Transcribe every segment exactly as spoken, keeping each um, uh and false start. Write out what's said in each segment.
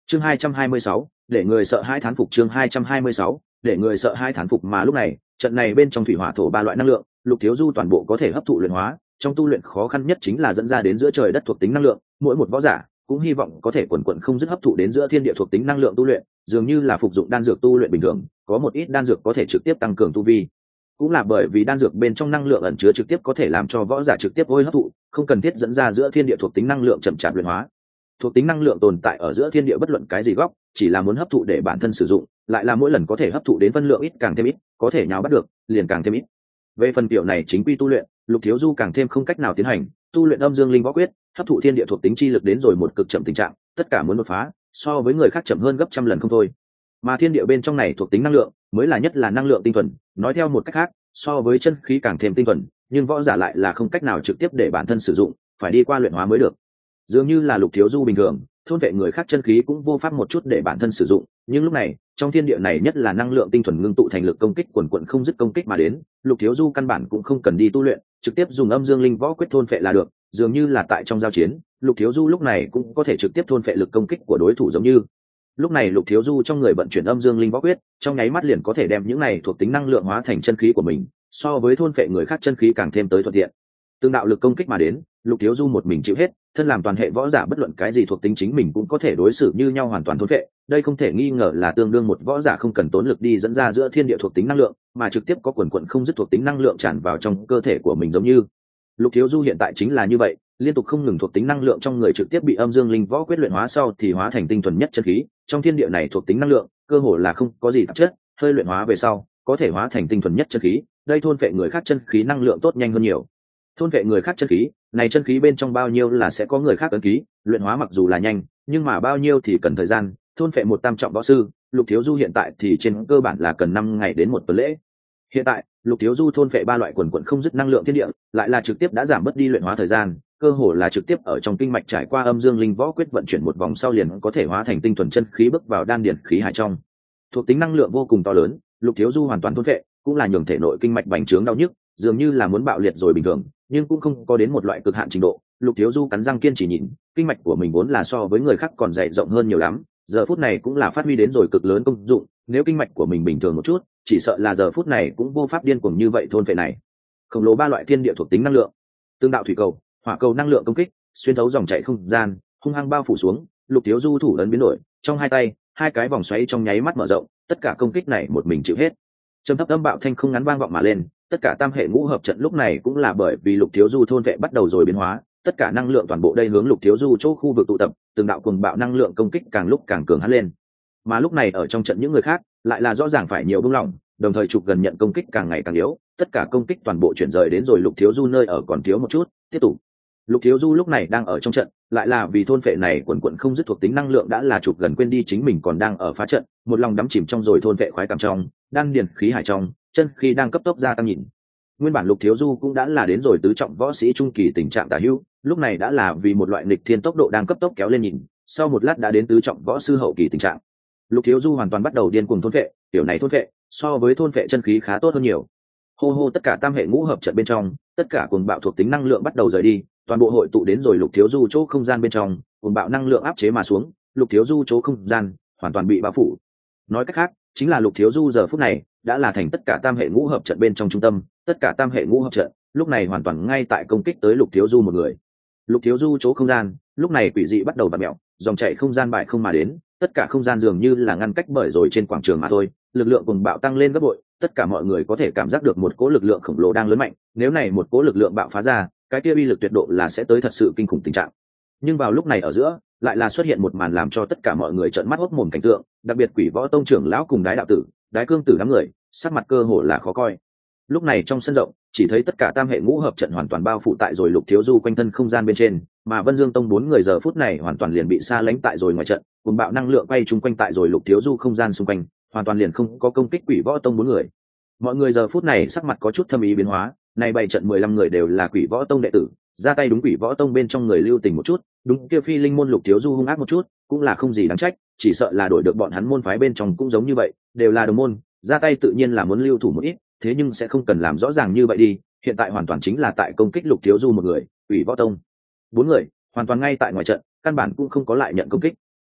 chương hai trăm hai mươi sáu, để người sợ hai thán phục. Chương hai trăm hai mươi sáu, để người sợ hai thán phục. Mà lúc này trận này bên trong thủy hỏa thổ ba loại năng lượng, Lục Thiếu Du toàn bộ có thể hấp thụ luyện hóa. Trong tu luyện khó khăn nhất chính là dẫn ra đến giữa trời đất thuộc tính năng lượng, mỗi một võ giả cũng hy vọng có thể quần quần không dứt hấp thụ đến giữa thiên địa thuộc tính năng lượng tu luyện, dường như là phục dụng đan dược tu luyện bình thường. Có một ít đan dược có thể trực tiếp tăng cường tu vi, cũng là bởi vì đan dược bên trong năng lượng ẩn chứa trực tiếp có thể làm cho võ giả trực tiếp ôi hấp thụ, không cần thiết dẫn ra giữa thiên địa thuộc tính năng lượng chậm chạp luyện hóa. Thuộc tính năng lượng tồn tại ở giữa thiên địa bất luận cái gì góc, chỉ là muốn hấp thụ để bản thân sử dụng, lại là mỗi lần có thể hấp thụ đến phân lượng ít càng thêm ít, có thể nhào bắt được liền càng thêm ít. Về phần tiểu này chính quy tu luyện, Lục Thiếu Du càng thêm không cách nào tiến hành tu luyện âm dương linh võ quyết, hấp thụ thiên địa thuộc tính chi lực đến rồi một cực chậm tình trạng, tất cả muốn đột phá, so với người khác chậm hơn gấp trăm lần không thôi. Mà thiên địa bên trong này thuộc tính năng lượng mới là nhất là năng lượng tinh thuần, nói theo một cách khác, so với chân khí càng thêm tinh thuần, nhưng võ giả lại là không cách nào trực tiếp để bản thân sử dụng, phải đi qua luyện hóa mới được. Dường như là Lục Thiếu Du bình thường, thôn vệ người khác chân khí cũng vô pháp một chút để bản thân sử dụng, nhưng lúc này trong thiên địa này nhất là năng lượng tinh thuần ngưng tụ thành lực công kích quần quận không dứt công kích mà đến, Lục Thiếu Du căn bản cũng không cần đi tu luyện, trực tiếp dùng âm dương linh võ quyết thôn phệ là được. Dường như là tại trong giao chiến, Lục Thiếu Du lúc này cũng có thể trực tiếp thôn phệ lực công kích của đối thủ, giống như lúc này Lục Thiếu Du trong người vận chuyển âm dương linh võ quyết, trong nháy mắt liền có thể đem những này thuộc tính năng lượng hóa thành chân khí của mình, so với thôn phệ người khác chân khí càng thêm tới thuận tiện. Từng đạo lực công kích mà đến, Lục Thiếu Du một mình chịu hết, thân làm toàn hệ võ giả bất luận cái gì thuộc tính chính mình cũng có thể đối xử như nhau hoàn toàn thôn phệ, đây không thể nghi ngờ là tương đương một võ giả không cần tốn lực đi dẫn ra giữa thiên địa thuộc tính năng lượng, mà trực tiếp có quần quần không dứt thuộc tính năng lượng tràn vào trong cơ thể của mình, giống như Lục Thiếu Du hiện tại chính là như vậy, liên tục không ngừng thuộc tính năng lượng trong người trực tiếp bị âm dương linh võ quyết luyện hóa sau thì hóa thành tinh thuần nhất chân khí, trong thiên địa này thuộc tính năng lượng cơ hồ là không có gì tạp chất, hơi luyện hóa về sau có thể hóa thành tinh thuần nhất chân khí, đây thôn phệ người khác chân khí năng lượng tốt nhanh hơn nhiều. Thôn phệ người khác chân khí, này chân khí bên trong bao nhiêu là sẽ có người khác ấn ký, luyện hóa mặc dù là nhanh, nhưng mà bao nhiêu thì cần thời gian, thôn phệ một tam trọng võ sư, Lục Thiếu Du hiện tại thì trên cơ bản là cần năm ngày đến một tuần lễ. Hiện tại, Lục Thiếu Du thôn phệ ba loại quần quần không dứt năng lượng thiên địa, lại là trực tiếp đã giảm bớt đi luyện hóa thời gian, cơ hồ là trực tiếp ở trong kinh mạch trải qua âm dương linh võ quyết vận chuyển một vòng sau liền có thể hóa thành tinh thuần chân khí bước vào đan điển khí hải trong. Thuộc tính năng lượng vô cùng to lớn, Lục Thiếu Du hoàn toàn thôn phệ, cũng là nhường thể nội kinh mạch bành trướng đau nhức, dường như là muốn bạo liệt rồi bình thường, nhưng cũng không có đến một loại cực hạn trình độ. Lục Thiếu Du cắn răng kiên trì nhìn, kinh mạch của mình vốn là so với người khác còn dày rộng hơn nhiều lắm, giờ phút này cũng là phát huy đến rồi cực lớn công dụng, nếu kinh mạch của mình bình thường một chút, chỉ sợ là giờ phút này cũng vô pháp điên cuồng như vậy thôn phệ này. Khổng lồ ba loại thiên địa thuộc tính năng lượng, tương đạo thủy cầu, hỏa cầu năng lượng công kích, xuyên thấu dòng chảy không gian, hung hăng bao phủ xuống, Lục Thiếu Du thủ ấn biến đổi, trong hai tay, hai cái vòng xoáy trong nháy mắt mở rộng, tất cả công kích này một mình chịu hết. Trầm thấp âm bạo thanh không ngắn vang vọng mà lên, tất cả tam hệ ngũ hợp trận lúc này cũng là bởi vì Lục Thiếu Du thôn vệ bắt đầu rồi biến hóa, tất cả năng lượng toàn bộ đây hướng Lục Thiếu Du chỗ khu vực tụ tập, từng đạo cuồng bạo năng lượng công kích càng lúc càng cường hắn lên. Mà lúc này ở trong trận những người khác lại là rõ ràng phải nhiều buông lỏng, đồng thời trục gần nhận công kích càng ngày càng yếu, tất cả công kích toàn bộ chuyển rời đến rồi Lục Thiếu Du nơi ở còn thiếu một chút, tiếp tục. Lục Thiếu Du lúc này đang ở trong trận, lại là vì thôn phệ này quần quần không dứt thuộc tính năng lượng đã là trục gần quên đi chính mình còn đang ở phá trận, một lòng đắm chìm trong rồi thôn phệ khoái cảm trong, đan điền khí hải trong, chân khí đang cấp tốc gia tăng nhìn. Nguyên bản Lục Thiếu Du cũng đã là đến rồi tứ trọng võ sĩ trung kỳ tình trạng tả hữu, lúc này đã là vì một loại nghịch thiên tốc độ đang cấp tốc kéo lên nhìn, sau một lát đã đến tứ trọng võ sư hậu kỳ tình trạng. Lục Thiếu Du hoàn toàn bắt đầu điên cuồng thôn phệ, tiểu này thôn phệ so với thôn phệ chân khí khá tốt hơn nhiều. Hô hô tất cả tam hệ ngũ hợp trận bên trong, tất cả cuồng bạo thuộc tính năng lượng bắt đầu rời đi, toàn bộ hội tụ đến rồi Lục Thiếu Du chỗ không gian bên trong, cuồng bạo năng lượng áp chế mà xuống, Lục Thiếu Du chỗ không gian hoàn toàn bị bao phủ. Nói cách khác, chính là Lục Thiếu Du giờ phút này đã là thành tất cả tam hệ ngũ hợp trận bên trong trung tâm, tất cả tam hệ ngũ hợp trận lúc này hoàn toàn ngay tại công kích tới Lục Thiếu Du một người. Lục Thiếu Du chỗ không gian lúc này quỷ dị bắt đầu vặn mèo, dòng chảy không gian bại không mà đến, tất cả không gian dường như là ngăn cách bởi rồi trên quảng trường mà thôi, lực lượng cuồng bạo tăng lên gấp bội, tất cả mọi người có thể cảm giác được một cỗ lực lượng khổng lồ đang lớn mạnh, nếu này một cỗ lực lượng bạo phá ra, cái kia uy lực tuyệt độ là sẽ tới thật sự kinh khủng tình trạng. Nhưng vào lúc này ở giữa lại là xuất hiện một màn làm cho tất cả mọi người trợn mắt hốc mồm cảnh tượng, đặc biệt Quỷ Võ Tông trưởng lão cùng Đái đạo tử, Đái cương tử đám người sắc mặt cơ hồ là khó coi. Lúc này trong sân rộng chỉ thấy tất cả tam hệ ngũ hợp trận hoàn toàn bao phủ tại rồi Lục Thiếu Du quanh thân không gian bên trên, mà Vân Dương Tông bốn người giờ phút này hoàn toàn liền bị xa lánh tại rồi ngoài trận, cuồng bạo năng lượng quay chung quanh tại rồi Lục Thiếu Du không gian xung quanh, hoàn toàn liền không có công kích Quỷ Võ Tông bốn người. Mọi người giờ phút này sắc mặt có chút thâm ý biến hóa, này bảy trận mười lăm người đều là Quỷ Võ Tông đệ tử, ra tay đúng Quỷ Võ Tông bên trong người lưu tình một chút, đúng kia Phi Linh môn Lục Thiếu Du hung ác một chút, cũng là không gì đáng trách, chỉ sợ là đổi được bọn hắn môn phái bên trong cũng giống như vậy, đều là đồng môn, ra tay tự nhiên là muốn lưu thủ một ít, thế nhưng sẽ không cần làm rõ ràng như vậy đi, hiện tại hoàn toàn chính là tại công kích Lục Thiếu Du một người, Quỷ Võ Tông bốn người hoàn toàn ngay tại ngoài trận, căn bản cũng không có lại nhận công kích.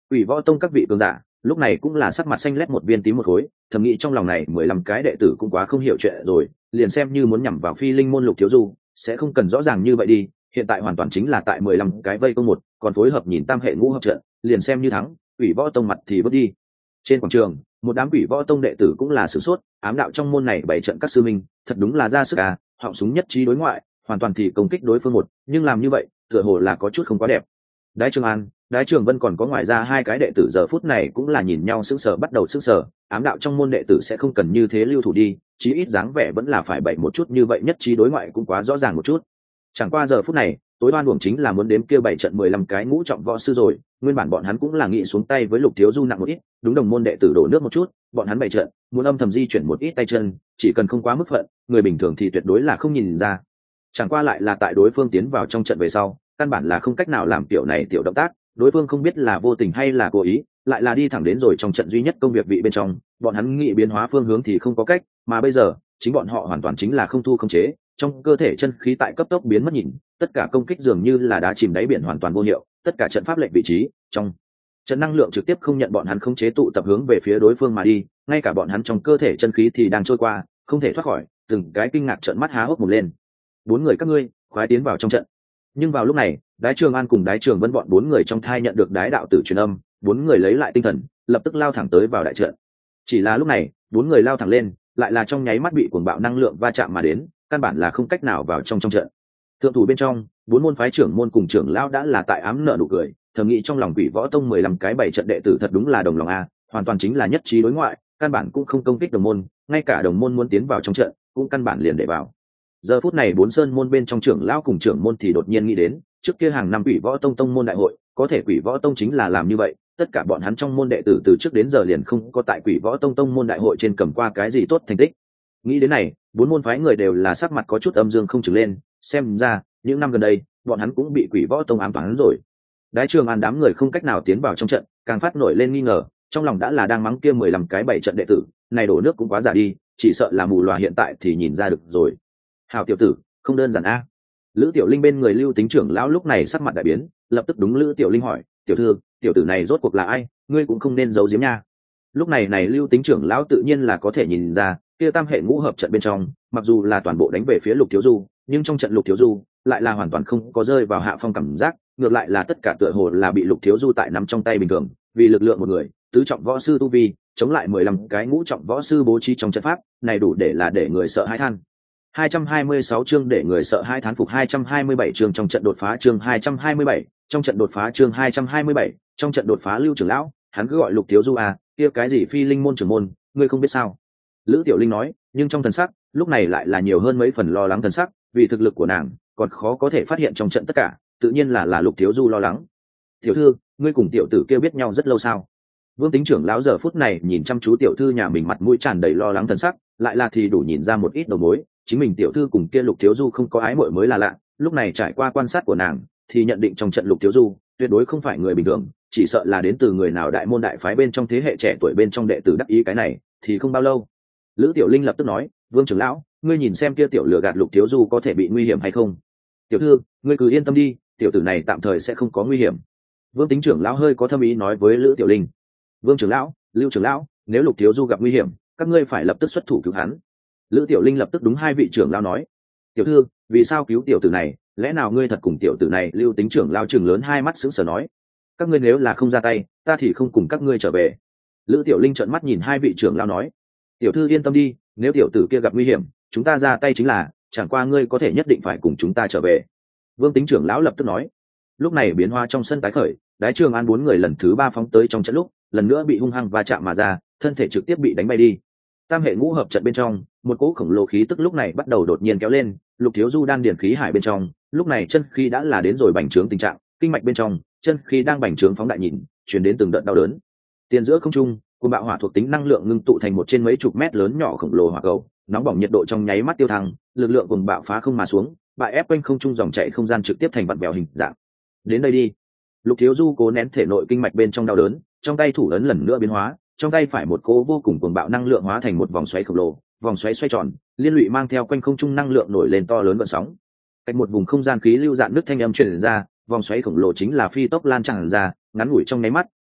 Quỷ Võ Tông các vị cường giả lúc này cũng là sắc mặt xanh lét một viên tím một khối, thầm nghĩ trong lòng này mười lăm cái đệ tử cũng quá không hiểu chuyện rồi, liền xem như muốn nhằm vào Phi Linh môn Lục Thiếu Du sẽ không cần rõ ràng như vậy đi, hiện tại hoàn toàn chính là tại mười lăm cái vây công một, còn phối hợp nhìn tam hệ ngũ hợp trận, liền xem như thắng, Quỷ Võ Tông mặt thì vứt đi. Trên quảng trường, một đám Quỷ Võ Tông đệ tử cũng là sửng sốt, ám đạo trong môn này bảy trận các sư minh, thật đúng là ra sức à, họng súng nhất trí đối ngoại, hoàn toàn thì công kích đối phương một, nhưng làm như vậy, tựa hồ là có chút không quá đẹp. Đái Trường An, Đái Trường Vân còn có ngoài ra hai cái đệ tử giờ phút này cũng là nhìn nhau sững sờ, bắt đầu sững sờ, ám đạo trong môn đệ tử sẽ không cần như thế lưu thủ đi, chí ít dáng vẻ vẫn là phải bậy một chút, như vậy nhất trí đối ngoại cũng quá rõ ràng một chút. Chẳng qua giờ phút này, tối oan uổng chính là muốn đếm kia bảy trận mười lăm cái ngũ trọng võ sư rồi, nguyên bản bọn hắn cũng là nghĩ xuống tay với Lục Thiếu Du nặng một ít, đúng đồng môn đệ tử đổ nước một chút, bọn hắn bảy trận, muốn âm thầm di chuyển một ít tay chân, chỉ cần không quá mức phận, người bình thường thì tuyệt đối là không nhìn ra. Chẳng qua lại là tại đối phương tiến vào trong trận về sau, căn bản là không cách nào làm tiểu này tiểu động tác, đối phương không biết là vô tình hay là cố ý, lại là đi thẳng đến rồi trong trận duy nhất công việc vị bên trong, bọn hắn nghĩ biến hóa phương hướng thì không có cách, mà bây giờ, chính bọn họ hoàn toàn chính là không thu không chế, trong cơ thể chân khí tại cấp tốc biến mất nhìn, tất cả công kích dường như là đá chìm đáy biển hoàn toàn vô hiệu, tất cả trận pháp lệnh vị trí, trong trận năng lượng trực tiếp không nhận bọn hắn không chế tụ tập hướng về phía đối phương mà đi, ngay cả bọn hắn trong cơ thể chân khí thì đang trôi qua, không thể thoát khỏi, từng cái kinh ngạc trợn mắt há hốc mồm lên. Bốn người các ngươi, khoái tiến vào trong trận. Nhưng vào lúc này, Đái Trường An cùng Đái Trường Vân bọn bốn người trong thai nhận được Đái đạo tử truyền âm, bốn người lấy lại tinh thần, lập tức lao thẳng tới vào đại trận. Chỉ là lúc này, bốn người lao thẳng lên, lại là trong nháy mắt bị cuồng bạo năng lượng va chạm mà đến, căn bản là không cách nào vào trong trong trận. Thượng thủ bên trong, bốn môn phái trưởng môn cùng trưởng lão đã là tại ám nợ nụ cười, thầm nghĩ trong lòng Quỷ Võ Tông mười lăm cái bảy trận đệ tử thật đúng là đồng lòng a, hoàn toàn chính là nhất trí đối ngoại, căn bản cũng không công kích đồng môn, ngay cả đồng môn muốn tiến vào trong trận, cũng căn bản liền để vào. Giờ phút này bốn sơn môn bên trong trưởng lão cùng trưởng môn thì đột nhiên nghĩ đến, trước kia hàng năm Quỷ Võ Tông tông môn đại hội, có thể Quỷ Võ Tông chính là làm như vậy, tất cả bọn hắn trong môn đệ tử từ trước đến giờ liền không có tại Quỷ Võ Tông tông môn đại hội trên cầm qua cái gì tốt thành tích. Nghĩ đến này, bốn môn phái người đều là sắc mặt có chút âm dương không chừng lên, xem ra những năm gần đây, bọn hắn cũng bị Quỷ Võ Tông ám toán rồi. Đái Trường An đám người không cách nào tiến vào trong trận, càng phát nổi lên nghi ngờ, trong lòng đã là đang mắng kia mười lăm cái bảy trận đệ tử, này đổ nước cũng quá giả đi, chỉ sợ là mù lòa hiện tại thì nhìn ra được rồi. Hào tiểu tử, không đơn giản a. Lữ Tiểu Linh bên người Lưu Tính trưởng lão lúc này sắc mặt đại biến, lập tức đúng Lữ Tiểu Linh hỏi, tiểu thư, tiểu tử này rốt cuộc là ai, ngươi cũng không nên giấu giếm nha. Lúc này này Lưu Tính trưởng lão tự nhiên là có thể nhìn ra, kia tam hệ ngũ hợp trận bên trong, mặc dù là toàn bộ đánh về phía Lục Thiếu Du, nhưng trong trận Lục Thiếu Du lại là hoàn toàn không có rơi vào hạ phong cảm giác, ngược lại là tất cả tựa hồ là bị Lục Thiếu Du tại nắm trong tay bình thường, vì lực lượng một người, tứ trọng võ sư tu vi, chống lại mười lăm cái ngũ trọng võ sư bố trí trong trận pháp, này đủ để là để người sợ hãi than. hai trăm hai mươi sáu chương để người sợ hãi thán phục, hai trăm hai mươi bảy chương trong trận đột phá, chương hai trăm hai mươi bảy, trong trận đột phá, chương hai trăm hai mươi bảy, trong trận đột phá. Lưu trưởng lão, hắn cứ gọi Lục Thiếu Du à, kia cái gì Phi Linh môn trưởng môn, ngươi không biết sao? Lữ Tiểu Linh nói, nhưng trong thần sắc, lúc này lại là nhiều hơn mấy phần lo lắng thần sắc, vì thực lực của nàng, còn khó có thể phát hiện trong trận tất cả, tự nhiên là là Lục Thiếu Du lo lắng. Tiểu thư, ngươi cùng tiểu tử kia biết nhau rất lâu sao? Vương Tính trưởng lão giờ phút này nhìn chăm chú tiểu thư nhà mình, mặt mũi tràn đầy lo lắng thần sắc, lại là thì đủ nhìn ra một ít đầu mối, chính mình tiểu thư cùng kia Lục Thiếu Du không có ái mội mới là lạ, lúc này trải qua quan sát của nàng, thì nhận định trong trận Lục Thiếu Du tuyệt đối không phải người bình thường, chỉ sợ là đến từ người nào đại môn đại phái bên trong thế hệ trẻ tuổi bên trong đệ tử đắc ý cái này, thì không bao lâu. Lữ Tiểu Linh lập tức nói, Vương trưởng lão, ngươi nhìn xem kia tiểu lừa gạt Lục Thiếu Du có thể bị nguy hiểm hay không? Tiểu thư, ngươi cứ yên tâm đi, tiểu tử này tạm thời sẽ không có nguy hiểm. Vương Tính trưởng lão hơi có thâm ý nói với Lữ Tiểu Linh. Vương trưởng lão, Lưu trưởng lão, nếu Lục Thiếu Du gặp nguy hiểm, các ngươi phải lập tức xuất thủ cứu hắn. Lữ Tiểu Linh lập tức đúng hai vị trưởng lão nói, tiểu thư, vì sao cứu tiểu tử này, lẽ nào ngươi thật cùng tiểu tử này? Lưu Tính trưởng lão trừng lớn hai mắt sững sờ nói, các ngươi nếu là không ra tay, ta thì không cùng các ngươi trở về. Lữ Tiểu Linh trợn mắt nhìn hai vị trưởng lão nói, tiểu thư yên tâm đi, nếu tiểu tử kia gặp nguy hiểm, chúng ta ra tay chính là, chẳng qua ngươi có thể nhất định phải cùng chúng ta trở về. Vương Tính trưởng lão lập tức nói. Lúc này biến hoa trong sân tái khởi, Đái Trường An bốn người lần thứ ba phóng tới trong trận lúc, lần nữa bị hung hăng va chạm mà ra, thân thể trực tiếp bị đánh bay đi. Tam hệ ngũ hợp trận bên trong, một cỗ khổng lồ khí tức lúc này bắt đầu đột nhiên kéo lên, Lục Thiếu Du đan điển khí hải bên trong, lúc này chân khí đã là đến rồi bành trướng tình trạng, kinh mạch bên trong, chân khí đang bành trướng phóng đại nhìn, truyền đến từng đợt đau đớn. Tiền giữa không trung, cuồng bạo hỏa thuộc tính năng lượng ngưng tụ thành một trên mấy chục mét lớn nhỏ khổng lồ hỏa cầu, nóng bỏng nhiệt độ trong nháy mắt tiêu thăng, lực lượng cuồng bạo phá không mà xuống, bại ép quanh không trung dòng chảy không gian trực tiếp thành vặn vẹo hình dạng. Đến đây đi. Lục Thiếu Du cố nén thể nội kinh mạch bên trong đau đớn, trong tay thủ ấn lần nữa biến hóa, trong tay phải một cỗ vô cùng cuồng bạo năng lượng hóa thành một vòng xoáy khổng lồ, vòng xoáy xoay tròn, liên lụy mang theo quanh không trung năng lượng nổi lên to lớn gợn sóng. Cách một vùng không gian khí lưu dạn nước thanh âm truyền ra, vòng xoáy khổng lồ chính là phi tốc lan tràn ra, ngắn ngủi trong nháy mắt,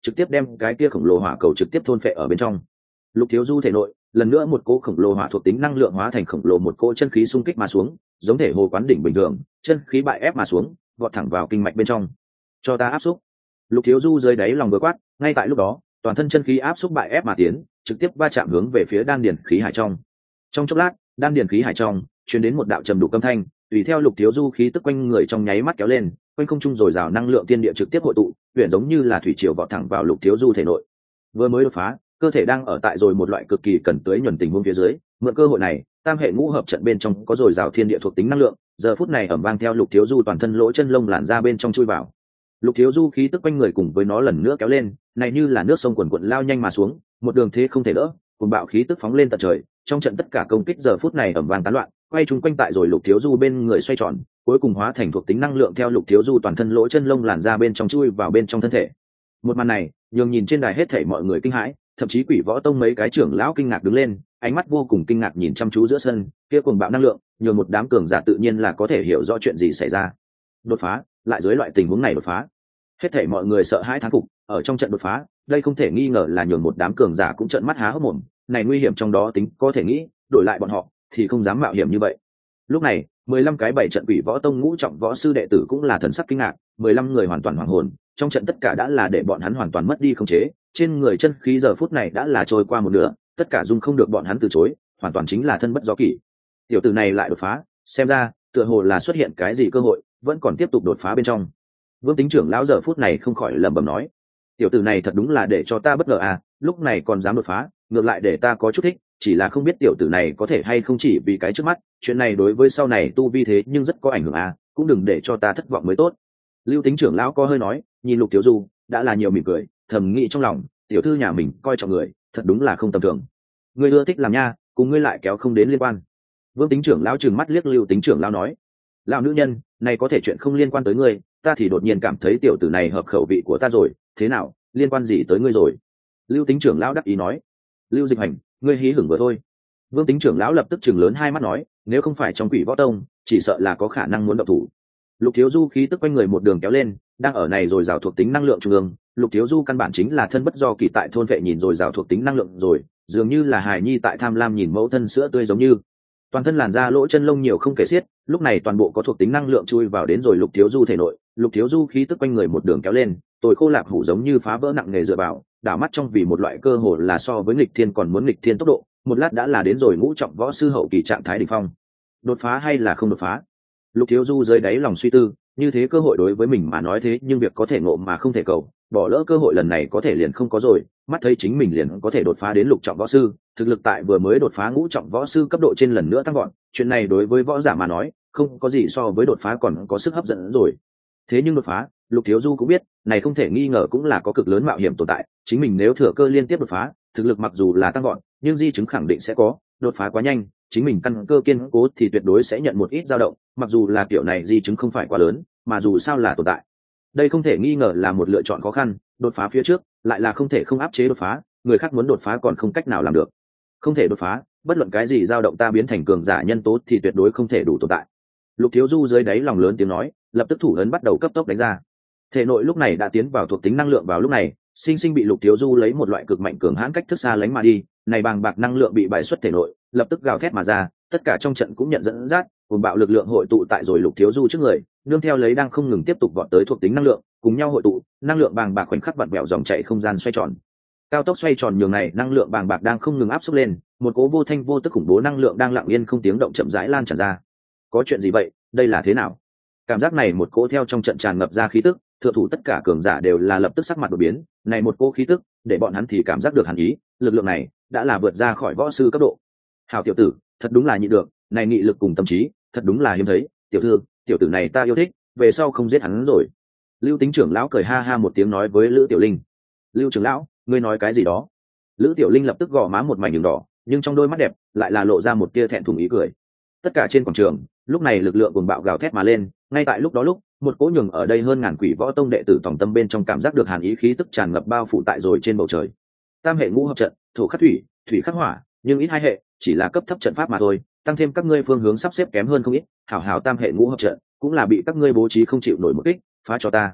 trực tiếp đem cái kia khổng lồ hỏa cầu trực tiếp thôn phệ ở bên trong. Lục Thiếu Du thể nội lần nữa một cỗ khổng lồ hỏa thuộc tính năng lượng hóa thành khổng lồ một cỗ chân khí xung kích mà xuống, giống thể hồ quán đỉnh bình thường, chân khí bại ép mà xuống, vọt thẳng vào kinh mạch bên trong. Cho ta áp xúc. Lục Thiếu Du dưới đáy lòng vừa quát, ngay tại lúc đó, toàn thân chân khí áp xúc bại ép mà tiến, trực tiếp va chạm hướng về phía đan điền khí hải trong. Trong chốc lát, đan điền khí hải trong truyền đến một đạo trầm đục âm thanh, tùy theo Lục Thiếu Du khí tức quanh người trong nháy mắt kéo lên, quanh không trung rồi rào năng lượng tiên địa trực tiếp hội tụ, huyền giống như là thủy triều vọt thẳng vào Lục Thiếu Du thể nội. Vừa mới đột phá, cơ thể đang ở tại rồi một loại cực kỳ cần tưới nhuần tình huống phía dưới, mượn cơ hội này, tam hệ ngũ hợp trận bên trong có rồi rào thiên địa thuộc tính năng lượng, giờ phút này ẩm vang theo Lục Thiếu Du toàn thân lỗ chân lông làn ra bên trong chui vào. Lục Thiếu Du khí tức quanh người cùng với nó lần nữa kéo lên, này như là nước sông cuồn cuộn lao nhanh mà xuống, một đường thế không thể đỡ, cuồng bạo khí tức phóng lên tận trời, trong trận tất cả công kích giờ phút này ẩm vang tán loạn, quay chung quanh tại rồi Lục Thiếu Du bên người xoay tròn, cuối cùng hóa thành thuộc tính năng lượng theo Lục Thiếu Du toàn thân lỗ chân lông làn ra bên trong chui vào bên trong thân thể. Một màn này, nhường nhìn trên đài hết thảy mọi người kinh hãi, thậm chí Quỷ Võ Tông mấy cái trưởng lão kinh ngạc đứng lên, ánh mắt vô cùng kinh ngạc nhìn chăm chú giữa sân, kia cuồng bạo năng lượng, nhường một đám cường giả tự nhiên là có thể hiểu rõ chuyện gì xảy ra. Đột phá, lại dưới loại tình huống này đột phá. Hết thảy mọi người sợ hãi thán phục, ở trong trận đột phá, đây không thể nghi ngờ là nhường một đám cường giả cũng trợn mắt há hốc mồm, này nguy hiểm trong đó tính có thể nghĩ, đổi lại bọn họ thì không dám mạo hiểm như vậy. Lúc này, mười lăm cái bảy trận Quỷ Võ Tông ngũ trọng võ sư đệ tử cũng là thần sắc kinh ngạc, mười lăm người hoàn toàn hoảng hồn, trong trận tất cả đã là để bọn hắn hoàn toàn mất đi khống chế, trên người chân khí giờ phút này đã là trôi qua một nửa, tất cả dung không được bọn hắn từ chối, hoàn toàn chính là thân bất do kỷ. Tiểu tử này lại đột phá, xem ra tựa hồ là xuất hiện cái gì cơ hội, vẫn còn tiếp tục đột phá bên trong. Vương Tính trưởng lão giờ phút này không khỏi lẩm bẩm nói, tiểu tử này thật đúng là để cho ta bất ngờ à, lúc này còn dám đột phá, ngược lại để ta có chút thích, chỉ là không biết tiểu tử này có thể hay không chỉ vì cái trước mắt, chuyện này đối với sau này tu vi thế nhưng rất có ảnh hưởng à, cũng đừng để cho ta thất vọng mới tốt. Lưu Tính trưởng lão có hơi nói, nhìn Lục Thiếu Du đã là nhiều mỉm cười, thầm nghĩ trong lòng, tiểu thư nhà mình coi trọng người, thật đúng là không tầm thường. Ngươi ưa thích làm nha, cùng ngươi lại kéo không đến liên quan. Vương Tính trưởng lão trừng mắt liếc Lưu Tính trưởng lão nói, lão nữ nhân này có thể chuyện không liên quan tới ngươi, ta thì đột nhiên cảm thấy tiểu tử này hợp khẩu vị của ta rồi, thế nào, liên quan gì tới ngươi rồi? Lưu Tính trưởng lão đắc ý nói. Lưu Dịch Hành, ngươi hí hửng vừa thôi. Vương Tính trưởng lão lập tức chừng lớn hai mắt nói, nếu không phải trong Quỷ Võ Tông, chỉ sợ là có khả năng muốn động thủ. Lục Thiếu Du khí tức quanh người một đường kéo lên, đang ở này rồi rào thuộc tính năng lượng trung ương, Lục Thiếu Du căn bản chính là thân bất do kỳ tại thôn vệ nhìn rồi rào thuộc tính năng lượng rồi, dường như là hài nhi tại tham lam nhìn mẫu thân sữa tươi giống như. Toàn thân làn da lỗ chân lông nhiều không kể xiết, lúc này toàn bộ có thuộc tính năng lượng chui vào đến rồi Lục Thiếu Du thể nội, Lục Thiếu Du khí tức quanh người một đường kéo lên, tôi khô lạc hủ giống như phá vỡ nặng nề dựa vào, đảo mắt trong vì một loại cơ hồ là so với nghịch thiên còn muốn nghịch thiên tốc độ, một lát đã là đến rồi ngũ trọng võ sư hậu kỳ trạng thái đỉnh phong. Đột phá hay là không đột phá? Lục Thiếu Du dưới đáy lòng suy tư, như thế cơ hội đối với mình mà nói thế nhưng việc có thể ngộ mà không thể cầu, bỏ lỡ cơ hội lần này có thể liền không có rồi, mắt thấy chính mình liền có thể đột phá đến lục trọng võ sư, thực lực tại vừa mới đột phá ngũ trọng võ sư cấp độ trên lần nữa tăng gọn, chuyện này đối với võ giả mà nói, không có gì so với đột phá còn có sức hấp dẫn rồi. Thế nhưng đột phá, Lục Thiếu Du cũng biết, này không thể nghi ngờ cũng là có cực lớn mạo hiểm tồn tại, chính mình nếu thừa cơ liên tiếp đột phá, thực lực mặc dù là tăng gọn, nhưng di chứng khẳng định sẽ có, đột phá quá nhanh, chính mình căn cơ kiên cố thì tuyệt đối sẽ nhận một ít dao động, mặc dù là kiểu này di chứng không phải quá lớn, mà dù sao là tồn tại. Đây không thể nghi ngờ là một lựa chọn khó khăn, đột phá phía trước, lại là không thể không áp chế đột phá, người khác muốn đột phá còn không cách nào làm được. Không thể đột phá, bất luận cái gì dao động ta biến thành cường giả nhân tố thì tuyệt đối không thể đủ tồn tại. Lục Thiếu Du dưới đáy lòng lớn tiếng nói, lập tức thủ ấn bắt đầu cấp tốc đánh ra. Thể nội lúc này đã tiến vào thuộc tính năng lượng vào lúc này, sinh sinh bị Lục Thiếu Du lấy một loại cực mạnh cường hãn cách thức xa lánh mà đi, này bàng bạc năng lượng bị bài xuất thể nội, lập tức gào thét mà ra, tất cả trong trận cũng nhận dẫn dắt, cuồng bạo lực lượng hội tụ tại rồi Lục Thiếu Du trước người, nương theo lấy đang không ngừng tiếp tục vọt tới thuộc tính năng lượng, cùng nhau hội tụ, năng lượng bàng bạc khoảnh khắc vặn vẹo dòng chảy không gian xoay tròn. Cao tốc xoay tròn nhường này, năng lượng bàng bạc đang không ngừng áp xúc lên, một cỗ vô thanh vô tức khủng bố năng lượng đang lặng yên không tiếng động chậm rãi lan tràn ra. Có chuyện gì vậy? Đây là thế nào? Cảm giác này một cỗ theo trong trận tràn ngập ra khí tức, thượng thủ tất cả cường giả đều là lập tức sắc mặt đổi biến, này một cỗ khí tức, để bọn hắn thì cảm giác được hàn ý, lực lượng này đã là vượt ra khỏi võ sư cấp độ. Hảo tiểu tử, thật đúng là nhịn được, này nghị lực cùng tâm trí, thật đúng là hiếm thấy, tiểu thư, tiểu tử này ta yêu thích, về sau không giết hắn rồi. Lưu Tính trưởng lão cười ha ha một tiếng nói với Lữ Tiểu Linh. Lưu trưởng lão, ngươi nói cái gì đó? Lữ Tiểu Linh lập tức gò má một mảnh đường đỏ, nhưng trong đôi mắt đẹp lại là lộ ra một tia thẹn thùng ý cười. Tất cả trên quảng trường, lúc này lực lượng cuồng bạo gào thét mà lên, ngay tại lúc đó lúc, một cỗ nhường ở đây hơn ngàn Quỷ Võ Tông đệ tử tổng tâm bên trong cảm giác được hàn ý khí tức tràn ngập bao phủ tại rồi trên bầu trời. Tam hệ ngũ hợp trận, thổ khắc thủy, thủy khắc hỏa, nhưng ít hai hệ, chỉ là cấp thấp trận pháp mà thôi, tăng thêm các ngươi phương hướng sắp xếp kém hơn không ít, hảo hảo tam hệ ngũ hợp trận, cũng là bị các ngươi bố trí không chịu nổi một kích, phá cho ta.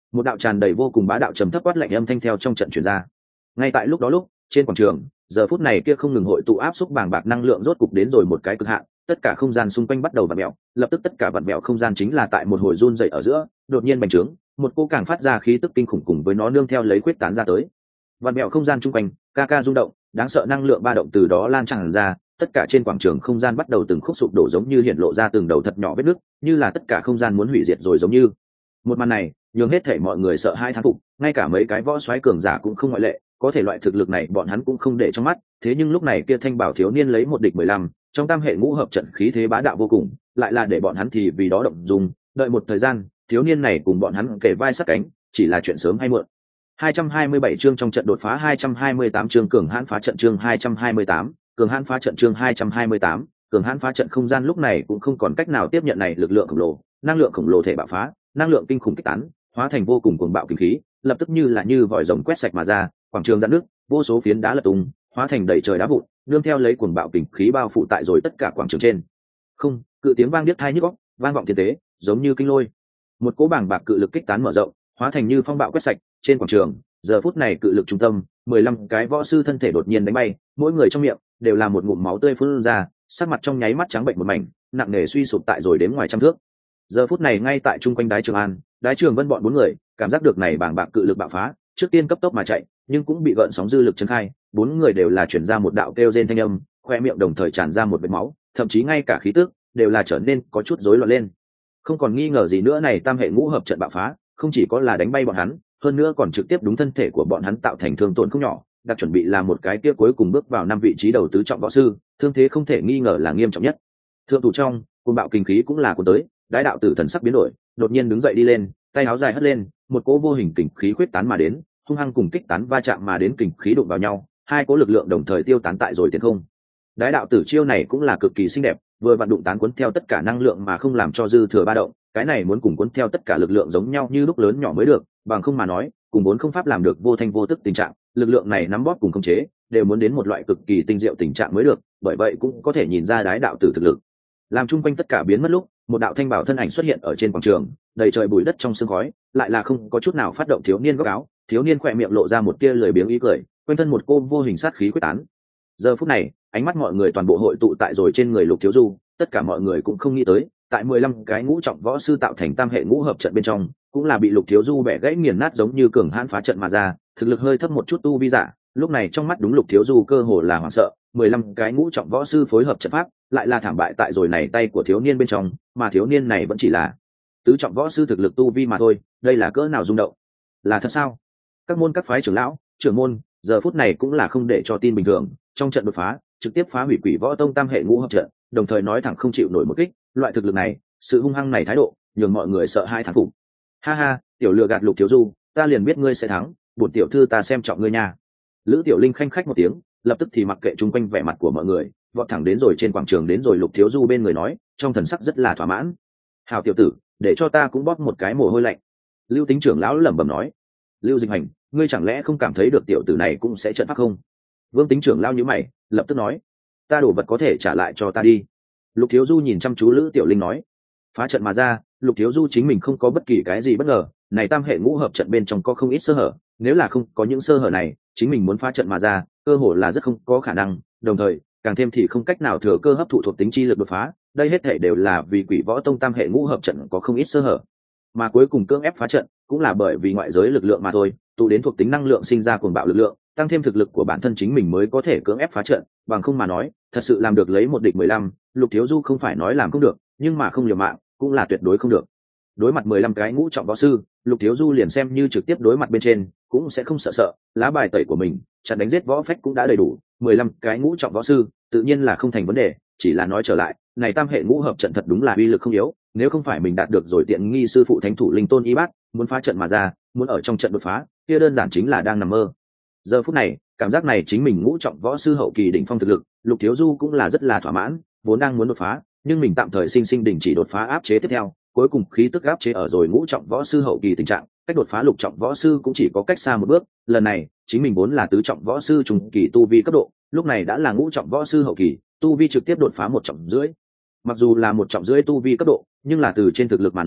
Một đạo tràn đầy vô cùng bá đạo trầm thấp quát lạnh âm thanh theo trong trận truyền ra. Ngay tại lúc đó lúc trên quảng trường, giờ phút này kia không ngừng hội tụ áp xúc bàng bạc năng lượng rốt cục đến rồi một cái cực hạn, tất cả không gian xung quanh bắt đầu vặn mèo, lập tức tất cả vặn mèo không gian chính là tại một hồi run dậy ở giữa, đột nhiên bành trướng, một cô càng phát ra khí tức kinh khủng cùng với nó nương theo lấy quyết tán ra tới. Vặn mèo không gian chung quanh, ca ca rung động, đáng sợ năng lượng ba động từ đó lan tràn ra, tất cả trên quảng trường không gian bắt đầu từng khúc sụp đổ giống như hiện lộ ra từng đầu thật nhỏ vết nứt, như là tất cả không gian muốn hủy diệt rồi giống như. Một màn này, nhường hết thảy mọi người sợ hai thán phục, ngay cả mấy cái võ soái cường giả cũng không ngoại lệ, có thể loại thực lực này bọn hắn cũng không để trong mắt, thế nhưng lúc này kia thanh bảo thiếu niên lấy một địch mười lăm, trong tam hệ ngũ hợp trận khí thế bá đạo vô cùng, lại là để bọn hắn thì vì đó động dung, đợi một thời gian, thiếu niên này cùng bọn hắn kề vai sát cánh, chỉ là chuyện sớm hay muộn. hai trăm hai mươi bảy chương trong trận đột phá hai trăm hai mươi tám chương cường hãn phá trận chương hai trăm hai mươi tám, cường hãn phá trận chương hai trăm hai mươi tám, cường hãn phá trận không gian lúc này cũng không còn cách nào tiếp nhận này lực lượng khổng lồ, năng lượng khổng lồ thể bạo phá, năng lượng kinh khủng kích tán, hóa thành vô cùng cuồng bạo kinh khí, lập tức như là như vòi rồng quét sạch mà ra, quảng trường giãn nước, vô số phiến đá lật tung, hóa thành đầy trời đá vụn, nương theo lấy cuồng bạo kinh khí bao phủ tại rồi tất cả quảng trường trên. Không, cự tiếng vang điếc tai nhức óc, vang vọng thiên tế, giống như kinh lôi. Một cỗ bảng bạc cự lực kích tán mở rộng, hóa thành như phong bạo quét sạch trên quảng trường. Giờ phút này cự lực trung tâm, mười lăm cái võ sư thân thể đột nhiên đánh bay, mỗi người trong miệng đều là một ngụm máu tươi phun ra, sắc mặt trong nháy mắt trắng bệnh một mảnh, nặng nề suy sụp tại rồi đến ngoài trăm thước. Giờ phút này ngay tại trung quanh đái Trường An, đái Trường Vân bọn bốn người, cảm giác được này bảng bạc cự lực bạo phá, trước tiên cấp tốc mà chạy, nhưng cũng bị gợn sóng dư lực chấn khai, bốn người đều là chuyển ra một đạo kêu rên thanh âm, khoe miệng đồng thời tràn ra một vệt máu, thậm chí ngay cả khí tức đều là trở nên có chút rối loạn lên. Không còn nghi ngờ gì nữa này tam hệ ngũ hợp trận bạo phá, không chỉ có là đánh bay bọn hắn, hơn nữa còn trực tiếp đúng thân thể của bọn hắn tạo thành thương tổn không nhỏ, đặc chuẩn bị là một cái kia cuối cùng bước vào năm vị trí đầu tứ trọng võ sư, thương thế không thể nghi ngờ là nghiêm trọng nhất. Thượng thủ trong, cuồng bạo kinh khí cũng là cuốn tới, đái đạo tử thần sắc biến đổi, đột nhiên đứng dậy đi lên, tay áo dài hất lên, một cỗ vô hình kình khí khuyết tán mà đến, hung hăng cùng kích tán va chạm mà đến kình khí đụng vào nhau, hai cỗ lực lượng đồng thời tiêu tán tại rồi tiến không. Đái đạo tử chiêu này cũng là cực kỳ xinh đẹp, vừa vặn đụng tán cuốn theo tất cả năng lượng mà không làm cho dư thừa ba động, cái này muốn cùng cuốn theo tất cả lực lượng giống nhau như lúc lớn nhỏ mới được, bằng không mà nói, cùng vốn không pháp làm được vô thanh vô tức tình trạng, lực lượng này nắm bóp cùng khống chế, đều muốn đến một loại cực kỳ tinh diệu tình trạng mới được, bởi vậy cũng có thể nhìn ra đái đạo tử thực lực. Làm chung quanh tất cả biến mất lúc, một đạo thanh bảo thân ảnh xuất hiện ở trên quảng trường, đầy trời bụi đất trong sương khói, lại là không có chút nào phát động thiếu niên góc áo, thiếu niên khỏe miệng lộ ra một tia lười biếng ý cười, quanh thân một cô vô hình sát khí quyết tán. Giờ phút này, ánh mắt mọi người toàn bộ hội tụ tại rồi trên người Lục Thiếu Du, tất cả mọi người cũng không nghĩ tới, tại mười lăm cái ngũ trọng võ sư tạo thành tam hệ ngũ hợp trận bên trong, cũng là bị Lục Thiếu Du bẻ gãy nghiền nát giống như cường hãn phá trận mà ra, thực lực hơi thấp một chút tu vi giả, lúc này trong mắt đúng Lục Thiếu Du cơ hồ là hoảng sợ, mười lăm cái ngũ trọng võ sư phối hợp trận pháp, lại là thảm bại tại rồi này tay của thiếu niên bên trong, mà thiếu niên này vẫn chỉ là tứ trọng võ sư thực lực tu vi mà thôi, đây là cỡ nào rung động? Là thật sao? Các môn các phái trưởng lão, trưởng môn, giờ phút này cũng là không để cho tin bình thường, trong trận đột phá, trực tiếp phá hủy Quỷ Võ Tông tam hệ ngũ hợp trận, đồng thời nói thẳng không chịu nổi một kích, loại thực lực này, sự hung hăng này thái độ, nhường mọi người sợ hai thán phục. Ha ha, tiểu lừa gạt Lục Thiếu Du, ta liền biết ngươi sẽ thắng, bổn tiểu thư ta xem trọng ngươi nha. Lữ Tiểu Linh khanh khách một tiếng, lập tức thì mặc kệ chung quanh vẻ mặt của mọi người, vọt thẳng đến rồi trên quảng trường đến rồi Lục Thiếu Du bên người nói, trong thần sắc rất là thỏa mãn. Hào tiểu tử, để cho ta cũng bóp một cái mồ hôi lạnh. Lưu Tính trưởng lão lẩm bẩm nói. Lưu Dịch Hành, ngươi chẳng lẽ không cảm thấy được tiểu tử này cũng sẽ trận pháp không? Vương Tính trưởng lão nhíu mày, lập tức nói, ta đổ vật có thể trả lại cho ta đi. Lục Thiếu Du nhìn chăm chú Lữ Tiểu Linh nói, phá trận mà ra, Lục Thiếu Du chính mình không có bất kỳ cái gì bất ngờ, này tam hệ ngũ hợp trận bên trong có không ít sơ hở, nếu là không có những sơ hở này, chính mình muốn phá trận mà ra, cơ hội là rất không có khả năng, đồng thời, càng thêm thì không cách nào thừa cơ hấp thụ thuộc tính chi lực đột phá, đây hết thể đều là vì Quỷ Võ Tông tam hệ ngũ hợp trận có không ít sơ hở, mà cuối cùng cưỡng ép phá trận cũng là bởi vì ngoại giới lực lượng mà thôi, tụ đến thuộc tính năng lượng sinh ra cuồng bạo lực lượng, tăng thêm thực lực của bản thân chính mình mới có thể cưỡng ép phá trận, bằng không mà nói, thật sự làm được lấy một địch mười lăm, Lục Thiếu Du không phải nói làm không được, nhưng mà không liều mạng, cũng là tuyệt đối không được. Đối mặt mười lăm cái ngũ trọng võ sư, Lục Thiếu Du liền xem như trực tiếp đối mặt bên trên, cũng sẽ không sợ sợ, lá bài tẩy của mình, chặn đánh giết võ phách cũng đã đầy đủ, mười lăm cái ngũ trọng võ sư, tự nhiên là không thành vấn đề, chỉ là nói trở lại, này tam hệ ngũ hợp trận thật đúng là uy lực không yếu, nếu không phải mình đạt được rồi tiện nghi sư phụ thánh thủ linh tôn y bát, muốn phá trận mà ra, muốn ở trong trận đột phá, kia đơn giản chính là đang nằm mơ. Giờ phút này, cảm giác này chính mình ngũ trọng võ sư hậu kỳ đỉnh phong thực lực, Lục Thiếu Du cũng là rất là thỏa mãn, vốn đang muốn đột phá, nhưng mình tạm thời sinh sinh đình chỉ đột phá áp chế tiếp theo, cuối cùng khí tức áp chế ở rồi ngũ trọng võ sư hậu kỳ tình trạng, cách đột phá lục trọng võ sư cũng chỉ có cách xa một bước, lần này, chính mình vốn là tứ trọng võ sư trung kỳ tu vi cấp độ, lúc này đã là ngũ trọng võ sư hậu kỳ, tu vi trực tiếp đột phá một trọng rưỡi. Mặc dù là một trọng rưỡi tu vi cấp độ, nhưng là từ trên thực lực mà nói,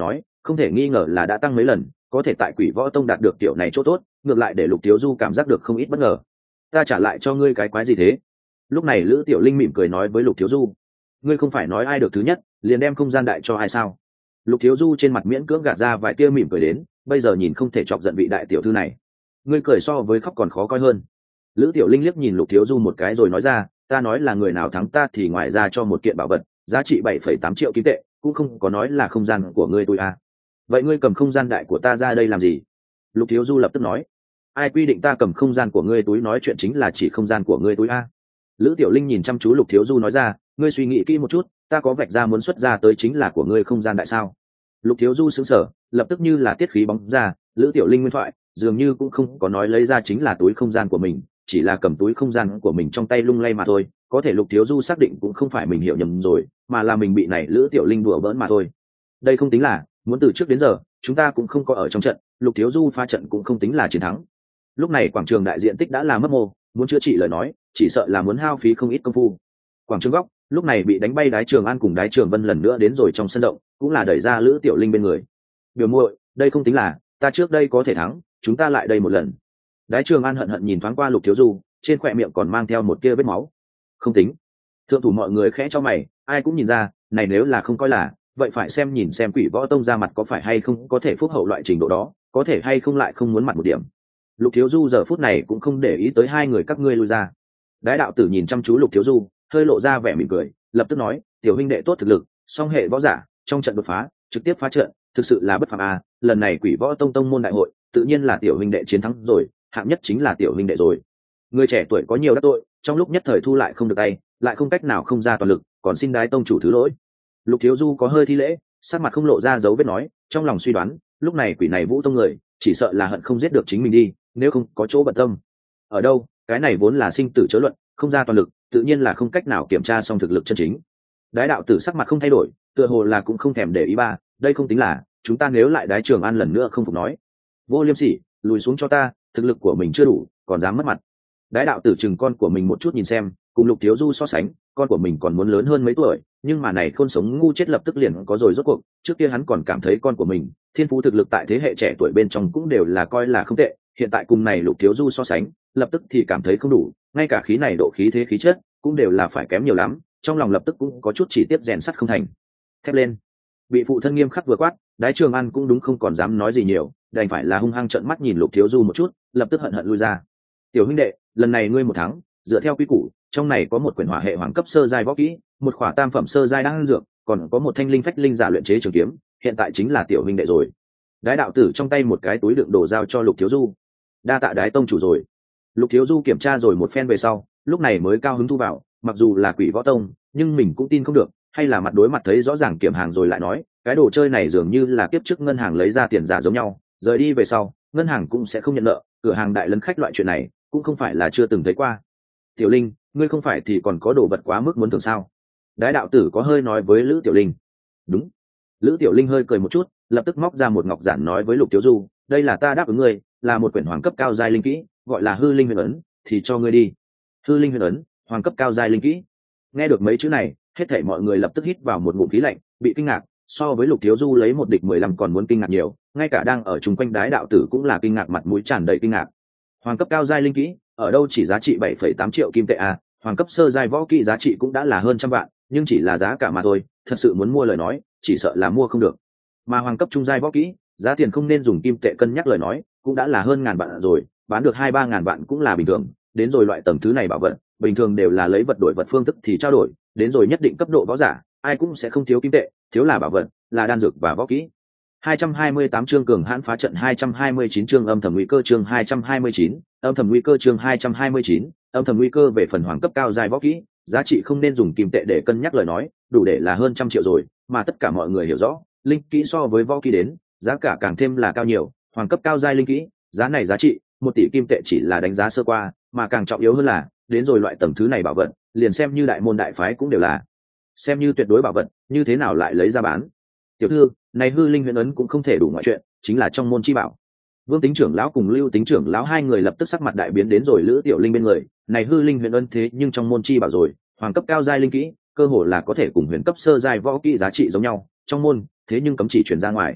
không thể nghi ngờ là đã tăng mấy lần, có thể tại Quỷ Võ Tông đạt được tiểu này chỗ tốt, ngược lại để Lục Thiếu Du cảm giác được không ít bất ngờ. Ta trả lại cho ngươi cái quái gì thế? Lúc này Lữ Tiểu Linh mỉm cười nói với Lục Thiếu Du, ngươi không phải nói ai được thứ nhất liền đem không gian đại cho ai sao? Lục Thiếu Du trên mặt miễn cưỡng gạt ra vài tia mỉm cười đến, bây giờ nhìn không thể chọc giận vị đại tiểu thư này. Ngươi cười so với khóc còn khó coi hơn. Lữ Tiểu Linh liếc nhìn Lục Thiếu Du một cái rồi nói ra, ta nói là người nào thắng ta thì ngoài ra cho một kiện bảo vật giá trị bảy phẩy tám triệu kim tệ, cũng không có nói là không gian của ngươi tôi à. Vậy ngươi cầm không gian đại của ta ra đây làm gì? Lục Thiếu Du lập tức nói, ai quy định ta cầm không gian của ngươi túi nói chuyện chính là chỉ không gian của ngươi túi a. Lữ Tiểu Linh nhìn chăm chú Lục Thiếu Du nói ra, ngươi suy nghĩ kỹ một chút, ta có vạch ra muốn xuất ra tới chính là của ngươi không gian đại sao? Lục Thiếu Du sững sờ, lập tức như là tiết khí bóng ra, Lữ Tiểu Linh nguyên thoại dường như cũng không có nói lấy ra chính là túi không gian của mình, chỉ là cầm túi không gian của mình trong tay lung lay mà thôi. Có thể Lục Thiếu Du xác định cũng không phải mình hiểu nhầm rồi, mà là mình bị này Lữ Tiểu Linh đùa bỡn mà thôi. Đây không tính là, muốn từ trước đến giờ chúng ta cũng không có ở trong trận, Lục Thiếu Du phá trận cũng không tính là chiến thắng. Lúc này quảng trường đại diện tích đã là mất mô, muốn chữa trị lời nói chỉ sợ là muốn hao phí không ít công phu. Quảng trường góc lúc này bị đánh bay, Đái Trường An cùng Đái Trường Vân lần nữa đến rồi trong sân động, cũng là đẩy ra Lữ Tiểu Linh bên người. Biểu muội, đây không tính là, ta trước đây có thể thắng, chúng ta lại đây một lần. Đái Trường An hận hận nhìn thoáng qua Lục Thiếu Du, trên khóe miệng còn mang theo một tia vết máu. Không tính. Thượng thủ mọi người khẽ cho mày, ai cũng nhìn ra, này nếu là không coi là, vậy phải xem nhìn xem Quỷ Võ Tông ra mặt có phải hay không có thể phúc hậu loại trình độ đó, có thể hay không lại không muốn mặt một điểm. Lục Thiếu Du giờ phút này cũng không để ý tới hai người các ngươi lui ra. Đái đạo tử nhìn chăm chú Lục Thiếu Du, hơi lộ ra vẻ mỉm cười, lập tức nói, tiểu huynh đệ tốt thực lực, song hệ võ giả, trong trận đột phá, trực tiếp phá trận, thực sự là bất phàm à, lần này Quỷ Võ Tông tông môn đại hội, tự nhiên là tiểu huynh đệ chiến thắng rồi, hạng nhất chính là tiểu huynh đệ rồi. Người trẻ tuổi có nhiều đắc tội, trong lúc nhất thời thu lại không được tay, lại không cách nào không ra toàn lực, còn xin Đái tông chủ thứ lỗi. Lục Thiếu Du có hơi thi lễ, sắc mặt không lộ ra dấu vết nói, trong lòng suy đoán, lúc này quỷ này Vũ Tông người, chỉ sợ là hận không giết được chính mình đi, nếu không có chỗ bận tâm. Ở đâu, cái này vốn là sinh tử chớ luận, không ra toàn lực, tự nhiên là không cách nào kiểm tra xong thực lực chân chính. Đái đạo tử sắc mặt không thay đổi, tựa hồ là cũng không thèm để ý ba, đây không tính là, chúng ta nếu lại Đái Trường An lần nữa không phục nói. Vô Liêm Sỉ, lùi xuống cho ta, thực lực của mình chưa đủ, còn dám mất mặt. Đái đạo tử chừng con của mình một chút nhìn xem, cùng Lục Thiếu Du so sánh, con của mình còn muốn lớn hơn mấy tuổi, nhưng mà này khôn sống ngu chết lập tức liền có rồi rốt cuộc. Trước kia hắn còn cảm thấy con của mình thiên phú thực lực tại thế hệ trẻ tuổi bên trong cũng đều là coi là không tệ, hiện tại cùng này Lục Thiếu Du so sánh, lập tức thì cảm thấy không đủ, ngay cả khí này độ khí thế khí chất cũng đều là phải kém nhiều lắm, trong lòng lập tức cũng có chút chỉ tiếp rèn sắt không thành thép lên. Bị phụ thân nghiêm khắc vừa quát, Đái Trường An cũng đúng không còn dám nói gì nhiều, đành phải là hung hăng trợn mắt nhìn Lục Thiếu Du một chút, lập tức hận hận lui ra. Tiểu huynh đệ, lần này ngươi một thắng, dựa theo quy củ, trong này có một quyển hỏa hệ hoàng cấp sơ giai võ kỹ, một khỏa tam phẩm sơ giai đan dược, còn có một thanh linh phách linh giả luyện chế trường kiếm, hiện tại chính là tiểu huynh đệ rồi. Đái đạo tử trong tay một cái túi đựng đồ giao cho Lục Thiếu Du. Đa tạ Đái tông chủ rồi. Lục Thiếu Du kiểm tra rồi một phen về sau, lúc này mới cao hứng thu vào, mặc dù là Quỷ Võ Tông, nhưng mình cũng tin không được, hay là mặt đối mặt thấy rõ ràng kiểm hàng rồi lại nói, cái đồ chơi này dường như là kiếp trước ngân hàng lấy ra tiền giả giống nhau, rời đi về sau, ngân hàng cũng sẽ không nhận nợ, cửa hàng đại lấn khách loại chuyện này, cũng không phải là chưa từng thấy qua. Tiểu Linh, ngươi không phải thì còn có đồ vật quá mức muốn thưởng sao? Đái đạo tử có hơi nói với Lữ Tiểu Linh. Đúng. Lữ Tiểu Linh hơi cười một chút, lập tức móc ra một ngọc giản nói với Lục Thiếu Du, đây là ta đáp ứng ngươi, là một quyển hoàng cấp cao giai linh kỹ, gọi là Hư Linh Huyền Ấn, thì cho ngươi đi. Hư Linh Huyền Ấn, hoàng cấp cao giai linh kỹ. Nghe được mấy chữ này, hết thảy mọi người lập tức hít vào một ngụm khí lạnh, bị kinh ngạc, so với Lục Thiếu Du lấy một địch mười lăm còn muốn kinh ngạc nhiều, ngay cả đang ở chung quanh Đái đạo tử cũng là kinh ngạc, mặt mũi tràn đầy kinh ngạc. Hoàng cấp cao giai linh kỹ, ở đâu chỉ giá trị bảy phẩy tám triệu kim tệ à, hoàng cấp sơ giai võ kỹ giá trị cũng đã là hơn trăm vạn, nhưng chỉ là giá cả mà thôi, thật sự muốn mua lời nói, chỉ sợ là mua không được. Mà hoàng cấp trung giai võ kỹ, giá tiền không nên dùng kim tệ cân nhắc lời nói, cũng đã là hơn ngàn vạn rồi, bán được hai ba ngàn vạn cũng là bình thường, đến rồi loại tầng thứ này bảo vật, bình thường đều là lấy vật đổi vật phương thức thì trao đổi, đến rồi nhất định cấp độ võ giả, ai cũng sẽ không thiếu kim tệ, thiếu là bảo vật, là đan dược và võ kỹ. hai trăm hai mươi tám chương cường hãn phá trận, hai trăm hai mươi chín chương âm thầm nguy cơ, chương hai trăm hai mươi chín, âm thầm nguy cơ, chương hai trăm hai mươi chín, âm thầm nguy cơ. Về phần hoàng cấp cao giai võ kỹ, giá trị không nên dùng kim tệ để cân nhắc lời nói, đủ để là hơn trăm triệu rồi, mà tất cả mọi người hiểu rõ, linh kỹ so với võ kỹ đến, giá cả càng thêm là cao nhiều, hoàng cấp cao giai linh kỹ, giá này giá trị một tỷ kim tệ chỉ là đánh giá sơ qua, mà càng trọng yếu hơn là, đến rồi loại tầng thứ này bảo vật, liền xem như đại môn đại phái cũng đều là xem như tuyệt đối bảo vật, như thế nào lại lấy ra bán? Tiểu thư, này Hư Linh Huyền Ấn cũng không thể đủ ngoại chuyện, chính là trong môn chi bảo. Vương Tính trưởng lão cùng Lưu Tính trưởng lão hai người lập tức sắc mặt đại biến đến rồi Lữ Tiểu Linh bên người, này Hư Linh Huyền Ấn thế nhưng trong môn chi bảo rồi, hoàng cấp cao giai linh kỹ, cơ hồ là có thể cùng huyền cấp sơ giai võ kỹ giá trị giống nhau, trong môn, thế nhưng cấm chỉ truyền ra ngoài.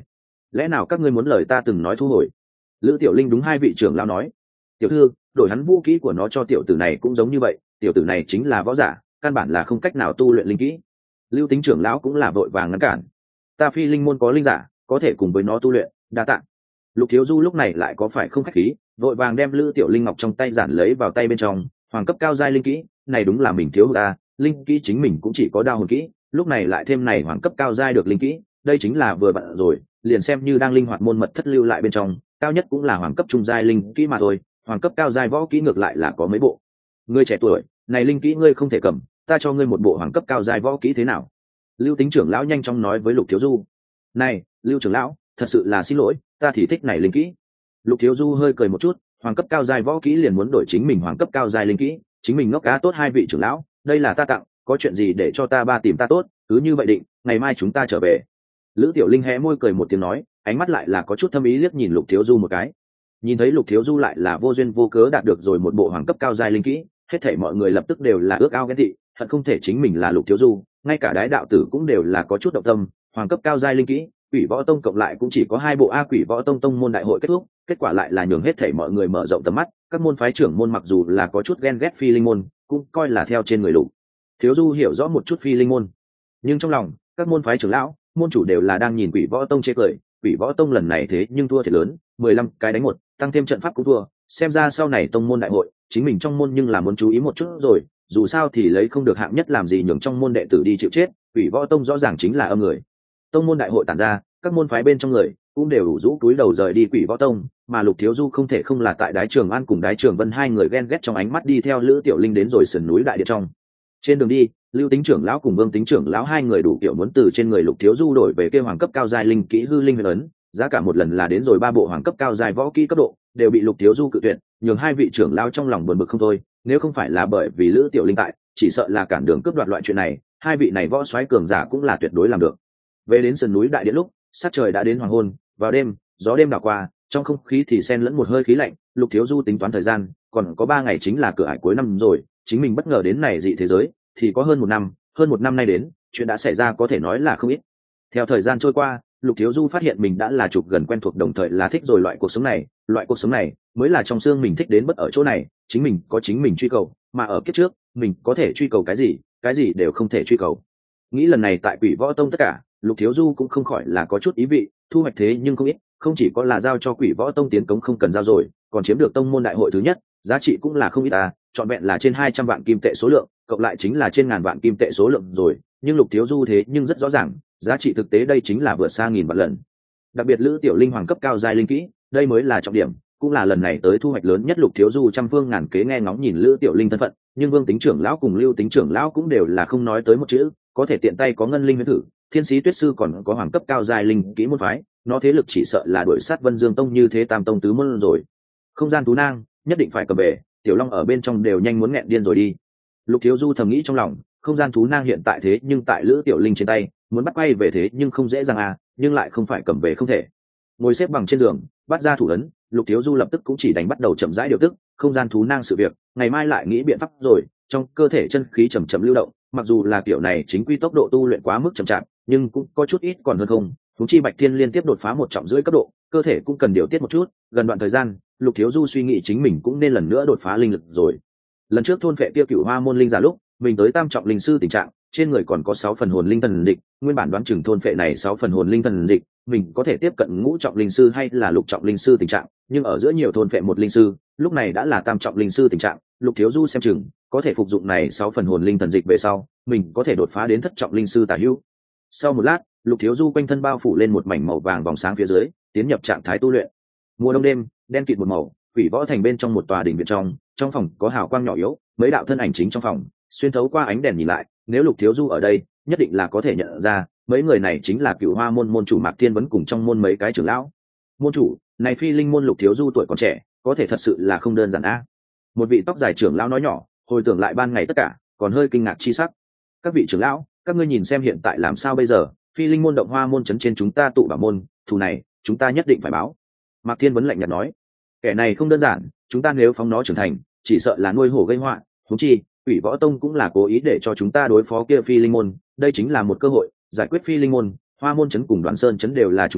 lẽ nào các ngươi muốn lời ta từng nói thu hồi? Lữ Tiểu Linh đúng hai vị trưởng lão nói. Tiểu thư, đổi hắn vũ kỹ của nó cho tiểu tử này cũng giống như vậy, tiểu tử này chính là võ giả, căn bản là không cách nào tu luyện linh kỹ. Lưu Tính trưởng lão cũng là vội vàng ngăn cản. Ta phi linh môn có linh giả, có thể cùng với nó tu luyện, đa tạ. Lục Thiếu Du lúc này lại có phải không khách khí, vội vàng đem Lữ Tiểu Linh ngọc trong tay giản lấy vào tay bên trong, hoàng cấp cao giai linh kỹ, này đúng là mình thiếu ta, linh kỹ chính mình cũng chỉ có đao hồn kỹ, lúc này lại thêm này hoàng cấp cao giai được linh kỹ, đây chính là vừa vặn rồi, liền xem như đang linh hoạt môn mật thất lưu lại bên trong, cao nhất cũng là hoàng cấp trung giai linh kỹ mà thôi, hoàng cấp cao giai võ kỹ ngược lại là có mấy bộ. Ngươi trẻ tuổi, này linh kỹ ngươi không thể cầm, ta cho ngươi một bộ hoàng cấp cao giai võ kỹ thế nào? Lưu Tính trưởng lão nhanh chóng nói với Lục Thiếu Du. Này, Lưu trưởng lão, thật sự là xin lỗi, ta thì thích này linh kỹ. Lục Thiếu Du hơi cười một chút, hoàng cấp cao giai võ kỹ liền muốn đổi chính mình hoàng cấp cao giai linh kỹ, chính mình ngốc cá tốt hai vị trưởng lão, đây là ta tặng, có chuyện gì để cho ta ba tìm ta tốt, cứ như vậy định, ngày mai chúng ta trở về. Lữ Tiểu Linh hé môi cười một tiếng nói, ánh mắt lại là có chút thâm ý liếc nhìn Lục Thiếu Du một cái. Nhìn thấy Lục Thiếu Du lại là vô duyên vô cớ đạt được rồi một bộ hoàng cấp cao giai linh kỹ, hết thảy mọi người lập tức đều là ước ao ghen tị, hận không thể chính mình là Lục Thiếu Du, ngay cả đái đạo tử cũng đều là có chút động tâm, hoàng cấp cao giai linh kỹ, Quỷ Võ Tông cộng lại cũng chỉ có hai bộ a Quỷ Võ Tông tông môn đại hội kết thúc, kết quả lại là nhường hết thảy mọi người mở rộng tầm mắt, các môn phái trưởng môn mặc dù là có chút ghen ghét phi linh môn, cũng coi là theo trên người Lục Thiếu Du hiểu rõ một chút phi linh môn, nhưng trong lòng các môn phái trưởng lão, môn chủ đều là đang nhìn Quỷ Võ Tông chê cười, Quỷ Võ Tông lần này thế nhưng thua thiệt lớn, mười lăm cái đánh một, tăng thêm trận pháp cũng thua, xem ra sau này tông môn đại hội, chính mình trong môn nhưng là muốn chú ý một chút rồi, dù sao thì lấy không được hạng nhất làm gì nhường trong môn đệ tử đi chịu chết, Quỷ Võ Tông rõ ràng chính là âm người. Tông môn đại hội tản ra, các môn phái bên trong người cũng đều đủ rũ túi đầu rời đi Quỷ Võ Tông, mà Lục Thiếu Du không thể không là tại Đái Trường An cùng Đái Trường Vân hai người ghen ghét trong ánh mắt đi theo Lữ Tiểu Linh đến rồi sườn núi đại địa trong. Trên đường đi, Lưu Tính trưởng lão cùng Vương Tính trưởng lão hai người đủ kiểu muốn từ trên người Lục Thiếu Du đổi về kêu hoàng cấp cao giai linh kỹ hư linh huyền ấn, giá cả một lần là đến rồi ba bộ hoàng cấp cao giai võ kỹ cấp độ, đều bị Lục Thiếu Du cự tuyệt, nhường hai vị trưởng lão trong lòng buồn bực không thôi, nếu không phải là bởi vì Lữ Tiểu Linh tại, chỉ sợ là cản đường cướp đoạt loại chuyện này, hai vị này võ soái cường giả cũng là tuyệt đối làm được. Về đến sườn núi đại điện lúc, sát trời đã đến hoàng hôn, vào đêm, gió đêm đảo qua, trong không khí thì xen lẫn một hơi khí lạnh, Lục Thiếu Du tính toán thời gian, còn có ba ngày chính là cửa ải cuối năm rồi, chính mình bất ngờ đến này dị thế giới, thì có hơn một năm, hơn một năm nay đến, chuyện đã xảy ra có thể nói là không ít. Theo thời gian trôi qua, Lục Thiếu Du phát hiện mình đã là chụp gần quen thuộc đồng thời là thích rồi loại cuộc sống này, loại cuộc sống này mới là trong xương mình thích đến bất ở chỗ này, chính mình có chính mình truy cầu, mà ở kiếp trước, mình có thể truy cầu cái gì, cái gì đều không thể truy cầu. Nghĩ lần này tại Quỷ Võ Tông tất cả, Lục Thiếu Du cũng không khỏi là có chút ý vị, thu hoạch thế nhưng không ít, không chỉ có là giao cho Quỷ Võ Tông tiến cống không cần giao rồi, còn chiếm được tông môn đại hội thứ nhất, giá trị cũng là không ít à, trọn vẹn là trên hai trăm vạn kim tệ số lượng, cộng lại chính là trên ngàn vạn kim tệ số lượng rồi, nhưng Lục Thiếu Du thế nhưng rất rõ ràng, giá trị thực tế đây chính là vượt xa nghìn vạn lần. Đặc biệt Lữ Tiểu Linh hoàng cấp cao giai linh kỹ, đây mới là trọng điểm, cũng là lần này tới thu hoạch lớn nhất. Lục Thiếu Du trăm phương ngàn kế nghe ngóng nhìn Lữ Tiểu Linh thân phận, nhưng Vương Tính trưởng lão cùng Lưu Tính trưởng lão cũng đều là không nói tới một chữ, có thể tiện tay có ngân linh huyễn thử, thiên sĩ tuyết sư còn có hoàng cấp cao giai linh kỹ môn phái, nó thế lực chỉ sợ là đuổi sát Vân Dương Tông như thế tam tông tứ môn rồi. Không gian thú nang nhất định phải cầm về, Tiểu Long ở bên trong đều nhanh muốn nghẹn điên rồi đi. Lục Thiếu Du thầm nghĩ trong lòng, không gian thú nang hiện tại thế nhưng tại Lữ Tiểu Linh trên tay, muốn bắt quay về thế nhưng không dễ dàng à, nhưng lại không phải cầm về không thể. Ngồi xếp bằng trên giường, bắt ra thủ ấn, Lục Thiếu Du lập tức cũng chỉ đánh bắt đầu chậm rãi điều tức, không gian thú nang sự việc, ngày mai lại nghĩ biện pháp rồi. Trong cơ thể chân khí chậm chậm lưu động, mặc dù là kiểu này chính quy tốc độ tu luyện quá mức chậm chạp, nhưng cũng có chút ít còn hơn không. Huống chi Bạch Thiên liên tiếp đột phá một trọng rưỡi cấp độ, cơ thể cũng cần điều tiết một chút. Gần đoạn thời gian, Lục Thiếu Du suy nghĩ chính mình cũng nên lần nữa đột phá linh lực rồi. Lần trước thôn phệ kia Cửu Hoa môn linh giả lúc, mình tới tam trọng linh sư tình trạng, trên người còn có sáu phần hồn linh thần dịch, nguyên bản đoán chừng thôn phệ này sáu phần hồn linh thần dịch, mình có thể tiếp cận ngũ trọng linh sư hay là lục trọng linh sư tình trạng, nhưng ở giữa nhiều thôn phệ một linh sư, lúc này đã là tam trọng linh sư tình trạng. Lục Thiếu Du xem chừng có thể phục dụng này sáu phần hồn linh thần dịch về sau, mình có thể đột phá đến thất trọng linh sư tả hữu. Sau một lát, Lục Thiếu Du quanh thân bao phủ lên một mảnh màu vàng vòng sáng phía dưới, tiến nhập trạng thái tu luyện. Mùa đông đêm, đen kịt một màu, Quỷ Võ thành bên trong một tòa đỉnh viện trong, trong phòng có hào quang nhỏ yếu, mấy đạo thân ảnh chính trong phòng, xuyên thấu qua ánh đèn nhìn lại, nếu Lục Thiếu Du ở đây, nhất định là có thể nhận ra, mấy người này chính là Cửu Hoa môn môn chủ Mạc Thiên Vấn cùng trong môn mấy cái trưởng lão. Môn chủ, này phi linh môn Lục Thiếu Du tuổi còn trẻ, có thể thật sự là không đơn giản a. Một vị tóc dài trưởng lão nói nhỏ, hồi tưởng lại ban ngày tất cả, còn hơi kinh ngạc chi sắc. Các vị trưởng lão, các ngươi nhìn xem hiện tại làm sao bây giờ, phi linh môn động hoa môn trấn trên chúng ta tụ bảo môn, thù này, chúng ta nhất định phải báo. Mạc Thiên Vấn lạnh nhạt nói, kẻ này không đơn giản, chúng ta nếu phóng nó trưởng thành, chỉ sợ là nuôi hổ gây họa. Huống chi, Quỷ Võ Tông cũng là cố ý để cho chúng ta đối phó kia phi linh môn, đây chính là một cơ hội, giải quyết phi linh môn, hoa môn trấn cùng Đoán Sơn trấn đều là chúng ta,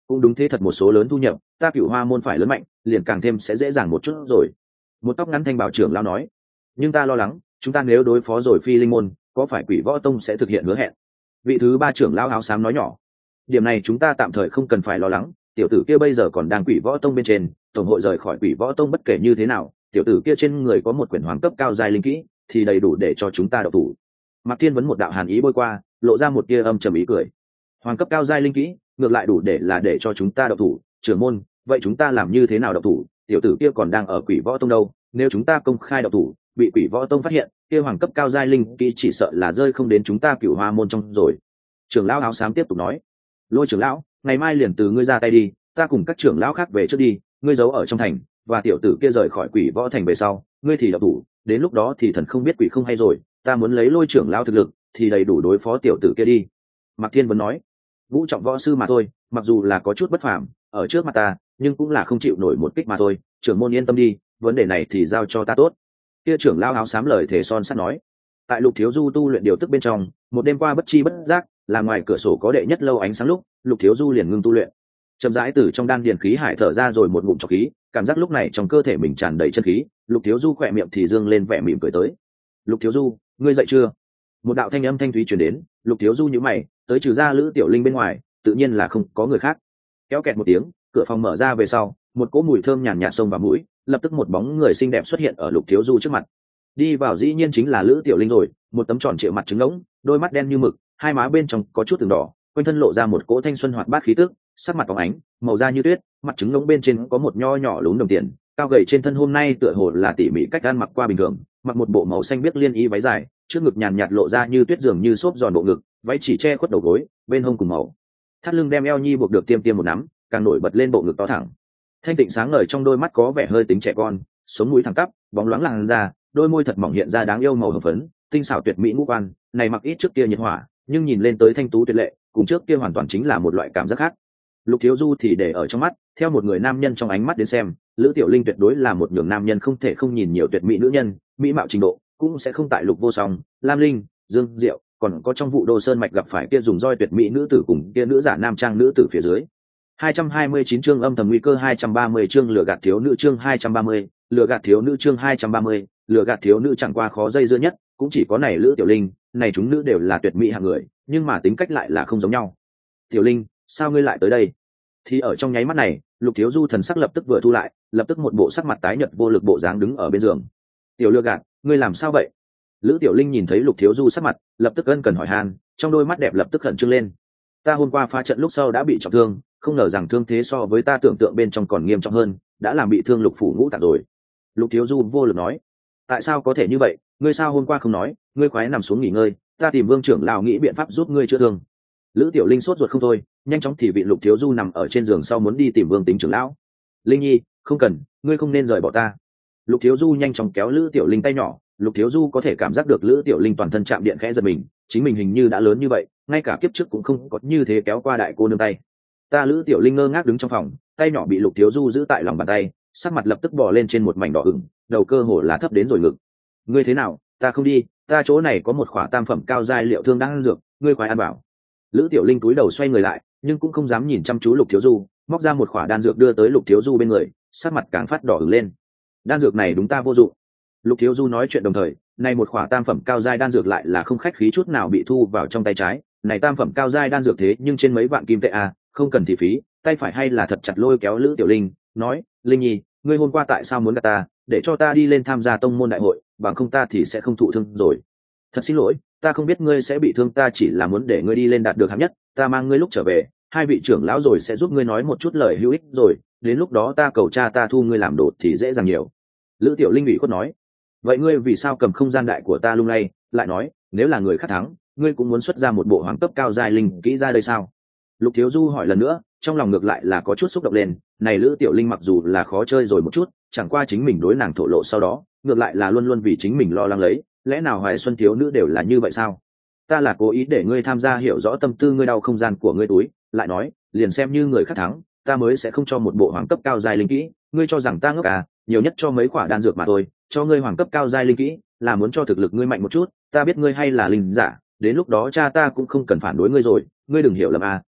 cũng đúng thế, thật một số lớn thu nhập, ta Cửu Hoa môn phải lớn mạnh, liền càng thêm sẽ dễ dàng một chút rồi. Một tóc ngắn thanh bảo trưởng lão nói. Nhưng ta lo lắng, chúng ta nếu đối phó rồi Phi Linh môn, có phải Quỷ Võ tông sẽ thực hiện hứa hẹn? Vị thứ ba trưởng lão áo xám nói nhỏ. Điểm này chúng ta tạm thời không cần phải lo lắng, tiểu tử kia bây giờ còn đang Quỷ Võ tông bên trên, tổng hội rời khỏi Quỷ Võ tông bất kể như thế nào, tiểu tử kia trên người có một quyển hoàng cấp cao giai linh kỹ, thì đầy đủ để cho chúng ta độc thủ. Mạc Thiên vấn một đạo hàn ý bôi qua, lộ ra một tia âm trầm ý cười. Hoàng cấp cao giai linh kỹ, ngược lại đủ để là để cho chúng ta độc thủ. Trưởng môn, vậy chúng ta làm như thế nào độc thủ? Tiểu tử kia còn đang ở Quỷ Võ tông đâu, nếu chúng ta công khai độc thủ, bị Quỷ Võ tông phát hiện, kia hoàng cấp cao giai linh kỹ chỉ sợ là rơi không đến chúng ta Cửu Hoa môn trong rồi. Trưởng lão áo xám tiếp tục nói. Lôi trưởng lão, ngày mai liền từ ngươi ra tay đi, ta cùng các trưởng lão khác về trước đi, ngươi giấu ở trong thành, và tiểu tử kia rời khỏi Quỷ Võ thành về sau, ngươi thì độc thủ, đến lúc đó thì thần không biết quỷ không hay rồi, ta muốn lấy Lôi trưởng lão thực lực, thì đầy đủ đối phó tiểu tử kia đi. Mạc Thiên vẫn nói. Vũ trọng võ sư mà thôi, mặc dù là có chút bất phàm, ở trước mặt ta, nhưng cũng là không chịu nổi một kích mà thôi, trưởng môn yên tâm đi, vấn đề này thì giao cho ta tốt. Kia trưởng lão áo xám lời thể son sắt nói. Tại Lục Thiếu Du tu luyện điều tức bên trong, một đêm qua bất chi bất giác, là ngoài cửa sổ có đệ nhất lâu ánh sáng lúc, Lục Thiếu Du liền ngưng tu luyện. Chậm rãi từ trong đan điền khí hải thở ra rồi một ngụm trọc khí, cảm giác lúc này trong cơ thể mình tràn đầy chân khí, Lục Thiếu Du khỏe miệng thì dương lên vẻ mỉm cười tới. Lục Thiếu Du, ngươi dậy chưa? Một đạo thanh âm thanh thúy truyền đến. Lục Thiếu Du nhíu mày, tới trừ ra Lữ Tiểu Linh bên ngoài, tự nhiên là không có người khác. Kéo kẹt một tiếng, cửa phòng mở ra về sau, một cỗ mùi thơm nhàn nhạt xông vào mũi, lập tức một bóng người xinh đẹp xuất hiện ở Lục Thiếu Du trước mặt. Đi vào dĩ nhiên chính là Lữ Tiểu Linh rồi, một tấm tròn trịa mặt trứng ngỗng, đôi mắt đen như mực, hai má bên trong có chút từng đỏ, quanh thân lộ ra một cỗ thanh xuân hoạt bát khí tức, sắc mặt phóng ánh, màu da như tuyết, mặt trứng ngỗng bên trên có một nho nhỏ lún đồng tiền, cao gầy trên thân hôm nay tựa hồ là tỉ mỉ cách ăn mặc qua bình thường, mặc một bộ màu xanh biếc liên y váy dài, trước ngực nhàn nhạt lộ ra như tuyết dường như xốp giòn bộ ngực, váy chỉ che khuất đầu gối, bên hông cùng màu thắt lưng đem eo nhi buộc được tiêm tiêm một nắm, càng nổi bật lên bộ ngực to thẳng. Thanh tịnh sáng ngời trong đôi mắt có vẻ hơi tính trẻ con, sống mũi thẳng tắp, bóng loáng làn da, đôi môi thật mỏng hiện ra đáng yêu màu hồng phấn, tinh xảo tuyệt mỹ ngũ quan, này mặc ít trước kia nhiệt hỏa, nhưng nhìn lên tới thanh tú tuyệt lệ, cùng trước kia hoàn toàn chính là một loại cảm giác khác. Lục Thiếu Du thì để ở trong mắt, theo một người nam nhân trong ánh mắt đến xem, Lữ Tiểu Linh tuyệt đối là một nhường nam nhân không thể không nhìn nhiều tuyệt mỹ nữ nhân, mỹ mạo trình độ cũng sẽ không tại Lục Vô Song, Lam Linh, Dương Diệu, còn có trong vụ Đô Sơn mạch gặp phải kia dùng roi tuyệt mỹ nữ tử cùng kia nữ giả nam trang nữ tử phía dưới. hai trăm hai mươi chín chương âm thầm nguy cơ, hai trăm ba mươi chương lừa gạt thiếu nữ, chương hai trăm ba mươi, lừa gạt thiếu nữ, chương hai trăm ba mươi, lừa gạt thiếu nữ chẳng qua khó dây dưa nhất, cũng chỉ có này Lữ Tiểu Linh, này chúng nữ đều là tuyệt mỹ hạng người, nhưng mà tính cách lại là không giống nhau. Tiểu Linh, sao ngươi lại tới đây? Thì ở trong nháy mắt này, Lục Thiếu Du thần sắc lập tức vừa thu lại, lập tức một bộ sắc mặt tái nhợt vô lực bộ dáng đứng ở bên giường. Tiểu lừa gạt, ngươi làm sao vậy? Lữ Tiểu Linh nhìn thấy Lục Thiếu Du sắc mặt, lập tức ân cần hỏi han, trong đôi mắt đẹp lập tức khẩn trương lên. Ta hôm qua phá trận lúc sau đã bị trọng thương, không ngờ rằng thương thế so với ta tưởng tượng bên trong còn nghiêm trọng hơn, đã làm bị thương Lục phủ ngũ tạng rồi. Lục Thiếu Du vô lực nói. Tại sao có thể như vậy? Ngươi sao hôm qua không nói? Ngươi khoái nằm xuống nghỉ ngơi, ta tìm Vương trưởng lão nghĩ biện pháp giúp ngươi chữa thương. Lữ Tiểu Linh sốt ruột không thôi, nhanh chóng thì vị Lục Thiếu Du nằm ở trên giường sau muốn đi tìm Vương Tính trưởng lão. Linh Nhi, không cần, ngươi không nên rời bỏ ta. Lục Thiếu Du nhanh chóng kéo Lữ Tiểu Linh tay nhỏ, Lục Thiếu Du có thể cảm giác được Lữ Tiểu Linh toàn thân chạm điện khẽ giật mình, chính mình hình như đã lớn như vậy, ngay cả kiếp trước cũng không có như thế kéo qua đại cô nương tay. Ta Lữ Tiểu Linh ngơ ngác đứng trong phòng, tay nhỏ bị Lục Thiếu Du giữ tại lòng bàn tay, sắc mặt lập tức bò lên trên một mảnh đỏ ửng, đầu cơ hồ là thấp đến rồi ngực. Ngươi thế nào? Ta không đi, ta chỗ này có một khỏa tam phẩm cao giai liệu thương đang ăn dược, ngươi khoái ăn bảo. Lữ Tiểu Linh cúi đầu xoay người lại, nhưng cũng không dám nhìn chăm chú Lục Thiếu Du, móc ra một khỏa đan dược đưa tới Lục Thiếu Du bên người, sắc mặt càng phát đỏ ửng lên. Đan dược này đúng ta vô dụng. Lục Thiếu Du nói chuyện đồng thời, này một khỏa tam phẩm cao giai đan dược lại là không khách khí chút nào bị thu vào trong tay trái, này tam phẩm cao giai đan dược thế nhưng trên mấy vạn kim tệ à, không cần thị phí, tay phải hay là thật chặt lôi kéo Lữ Tiểu Linh, nói, Linh Nhi, ngươi hôm qua tại sao muốn gạt ta, để cho ta đi lên tham gia tông môn đại hội, bằng không ta thì sẽ không thụ thương rồi. Thật xin lỗi, ta không biết ngươi sẽ bị thương, ta chỉ là muốn để ngươi đi lên đạt được hạng nhất, ta mang ngươi lúc trở về, hai vị trưởng lão rồi sẽ giúp ngươi nói một chút lời hữu ích rồi, đến lúc đó ta cầu cha ta thu ngươi làm đồ thì dễ dàng nhiều. Lữ Tiểu Linh ủy khuất nói. Vậy ngươi vì sao cầm không gian đại của ta lung lay, lại nói, nếu là người khác thắng, ngươi cũng muốn xuất ra một bộ hoàng cấp cao giai linh kỹ ra đây sao? Lục Thiếu Du hỏi lần nữa, trong lòng ngược lại là có chút xúc động lên, này Lữ Tiểu Linh mặc dù là khó chơi rồi một chút, chẳng qua chính mình đối nàng thổ lộ sau đó, ngược lại là luôn luôn vì chính mình lo lắng lấy, lẽ nào Hoài Xuân thiếu nữ đều là như vậy sao? Ta là cố ý để ngươi tham gia hiểu rõ tâm tư ngươi đau không gian của ngươi túi, lại nói, liền xem như người khác thắng, ta mới sẽ không cho một bộ hoàng cấp cao giai linh kỹ, ngươi cho rằng ta ngốc à, nhiều nhất cho mấy quả đan dược mà thôi, cho ngươi hoàng cấp cao giai linh kỹ, là muốn cho thực lực ngươi mạnh một chút, ta biết ngươi hay là linh giả, đến lúc đó cha ta cũng không cần phản đối ngươi rồi, ngươi đừng hiểu lầm à,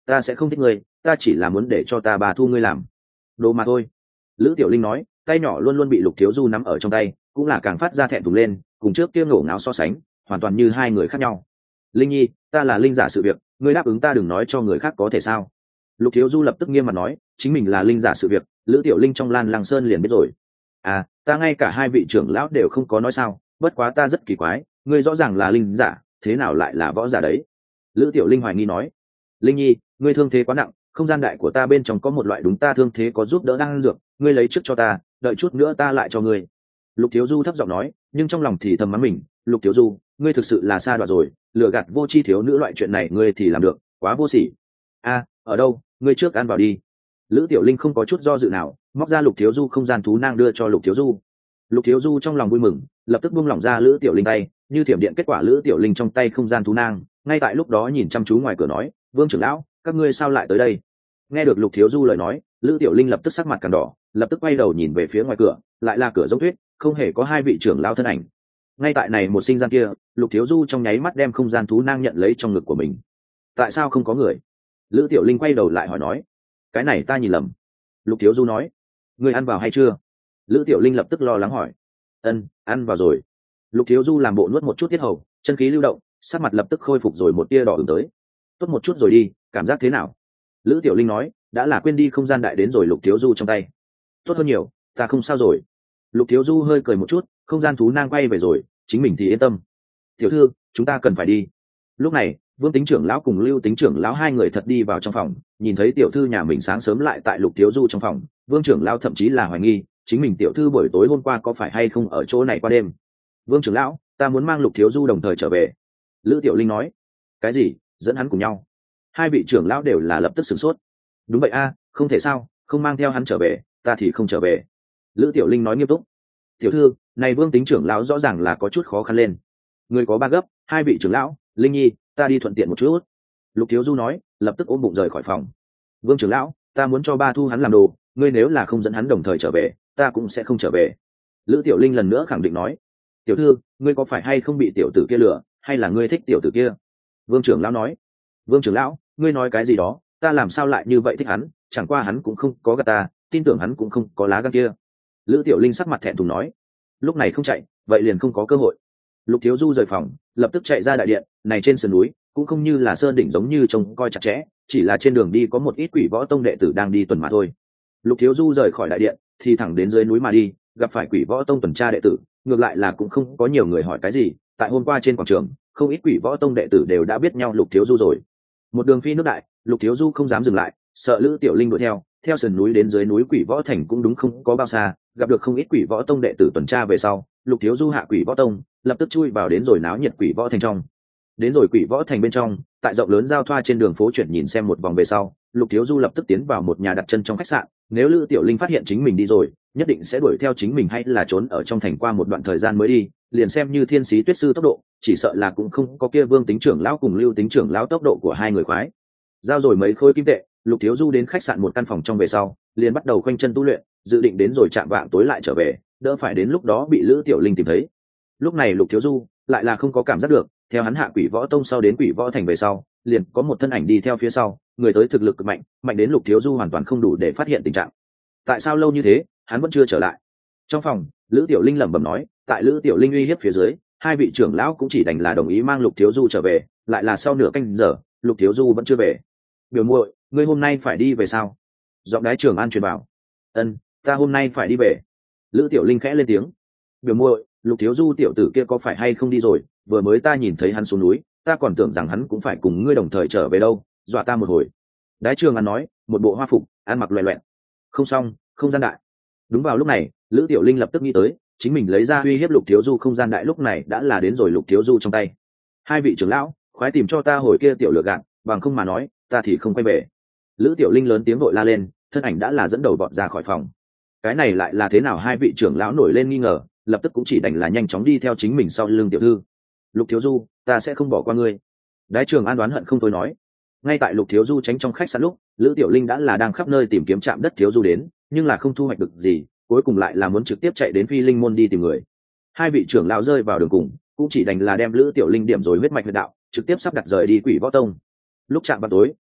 ta sẽ không thích ngươi, ta chỉ là muốn để cho ta bà thu ngươi làm đồ mà thôi. Lữ Tiểu Linh nói, tay nhỏ luôn luôn bị Lục Thiếu Du nắm ở trong tay, cũng là càng phát ra thẹn thùng lên, cùng trước kia ngổ ngáo so sánh, hoàn toàn như hai người khác nhau. Linh nhi, ta là linh giả sự việc, ngươi đáp ứng ta đừng nói cho người khác có thể sao? Lục Thiếu Du lập tức nghiêm mặt nói, chính mình là linh giả sự việc, Lữ Tiểu Linh trong Lan Lăng Sơn liền biết rồi. À, ta ngay cả hai vị trưởng lão đều không có nói sao, bất quá ta rất kỳ quái, ngươi rõ ràng là linh giả, thế nào lại là võ giả đấy? Lữ Tiểu Linh hoài nghi nói, Linh nhi, ngươi thương thế quá nặng, không gian đại của ta bên trong có một loại đúng ta thương thế có giúp đỡ đang dược, ngươi lấy trước cho ta, đợi chút nữa ta lại cho ngươi. Lục Thiếu Du thấp giọng nói, nhưng trong lòng thì thầm mắng mình, Lục Thiếu Du, ngươi thực sự là xa đoạt rồi, lừa gạt vô tri thiếu nữ loại chuyện này ngươi thì làm được, quá vô sỉ. A, ở đâu, ngươi trước ăn vào đi. Lữ Tiểu Linh không có chút do dự nào, móc ra Lục Thiếu Du không gian thú nang đưa cho Lục Thiếu Du. Lục Thiếu Du trong lòng vui mừng, lập tức buông lỏng ra Lữ Tiểu Linh tay, như thiểm điện kết quả Lữ Tiểu Linh trong tay không gian thú nang, ngay tại lúc đó nhìn chăm chú ngoài cửa nói, Vương trưởng lão, các ngươi sao lại tới đây? Nghe được Lục Thiếu Du lời nói, Lữ Tiểu Linh lập tức sắc mặt càng đỏ, lập tức quay đầu nhìn về phía ngoài cửa, lại là cửa giống tuyết, không hề có hai vị trưởng lão thân ảnh. Ngay tại này một sinh gian kia, Lục Thiếu Du trong nháy mắt đem không gian thú nang nhận lấy trong ngực của mình. Tại sao không có người? Lữ Tiểu Linh quay đầu lại hỏi nói. Cái này ta nhìn lầm. Lục Thiếu Du nói. Người ăn vào hay chưa? Lữ Tiểu Linh lập tức lo lắng hỏi. Ân, ăn vào rồi. Lục Thiếu Du làm bộ nuốt một chút tiết hầu, chân khí lưu động, sắc mặt lập tức khôi phục rồi một tia đỏ ửng tới. Tốt một chút rồi đi, cảm giác thế nào? Lữ Tiểu Linh nói, đã là quên đi không gian đại đến rồi. Lục Thiếu Du trong tay tốt hơn nhiều, ta không sao rồi. Lục Thiếu Du hơi cười một chút, không gian thú nang quay về rồi, chính mình thì yên tâm. Tiểu thư, chúng ta cần phải đi. Lúc này Vương Tính trưởng lão cùng Lưu Tính trưởng lão hai người thật đi vào trong phòng, nhìn thấy tiểu thư nhà mình sáng sớm lại tại Lục Thiếu Du trong phòng, Vương trưởng lão thậm chí là hoài nghi chính mình tiểu thư buổi tối hôm qua có phải hay không ở chỗ này qua đêm. Vương trưởng lão, ta muốn mang Lục Thiếu Du đồng thời trở về. Lữ Tiểu Linh nói. Cái gì? Dẫn hắn cùng nhau? Hai vị trưởng lão đều là lập tức sửng sốt. Đúng vậy a, không thể sao, không mang theo hắn trở về, ta thì không trở về. Lữ Tiểu Linh nói nghiêm túc. Tiểu thư, này Vương Tính trưởng lão rõ ràng là có chút khó khăn lên. Người có ba gấp, hai vị trưởng lão, Linh nhi, ta đi thuận tiện một chút. Lục Thiếu Du nói, lập tức ôm bụng rời khỏi phòng. Vương trưởng lão, ta muốn cho ba thu hắn làm đồ, ngươi nếu là không dẫn hắn đồng thời trở về, ta cũng sẽ không trở về. Lữ Tiểu Linh lần nữa khẳng định nói. Tiểu thư, ngươi có phải hay không bị tiểu tử kia lừa, hay là ngươi thích tiểu tử kia? Vương trưởng lão nói. Vương trưởng lão, ngươi nói cái gì đó, ta làm sao lại như vậy thích hắn, chẳng qua hắn cũng không có gạt ta, tin tưởng hắn cũng không có lá gan kia. Lữ Tiểu Linh sắc mặt thẹn thùng nói. Lúc này không chạy, vậy liền không có cơ hội. Lục Thiếu Du rời phòng, lập tức chạy ra đại điện, này trên sườn núi cũng không như là sơn đỉnh giống như trông coi chặt chẽ, chỉ là trên đường đi có một ít Quỷ Võ Tông đệ tử đang đi tuần mà thôi. Lục Thiếu Du rời khỏi đại điện thì thẳng đến dưới núi mà đi, gặp phải Quỷ Võ Tông tuần tra đệ tử, ngược lại là cũng không có nhiều người hỏi cái gì, tại hôm qua trên quảng trường không ít Quỷ Võ Tông đệ tử đều đã biết nhau Lục Thiếu Du rồi. Một đường phi nước đại, Lục Thiếu Du không dám dừng lại, sợ Lữ Tiểu Linh đuổi theo, theo sườn núi đến dưới núi Quỷ Võ Thành cũng đúng không có bao xa, gặp được không ít Quỷ Võ Tông đệ tử tuần tra về sau, Lục Thiếu Du hạ Quỷ Võ Tông, lập tức chui vào đến rồi náo nhiệt Quỷ Võ Thành trong. Đến rồi Quỷ Võ Thành bên trong, tại rộng lớn giao thoa trên đường phố chuyển nhìn xem một vòng về sau, Lục Thiếu Du lập tức tiến vào một nhà đặt chân trong khách sạn, nếu Lữ Tiểu Linh phát hiện chính mình đi rồi, nhất định sẽ đuổi theo chính mình hay là trốn ở trong thành qua một đoạn thời gian mới đi, liền xem như Thiên Sĩ Tuyết Sư tốc độ, chỉ sợ là cũng không có kia Vương Tính trưởng lão cùng Lưu Tính trưởng lão tốc độ của hai người khoái. Giao rồi mấy khối kim tệ, Lục Thiếu Du đến khách sạn một căn phòng trong về sau, liền bắt đầu khoanh chân tu luyện, dự định đến rồi chạm vạng tối lại trở về, đỡ phải đến lúc đó bị Lữ Tiểu Linh tìm thấy. Lúc này Lục Thiếu Du lại là không có cảm giác được, theo hắn hạ Quỷ Võ Tông sau đến Quỷ Võ Thành về sau, liền có một thân ảnh đi theo phía sau, người tới thực lực cực mạnh, mạnh đến Lục Thiếu Du hoàn toàn không đủ để phát hiện tình trạng. Tại sao lâu như thế, hắn vẫn chưa trở lại? Trong phòng, Lữ Tiểu Linh lẩm bẩm nói, tại Lữ Tiểu Linh uy hiếp phía dưới, hai vị trưởng lão cũng chỉ đành là đồng ý mang Lục Thiếu Du trở về, lại là sau nửa canh giờ, Lục Thiếu Du vẫn chưa về. Biểu muội, ngươi hôm nay phải đi về sao? Giọng Đái Trường An truyền bảo. Ân, ta hôm nay phải đi về. Lữ Tiểu Linh khẽ lên tiếng. Biểu muội, Lục Thiếu Du tiểu tử kia có phải hay không đi rồi? Vừa mới ta nhìn thấy hắn xuống núi, ta còn tưởng rằng hắn cũng phải cùng ngươi đồng thời trở về đâu, dọa ta một hồi. Đái Trường An nói, một bộ hoa phục, ăn mặc loè loẹt. Không xong, không gian đại. Đúng vào lúc này, Lữ Tiểu Linh lập tức nghĩ tới, chính mình lấy ra uy hiếp Lục Thiếu Du không gian đại lúc này đã là đến rồi Lục Thiếu Du trong tay. Hai vị trưởng lão, khoái tìm cho ta hồi kia tiểu lừa gạt, bằng không mà nói, ta thì không quay về. Lữ Tiểu Linh lớn tiếng vội la lên, thân ảnh đã là dẫn đầu bọn ra khỏi phòng. Cái này lại là thế nào? Hai vị trưởng lão nổi lên nghi ngờ, lập tức cũng chỉ đành là nhanh chóng đi theo chính mình sau lưng tiểu thư. Lục Thiếu Du, ta sẽ không bỏ qua ngươi. Đái Trường An đoán hận không thôi nói. Ngay tại Lục Thiếu Du tránh trong khách sạn lúc, Lữ Tiểu Linh đã là đang khắp nơi tìm kiếm trạm đất Thiếu Du đến, nhưng là không thu hoạch được gì, cuối cùng lại là muốn trực tiếp chạy đến Phi Linh môn đi tìm người. Hai vị trưởng lão rơi vào đường cùng, cũng chỉ đành là đem Lữ Tiểu Linh điểm rồi huyết mạch huyết đạo, trực tiếp sắp đặt rời đi Quỷ Võ Tông. Lúc chạm vào tối,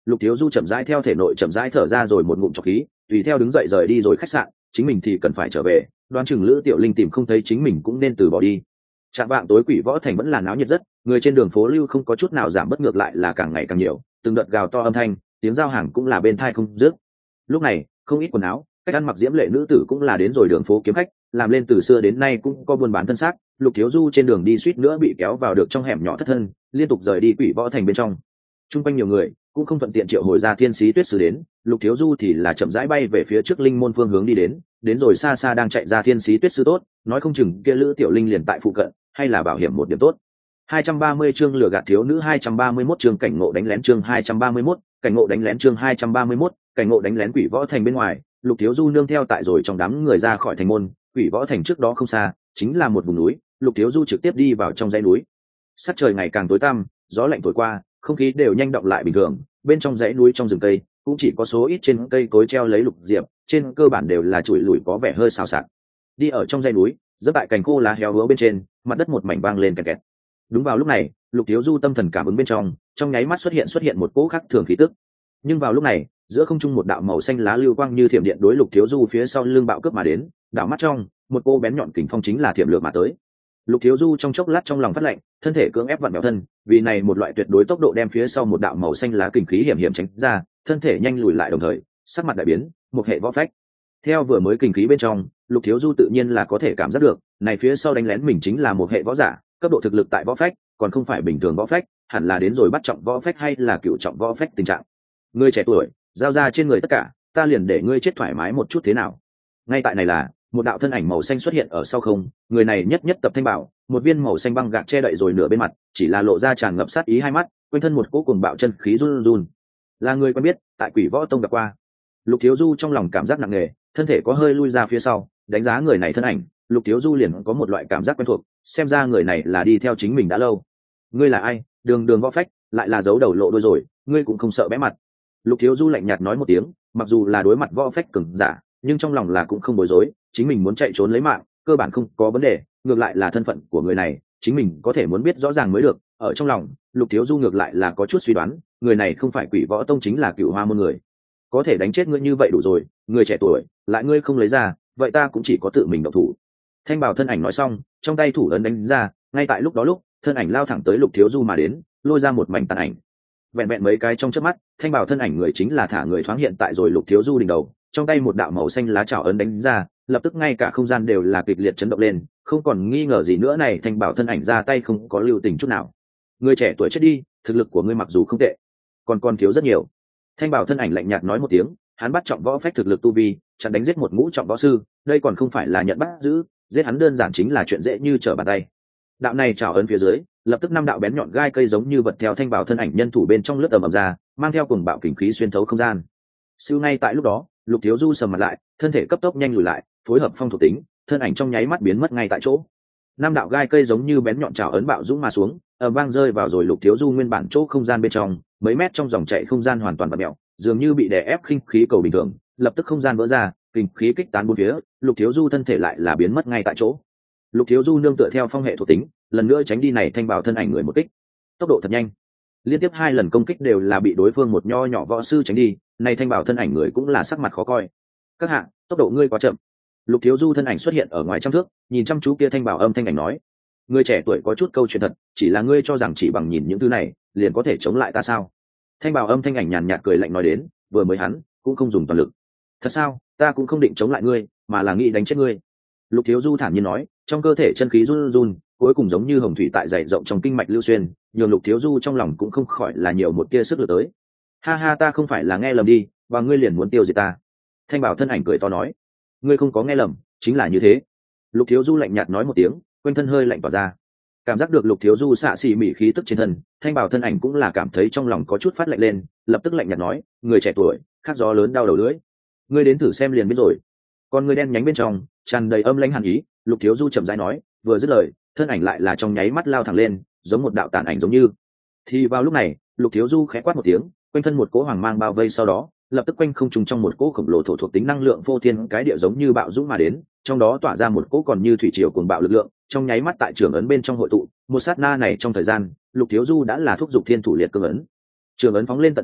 Lục Thiếu Du chậm rãi theo thể nội chậm rãi thở ra rồi một ngụm trọc khí, tùy theo đứng dậy rời đi rồi khách sạn, chính mình thì cần phải trở về, đoán chừng Lữ Tiểu Linh tìm không thấy chính mình cũng nên từ bỏ đi. Trạm vạng tối Quỷ Võ Thành vẫn là náo nhiệt rất, người trên đường phố lưu không có chút nào giảm bất, ngược lại là càng ngày càng nhiều, từng đợt gào to âm thanh, tiếng giao hàng cũng là bên tai không dứt. Lúc này, không ít quần áo, cách ăn mặc diễm lệ nữ tử cũng là đến rồi đường phố kiếm khách, làm lên từ xưa đến nay cũng có buôn bán thân xác. Lục Thiếu Du trên đường đi suýt nữa bị kéo vào được trong hẻm nhỏ thất thân, liên tục rời đi Quỷ Võ Thành bên trong. Trung quanh nhiều người cũng không thuận tiện triệu hồi ra Thiên Sĩ Tuyết Sứ đến, Lục Thiếu Du thì là chậm rãi bay về phía trước linh môn phương hướng đi đến, đến rồi xa xa đang chạy ra Thiên Sĩ Tuyết Sư tốt, nói không chừng kia Lữ Tiểu Linh liền tại phụ cận, hay là bảo hiểm một điểm tốt. hai trăm ba mươi chương lừa gạt thiếu nữ, hai trăm ba mươi mốt chương cảnh ngộ đánh lén, chương hai trăm ba mươi mốt cảnh ngộ đánh lén, chương hai trăm ba mươi mốt cảnh ngộ đánh lén. Quỷ Võ Thành bên ngoài, Lục Thiếu Du nương theo tại rồi trong đám người ra khỏi thành môn. Quỷ Võ Thành trước đó không xa chính là một vùng núi, Lục Thiếu Du trực tiếp đi vào trong dãy núi. Sắc trời ngày càng tối tăm, gió lạnh thổi qua, không khí đều nhanh động lại bình thường. Bên trong dãy núi trong rừng cây cũng chỉ có số ít trên cây cối treo lấy lục diệp, trên cơ bản đều là chùi lủi có vẻ hơi xào xạc. Đi ở trong dãy núi, dẫm tại cành khô lá héo hứa bên trên, mặt đất một mảnh vang lên kẹt kẹt. Đúng vào lúc này, Lục Thiếu Du tâm thần cảm ứng bên trong, trong nháy mắt xuất hiện xuất hiện một cỗ khác thường khí tức. Nhưng vào lúc này, giữa không trung một đạo màu xanh lá lưu quang như thiểm điện đối Lục Thiếu Du phía sau lưng bạo cướp mà đến, đạo mắt trong, một cô bén nhọn kình phong chính là thiểm lược mà tới. Lục Thiếu Du trong chốc lát trong lòng phát lạnh, thân thể cưỡng ép vặn vẹo thân, vì này một loại tuyệt đối tốc độ đem phía sau một đạo màu xanh lá kình khí hiểm hiểm tránh ra, thân thể nhanh lùi lại đồng thời, sắc mặt đại biến, một hệ võ phách. Theo vừa mới kình khí bên trong, Lục Thiếu Du tự nhiên là có thể cảm giác được, này phía sau đánh lén mình chính là một hệ võ giả, cấp độ thực lực tại võ phách, còn không phải bình thường võ phách, hẳn là đến rồi bắt trọng võ phách hay là cựu trọng võ phách tình trạng. Ngươi trẻ tuổi, giao ra trên người tất cả, ta liền để ngươi chết thoải mái một chút thế nào? Ngay tại này là, một đạo thân ảnh màu xanh xuất hiện ở sau không, người này nhất nhất tập thanh bảo, một viên màu xanh băng gạc che đậy rồi nửa bên mặt, chỉ là lộ ra tràn ngập sát ý hai mắt, quanh thân một cỗ cuồng bạo chân khí run run. Là người quen biết, tại Quỷ Võ Tông gặp qua. Lục Thiếu Du trong lòng cảm giác nặng nề, thân thể có hơi lui ra phía sau, đánh giá người này thân ảnh, Lục Thiếu Du liền có một loại cảm giác quen thuộc, xem ra người này là đi theo chính mình đã lâu. Ngươi là ai? Đường đường võ phách, lại là giấu đầu lộ đuôi rồi, ngươi cũng không sợ bẽ mặt. Lục Thiếu Du lạnh nhạt nói một tiếng, mặc dù là đối mặt võ phách cường giả, nhưng trong lòng là cũng không bối rối, chính mình muốn chạy trốn lấy mạng, cơ bản không có vấn đề, ngược lại là thân phận của người này, chính mình có thể muốn biết rõ ràng mới được. Ở trong lòng, Lục Thiếu Du ngược lại là có chút suy đoán, người này không phải Quỷ Võ Tông chính là Cửu Hoa môn người. Có thể đánh chết ngươi như vậy đủ rồi, người trẻ tuổi, lại ngươi không lấy ra, vậy ta cũng chỉ có tự mình động thủ. Thanh Bảo thân ảnh nói xong, trong tay thủ ấn đánh ra, ngay tại lúc đó lúc, thân ảnh lao thẳng tới Lục Thiếu Du mà đến, lôi ra một mảnh tàn ảnh. Vẹn vẹn mấy cái trong chớp mắt, Thanh Bảo thân ảnh người chính là thả người thoáng hiện tại rồi Lục Thiếu Du đỉnh đầu, trong tay một đạo màu xanh lá chảo ấn đánh ra, lập tức ngay cả không gian đều là kịch liệt chấn động lên, không còn nghi ngờ gì nữa này Thanh Bảo thân ảnh ra tay không có lưu tình chút nào. Người trẻ tuổi chết đi, thực lực của ngươi mặc dù không tệ, còn còn thiếu rất nhiều. Thanh Bảo thân ảnh lạnh nhạt nói một tiếng, hắn bắt trọng võ phách thực lực tu vi, chặn đánh giết một ngũ trọng võ sư, đây còn không phải là nhận bắt giữ, giết hắn đơn giản chính là chuyện dễ như trở bàn tay. Đạo này chảo ấn phía dưới, lập tức năm đạo bén nhọn gai cây giống như vật theo Thanh Bảo thân ảnh nhân thủ bên trong lướt ầm ầm ra, mang theo cuồng bạo kình khí xuyên thấu không gian. Siêu ngay tại lúc đó, Lục Thiếu Du sầm mặt lại, thân thể cấp tốc nhanh lùi lại, phối hợp phong thuộc tính, thân ảnh trong nháy mắt biến mất ngay tại chỗ. Năm đạo gai cây giống như bén nhọn chảo ấn bạo dũng mà xuống, ầm vang rơi vào rồi Lục Thiếu Du nguyên bản chỗ không gian bên trong, mấy mét trong dòng chảy không gian hoàn toàn bật mèo, dường như bị đè ép khinh khí cầu bình thường, lập tức không gian vỡ ra, kình khí kích tán bốn phía, Lục Thiếu Du thân thể lại là biến mất ngay tại chỗ. Lục Thiếu Du nương tựa theo phong hệ thuộc tính, lần nữa tránh đi này Thanh Bảo thân ảnh người một kích, tốc độ thật nhanh, liên tiếp hai lần công kích đều là bị đối phương một nho nhỏ võ sư tránh đi, này Thanh Bảo thân ảnh người cũng là sắc mặt khó coi. Các hạ, tốc độ ngươi quá chậm. Lục Thiếu Du thân ảnh xuất hiện ở ngoài trăm thước, nhìn chăm chú kia Thanh Bảo âm thanh ảnh nói, người trẻ tuổi có chút câu chuyện thật, chỉ là ngươi cho rằng chỉ bằng nhìn những thứ này liền có thể chống lại ta sao? Thanh Bảo âm thanh ảnh nhàn nhạt cười lạnh nói đến, vừa mới hắn cũng không dùng toàn lực. Thật sao? Ta cũng không định chống lại ngươi, mà là nghĩ đánh chết ngươi. Lục Thiếu Du thản nhiên nói, trong cơ thể chân khí run run, cuối cùng giống như hồng thủy tại dày rộng trong kinh mạch lưu xuyên, nhường Lục Thiếu Du trong lòng cũng không khỏi là nhiều một tia sức lực tới. Ha ha, ta không phải là nghe lầm đi, và ngươi liền muốn tiêu diệt ta. Thanh Bảo thân ảnh cười to nói, ngươi không có nghe lầm, chính là như thế. Lục Thiếu Du lạnh nhạt nói một tiếng, quanh thân hơi lạnh tỏa ra. Cảm giác được Lục Thiếu Du xạ xì mỉ khí tức trên thân, Thanh Bảo thân ảnh cũng là cảm thấy trong lòng có chút phát lạnh lên, lập tức lạnh nhạt nói, người trẻ tuổi, khát gió lớn đau đầu lưỡi, ngươi đến thử xem liền biết rồi. Con ngươi đen nhánh bên trong tràn đầy âm lãnh hàn ý, Lục Thiếu Du chậm rãi nói, vừa dứt lời, thân ảnh lại là trong nháy mắt lao thẳng lên, giống một đạo tàn ảnh giống như. Thì vào lúc này, Lục Thiếu Du khẽ quát một tiếng, quanh thân một cỗ hoàng mang bao vây, sau đó lập tức quanh không trùng trong một cỗ khổng lồ thổ thuộc tính năng lượng vô thiên cái địa giống như bạo dũng mà đến, trong đó tỏa ra một cỗ còn như thủy triều cuồng bạo lực lượng, trong nháy mắt tại trường ấn bên trong hội tụ. Một sát na này trong thời gian, Lục Thiếu Du đã là thúc giục thiên thủ liệt cương ấn, trường ấn phóng lên tận trời,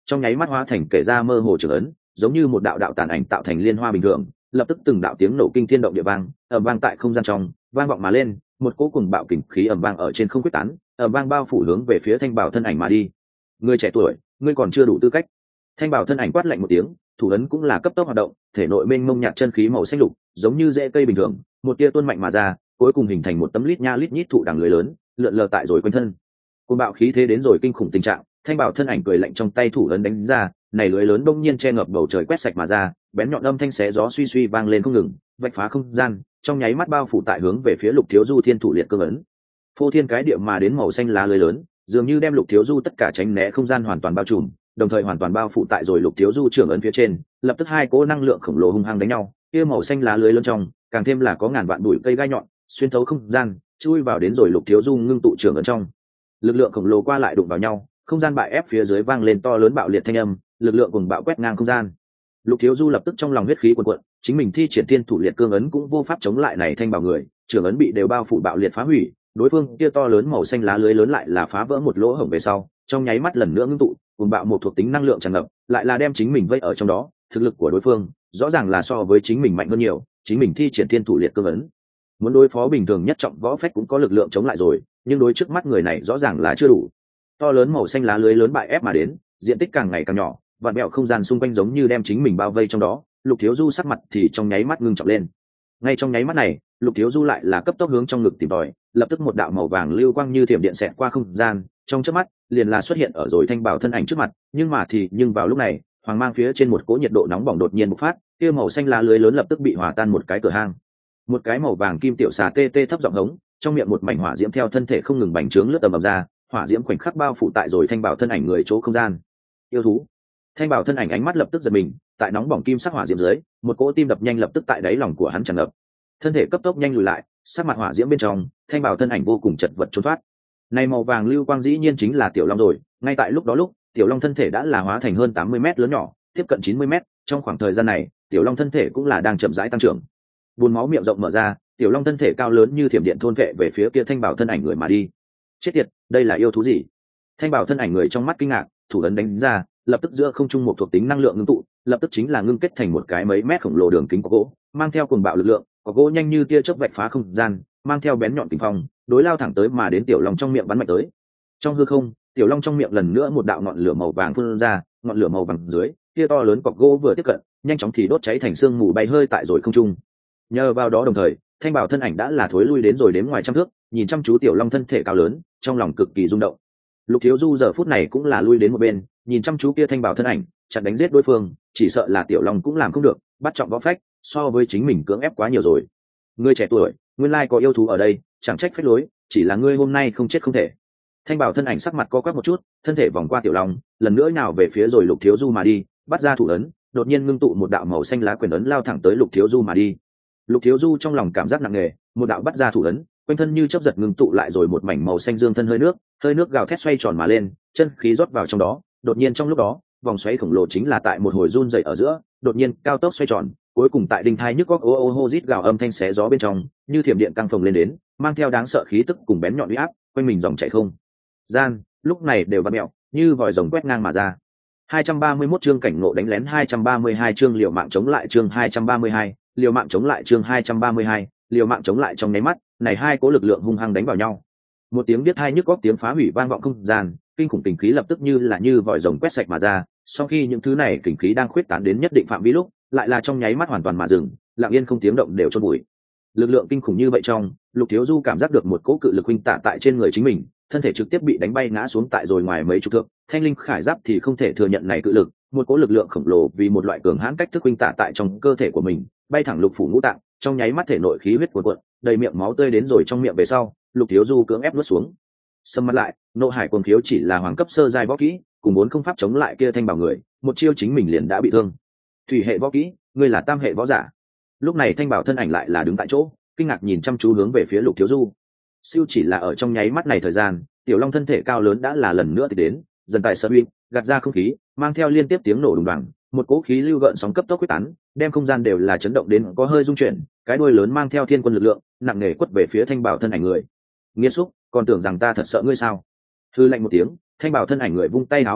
trong nháy mắt hóa thành kể ra mơ hồ trưởng ấn, giống như một đạo đạo tàn ảnh tạo thành liên hoa bình thường, lập tức từng đạo tiếng nổ kinh thiên động địa vang ầm vang tại không gian trong vang vọng mà lên, một cỗ cùng bạo kình khí ầm vang ở trên không quyết tán, ầm vang bao phủ hướng về phía Thanh Bảo thân ảnh mà đi. Người trẻ tuổi, ngươi còn chưa đủ tư cách. Thanh Bảo thân ảnh quát lạnh một tiếng, thủ ấn cũng là cấp tốc hoạt động, thể nội mênh mông nhạt chân khí màu xanh lục, giống như rễ cây bình thường, một tia tuôn mạnh mà ra, cuối cùng hình thành một tấm lít nha lít nhít thụ đằng lưới lớn, lượn lờ tại rồi quanh thân. Cuồng bạo khí thế đến rồi kinh khủng tình trạng, Thanh Bảo thân ảnh cười lạnh trong tay thủ ấn đánh ra, này lưới lớn đông nhiên che ngập bầu trời quét sạch mà ra, bén nhọn âm thanh xé gió suy suy vang lên không ngừng, vạch phá không gian, trong nháy mắt bao phủ tại hướng về phía Lục Thiếu Du thiên thủ liệt cương ấn. Phô thiên cái địa mà đến màu xanh lá lưới lớn, dường như đem Lục Thiếu Du tất cả tránh né không gian hoàn toàn bao trùm, đồng thời hoàn toàn bao phủ tại rồi Lục Thiếu Du trưởng ấn phía trên, lập tức hai cỗ năng lượng khổng lồ hung hăng đánh nhau, kia màu xanh lá lưới lớn trong, càng thêm là có ngàn vạn bụi cây gai nhọn, xuyên thấu không gian, chui vào đến rồi Lục Thiếu Du ngưng tụ trưởng ấn trong. Lực lượng khổng lồ qua lại đụng vào nhau, không gian bại ép phía dưới vang lên to lớn bạo liệt thanh âm, lực lượng cùng bạo quét ngang không gian. Lục Thiếu Du lập tức trong lòng huyết khí cuồn cuộn, chính mình thi triển thiên thủ liệt cương ấn cũng vô pháp chống lại này Thanh Bảo người, trưởng ấn bị đều bao phủ bạo liệt phá hủy, đối phương kia to lớn màu xanh lá lưới lớn lại là phá vỡ một lỗ hổng về sau, trong nháy mắt lần nữa ngưng tụ, cùng bạo một thuộc tính năng lượng tràn ngập, lại là đem chính mình vây ở trong đó, thực lực của đối phương rõ ràng là so với chính mình mạnh hơn nhiều, chính mình thi triển thiên thủ liệt cương ấn, muốn đối phó bình thường nhất trọng võ phách cũng có lực lượng chống lại rồi, nhưng đối trước mắt người này rõ ràng là chưa đủ. To lớn màu xanh lá lưới lớn bại ép mà đến, diện tích càng ngày càng nhỏ, vạn mẹo không gian xung quanh giống như đem chính mình bao vây trong đó. Lục Thiếu Du sắc mặt thì trong nháy mắt ngưng trọng lên. Ngay trong nháy mắt này, Lục Thiếu Du lại là cấp tốc hướng trong ngực tìm tòi, lập tức một đạo màu vàng lưu quang như thiểm điện xẹt qua không gian, trong chớp mắt liền là xuất hiện ở rồi Thanh Bảo thân ảnh trước mặt. Nhưng mà thì nhưng vào lúc này, hoàng mang phía trên một cỗ nhiệt độ nóng bỏng đột nhiên bộc phát, kia màu xanh lá lưới lớn lập tức bị hòa tan một cái cửa hang. Một cái màu vàng kim tiểu xà tê tê thấp giọng hống, trong miệng một mảnh hỏa diễm theo thân thể không ngừng bành trướng lướt tầm ầm ra, hỏa diễm khoảnh khắc bao phủ tại rồi Thanh Bảo thân ảnh người chỗ không gian. Yêu thú. Thanh Bảo thân ảnh ánh mắt lập tức giật mình, tại nóng bỏng kim sắc hỏa diễm dưới, một cỗ tim đập nhanh lập tức tại đáy lòng của hắn tràn ngập. Thân thể cấp tốc nhanh lùi lại, sát mặt hỏa diễm bên trong, Thanh Bảo thân ảnh vô cùng chật vật trốn thoát. Này màu vàng lưu quang dĩ nhiên chính là Tiểu Long rồi, ngay tại lúc đó lúc, Tiểu Long thân thể đã là hóa thành hơn tám mươi mét lớn nhỏ, tiếp cận chín mươi mét, trong khoảng thời gian này, Tiểu Long thân thể cũng là đang chậm rãi tăng trưởng. Buồn máu miệng rộng mở ra, Tiểu Long thân thể cao lớn như thiểm điện thôn vệ về phía kia Thanh Bảo thân ảnh người mà đi. Chết tiệt, đây là yêu thú gì? Thanh Bảo thân ảnh người trong mắt kinh ngạc, thủ ấn đánh ra, lập tức giữa không trung một thuộc tính năng lượng ngưng tụ, lập tức chính là ngưng kết thành một cái mấy mét khổng lồ đường kính có gỗ, mang theo cuồng bạo lực lượng, có gỗ nhanh như tia chớp vạch phá không gian, mang theo bén nhọn kình phong, đối lao thẳng tới mà đến Tiểu Long trong miệng bắn mạnh tới. Trong hư không, Tiểu Long trong miệng lần nữa một đạo ngọn lửa màu vàng phun ra, ngọn lửa màu vàng dưới, kia to lớn cọc gỗ vừa tiếp cận, nhanh chóng thì đốt cháy thành xương mù bay hơi tại rồi không trung. Nhờ vào đó đồng thời, Thanh Bảo thân ảnh đã là thối lui đến rồi đến ngoài trăm thước, nhìn chăm chú Tiểu Long thân thể cao lớn, trong lòng cực kỳ rung động. Lục Thiếu Du giờ phút này cũng là lui đến một bên, nhìn chăm chú kia Thanh Bảo thân ảnh, chặn đánh giết đối phương, chỉ sợ là Tiểu Long cũng làm không được, bắt trọng võ phách, so với chính mình cưỡng ép quá nhiều rồi. Ngươi trẻ tuổi, nguyên lai có yêu thú ở đây, chẳng trách phách lối, chỉ là ngươi hôm nay không chết không thể. Thanh Bảo thân ảnh sắc mặt co quắp một chút, thân thể vòng qua Tiểu Long, lần nữa nào về phía rồi Lục Thiếu Du mà đi, bắt ra thủ ấn, đột nhiên ngưng tụ một đạo màu xanh lá quyền ấn lao thẳng tới Lục Thiếu Du mà đi. Lục Thiếu Du trong lòng cảm giác nặng nề, một đạo bắt ra thủ ấn, quanh thân như chớp giật ngưng tụ lại rồi một mảnh màu xanh dương thân hơi nước, hơi nước gào thét xoay tròn mà lên, chân khí rót vào trong đó, đột nhiên trong lúc đó, vòng xoáy khổng lồ chính là tại một hồi run rẩy ở giữa, đột nhiên cao tốc xoay tròn, cuối cùng tại đinh thai nhức óc ô ô hô rít gào âm thanh xé gió bên trong, như thiểm điện căng phồng lên đến, mang theo đáng sợ khí tức cùng bén nhọn uy áp, quanh mình dòng chảy không gian, lúc này đều vặn mèo, như vòi rồng quét ngang mà ra. hai trăm ba mươi mốt chương cảnh ngộ đánh lén, hai trăm ba mươi hai chương liều mạng chống lại, chương hai trăm ba mươi hai liều mạng chống lại, chương hai trăm ba mươi hai liều mạng chống lại. Trong nháy mắt này, hai cố lực lượng hung hăng đánh vào nhau, một tiếng biết hai nhức góc tiếng phá hủy vang vọng không gian, kinh khủng kình khí lập tức như là như vòi rồng quét sạch mà ra. Sau khi những thứ này kình khí đang khuyết tán đến nhất định phạm vi lúc, lại là trong nháy mắt hoàn toàn mà dừng, lặng yên không tiếng động đều chôn bụi. Lực lượng kinh khủng như vậy trong, Lục Thiếu Du cảm giác được một cỗ cự lực huynh tạ tại trên người chính mình, thân thể trực tiếp bị đánh bay ngã xuống tại rồi ngoài mấy chục thước. Thanh linh khải giáp thì không thể thừa nhận này cự lực, một cỗ lực lượng khổng lồ vì một loại cường hãn cách thức huynh tạ tại trong cơ thể của mình, bay thẳng lục phủ ngũ tạng, trong nháy mắt thể nội khí huyết cuồn cuộn, đầy miệng máu tươi đến rồi trong miệng về sau, Lục Thiếu Du cưỡng ép nuốt xuống. Sầm mặt lại, nộ hải cuồng khiếu chỉ là hoàng cấp sơ giai võ kỹ, cùng muốn không pháp chống lại kia Thanh Bảo người, một chiêu chính mình liền đã bị thương. Thủy hệ võ kỹ, ngươi là tam hệ võ giả. Lúc này Thanh Bảo thân ảnh lại là đứng tại chỗ, kinh ngạc nhìn chăm chú hướng về phía Lục Thiếu Du. Siêu chỉ là ở trong nháy mắt này thời gian, Tiểu Long thân thể cao lớn đã là lần nữa thì đến, dần tài sở uy, gạt ra không khí, mang theo liên tiếp tiếng nổ đùng đoàng, một cỗ khí lưu gợn sóng cấp tốc quyết tán, đem không gian đều là chấn động đến có hơi rung chuyển, cái đuôi lớn mang theo thiên quân lực lượng, nặng nề quất về phía Thanh Bảo thân ảnh người. Nghiệt xúc, còn tưởng rằng ta thật sợ ngươi sao? Hư lạnh một tiếng, Thanh Bảo thân ảnh người vung tay háo một cái,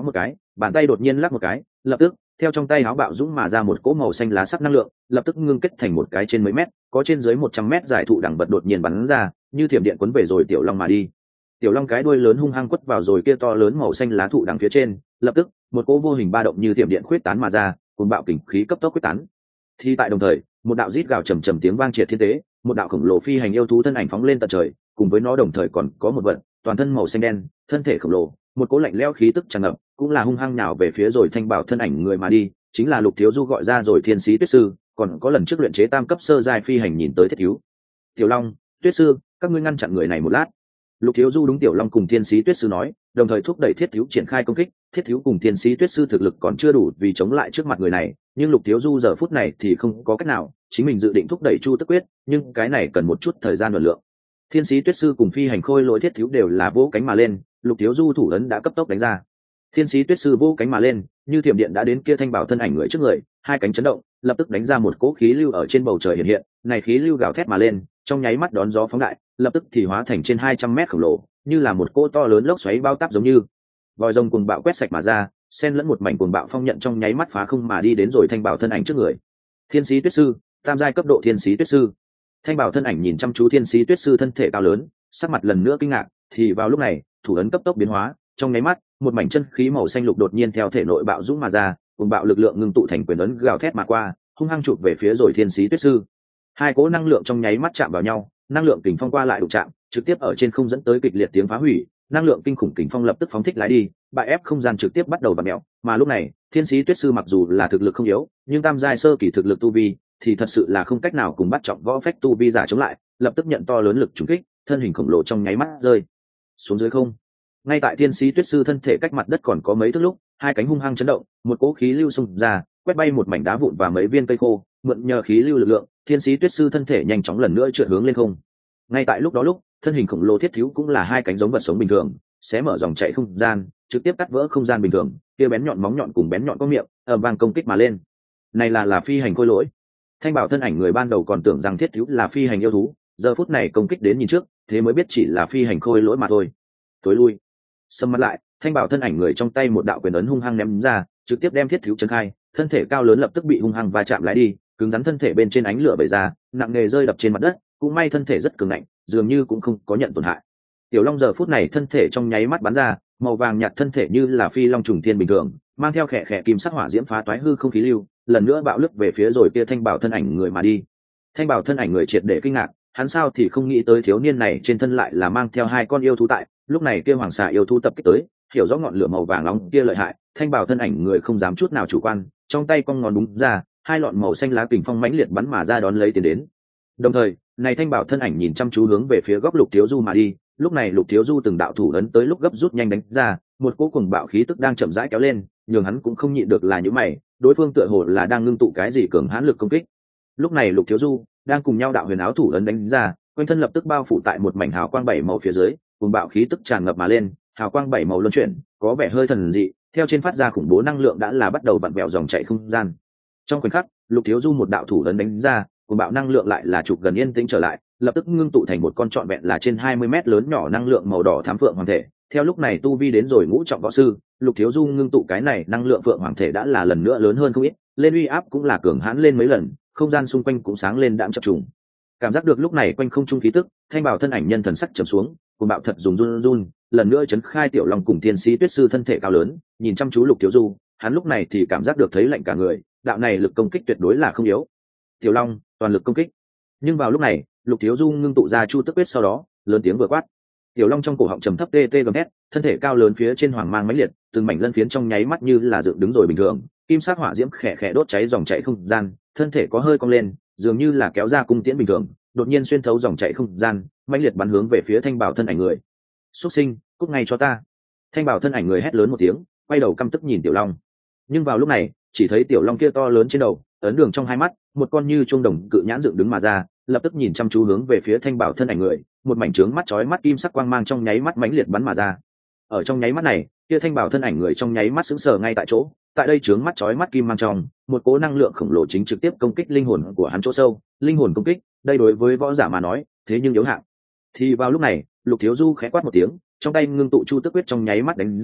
bàn tay đột nhiên lắc một cái, lập tức theo trong tay áo bạo dũng mà ra một cỗ màu xanh lá sắc năng lượng, lập tức ngưng kết thành một cái trên mấy mét, có trên dưới một trăm mét dài thụ đằng vật đột nhiên bắn ra, như thiểm điện cuốn về rồi tiểu long mà đi. Tiểu long cái đuôi lớn hung hăng quất vào rồi kia to lớn màu xanh lá thụ đằng phía trên, lập tức một cỗ vô hình ba động như thiểm điện khuyết tán mà ra, cuồng bạo kình khí cấp tốc quyết tán. Thì tại đồng thời, một đạo rít gào trầm trầm tiếng vang triệt thiên tế, một đạo khổng lồ phi hành yêu thú thân ảnh phóng lên tận trời, cùng với nó đồng thời còn có một vật, toàn thân màu xanh đen, thân thể khổng lồ, một cỗ lạnh lẽo khí tức tràn ngập, cũng là hung hăng nhào về phía rồi thanh bảo thân ảnh người mà đi, chính là Lục Thiếu Du gọi ra rồi Thiên Sĩ Tuyết Sư, còn có lần trước luyện chế tam cấp sơ giai phi hành nhìn tới thiết cứu. Tiểu Long, Tuyết Sư, các ngươi ngăn chặn người này một lát. Lục Thiếu Du đúng Tiểu Long cùng Thiên Sĩ Tuyết Sư nói, đồng thời thúc đẩy thiết thiếu triển khai công kích. Thiết thiếu cùng Thiên Sĩ Tuyết Sư thực lực còn chưa đủ vì chống lại trước mặt người này, nhưng Lục Thiếu Du giờ phút này thì không có cách nào, chính mình dự định thúc đẩy Chu Tức Quyết, nhưng cái này cần một chút thời gian luận lượng. Thiên Sĩ Tuyết Sư cùng phi hành khôi lỗi thiết thiếu đều là vỗ cánh mà lên, Lục Thiếu Du thủ ấn đã cấp tốc đánh ra. Thiên Sĩ Tuyết Sư vỗ cánh mà lên, như thiểm điện đã đến kia thanh bảo thân ảnh người trước người, hai cánh chấn động, lập tức đánh ra một cỗ khí lưu ở trên bầu trời hiện hiện, này khí lưu gào thét mà lên, trong nháy mắt đón gió phóng đại, lập tức thì hóa thành trên hai trăm mét khổng lồ, như là một cỗ to lớn lốc xoáy bao táp giống như vòi rồng cuồng bạo quét sạch mà ra, xen lẫn một mảnh cuồng bạo phong nhận trong nháy mắt phá không mà đi đến rồi thanh bảo thân ảnh trước người. Thiên Sĩ Tuyết Sư, tam giai cấp độ Thiên Sĩ Tuyết Sư. Thanh bảo thân ảnh nhìn chăm chú Thiên Sĩ Tuyết Sư thân thể cao lớn, sắc mặt lần nữa kinh ngạc, thì vào lúc này, thủ ấn cấp tốc biến hóa, trong nháy mắt, một mảnh chân khí màu xanh lục đột nhiên theo thể nội bạo dũng mà ra, cuồng bạo lực lượng ngưng tụ thành quyền ấn gào thét mà qua, hung hăng chụp về phía rồi Thiên Sĩ Tuyết Sư. Hai cỗ năng lượng trong nháy mắt chạm vào nhau, năng lượng kình phong qua lại đụng chạm, trực tiếp ở trên không dẫn tới kịch liệt tiếng phá hủy, năng lượng kinh khủng kình phong lập tức phóng thích lái đi, bại ép không gian trực tiếp bắt đầu vặn mèo, mà lúc này, Thiên Sĩ Tuyết Sư mặc dù là thực lực không yếu, nhưng tam giai sơ kỳ thực lực tu vi thì thật sự là không cách nào cùng bắt trọng võ phách tu vi giả chống lại, lập tức nhận to lớn lực trùng kích, thân hình khổng lồ trong nháy mắt rơi xuống dưới không. Ngay tại Thiên Sĩ Tuyết Sư thân thể cách mặt đất còn có mấy thước lúc, hai cánh hung hăng chấn động, một cỗ khí lưu xung ra, quét bay một mảnh đá vụn và mấy viên cây khô, mượn nhờ khí lưu lực lượng, Thiên Sĩ Tuyết Sư thân thể nhanh chóng lần nữa trượt hướng lên không. Ngay tại lúc đó lúc, thân hình khổng lồ thiết thiếu cũng là hai cánh giống vật sống bình thường, xé mở dòng chảy không gian, trực tiếp cắt vỡ không gian bình thường, kia bén nhọn móng nhọn cùng bén nhọn có miệng, ầm vang công kích mà lên. Này là là phi hành khôi lỗi. Thanh bảo thân ảnh người ban đầu còn tưởng rằng thiết thiếu là phi hành yêu thú, giờ phút này công kích đến nhìn trước, thế mới biết chỉ là phi hành khôi lỗi mà thôi. Tối lui. Sầm mặt lại, thanh bảo thân ảnh người trong tay một đạo quyền ấn hung hăng ném ra, trực tiếp đem thiết thiếu chấn khai, thân thể cao lớn lập tức bị hung hăng va chạm lái đi, cứng rắn thân thể bên trên ánh lửa bày ra, nặng nề rơi đập trên mặt đất, cũng may thân thể rất cường ngạnh, dường như cũng không có nhận tổn hại. Tiểu Long giờ phút này thân thể trong nháy mắt bắn ra, màu vàng nhạt thân thể như là phi long trùng thiên bình thường, mang theo khẽ khẽ kim sắc hỏa diễm phá toái hư không khí lưu, lần nữa bạo lướt về phía rồi kia thanh bảo thân ảnh người mà đi. Thanh bảo thân ảnh người triệt để kinh ngạc, hắn sao thì không nghĩ tới thiếu niên này trên thân lại là mang theo hai con yêu thú tại, lúc này kia hoàng xà yêu thú tập kích tới, hiểu rõ ngọn lửa màu vàng nóng kia lợi hại, thanh bảo thân ảnh người không dám chút nào chủ quan, trong tay cong ngón đúng ra, hai lọn màu xanh lá kình phong mãnh liệt bắn mà ra đón lấy tiền đến. Đồng thời, này thanh bảo thân ảnh nhìn chăm chú hướng về phía góc Lục Thiếu Du mà đi, lúc này Lục Thiếu Du từng đạo thủ ấn tới lúc gấp rút nhanh đánh ra, một cỗ cuồng bạo khí tức đang chậm rãi kéo lên, nhường hắn cũng không nhịn được là những mày, đối phương tựa hồ là đang ngưng tụ cái gì cường hãn lực công kích. Lúc này Lục Thiếu Du đang cùng nhau đạo huyền áo thủ ấn đánh ra, quanh thân lập tức bao phủ tại một mảnh hào quang bảy màu phía dưới, cuồng bạo khí tức tràn ngập mà lên, hào quang bảy màu luân chuyển, có vẻ hơi thần dị, theo trên phát ra khủng bố năng lượng đã là bắt đầu vặn vẹo dòng chảy không gian. Trong khoảnh khắc, Lục Thiếu Du một đạo thủ ấn đánh ra, cuồng bạo năng lượng lại là trục gần yên tĩnh trở lại, lập tức ngưng tụ thành một con trọn vẹn là trên hai mươi mét lớn nhỏ năng lượng màu đỏ thám phượng hoàng thể. Theo lúc này tu vi đến rồi ngũ trọng võ sư, Lục Thiếu Du ngưng tụ cái này năng lượng phượng hoàng thể đã là lần nữa lớn hơn không ít, lên uy áp cũng là cường hãn lên mấy lần, không gian xung quanh cũng sáng lên đạm chập trùng. Cảm giác được lúc này quanh không trung khí tức, thanh bảo thân ảnh nhân thần sắc trầm xuống, cuồng bạo thật dùng run run, lần nữa chấn khai Tiểu Long cùng Thiên Sĩ Tuyết Sư thân thể cao lớn, nhìn chăm chú Lục Thiếu Du, hắn lúc này thì cảm giác được thấy lạnh cả người, đạo này lực công kích tuyệt đối là không yếu. Tiểu Long, toàn lực công kích. Nhưng vào lúc này, Lục Thiếu Du ngưng tụ ra Chu Tức Quyết sau đó, lớn tiếng vừa quát. Tiểu Long trong cổ họng trầm thấp tê tê gầm thét, thân thể cao lớn phía trên hoàng mang mãnh liệt, từng mảnh lân phiến trong nháy mắt như là dựng đứng rồi bình thường, kim sắc hỏa diễm khẽ khẽ đốt cháy dòng chảy không gian, thân thể có hơi cong lên, dường như là kéo ra cung tiễn bình thường, đột nhiên xuyên thấu dòng chảy không gian, mãnh liệt bắn hướng về phía thanh bảo thân ảnh người. Xuất sinh, cút ngay cho ta! Thanh bảo thân ảnh người hét lớn một tiếng, quay đầu căm tức nhìn Tiểu Long. Nhưng vào lúc này, chỉ thấy Tiểu Long kia to lớn trên đầu, ấn đường trong hai mắt, một con như chuông đồng cự nhãn dựng đứng mà ra, lập tức nhìn chăm chú hướng về phía thanh bảo thân ảnh người, một mảnh trướng mắt chói mắt kim sắc quang mang trong nháy mắt mãnh liệt bắn mà ra. Ở trong nháy mắt này, kia thanh bảo thân ảnh người trong nháy mắt sững sờ ngay tại chỗ, tại đây trướng mắt chói mắt kim mang trong, một cỗ năng lượng khổng lồ chính trực tiếp công kích linh hồn của hắn chỗ sâu, linh hồn công kích, đây đối với võ giả mà nói, thế nhưng yếu hạng. Thì vào lúc này, Lục Thiếu Du khẽ quát một tiếng, trong tay ngưng tụ Chu Tức Quyết trong nháy mắt đánh ra,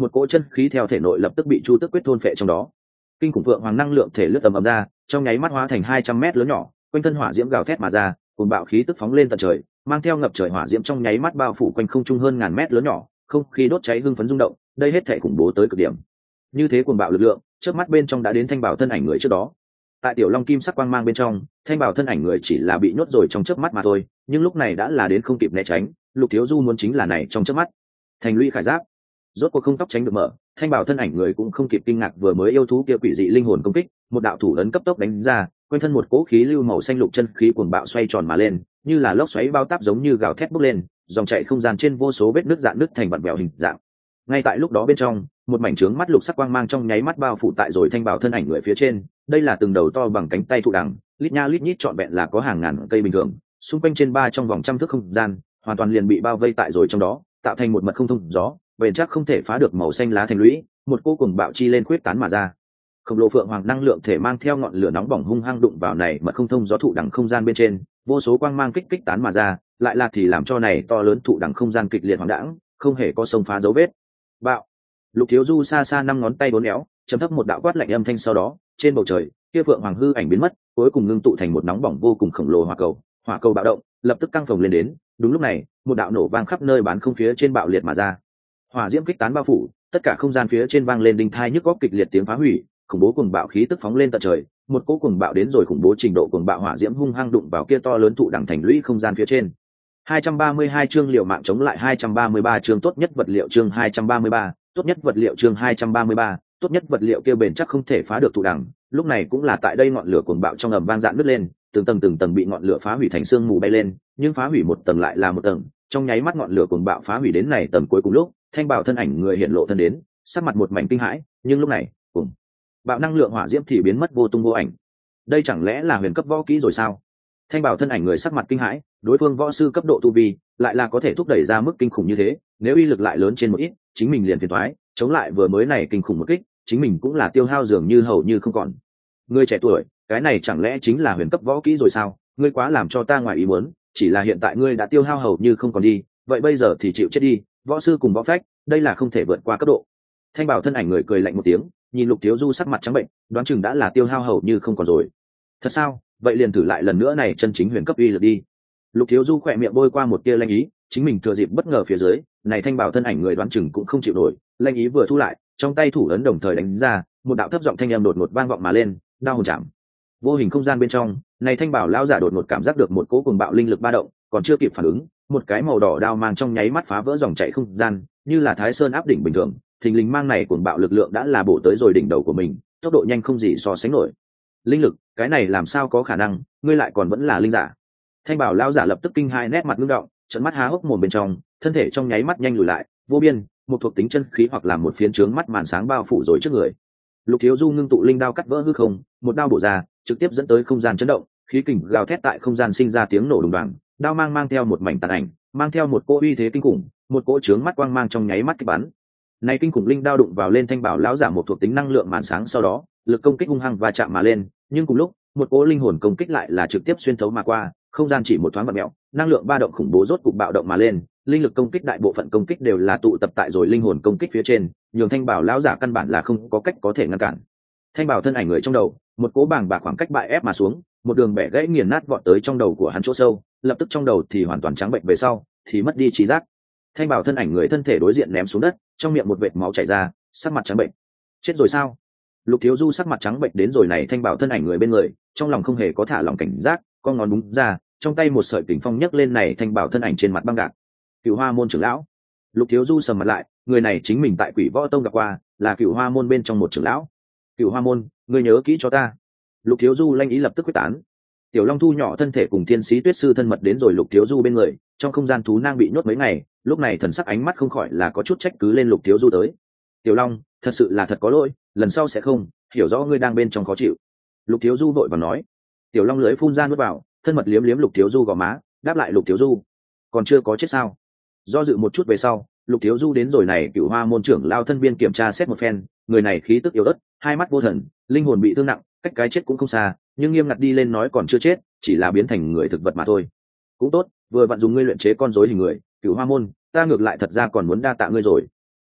một cỗ chân khí theo thể nội lập tức bị chu tức quyết thôn phệ trong đó. Kinh khủng phượng hoàng năng lượng thể lướt tầm ầm ra, trong nháy mắt hóa thành hai trăm mét lớn nhỏ, quanh thân hỏa diễm gào thét mà ra, cuồng bạo khí tức phóng lên tận trời, mang theo ngập trời hỏa diễm trong nháy mắt bao phủ quanh không trung hơn ngàn mét lớn nhỏ, không khí đốt cháy hưng phấn rung động, đây hết thể khủng bố tới cực điểm. Như thế cuồng bạo lực lượng, chớp mắt bên trong đã đến thanh bảo thân ảnh người trước đó. Tại tiểu long kim sắc quang mang bên trong, thanh bảo thân ảnh người chỉ là bị nhốt rồi trong chớp mắt mà thôi, nhưng lúc này đã là đến không kịp né tránh, Lục Thiếu Du muốn chính là này trong chớp mắt. Thành lũy khải giáp, rốt cuộc không tóc tránh được mở, thanh bảo thân ảnh người cũng không kịp kinh ngạc vừa mới yêu thú kia quỷ dị linh hồn công kích, một đạo thủ ấn cấp tốc đánh ra, quanh thân một cỗ khí lưu màu xanh lục chân khí cuồng bạo xoay tròn mà lên, như là lốc xoáy bao táp giống như gào thét bốc lên, dòng chảy không gian trên vô số vết nứt dạn nứt thành vặn vẹo hình dạng. Ngay tại lúc đó bên trong, một mảnh trướng mắt lục sắc quang mang trong nháy mắt bao phủ tại rồi thanh bảo thân ảnh người phía trên, đây là từng đầu to bằng cánh tay thụ đằng, lít nha lít nhít trọn vẹn là có hàng ngàn cây bình thường, xung quanh trên ba trong vòng trăm thước không gian, hoàn toàn liền bị bao vây tại rồi trong đó, tạo thành một mật không thông gió, bền chắc không thể phá được màu xanh lá thành lũy, một cô cùng bạo chi lên khuyết tán mà ra. Khổng lồ phượng hoàng năng lượng thể mang theo ngọn lửa nóng bỏng hung hăng đụng vào này mật không thông gió thụ đằng không gian bên trên, vô số quang mang kích kích tán mà ra, lại là thì làm cho này to lớn thụ đằng không gian kịch liệt hoảng đãng, không hề có xông phá dấu vết. Bạo. Lục Thiếu Du xa xa năm ngón tay bốn éo, chấm thấp một đạo quát lạnh âm thanh sau đó, trên bầu trời, kia phượng hoàng hư ảnh biến mất, cuối cùng ngưng tụ thành một nóng bỏng vô cùng khổng lồ hỏa cầu, hỏa cầu bạo động, lập tức căng phồng lên đến, đúng lúc này, một đạo nổ vang khắp nơi bán không phía trên bạo liệt mà ra. Hỏa diễm kích tán bao phủ, tất cả không gian phía trên vang lên đinh thai nhức góc kịch liệt tiếng phá hủy, khủng bố cuồng bạo khí tức phóng lên tận trời, một cỗ cuồng bạo đến rồi khủng bố trình độ cuồng bạo hỏa diễm hung hăng đụng vào kia to lớn thụ đằng thành lũy không gian phía trên. hai trăm ba mươi hai chương liệu mạng chống lại hai trăm ba mươi ba chương tốt nhất vật liệu chương hai trăm ba mươi ba, tốt nhất vật liệu chương hai trăm ba mươi ba, tốt nhất vật liệu kia bền chắc không thể phá được thụ đằng, lúc này cũng là tại đây ngọn lửa cuồng bạo trong ầm vang dạn nứt lên, từng tầng từng tầng bị ngọn lửa phá hủy thành sương mù bay lên, nhưng phá hủy một tầng lại là một tầng, trong nháy mắt ngọn lửa cuồng bạo phá hủy đến này tầng cuối cùng lúc, thanh bảo thân ảnh người hiện lộ thân đến, sắc mặt một mảnh kinh hãi, nhưng lúc này, cùng bạo năng lượng hỏa diễm thì biến mất vô tung vô ảnh. Đây chẳng lẽ là huyền cấp võ kỹ rồi sao? Thanh bảo thân ảnh người sắc mặt kinh hãi, đối phương võ sư cấp độ tu vi, lại là có thể thúc đẩy ra mức kinh khủng như thế, nếu uy lực lại lớn trên một ít, chính mình liền phiền toái, chống lại vừa mới này kinh khủng một kích, chính mình cũng là tiêu hao dường như hầu như không còn. Ngươi trẻ tuổi, cái này chẳng lẽ chính là huyền cấp võ kỹ rồi sao? Ngươi quá làm cho ta ngoài ý muốn, chỉ là hiện tại ngươi đã tiêu hao hầu như không còn đi, vậy bây giờ thì chịu chết đi, võ sư cùng võ phách, đây là không thể vượt qua cấp độ. Thanh bảo thân ảnh người cười lạnh một tiếng, nhìn Lục Thiếu Du sắc mặt trắng bệnh, đoán chừng đã là tiêu hao hầu như không còn rồi. Thật sao? Vậy liền thử lại lần nữa này chân chính huyền cấp uy lực đi. Lục Thiếu Du khỏe miệng bôi qua một tia lanh ý, chính mình thừa dịp bất ngờ phía dưới, này thanh bảo thân ảnh người đoán chừng cũng không chịu nổi, lanh ý vừa thu lại, trong tay thủ ấn đồng thời đánh ra, một đạo thấp giọng thanh âm đột ngột vang vọng mà lên, đao hồn chạm. Vô hình không gian bên trong, này thanh bảo lão giả đột ngột cảm giác được một cỗ cuồng bạo linh lực ba động, còn chưa kịp phản ứng, một cái màu đỏ đao mang trong nháy mắt phá vỡ dòng chảy không gian, như là Thái Sơn áp đỉnh bình thường, thình lình mang này cuồng bạo lực lượng đã là bổ tới rồi đỉnh đầu của mình, tốc độ nhanh không gì so sánh nổi. Linh lực, cái này làm sao có khả năng, ngươi lại còn vẫn là linh giả? Thanh bảo lão giả lập tức kinh hai nét mặt ngưng động, trợn mắt há hốc mồm bên trong, thân thể trong nháy mắt nhanh lùi lại, vô biên, một thuộc tính chân khí hoặc là một phiến trướng mắt màn sáng bao phủ rồi trước người. Lục Thiếu Du ngưng tụ linh đao cắt vỡ hư không, một đao bổ ra, trực tiếp dẫn tới không gian chấn động, khí kình gào thét tại không gian sinh ra tiếng nổ đùng đoàng, đao mang mang theo một mảnh tàn ảnh, mang theo một cỗ uy thế kinh khủng, một cỗ trướng mắt quang mang trong nháy mắt kích bắn. Này kinh khủng linh đao đụng vào lên thanh bảo lão giả một thuộc tính năng lượng màn sáng sau đó, lực công kích hung hăng và chạm mà lên, nhưng cùng lúc, một cỗ linh hồn công kích lại là trực tiếp xuyên thấu mà qua, không gian chỉ một thoáng vặn mèo, năng lượng ba động khủng bố rốt cục bạo động mà lên, linh lực công kích đại bộ phận công kích đều là tụ tập tại rồi linh hồn công kích phía trên, nhường thanh bảo lão giả căn bản là không có cách có thể ngăn cản. Thanh bảo thân ảnh người trong đầu, một cỗ bàng bạc khoảng cách bại ép mà xuống, một đường bẻ gãy nghiền nát vọt tới trong đầu của hắn chỗ sâu, lập tức trong đầu thì hoàn toàn trắng bệnh về sau, thì mất đi trí giác. Thanh bảo thân ảnh người thân thể đối diện ném xuống đất, trong miệng một vệt máu chảy ra, sắc mặt trắng bệnh. Chết rồi sao? Lục Thiếu Du sắc mặt trắng bệnh đến rồi này thanh bảo thân ảnh người bên người, trong lòng không hề có thả lòng cảnh giác, con ngón búng ra, trong tay một sợi kình phong nhấc lên này thanh bảo thân ảnh trên mặt băng gạc. Cửu Hoa môn trưởng lão. Lục Thiếu Du sầm mặt lại, người này chính mình tại Quỷ Võ Tông gặp qua, là Cửu Hoa môn bên trong một trưởng lão. Cửu Hoa môn, ngươi nhớ kỹ cho ta. Lục Thiếu Du lanh ý lập tức quyết tán. Tiểu Long thu nhỏ thân thể cùng Thiên Sĩ Tuyết sư thân mật đến rồi Lục Thiếu Du bên người, trong không gian thú nang bị nhốt mấy ngày, lúc này thần sắc ánh mắt không khỏi là có chút trách cứ lên Lục Thiếu Du tới. Tiểu Long, thật sự là thật có lỗi, lần sau sẽ không, hiểu rõ ngươi đang bên trong khó chịu. Lục Thiếu Du vội vàng nói. Tiểu Long lưỡi phun ra nuốt vào, thân mật liếm liếm Lục Thiếu Du gò má, đáp lại Lục Thiếu Du. Còn chưa có chết sao? Do dự một chút về sau, Lục Thiếu Du đến rồi này Cửu Hoa môn trưởng lao thân biên kiểm tra xét một phen, người này khí tức yếu ớt, hai mắt vô thần, linh hồn bị thương nặng, cách cái chết cũng không xa, nhưng nghiêm ngặt đi lên nói còn chưa chết, chỉ là biến thành người thực vật mà thôi. Cũng tốt, vừa vặn dùng ngươi luyện chế con rối hình người, Cửu Hoa môn, ta ngược lại thật ra còn muốn đa tạ ngươi rồi.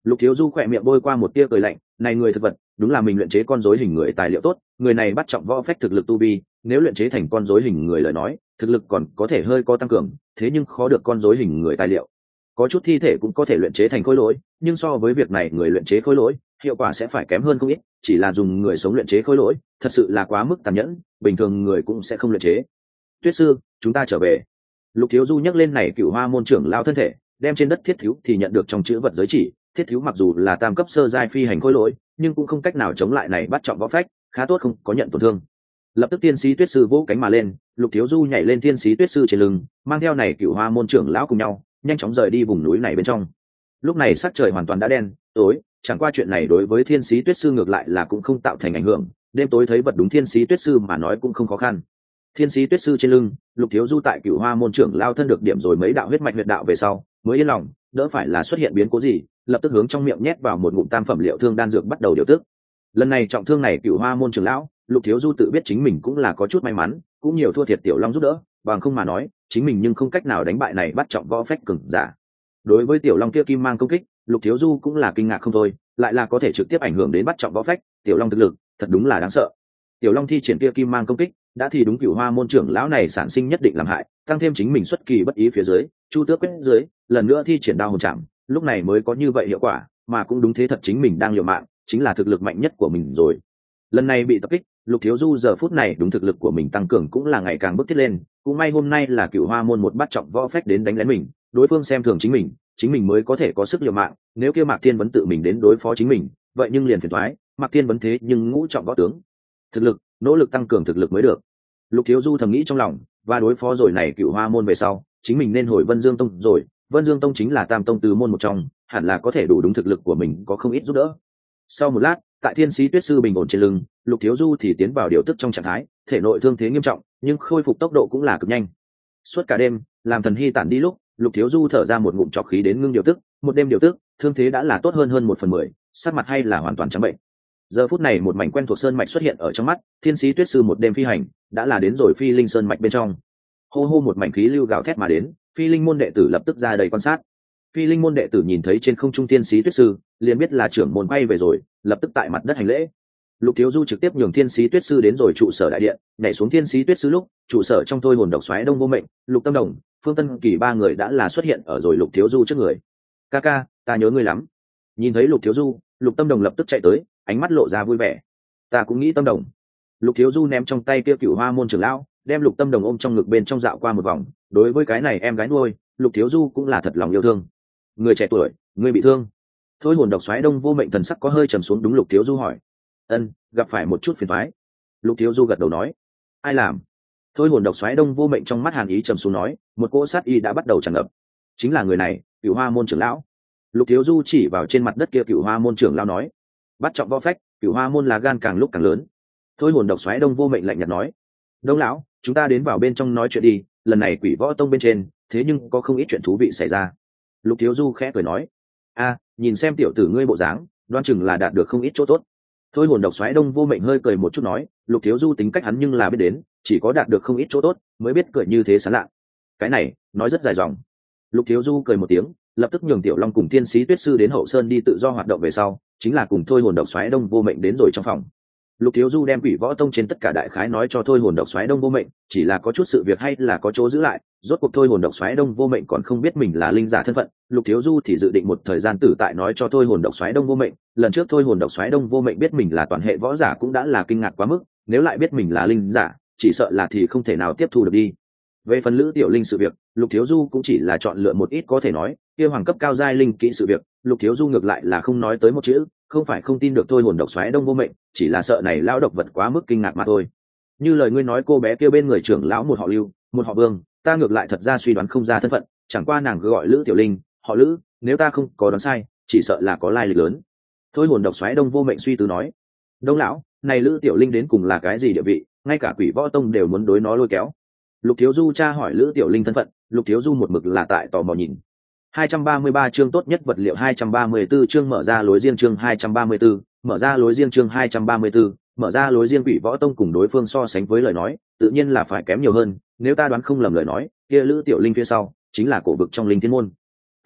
Lục Thiếu Du khỏe miệng bôi qua một tia cười lạnh, này người thực vật đúng là mình luyện chế con rối hình người tài liệu tốt, người này bắt trọng võ phách thực lực tu vi, nếu luyện chế thành con rối hình người lời nói thực lực còn có thể hơi có tăng cường, thế nhưng khó được con rối hình người tài liệu. Có chút thi thể cũng có thể luyện chế thành khối lỗi, nhưng so với việc này người luyện chế khối lỗi hiệu quả sẽ phải kém hơn không ít, chỉ là dùng người sống luyện chế khối lỗi thật sự là quá mức tàn nhẫn, bình thường người cũng sẽ không luyện chế. Tuyết sư, chúng ta trở về. Lục Thiếu Du nhắc lên này Cửu Hoa môn trưởng lao thân thể, đem trên đất thiết thiếu thì nhận được trong chữ vật giới chỉ, thiết thiếu mặc dù là tam cấp sơ giai phi hành khối lỗi nhưng cũng không cách nào chống lại này bắt trọng võ phách, khá tốt không có nhận tổn thương. Lập tức tiên sĩ Tuyết sư vỗ cánh mà lên, Lục Thiếu Du nhảy lên tiên sĩ Tuyết sư trên lưng, mang theo này Cửu Hoa môn trưởng lão cùng nhau nhanh chóng rời đi vùng núi này bên trong. Lúc này sắc trời hoàn toàn đã đen tối, chẳng qua chuyện này đối với thiên sĩ Tuyết sư ngược lại là cũng không tạo thành ảnh hưởng, đêm tối thấy vật đúng thiên sĩ Tuyết sư mà nói cũng không khó khăn. Thiên sĩ Tuyết sư trên lưng, Lục Thiếu Du tại Cửu Hoa môn trưởng lao thân được điểm rồi mấy đạo huyết mạch huyết đạo về sau mới yên lòng, đỡ phải là xuất hiện biến cố gì, lập tức hướng trong miệng nhét vào một ngụm tam phẩm liệu thương đan dược bắt đầu điều tức. Lần này trọng thương này Cửu Hoa môn trưởng lão, Lục Thiếu Du tự biết chính mình cũng là có chút may mắn, cũng nhiều thua thiệt Tiểu Long giúp đỡ, bằng không mà nói chính mình nhưng không cách nào đánh bại này bắt trọng võ phách cường giả. Đối với Tiểu Long kia kim mang công kích, Lục Thiếu Du cũng là kinh ngạc không thôi, lại là có thể trực tiếp ảnh hưởng đến bắt trọng võ phách, Tiểu Long thực lực thật đúng là đáng sợ. Tiểu Long thi triển kia kim mang công kích đã thì đúng Cửu Hoa môn trưởng lão này sản sinh nhất định làm hại, tăng thêm chính mình xuất kỳ bất ý phía dưới, Chu Tước quyết dưới, lần nữa thi triển đao hồn chạm, lúc này mới có như vậy hiệu quả, mà cũng đúng thế thật chính mình đang liều mạng, chính là thực lực mạnh nhất của mình rồi. Lần này bị tập kích, Lục Thiếu Du giờ phút này đúng thực lực của mình tăng cường cũng là ngày càng bước thiết lên, cũng may hôm nay là Cửu Hoa môn một bắt trọng võ phách đến đánh lén mình, đối phương xem thường chính mình, chính mình mới có thể có sức liều mạng, nếu kia Mạc Thiên Vấn tự mình đến đối phó chính mình, vậy nhưng liền phiền toái, Mạc Thiên Vấn thế nhưng ngũ trọng võ tướng, thực lực, nỗ lực tăng cường thực lực mới được. Lục Thiếu Du thầm nghĩ trong lòng, và đối phó rồi này Cửu Hoa môn về sau, chính mình nên hồi Vân Dương tông rồi, Vân Dương tông chính là tam tông tứ môn một trong, hẳn là có thể đủ đúng thực lực của mình có không ít giúp đỡ. Sau một lát, tại Thiên Sĩ Tuyết sư bình ổn trên lưng, Lục Thiếu Du thì tiến vào điều tức trong trạng thái, thể nội thương thế nghiêm trọng, nhưng khôi phục tốc độ cũng là cực nhanh. Suốt cả đêm, làm thần hy tản đi lúc, Lục Thiếu Du thở ra một ngụm trọc khí đến ngưng điều tức, một đêm điều tức, thương thế đã là tốt hơn hơn một phần mười, sắc mặt hay là hoàn toàn trắng bệnh. Giờ phút này một mảnh quen thuộc sơn mạch xuất hiện ở trong mắt, Thiên Sĩ Tuyết sư một đêm phi hành, đã là đến rồi Phi Linh sơn mạch bên trong. Hô hô một mảnh khí lưu gào thét mà đến, Phi Linh môn đệ tử lập tức ra đầy quan sát. Phi Linh môn đệ tử nhìn thấy trên không trung Thiên Sĩ Tuyết sư, liền biết là trưởng môn quay về rồi, lập tức tại mặt đất hành lễ. Lục Thiếu Du trực tiếp nhường Thiên Sĩ Tuyết sư đến rồi trụ sở đại điện, nhảy xuống Thiên Sĩ Tuyết sư lúc, trụ sở trong thôi hồn độc xoáy Đông Vô Mệnh, Lục Tâm Đồng, Phương Tân Kỳ ba người đã là xuất hiện ở rồi Lục Thiếu Du trước người. "Ca ca, ta nhớ ngươi lắm." Nhìn thấy Lục Thiếu Du, Lục Tâm Đồng lập tức chạy tới, ánh mắt lộ ra vui vẻ. "Ta cũng nghĩ Tâm Đồng." Lục Thiếu Du ném trong tay kia Cửu Hoa môn trưởng lão, đem Lục Tâm Đồng ôm trong ngực bên trong dạo qua một vòng, đối với cái này em gái nuôi, Lục Thiếu Du cũng là thật lòng yêu thương. "Người trẻ tuổi, ngươi bị thương?" Thôi hồn độc xoáy Đông Vô Mệnh thần sắc có hơi trầm xuống, đúng Lục Thiếu Du hỏi. "Ân, gặp phải một chút phiền toái." Lục Thiếu Du gật đầu nói. "Ai làm?" Thôi hồn độc xoáy Đông Vô Mệnh trong mắt hàn ý trầm xuống nói, một cỗ sát y đã bắt đầu tràn ngập. "Chính là người này, Cửu Hoa môn trưởng lão." Lục Thiếu Du chỉ vào trên mặt đất kia Cửu Hoa môn trưởng lão nói. "Bắt trọng võ phách, Cửu Hoa môn là gan càng lúc càng lớn." Thôi hồn độc xoáy Đông Vô Mệnh lạnh nhạt nói. "Đông lão, chúng ta đến vào bên trong nói chuyện đi, lần này Quỷ Võ tông bên trên thế nhưng có không ít chuyện thú vị xảy ra." Lục Thiếu Du khẽ cười nói. "A, nhìn xem tiểu tử ngươi bộ dáng, đoan chừng là đạt được không ít chỗ tốt." Thôi hồn độc xoáy Đông Vô Mệnh hơi cười một chút nói, Lục Thiếu Du tính cách hắn nhưng là biết đến, chỉ có đạt được không ít chỗ tốt mới biết cười như thế sán lạ. Cái này nói rất dài dòng. Lục Thiếu Du cười một tiếng, lập tức nhường Tiểu Long cùng Thiên Sĩ Tuyết sư đến hậu sơn đi tự do hoạt động về sau, chính là cùng Thôi hồn độc xoáy Đông Vô Mệnh đến rồi trong phòng. Lục Thiếu Du đem Quỷ Võ tông trên tất cả đại khái nói cho Thôi hồn độc xoáy Đông Vô Mệnh, chỉ là có chút sự việc hay là có chỗ giữ lại, rốt cuộc Thôi hồn độc xoáy Đông Vô Mệnh còn không biết mình là linh giả thân phận, Lục Thiếu Du thì dự định một thời gian tử tại nói cho Thôi hồn độc xoáy Đông Vô Mệnh, lần trước Thôi hồn độc xoáy Đông Vô Mệnh biết mình là toàn hệ võ giả cũng đã là kinh ngạc quá mức, nếu lại biết mình là linh giả, chỉ sợ là thì không thể nào tiếp thu được đi. Về phần Lữ Tiểu Linh sự việc, Lục Thiếu Du cũng chỉ là chọn lựa một ít có thể nói, kia hoàng cấp cao giai linh kỹ sự việc, Lục Thiếu Du ngược lại là không nói tới một chữ, không phải không tin được Thôi hồn độc xoáy Đông Vô Mệnh, chỉ là sợ này lão độc vật quá mức kinh ngạc mà thôi. Như lời ngươi nói cô bé kia bên người trưởng lão một họ Lưu, một họ Vương, ta ngược lại thật ra suy đoán không ra thân phận, chẳng qua nàng cứ gọi Lữ Tiểu Linh, họ Lữ, nếu ta không có đoán sai, chỉ sợ là có lai lịch lớn. Thôi hồn độc xoáy Đông Vô Mệnh suy tư nói. Đông lão, này Lữ Tiểu Linh đến cùng là cái gì địa vị, ngay cả Quỷ Võ tông đều muốn đối nó lôi kéo. Lục Thiếu Du tra hỏi Lữ Tiểu Linh thân phận, Lục Thiếu Du một mực là tại tò mò nhìn. hai trăm ba mươi ba chương tốt nhất vật liệu, hai trăm ba mươi bốn chương mở ra lối riêng, chương hai trăm ba mươi 4, mở ra lối riêng, chương hai trăm ba mươi 4, mở ra lối riêng. Quỷ Võ tông cùng đối phương so sánh với lời nói, tự nhiên là phải kém nhiều hơn, nếu ta đoán không lầm lời nói, kia Lữ Tiểu Linh phía sau chính là cổ vực trong Linh Thiên môn.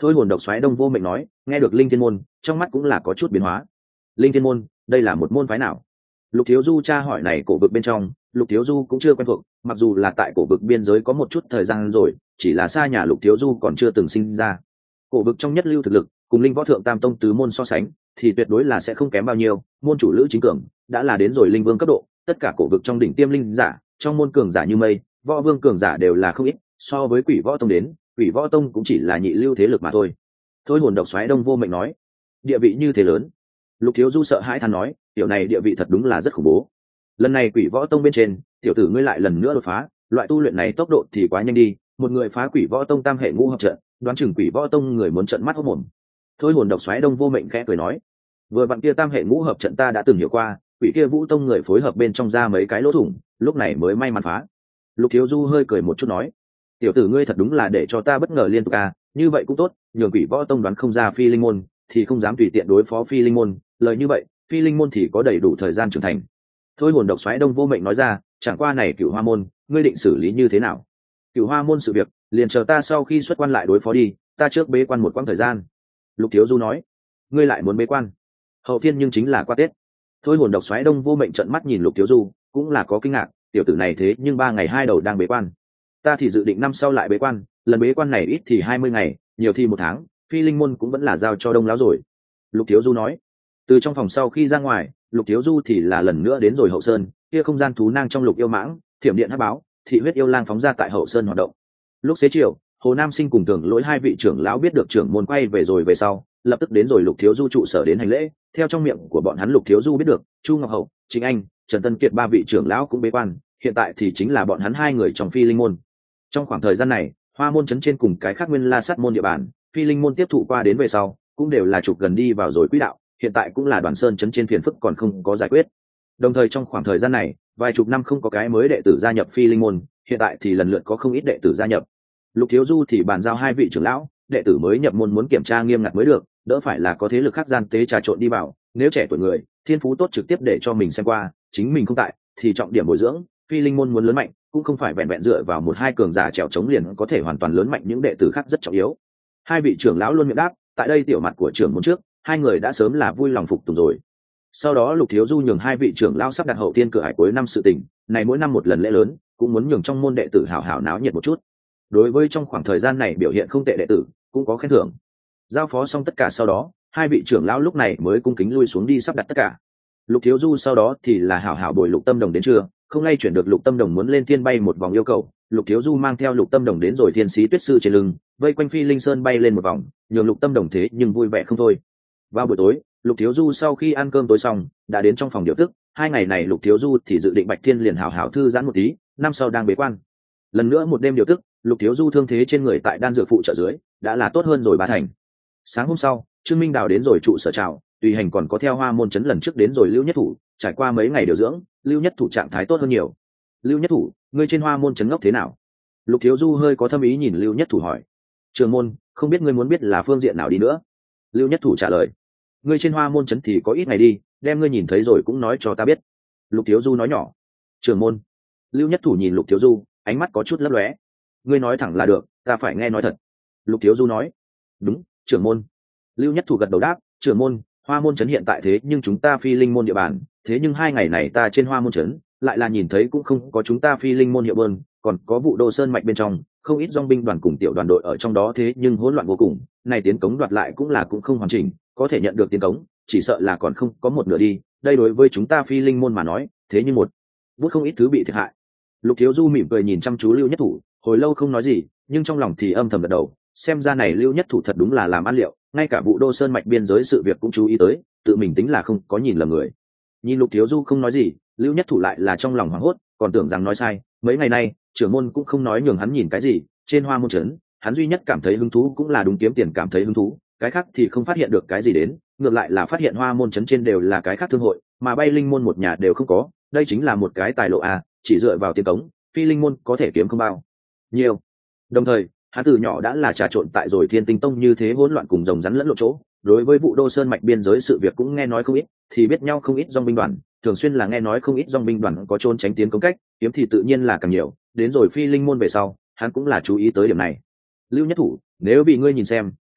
Thôi hồn độc xoáy Đông Vô Mệnh nói, nghe được linh thiên môn trong mắt cũng là có chút biến hóa. Linh thiên môn, đây là một môn phái nào? Lục Thiếu Du tra hỏi này cổ vực bên trong, Lục Thiếu Du cũng chưa quen thuộc, mặc dù là tại cổ vực biên giới có một chút thời gian rồi, chỉ là xa nhà Lục Thiếu Du còn chưa từng sinh ra. Cổ vực trong nhất lưu thực lực, cùng linh võ thượng tam tông tứ môn so sánh, thì tuyệt đối là sẽ không kém bao nhiêu. Môn chủ Lữ Chính Cường đã là đến rồi linh vương cấp độ, tất cả cổ vực trong đỉnh tiêm linh giả, trong môn cường giả như mây, võ vương cường giả đều là không ít, so với Quỷ Võ Tông đến, Quỷ Võ Tông cũng chỉ là nhị lưu thế lực mà thôi. Thôi hồn độc xoáy Đông Vô Mệnh nói, địa vị như thế lớn. Lục Thiếu Du sợ hãi than nói, tiểu này địa vị thật đúng là rất khủng bố. Lần này Quỷ Võ Tông bên trên, tiểu tử ngươi lại lần nữa đột phá, loại tu luyện này tốc độ thì quá nhanh đi, một người phá Quỷ Võ Tông tam hệ ngũ hợp trận, đoán chừng Quỷ Võ Tông người muốn trận mắt hốt mồm. Thôi hồn độc xoáy Đông Vô Mệnh khẽ cười nói, vừa vặn kia tam hệ ngũ hợp trận ta đã từng hiểu qua, quỷ kia Vũ Tông người phối hợp bên trong ra mấy cái lỗ thủng, lúc này mới may mắn phá. Lục Thiếu Du hơi cười một chút nói, tiểu tử ngươi thật đúng là để cho ta bất ngờ liên tục à, như vậy cũng tốt, nhường Quỷ Võ Tông đoán không ra Phi Linh môn, thì không dám tùy tiện đối phó Phi Linh môn, lời như vậy, Phi Linh môn thì có đầy đủ thời gian trưởng thành. Thôi hồn độc xoáy Đông Vô Mệnh nói ra, chẳng qua này Cửu Hoa môn, ngươi định xử lý như thế nào? Cửu Hoa môn sự việc, liền chờ ta sau khi xuất quan lại đối phó đi, ta trước bế quan một quãng thời gian. Lục Thiếu Du nói, ngươi lại muốn bế quan? Hậu thiên nhưng chính là qua Tết. Thôi hồn độc xoáy Đông Vô Mệnh trợn mắt nhìn Lục Thiếu Du, cũng là có kinh ngạc, tiểu tử này thế nhưng ba ngày hai đầu đang bế quan. Ta thì dự định năm sau lại bế quan, lần bế quan này ít thì hai mươi ngày, nhiều thì một tháng, Phi Linh môn cũng vẫn là giao cho Đông lão rồi. Lục Thiếu Du nói. Từ trong phòng sau khi ra ngoài, Lục Thiếu Du thì là lần nữa đến rồi Hậu Sơn, kia không gian thú nang trong Lục Yêu Mãng, Thiểm Điện Hắc Báo, Thị Huyết Yêu Lang phóng ra tại Hậu Sơn hoạt động. Lúc xế chiều, Hồ Nam Sinh cùng Tưởng Lỗi hai vị trưởng lão biết được trưởng môn quay về rồi về sau, lập tức đến rồi Lục Thiếu Du trụ sở đến hành lễ. Theo trong miệng của bọn hắn Lục Thiếu Du biết được, Chu Ngọc Hậu, Chính Anh, Trần Tân Kiệt ba vị trưởng lão cũng bế quan, hiện tại thì chính là bọn hắn hai người trong Phi Linh môn. Trong khoảng thời gian này, Hoa môn trấn trên cùng cái khác Nguyên La Sát môn địa bàn, Phi Linh môn tiếp thụ qua đến về sau, cũng đều là trục gần đi vào rồi quỹ đạo, hiện tại cũng là Đoàn Sơn trấn trên phiền phức còn không có giải quyết. Đồng thời trong khoảng thời gian này, vài chục năm không có cái mới đệ tử gia nhập Phi Linh môn, hiện tại thì lần lượt có không ít đệ tử gia nhập. Lục Thiếu Du thì bàn giao hai vị trưởng lão, đệ tử mới nhập môn muốn kiểm tra nghiêm ngặt mới được, đỡ phải là có thế lực khác gian tế trà trộn đi vào, nếu trẻ tuổi người, thiên phú tốt trực tiếp để cho mình xem qua, chính mình không tại, thì trọng điểm bồi dưỡng, Phi Linh môn muốn lớn mạnh, cũng không phải vẹn vẹn dựa vào một hai cường giả trèo chống liền có thể hoàn toàn lớn mạnh, những đệ tử khác rất trọng yếu. Hai vị trưởng lão luôn miệng đáp, tại đây tiểu mặt của trưởng môn trước, hai người đã sớm là vui lòng phục tùng rồi. Sau đó Lục Thiếu Du nhường hai vị trưởng lão sắp đặt hậu tiên cửa hải cuối năm sự tình, này mỗi năm một lần lễ lớn, cũng muốn nhường trong môn đệ tử hào hào náo nhiệt một chút. Đối với trong khoảng thời gian này biểu hiện không tệ đệ tử, cũng có khen thưởng. Giao phó xong tất cả sau đó, hai vị trưởng lão lúc này mới cung kính lui xuống đi sắp đặt tất cả. Lục Thiếu Du sau đó thì là hảo hảo bồi Lục Tâm Đồng đến trưa, không lay chuyển được Lục Tâm Đồng muốn lên thiên bay một vòng yêu cầu, Lục Thiếu Du mang theo Lục Tâm Đồng đến rồi Thiên Sĩ Tuyết Sư trên lưng, vây quanh Phi Linh Sơn bay lên một vòng, nhường Lục Tâm Đồng thế nhưng vui vẻ không thôi. Vào buổi tối, Lục Thiếu Du sau khi ăn cơm tối xong, đã đến trong phòng điều tức, hai ngày này Lục Thiếu Du thì dự định Bạch Thiên liền hảo hảo thư giãn một tí, năm sau đang bế quan. Lần nữa một đêm điều tức, Lục Thiếu Du thương thế trên người tại đan dược phụ trợ dưới, đã là tốt hơn rồi ba thành. Sáng hôm sau, Trương Minh Đào đến rồi trụ sở chào, tùy hành còn có theo Hoa môn trấn lần trước đến rồi Lưu Nhất Thủ, trải qua mấy ngày điều dưỡng, Lưu Nhất Thủ trạng thái tốt hơn nhiều. Lưu Nhất Thủ, ngươi trên Hoa môn trấn ngốc thế nào? Lục Thiếu Du hơi có thâm ý nhìn Lưu Nhất Thủ hỏi. Trường môn, không biết ngươi muốn biết là phương diện nào đi nữa? Lưu Nhất Thủ trả lời. Ngươi trên Hoa môn trấn thì có ít ngày đi, đem ngươi nhìn thấy rồi cũng nói cho ta biết. Lục Thiếu Du nói nhỏ. Trường môn. Lưu Nhất Thủ nhìn Lục Thiếu Du, ánh mắt có chút lấp lóe. Ngươi nói thẳng là được, ta phải nghe nói thật. Lục Thiếu Du nói. Đúng, trưởng môn. Lưu Nhất Thủ gật đầu đáp, trưởng môn, Hoa môn trấn hiện tại thế nhưng chúng ta Phi Linh môn địa bàn, thế nhưng hai ngày này ta trên Hoa môn trấn lại là nhìn thấy cũng không có chúng ta Phi Linh môn hiệu bơn, còn có vụ Đô Sơn mạch bên trong, không ít dòng binh đoàn cùng tiểu đoàn đội ở trong đó, thế nhưng hỗn loạn vô cùng, này tiến cống đoạt lại cũng là cũng không hoàn chỉnh, có thể nhận được tiến cống, chỉ sợ là còn không có một nửa đi, đây đối với chúng ta Phi Linh môn mà nói, thế nhưng một bút không ít thứ bị thiệt hại. Lục Thiếu Du mỉm cười nhìn chăm chú Lưu Nhất Thủ, hồi lâu không nói gì, nhưng trong lòng thì âm thầm gật đầu, xem ra này Lưu Nhất Thủ thật đúng là làm ăn liệu, ngay cả vụ Đô Sơn mạch biên giới sự việc cũng chú ý tới, tự mình tính là không có nhìn lầm người. Nhìn Lục Thiếu Du không nói gì, Lưu Nhất Thủ lại là trong lòng hoảng hốt, còn tưởng rằng nói sai, mấy ngày nay trưởng môn cũng không nói nhường hắn nhìn cái gì, trên Hoa môn trấn hắn duy nhất cảm thấy hứng thú cũng là đúng kiếm tiền cảm thấy hứng thú, cái khác thì không phát hiện được cái gì đến, ngược lại là phát hiện Hoa môn trấn trên đều là cái khác thương hội, mà Bay Linh môn một nhà đều không có, đây chính là một cái tài lộ à, chỉ dựa vào tiền cống, Phi Linh môn có thể kiếm không bao nhiêu. Đồng thời, hắn từ nhỏ đã là trà trộn tại rồi Thiên Tinh Tông như thế hỗn loạn cùng rồng rắn lẫn lộn chỗ, đối với vụ Đô Sơn mạch biên giới sự việc cũng nghe nói không ít, thì biết nhau không ít dòng binh đoàn, thường xuyên là nghe nói không ít dòng binh đoàn có trốn tránh tiến công cách, kiếm thì tự nhiên là càng nhiều, đến rồi Phi Linh môn về sau, hắn cũng là chú ý tới điểm này. Lưu Nhất Thủ, nếu bị ngươi nhìn xem,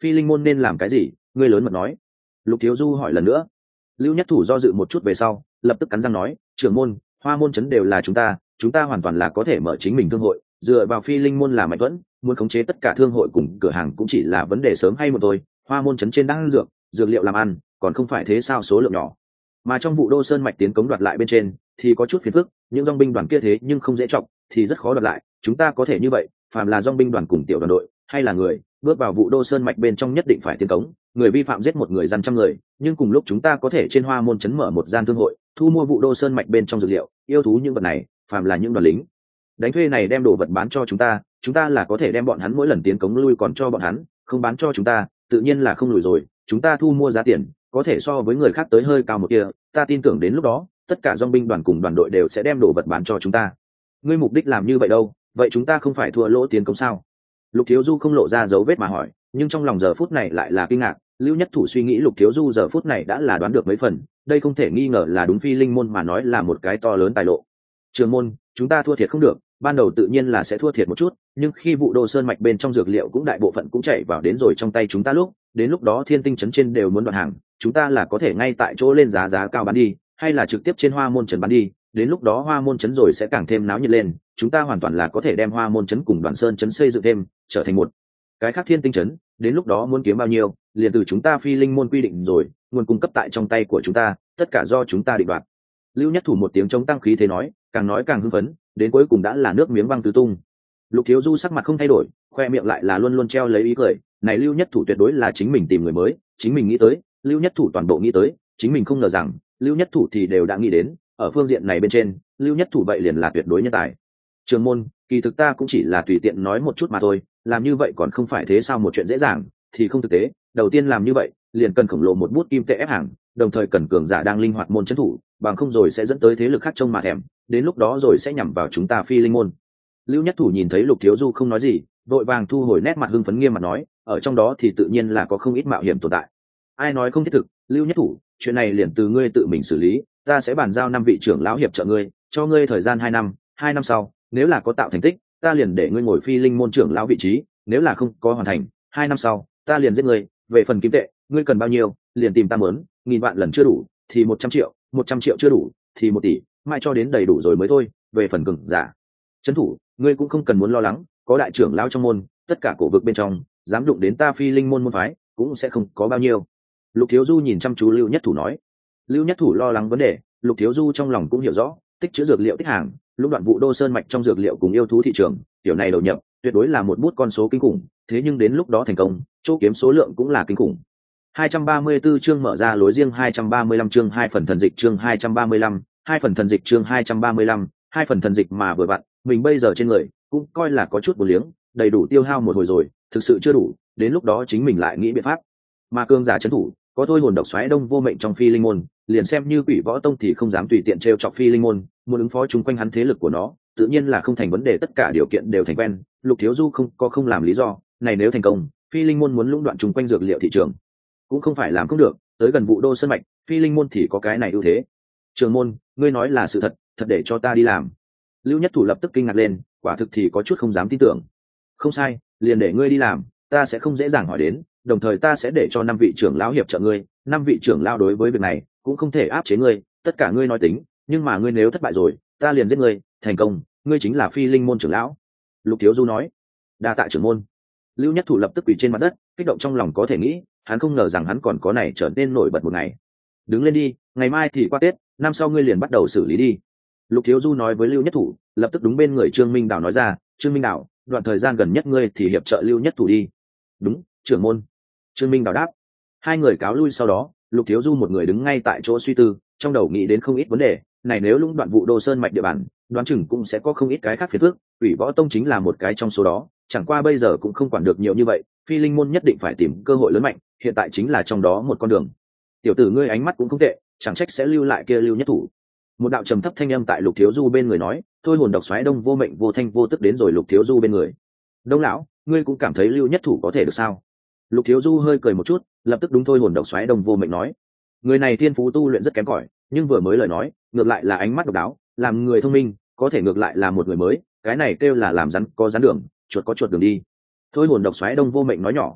phi linh môn nên làm cái gì, ngươi lớn mật nói. Lục Thiếu Du hỏi lần nữa. Lưu Nhất Thủ do dự một chút về sau lập tức cắn răng nói, trưởng môn, Hoa môn trấn đều là chúng ta, chúng ta hoàn toàn là có thể mở chính mình thương hội, dựa vào phi linh môn là mạnh thuẫn, muốn khống chế tất cả thương hội cùng cửa hàng cũng chỉ là vấn đề sớm hay muộn thôi. Hoa môn trấn trên đang dược dược liệu làm ăn còn không phải thế sao, số lượng nhỏ, mà trong vụ Đô Sơn mạch tiến cống đoạt lại bên trên thì có chút phiền phức, những dòng binh đoàn kia thế nhưng không dễ trọng thì rất khó đoạt lại. Chúng ta có thể như vậy, phàm là dòng binh đoàn cùng tiểu đoàn đội hay là người bước vào vụ Đô Sơn mạch bên trong nhất định phải tiến cống, người vi phạm giết một người dân trăm người. Nhưng cùng lúc chúng ta có thể trên Hoa môn trấn mở một gian thương hội, thu mua vụ Đô Sơn mạch bên trong dược liệu, yêu thú, những vật này phàm là những đoàn lính đánh thuê này đem đồ vật bán cho chúng ta, chúng ta là có thể đem bọn hắn mỗi lần tiến cống lui còn cho bọn hắn, không bán cho chúng ta tự nhiên là không lùi rồi. Chúng ta thu mua giá tiền có thể so với người khác tới hơi cao một kia, ta tin tưởng đến lúc đó tất cả dòng binh đoàn cùng đoàn đội đều sẽ đem đồ vật bán cho chúng ta. Ngươi mục đích làm như vậy đâu, vậy chúng ta không phải thua lỗ tiến cống sao? Lục Thiếu Du không lộ ra dấu vết mà hỏi, nhưng trong lòng giờ phút này lại là kinh ngạc. Lưu Nhất Thủ suy nghĩ Lục Thiếu Du giờ phút này đã là đoán được mấy phần, đây không thể nghi ngờ là đúng phi linh môn mà nói là một cái to lớn tài lộ. Trường môn, chúng ta thua thiệt không được, ban đầu tự nhiên là sẽ thua thiệt một chút, nhưng khi vụ Đô Sơn mạch bên trong dược liệu cũng đại bộ phận cũng chạy vào đến rồi trong tay chúng ta, lúc đến lúc đó thiên tinh trấn trên đều muốn đoạn hàng, chúng ta là có thể ngay tại chỗ lên giá giá cao bán đi, hay là trực tiếp trên Hoa môn trấn bán đi, đến lúc đó Hoa môn trấn rồi sẽ càng thêm náo nhiệt lên, chúng ta hoàn toàn là có thể đem Hoa môn trấn cùng Đoàn Sơn trấn xây dựng thêm, trở thành một cái khác thiên tinh trấn. Đến lúc đó muốn kiếm bao nhiêu liền từ chúng ta phi linh môn quy định rồi, nguồn cung cấp tại trong tay của chúng ta, tất cả do chúng ta định đoạt. Lưu Nhất Thủ một tiếng chống tăng khí thế nói, càng nói càng hưng phấn, đến cuối cùng đã là nước miếng văng tứ tung. Lục Thiếu Du sắc mặt không thay đổi, khoe miệng lại là luôn luôn treo lấy ý cười, này Lưu Nhất Thủ tuyệt đối là chính mình tìm người mới, chính mình nghĩ tới, Lưu Nhất Thủ toàn bộ nghĩ tới, chính mình không ngờ rằng Lưu Nhất Thủ thì đều đã nghĩ đến, ở phương diện này bên trên Lưu Nhất Thủ vậy liền là tuyệt đối nhân tài. Trường môn, kỳ thực ta cũng chỉ là tùy tiện nói một chút mà thôi, làm như vậy còn không phải thế sao một chuyện dễ dàng, thì không thực tế. Đầu tiên làm như vậy liền cần khổng lồ một bút kim tệ ép hàng, đồng thời cần cường giả đang linh hoạt môn trấn thủ, bằng không rồi sẽ dẫn tới thế lực khác trông mà thèm, đến lúc đó rồi sẽ nhằm vào chúng ta phi linh môn. Lưu Nhất Thủ nhìn thấy Lục Thiếu Du không nói gì, vội vàng thu hồi nét mặt hưng phấn nghiêm mặt nói, ở trong đó thì tự nhiên là có không ít mạo hiểm tồn tại. Ai nói không thiết thực, Lưu Nhất Thủ, chuyện này liền từ ngươi tự mình xử lý, ta sẽ bàn giao năm vị trưởng lão hiệp trợ ngươi, cho ngươi thời gian hai năm, hai năm sau nếu là có tạo thành tích, ta liền để ngươi ngồi phi linh môn trưởng lão vị trí, nếu là không có hoàn thành, hai năm sau ta liền giết ngươi. Về phần kim tệ, ngươi cần bao nhiêu liền tìm ta mớn, nghìn vạn lần chưa đủ thì một trăm triệu, một trăm triệu chưa đủ thì một tỷ, mãi cho đến đầy đủ rồi mới thôi. Về phần cường giả trấn thủ, ngươi cũng không cần muốn lo lắng, có đại trưởng lão trong môn, tất cả cổ vực bên trong dám đụng đến ta phi linh môn môn phái cũng sẽ không có bao nhiêu. Lục Thiếu Du nhìn chăm chú Lưu Nhất Thủ nói. Lưu Nhất Thủ lo lắng vấn đề, Lục Thiếu Du trong lòng cũng hiểu rõ, tích trữ dược liệu tích hàng, lúc đoạn vụ Đô Sơn mạch trong dược liệu cùng yêu thú thị trường, tiểu này đầu nhập tuyệt đối là một bút con số kinh khủng, thế nhưng đến lúc đó thành công, chỗ kiếm số lượng cũng là kinh khủng. hai trăm ba mươi tư chương mở ra lối riêng, hai trăm ba mươi lăm chương hai phần thần dịch, chương hai trăm ba mươi lăm, hai phần thần dịch, chương hai trăm ba mươi lăm, hai phần thần dịch mà vừa vặn, mình bây giờ trên người cũng coi là có chút bổ liếng, đầy đủ tiêu hao một hồi rồi, thực sự chưa đủ, đến lúc đó chính mình lại nghĩ biện pháp. Mà cương giả trấn thủ, có thôi hồn độc xoáy đông vô mệnh trong phi linh môn, liền xem như Quỷ Võ Tông thì không dám tùy tiện trêu chọc phi linh môn, muốn ứng phó chung quanh hắn thế lực của nó, tự nhiên là không thành vấn đề, tất cả điều kiện đều thành quen. Lục Thiếu Du không có không làm lý do, này nếu thành công, phi linh môn muốn lũng đoạn chung quanh dược liệu thị trường cũng không phải làm không được, tới gần vụ Đô Sơn mạch, phi linh môn thì có cái này ưu thế. Trường môn, ngươi nói là sự thật, thật để cho ta đi làm. Lưu Nhất Thủ lập tức kinh ngạc lên, quả thực thì có chút không dám tin tưởng. Không sai, liền để ngươi đi làm, ta sẽ không dễ dàng hỏi đến, đồng thời ta sẽ để cho năm vị trưởng lão hiệp trợ ngươi, năm vị trưởng lão đối với việc này cũng không thể áp chế ngươi, tất cả ngươi nói tính, nhưng mà ngươi nếu thất bại rồi, ta liền giết ngươi, thành công, ngươi chính là phi linh môn trưởng lão. Lục Thiếu Du nói. Đa tạ trưởng môn. Lưu Nhất Thủ lập tức quỳ trên mặt đất, kích động trong lòng có thể nghĩ, hắn không ngờ rằng hắn còn có này trở nên nổi bật một ngày. Đứng lên đi, ngày mai thì qua Tết, năm sau ngươi liền bắt đầu xử lý đi. Lục Thiếu Du nói với Lưu Nhất Thủ, lập tức đúng bên người Trương Minh Đào nói ra, Trương Minh Đào, đoạn thời gian gần nhất ngươi thì hiệp trợ Lưu Nhất Thủ đi. Đúng, trưởng môn. Trương Minh Đào đáp. Hai người cáo lui sau đó, Lục Thiếu Du một người đứng ngay tại chỗ suy tư, trong đầu nghĩ đến không ít vấn đề, này nếu lũng đoạn vụ Đô Sơn mạch địa bàn, đoán chừng cũng sẽ có không ít cái khác phiền phức, Quỷ Võ Tông chính là một cái trong số đó, chẳng qua bây giờ cũng không quản được nhiều như vậy, phi linh môn nhất định phải tìm cơ hội lớn mạnh, hiện tại chính là trong đó một con đường. Tiểu tử ngươi ánh mắt cũng không tệ, chẳng trách sẽ lưu lại kia Lưu Nhất Thủ. Một đạo trầm thấp thanh âm tại Lục Thiếu Du bên người nói, thôi hồn độc xoáy đông vô mệnh vô thanh vô tức đến rồi Lục Thiếu Du bên người. Đông lão, ngươi cũng cảm thấy Lưu Nhất Thủ có thể được sao? Lục Thiếu Du hơi cười một chút, lập tức đúng thôi hồn độc xoáy đông vô mệnh nói, người này thiên phú tu luyện rất kém cỏi, nhưng vừa mới lời nói, ngược lại là ánh mắt độc đáo, làm người thông minh, có thể ngược lại là một người mới, cái này kêu là làm rắn có rắn đường, chuột có chuột đường đi. Thôi hồn độc xoáy đông vô mệnh nói nhỏ.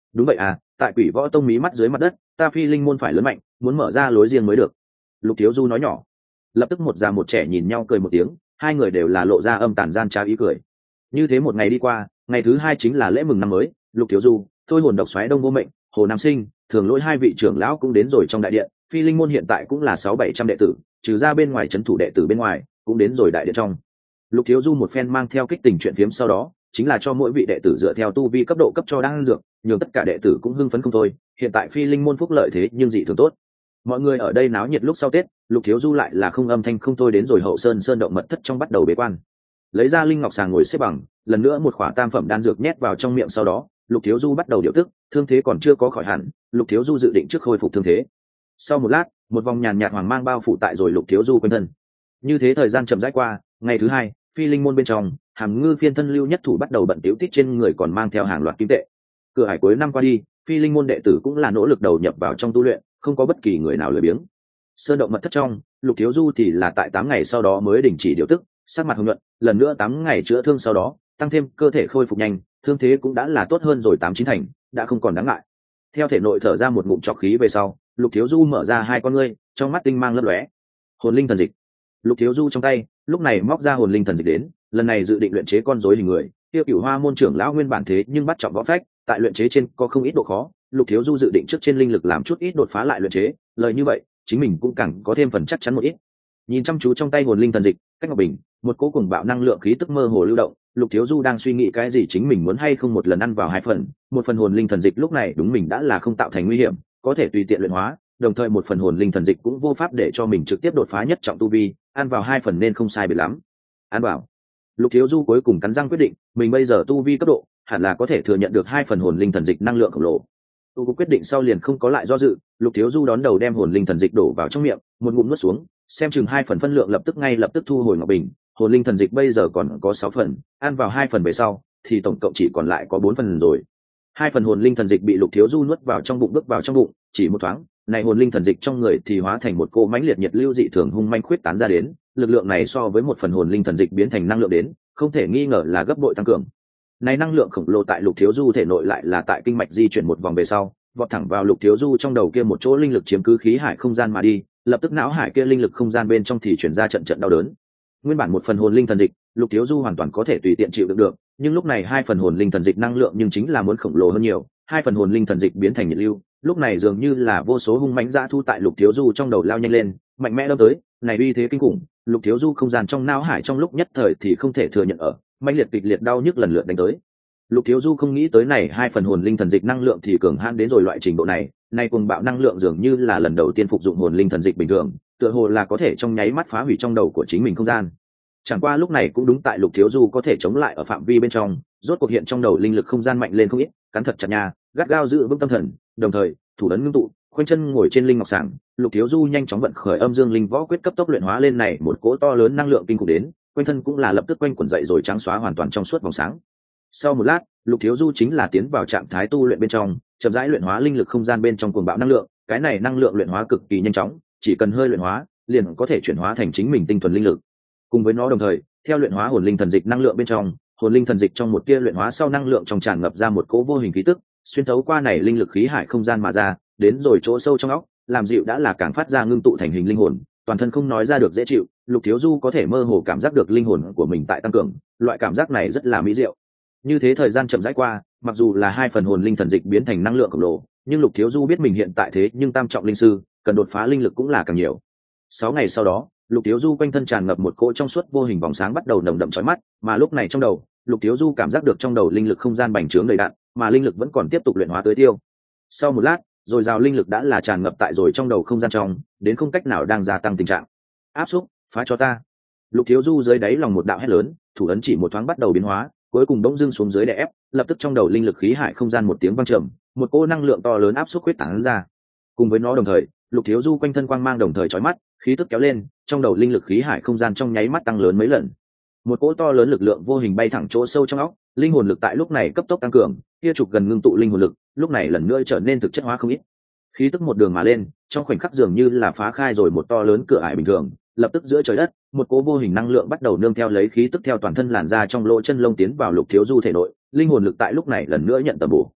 Đúng vậy à, tại quỷ võ tông mí mắt dưới mặt đất, ta phi linh môn phải lớn mạnh, muốn mở ra lối riêng mới được. Lục thiếu du nói nhỏ. Lập tức một già một trẻ nhìn nhau cười một tiếng, hai người đều là lộ ra âm tàn gian trá ý cười. Như thế một ngày đi qua, ngày thứ hai chính là lễ mừng năm mới. Lục thiếu du, thôi hồn độc xoáy đông vô mệnh, hồ nam sinh, thường lỗi hai vị trưởng lão cũng đến rồi trong đại điện. Phi linh môn hiện tại cũng là sáu bảy trăm đệ tử, trừ ra bên ngoài trấn thủ đệ tử bên ngoài cũng đến rồi đại điện trong. Lục thiếu du một phen mang theo kích tình chuyện phiếm, sau đó chính là cho mỗi vị đệ tử dựa theo tu vi cấp độ cấp cho đan dược, nhường tất cả đệ tử cũng hưng phấn không thôi. Hiện tại phi linh môn phúc lợi thế nhưng dị thường tốt. Mọi người ở đây náo nhiệt lúc sau Tết, Lục thiếu du lại là không âm thanh không thôi đến rồi hậu sơn sơn động mật thất trong bắt đầu bế quan. Lấy ra linh ngọc sàng ngồi xếp bằng, lần nữa một khỏa tam phẩm đan dược nhét vào trong miệng, sau đó Lục thiếu du bắt đầu điều tức. Thương thế còn chưa có khỏi hẳn, Lục thiếu du dự định trước khôi phục thương thế. Sau một lát, một vòng nhàn nhạt hoàng mang bao phủ tại rồi Lục thiếu du quanh thân. Như thế thời gian chậm rãi qua, ngày thứ hai, phi linh môn bên trong, hàm ngư phiên thân lưu nhất thủ bắt đầu bận tiểu tít trên người còn mang theo hàng loạt kim tệ. Cửa hải cuối năm qua đi, phi linh môn đệ tử cũng là nỗ lực đầu nhập vào trong tu luyện, không có bất kỳ người nào lười biếng. Sơn động mật thất trong, Lục thiếu du thì là tại tám ngày sau đó mới đình chỉ điều tức, sắc mặt hồng nhuận, lần nữa tám ngày chữa thương, sau đó tăng thêm cơ thể khôi phục nhanh, thương thế cũng đã là tốt hơn rồi tám chín thành, đã không còn đáng ngại. Theo thể nội thở ra một ngụm trọc khí về sau, Lục thiếu du mở ra hai con ngươi, trong mắt tinh mang lấp lóe. Hồn linh thần dịch. Lục thiếu du trong tay lúc này móc ra hồn linh thần dịch đến, lần này dự định luyện chế con rối hình người. Tiêu Cửu Hoa môn trưởng lão nguyên bản thế nhưng bắt trọng võ phách, tại luyện chế trên có không ít độ khó. Lục thiếu du dự định trước trên linh lực làm chút ít đột phá lại luyện chế, lời như vậy chính mình cũng càng có thêm phần chắc chắn một ít. Nhìn chăm chú trong tay hồn linh thần dịch, cách ngọc bình, một cỗ cùng bạo năng lượng khí tức mơ hồ lưu động. Lục thiếu du đang suy nghĩ cái gì, chính mình muốn hay không một lần ăn vào hai phần. Một phần hồn linh thần dịch lúc này đúng mình đã là không tạo thành nguy hiểm, có thể tùy tiện luyện hóa, đồng thời một phần hồn linh thần dịch cũng vô pháp để cho mình trực tiếp đột phá nhất trọng tu vi, ăn vào hai phần nên không sai biệt lắm. Ăn vào. Lục thiếu du cuối cùng cắn răng quyết định, mình bây giờ tu vi cấp độ hẳn là có thể thừa nhận được hai phần hồn linh thần dịch năng lượng khổng lồ. Tu có quyết định sau liền không có lại do dự, Lục thiếu du đón đầu đem hồn linh thần dịch đổ vào trong miệng, một ngụm nuốt xuống, xem chừng hai phần phân lượng lập tức ngay lập tức thu hồi ngọc bình. Hồn linh thần dịch bây giờ còn có sáu phần, ăn vào hai phần về sau thì tổng cộng chỉ còn lại có bốn phần rồi. Hai phần hồn linh thần dịch bị Lục thiếu du nuốt vào trong bụng, bước vào trong bụng, chỉ một thoáng, này hồn linh thần dịch trong người thì hóa thành một cô mãnh liệt nhiệt lưu dị thường hung manh khuyết tán ra đến, lực lượng này so với một phần hồn linh thần dịch biến thành năng lượng đến, không thể nghi ngờ là gấp bội tăng cường. Này năng lượng khổng lồ tại Lục thiếu du thể nội lại là tại kinh mạch di chuyển một vòng về sau, vọt thẳng vào Lục thiếu du trong đầu kia một chỗ linh lực chiếm cứ khí hải không gian mà đi, lập tức não hải kia linh lực không gian bên trong thì chuyển ra trận trận đau đớn. Nguyên bản một phần hồn linh thần dịch, Lục thiếu du hoàn toàn có thể tùy tiện chịu đựng được, nhưng lúc này hai phần hồn linh thần dịch năng lượng nhưng chính là muốn khổng lồ hơn nhiều, hai phần hồn linh thần dịch biến thành nhiệt lưu, lúc này dường như là vô số hung mãnh dã thu tại Lục thiếu du trong đầu lao nhanh lên, mạnh mẽ đâm tới, này uy thế kinh khủng, Lục thiếu du không gian trong não hải trong lúc nhất thời thì không thể thừa nhận ở, mãnh liệt kịch liệt đau nhức lần lượt đánh tới. Lục thiếu du không nghĩ tới này hai phần hồn linh thần dịch năng lượng thì cường hãn đến rồi loại trình độ này, nay cuồng bạo năng lượng dường như là lần đầu tiên phục dụng hồn linh thần dịch bình thường, tựa hồ là có thể trong nháy mắt phá hủy trong đầu của chính mình không gian. Chẳng qua lúc này cũng đúng tại Lục thiếu du có thể chống lại ở phạm vi bên trong, rốt cuộc hiện trong đầu linh lực không gian mạnh lên không ít, cắn thật chặt nhà, gắt gao giữ vững tâm thần, đồng thời thủ ấn ngưng tụ, khoanh chân ngồi trên linh ngọc sàng. Lục thiếu du nhanh chóng vận khởi âm dương linh võ quyết cấp tốc luyện hóa lên này một cỗ to lớn năng lượng kinh khủng đến, quanh thân cũng là lập tức quanh quẩn dậy rồi trắng xóa hoàn toàn trong suốt vòng sáng. Sau một lát, Lục thiếu du chính là tiến vào trạng thái tu luyện bên trong, chậm rãi luyện hóa linh lực không gian bên trong cuồng bạo năng lượng. Cái này năng lượng luyện hóa cực kỳ nhanh chóng, chỉ cần hơi luyện hóa, liền có thể chuyển hóa thành chính mình tinh thuần linh lực. Cùng với nó đồng thời, theo luyện hóa hồn linh thần dịch năng lượng bên trong, hồn linh thần dịch trong một tia luyện hóa sau năng lượng trong tràn ngập ra một cỗ vô hình khí tức, xuyên thấu qua này linh lực khí hải không gian mà ra, đến rồi chỗ sâu trong óc, làm dịu đã là càng phát ra ngưng tụ thành hình linh hồn, toàn thân không nói ra được dễ chịu. Lục thiếu du có thể mơ hồ cảm giác được linh hồn của mình tại tăng cường, loại cảm giác này rất là mỹ diệu. Như thế thời gian chậm rãi qua, mặc dù là hai phần hồn linh thần dịch biến thành năng lượng khổng lồ, nhưng Lục thiếu du biết mình hiện tại thế nhưng tam trọng linh sư, cần đột phá linh lực cũng là càng nhiều. Sáu ngày sau đó, Lục thiếu du quanh thân tràn ngập một cỗ trong suốt vô hình vòng sáng bắt đầu nồng đậm chói mắt, mà lúc này trong đầu, Lục thiếu du cảm giác được trong đầu linh lực không gian bành trướng đầy đặn, mà linh lực vẫn còn tiếp tục luyện hóa tới tiêu. Sau một lát, rồi rào linh lực đã là tràn ngập tại rồi trong đầu không gian trong, đến không cách nào đang gia tăng tình trạng. Áp xúc, phá cho ta. Lục thiếu du dưới đáy lòng một đạo hét lớn, thủ ấn chỉ một thoáng bắt đầu biến hóa, cuối cùng bỗng dưng xuống dưới đè ép, lập tức trong đầu linh lực khí hải không gian một tiếng vang trầm, một cỗ năng lượng to lớn áp xúc quyết tán ra. Cùng với nó đồng thời, Lục thiếu du quanh thân quang mang đồng thời chói mắt, khí tức kéo lên, trong đầu linh lực khí hải không gian trong nháy mắt tăng lớn mấy lần. Một cỗ to lớn lực lượng vô hình bay thẳng chỗ sâu trong óc, linh hồn lực tại lúc này cấp tốc tăng cường, kia trục gần ngưng tụ linh hồn lực, lúc này lần nữa trở nên thực chất hóa không ít. Khí tức một đường mà lên, trong khoảnh khắc dường như là phá khai rồi một to lớn cửa ải bình thường, lập tức giữa trời đất, một cỗ vô hình năng lượng bắt đầu nương theo lấy khí tức theo toàn thân làn ra trong lỗ chân lông tiến vào Lục thiếu du thể nội, linh hồn lực tại lúc này lần nữa nhận tầm bổ.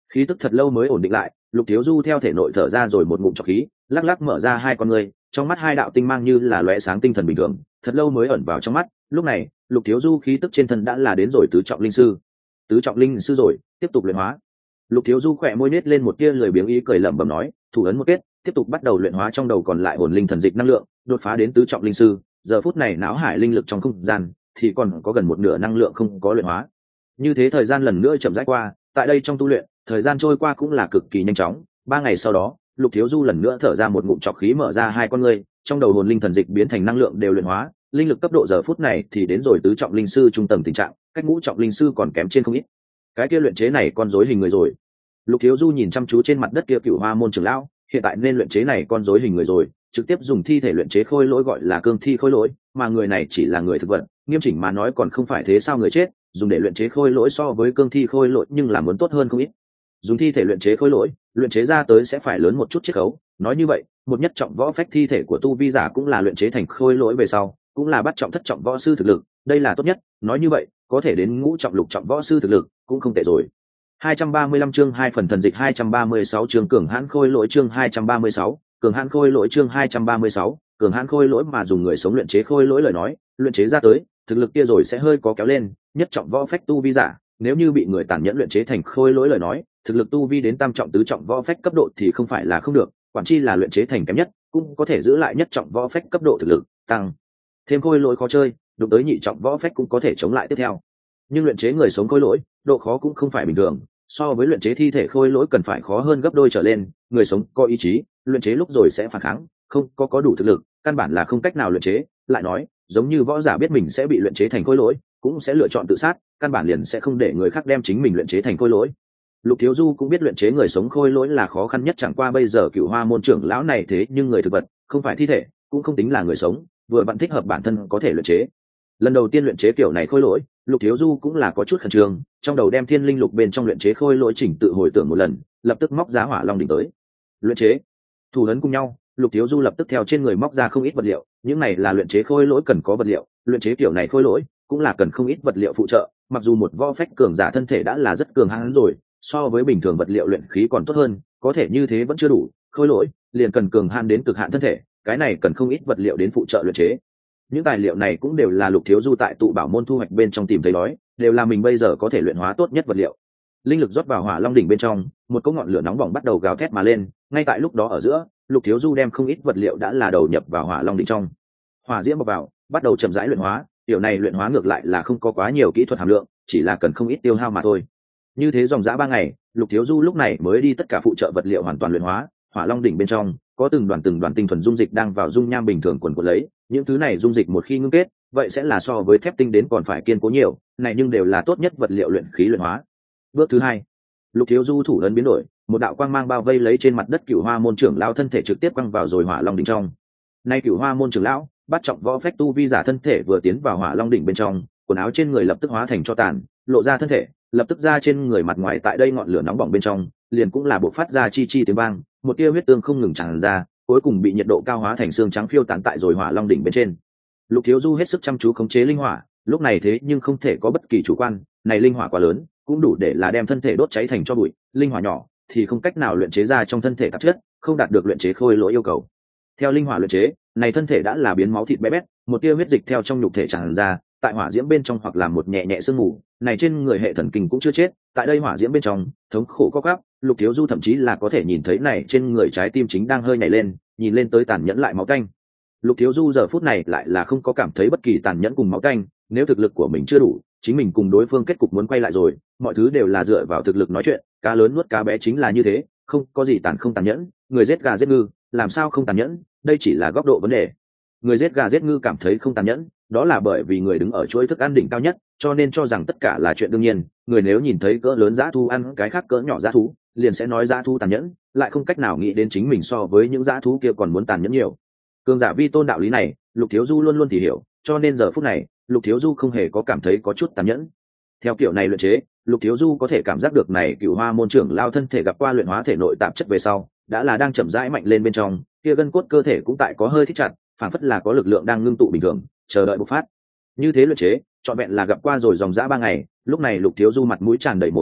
Khí tức thật lâu mới ổn định lại, Lục Thiếu Du theo thể nội thở ra rồi một ngụm trọc khí, lắc lắc mở ra hai con người, trong mắt hai đạo tinh mang như là lóe sáng tinh thần bình thường, thật lâu mới ẩn vào trong mắt. Lúc này Lục Thiếu Du khí tức trên thân đã là đến rồi tứ trọng linh sư. Tứ trọng linh sư rồi, tiếp tục luyện hóa. Lục Thiếu Du khỏe môi nết lên một tia lười biếng ý cười lẩm bẩm nói, thủ ấn một kết, tiếp tục bắt đầu luyện hóa trong đầu còn lại hồn linh thần dịch năng lượng, đột phá đến tứ trọng linh sư. Giờ phút này não hải linh lực trong không gian thì còn có gần một nửa năng lượng không có luyện hóa. Như thế thời gian lần nữa chậm rãi qua, tại đây trong tu luyện, thời gian trôi qua cũng là cực kỳ nhanh chóng. Ba ngày sau đó, Lục Thiếu Du lần nữa thở ra một ngụm trọc khí, mở ra hai con ngươi, trong đầu hồn linh thần dịch biến thành năng lượng đều luyện hóa, linh lực cấp độ giờ phút này thì đến rồi tứ trọng linh sư trung tầng tình trạng, cách ngũ trọng linh sư còn kém trên không ít. Cái kia luyện chế này con rối hình người rồi. Lục Thiếu Du nhìn chăm chú trên mặt đất kia Cửu Hoa môn trưởng lão, hiện tại nên luyện chế này con rối hình người rồi, trực tiếp dùng thi thể luyện chế khôi lỗi gọi là cương thi khôi lỗi, mà người này chỉ là người thực vật, nghiêm chỉnh mà nói còn không phải thế sao người chết, dùng để luyện chế khôi lỗi so với cương thi khôi lỗi nhưng là muốn tốt hơn không ít. Dùng thi thể luyện chế khôi lỗi, luyện chế ra tới sẽ phải lớn một chút chiết khấu, nói như vậy, một nhất trọng võ phách thi thể của tu vi giả cũng là luyện chế thành khôi lỗi về sau, cũng là bắt trọng thất trọng võ sư thực lực, đây là tốt nhất, nói như vậy, có thể đến ngũ trọng lục trọng võ sư thực lực, cũng không tệ rồi. hai trăm ba mươi lăm chương hai phần thần dịch hai trăm ba mươi sáu chương cường hãn khôi lỗi chương hai trăm ba mươi sáu, cường hãn khôi lỗi chương hai trăm ba mươi sáu, cường hãn khôi lỗi mà dùng người sống luyện chế khôi lỗi lời nói, luyện chế ra tới, thực lực kia rồi sẽ hơi có kéo lên, nhất trọng võ phách tu vi giả, nếu như bị người tàn nhẫn luyện chế thành khôi lỗi lời nói, thực lực tu vi đến tam trọng tứ trọng võ phách cấp độ thì không phải là không được, quản chi là luyện chế thành kém nhất, cũng có thể giữ lại nhất trọng võ phách cấp độ thực lực, tăng thêm khôi lỗi khó chơi, đụng tới nhị trọng võ phách cũng có thể chống lại tiếp theo. Nhưng luyện chế người sống khôi lỗi, độ khó cũng không phải bình thường, so với luyện chế thi thể khôi lỗi cần phải khó hơn gấp đôi trở lên, người sống có ý chí, luyện chế lúc rồi sẽ phản kháng, không có có đủ thực lực, căn bản là không cách nào luyện chế, lại nói, giống như võ giả biết mình sẽ bị luyện chế thành khôi lỗi, cũng sẽ lựa chọn tự sát, căn bản liền sẽ không để người khác đem chính mình luyện chế thành khôi lỗi. Lục Thiếu Du cũng biết luyện chế người sống khôi lỗi là khó khăn nhất, chẳng qua bây giờ Cửu Hoa môn trưởng lão này thế nhưng người thực vật, không phải thi thể, cũng không tính là người sống, vừa vặn thích hợp bản thân có thể luyện chế. Lần đầu tiên luyện chế kiểu này khôi lỗi, Lục Thiếu Du cũng là có chút khẩn trương, trong đầu đem thiên linh lục bên trong luyện chế khôi lỗi chỉnh tự hồi tưởng một lần, lập tức móc ra hỏa long đỉnh tới. Luyện chế, thủ ấn cùng nhau, Lục Thiếu Du lập tức theo trên người móc ra không ít vật liệu, những này là luyện chế khôi lỗi cần có vật liệu, luyện chế kiểu này khôi lỗi cũng là cần không ít vật liệu phụ trợ, mặc dù một võ phách cường giả thân thể đã là rất cường hãn rồi, so với bình thường vật liệu luyện khí còn tốt hơn, có thể như thế vẫn chưa đủ, khôi lỗi liền cần cường hãn đến cực hạn thân thể, cái này cần không ít vật liệu đến phụ trợ luyện chế. Những tài liệu này cũng đều là Lục Thiếu Du tại tụ bảo môn thu hoạch bên trong tìm thấy đói, đều là mình bây giờ có thể luyện hóa tốt nhất vật liệu. Linh lực rót vào hỏa long đỉnh bên trong, một cỗ ngọn lửa nóng bỏng bắt đầu gào thét mà lên, ngay tại lúc đó ở giữa, Lục Thiếu Du đem không ít vật liệu đã là đầu nhập vào hỏa long đỉnh trong. Hỏa diễm bộc vào, bắt đầu chậm rãi luyện hóa, điều này luyện hóa ngược lại là không có quá nhiều kỹ thuật hàm lượng, chỉ là cần không ít tiêu hao mà thôi. Như thế dòng dã ba ngày, Lục Thiếu Du lúc này mới đi tất cả phụ trợ vật liệu hoàn toàn luyện hóa, hỏa long đỉnh bên trong có từng đoàn từng đoàn tinh thuần dung dịch đang vào dung nham bình thường quần quật lấy, những thứ này dung dịch một khi ngưng kết, vậy sẽ là so với thép tinh đến còn phải kiên cố nhiều, này nhưng đều là tốt nhất vật liệu luyện khí luyện hóa. Bước thứ hai, Lục Thiếu Du thủ ấn biến đổi, một đạo quang mang bao vây lấy trên mặt đất Cửu Hoa môn trưởng lão thân thể trực tiếp quăng vào rồi hỏa long đỉnh trong. Nay Cửu Hoa môn trưởng lão, bắt trọng võ phách tu vi giả thân thể vừa tiến vào hỏa long đỉnh bên trong, quần áo trên người lập tức hóa thành tro tàn, lộ ra thân thể, lập tức ra trên người mặt ngoài tại đây ngọn lửa nóng bỏng bên trong, liền cũng là bộc phát ra chi chi tiếng vang, một tia huyết tương không ngừng tràn ra, cuối cùng bị nhiệt độ cao hóa thành xương trắng phiêu tán tại rồi hỏa long đỉnh bên trên. Lục Thiếu Du hết sức chăm chú khống chế linh hỏa, lúc này thế nhưng không thể có bất kỳ chủ quan, này linh hỏa quá lớn, cũng đủ để là đem thân thể đốt cháy thành tro bụi, linh hỏa nhỏ thì không cách nào luyện chế ra trong thân thể tạp chất, không đạt được luyện chế khôi lỗi yêu cầu. Theo linh hỏa luyện chế, này thân thể đã là biến máu thịt bé bét, một tia huyết dịch theo trong nhục thể tràn ra, tại hỏa diễm bên trong hoặc là một nhẹ nhẹ sương mù, này trên người hệ thần kinh cũng chưa chết, tại đây hỏa diễm bên trong, thống khổ co quắp, Lục Thiếu Du thậm chí là có thể nhìn thấy này trên người trái tim chính đang hơi nhảy lên, nhìn lên tới tàn nhẫn lại máu tanh. Lục Thiếu Du giờ phút này lại là không có cảm thấy bất kỳ tàn nhẫn cùng máu tanh, nếu thực lực của mình chưa đủ, chính mình cùng đối phương kết cục muốn quay lại rồi, mọi thứ đều là dựa vào thực lực nói chuyện, cá lớn nuốt cá bé chính là như thế, không có gì tàn không tàn nhẫn, người giết gà giết ngư, làm sao không tàn nhẫn, đây chỉ là góc độ vấn đề. Người giết gà giết ngư cảm thấy không tàn nhẫn, đó là bởi vì người đứng ở chuỗi thức ăn đỉnh cao nhất, cho nên cho rằng tất cả là chuyện đương nhiên, người nếu nhìn thấy cỡ lớn dã thú ăn cái khác cỡ nhỏ dã thú, liền sẽ nói dã thú tàn nhẫn, lại không cách nào nghĩ đến chính mình so với những dã thú kia còn muốn tàn nhẫn nhiều. Cường giả vi tôn đạo lý này, Lục Thiếu Du luôn luôn thì hiểu, cho nên giờ phút này, Lục Thiếu Du không hề có cảm thấy có chút tàn nhẫn. Theo kiểu này luyện chế, Lục Thiếu Du có thể cảm giác được này Cửu Hoa môn trưởng lao thân thể gặp qua luyện hóa thể nội tạp chất về sau, đã là đang chậm rãi mạnh lên bên trong, kia gân cốt cơ thể cũng tại có hơi thích chặt, phản phất là có lực lượng đang ngưng tụ bình thường, chờ đợi bộc phát. Như thế luyện chế, trọn vẹn là gặp qua rồi dòng dã ba ngày, lúc này Lục Thiếu Du mặt mũi tràn đầy mồ hôi,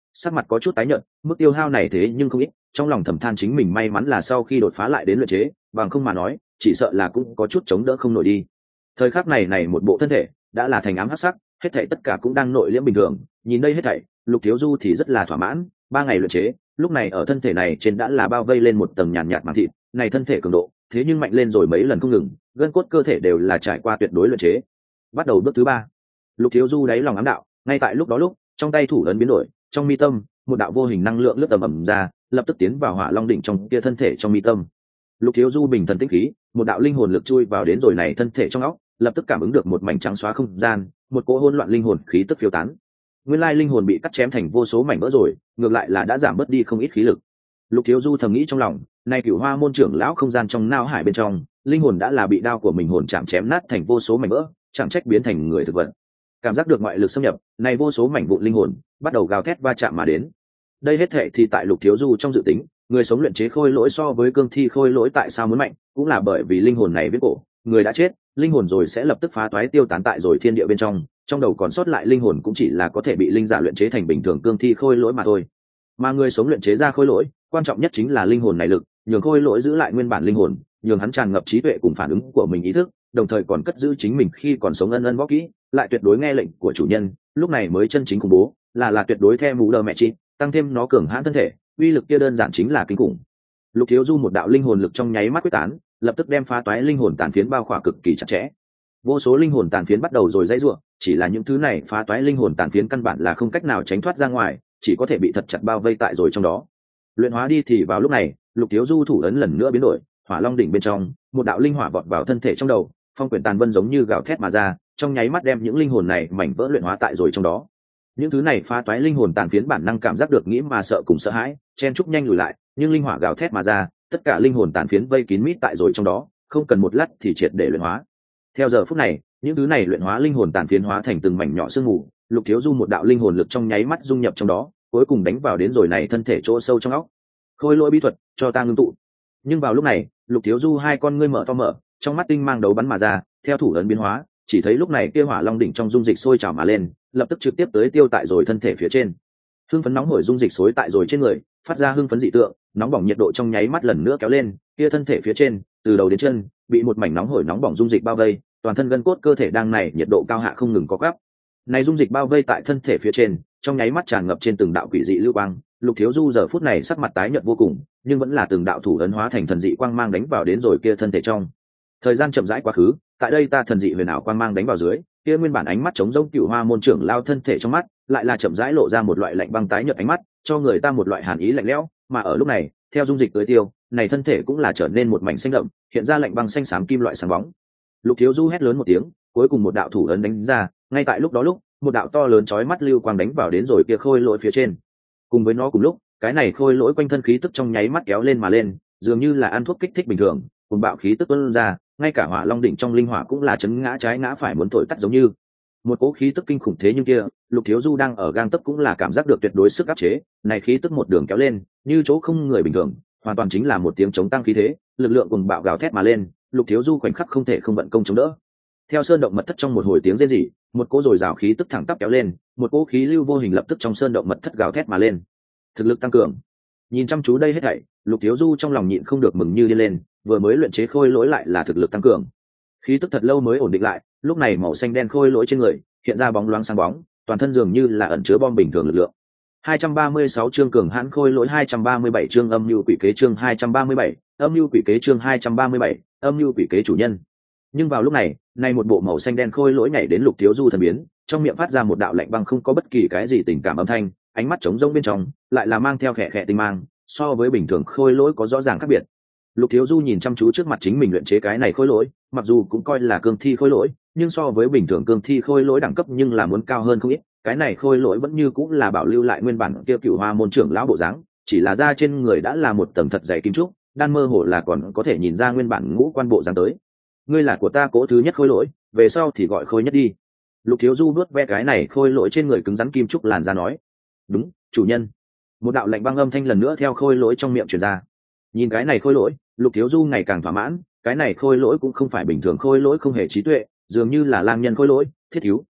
sắc mặt có chút tái nhợt, mức tiêu hao này thế nhưng không ít, trong lòng thầm than chính mình may mắn là sau khi đột phá lại đến luyện chế, bằng không mà nói chỉ sợ là cũng có chút chống đỡ không nổi đi. Thời khắc này này một bộ thân thể đã là thành ám hắc sắc, hết thảy tất cả cũng đang nội liễm bình thường. Nhìn đây hết thảy, Lục Thiếu Du thì rất là thỏa mãn. Ba ngày luyện chế, lúc này ở thân thể này trên đã là bao vây lên một tầng nhàn nhạt màng thịt. Này thân thể cường độ, thế nhưng mạnh lên rồi mấy lần không ngừng, gân cốt cơ thể đều là trải qua tuyệt đối luyện chế. Bắt đầu bước thứ ba. Lục Thiếu Du đáy lòng ám đạo, ngay tại lúc đó lúc, trong tay thủ ấn biến đổi, trong mi tâm, một đạo vô hình năng lượng lướt tầm ầm ra, lập tức tiến vào Hỏa Long đỉnh trong kia thân thể trong mi tâm. Lục Thiếu Du bình thần tĩnh khí, một đạo linh hồn lực chui vào đến rồi này thân thể trong óc, lập tức cảm ứng được một mảnh trắng xóa không gian, một cỗ hỗn loạn linh hồn khí tức phiêu tán. Nguyên lai linh hồn bị cắt chém thành vô số mảnh vỡ rồi, ngược lại là đã giảm bớt đi không ít khí lực. Lục Thiếu Du thầm nghĩ trong lòng, nay Cửu Hoa môn trưởng lão không gian trong não hải bên trong, linh hồn đã là bị đao của mình hồn chạm chém nát thành vô số mảnh vỡ, chẳng trách biến thành người thực vật. Cảm giác được ngoại lực xâm nhập, này vô số mảnh vụn linh hồn bắt đầu gào thét va chạm mà đến. Đây hết thệ thì tại Lục Thiếu Du trong dự tính, người sống luyện chế khôi lỗi so với cương thi khôi lỗi tại sao muốn mạnh, cũng là bởi vì linh hồn này viết cổ, người đã chết, linh hồn rồi sẽ lập tức phá toái tiêu tán tại rồi thiên địa bên trong, trong đầu còn sót lại linh hồn cũng chỉ là có thể bị linh giả luyện chế thành bình thường cương thi khôi lỗi mà thôi. Mà người sống luyện chế ra khôi lỗi, quan trọng nhất chính là linh hồn này lực, nhường khôi lỗi giữ lại nguyên bản linh hồn, nhường hắn tràn ngập trí tuệ cùng phản ứng của mình ý thức, đồng thời còn cất giữ chính mình khi còn sống ân ân võ kỹ, lại tuyệt đối nghe lệnh của chủ nhân, lúc này mới chân chính khủng bố, là là tuyệt đối theo mù đờ mẹ chi, tăng thêm nó cường hãn thân thể, uy lực kia đơn giản chính là kinh khủng. Lục Thiếu Du một đạo linh hồn lực trong nháy mắt quyết tán, lập tức đem phá toái linh hồn tàn phiến bao khỏa cực kỳ chặt chẽ. Vô số linh hồn tàn phiến bắt đầu rồi dãy rủa, chỉ là những thứ này phá toái linh hồn tàn phiến căn bản là không cách nào tránh thoát ra ngoài, chỉ có thể bị thật chặt bao vây tại rồi trong đó. Luyện hóa đi thì vào lúc này, Lục Thiếu Du thủ ấn lần nữa biến đổi, Hỏa Long đỉnh bên trong, một đạo linh hỏa vọt vào thân thể trong đầu, phong quyển tàn vân giống như gào thét mà ra, trong nháy mắt đem những linh hồn này mảnh vỡ luyện hóa tại rồi trong đó. Những thứ này phá toái linh hồn tàn phiến bản năng cảm giác được nghĩ mà sợ cùng sợ hãi, chen chúc nhanh lùi lại, nhưng linh hỏa gào thét mà ra, tất cả linh hồn tàn phiến vây kín mít tại rồi trong đó, không cần một lát thì triệt để luyện hóa. Theo giờ phút này, những thứ này luyện hóa linh hồn tàn phiến hóa thành từng mảnh nhỏ sương mù, Lục Thiếu Du một đạo linh hồn lực trong nháy mắt dung nhập trong đó, cuối cùng đánh vào đến rồi này thân thể chỗ sâu trong óc. Khôi lỗi bí thuật, cho ta ngưng tụ. Nhưng vào lúc này, Lục Thiếu Du hai con ngươi mở to mở, trong mắt tinh mang đấu bắn mà ra, theo thủ ấn biến hóa, chỉ thấy lúc này kia Hỏa Long đỉnh trong dung dịch sôi trào mà lên, lập tức trực tiếp tới tiêu tại rồi thân thể phía trên. Hưng phấn nóng hổi dung dịch xối tại rồi trên người, phát ra hưng phấn dị tượng, nóng bỏng nhiệt độ trong nháy mắt lần nữa kéo lên, kia thân thể phía trên, từ đầu đến chân, bị một mảnh nóng hổi nóng bỏng dung dịch bao vây, toàn thân gân cốt cơ thể đang này nhiệt độ cao hạ không ngừng có gấp. Này dung dịch bao vây tại thân thể phía trên, trong nháy mắt tràn ngập trên từng đạo quỷ dị lưu quang, Lục Thiếu Du giờ phút này sắc mặt tái nhợt vô cùng, nhưng vẫn là từng đạo thủ ấn hóa thành thần dị quang mang đánh vào đến rồi kia thân thể trong. Thời gian chậm rãi quá khứ, tại đây ta thần dị huyền ảo quang mang đánh vào dưới, kia nguyên bản ánh mắt trống rỗng Cửu Hoa môn trưởng lao thân thể trong mắt, lại là chậm rãi lộ ra một loại lạnh băng tái nhợt ánh mắt, cho người ta một loại hàn ý lạnh lẽo, mà ở lúc này, theo dung dịch tới tiêu, này thân thể cũng là trở nên một mảnh xanh đậm, hiện ra lạnh băng xanh xám kim loại sáng bóng. Lục Thiếu Du hét lớn một tiếng, cuối cùng một đạo thủ ấn đánh ra, ngay tại lúc đó lúc, một đạo to lớn chói mắt lưu quang đánh vào đến rồi kia khôi lỗi phía trên. Cùng với nó cùng lúc, cái này khôi lỗi quanh thân khí tức trong nháy mắt kéo lên mà lên, dường như là ăn thuốc kích thích bình thường, cùng bạo khí tức tuôn ra, ngay cả Hỏa Long đỉnh trong linh hỏa cũng là chấn ngã trái ngã phải muốn thổi tắt giống như. Một cỗ khí tức kinh khủng thế nhưng kia, Lục Thiếu Du đang ở gang tấc cũng là cảm giác được tuyệt đối sức áp chế, này khí tức một đường kéo lên, như chỗ không người bình thường, hoàn toàn chính là một tiếng chống tăng khí thế, lực lượng cùng bạo gào thét mà lên, Lục Thiếu Du khoảnh khắc không thể không vận công chống đỡ. Theo sơn động mật thất trong một hồi tiếng rên rỉ, một cỗ dồi dào khí tức thẳng tắp kéo lên, một cỗ khí lưu vô hình lập tức trong sơn động mật thất gào thét mà lên. Thực lực tăng cường. Nhìn chăm chú đây hết thảy, Lục Thiếu Du trong lòng nhịn không được mừng như điên lên, vừa mới luyện chế khôi lỗi lại là thực lực tăng cường. Khí tức thật lâu mới ổn định lại, lúc này màu xanh đen khôi lỗi trên người hiện ra bóng loáng sáng bóng, toàn thân dường như là ẩn chứa bom bình thường lực lượng. hai trăm ba mươi sáu chương cường hãn khôi lỗi, hai trăm ba mươi bảy chương âm nhu quỷ kế, chương hai trăm ba mươi bảy, âm nhu quỷ kế, chương hai trăm ba mươi bảy, âm nhu quỷ kế chủ nhân. Nhưng vào lúc này, nay một bộ màu xanh đen khôi lỗi nhảy đến Lục Thiếu Du thần biến, trong miệng phát ra một đạo lạnh băng không có bất kỳ cái gì tình cảm âm thanh, ánh mắt trống rỗng bên trong lại là mang theo khẽ khẽ tinh mang, so với bình thường khôi lỗi có rõ ràng khác biệt. Lục Thiếu Du nhìn chăm chú trước mặt chính mình luyện chế cái này khôi lỗi, mặc dù cũng coi là cương thi khôi lỗi, nhưng so với bình thường cương thi khôi lỗi đẳng cấp nhưng là muốn cao hơn không ít. Cái này khôi lỗi vẫn như cũng là bảo lưu lại nguyên bản kia Cửu Hoa môn trưởng lão bộ dáng, chỉ là da trên người đã là một tầng thật dày kim trúc, đan mơ hồ là còn có thể nhìn ra nguyên bản ngũ quan bộ dáng tới. Ngươi là của ta cỗ thứ nhất khôi lỗi, về sau thì gọi khôi nhất đi. Lục Thiếu Du nuốt ve cái này khôi lỗi trên người cứng rắn kim trúc làn da nói. Đúng, chủ nhân. Một đạo lạnh băng âm thanh lần nữa theo khôi lỗi trong miệng truyền ra. Nhìn cái này khôi lỗi, Lục Thiếu Du ngày càng thỏa mãn, cái này khôi lỗi cũng không phải bình thường khôi lỗi không hề trí tuệ, dường như là lang nhân khôi lỗi, thiết thiếu,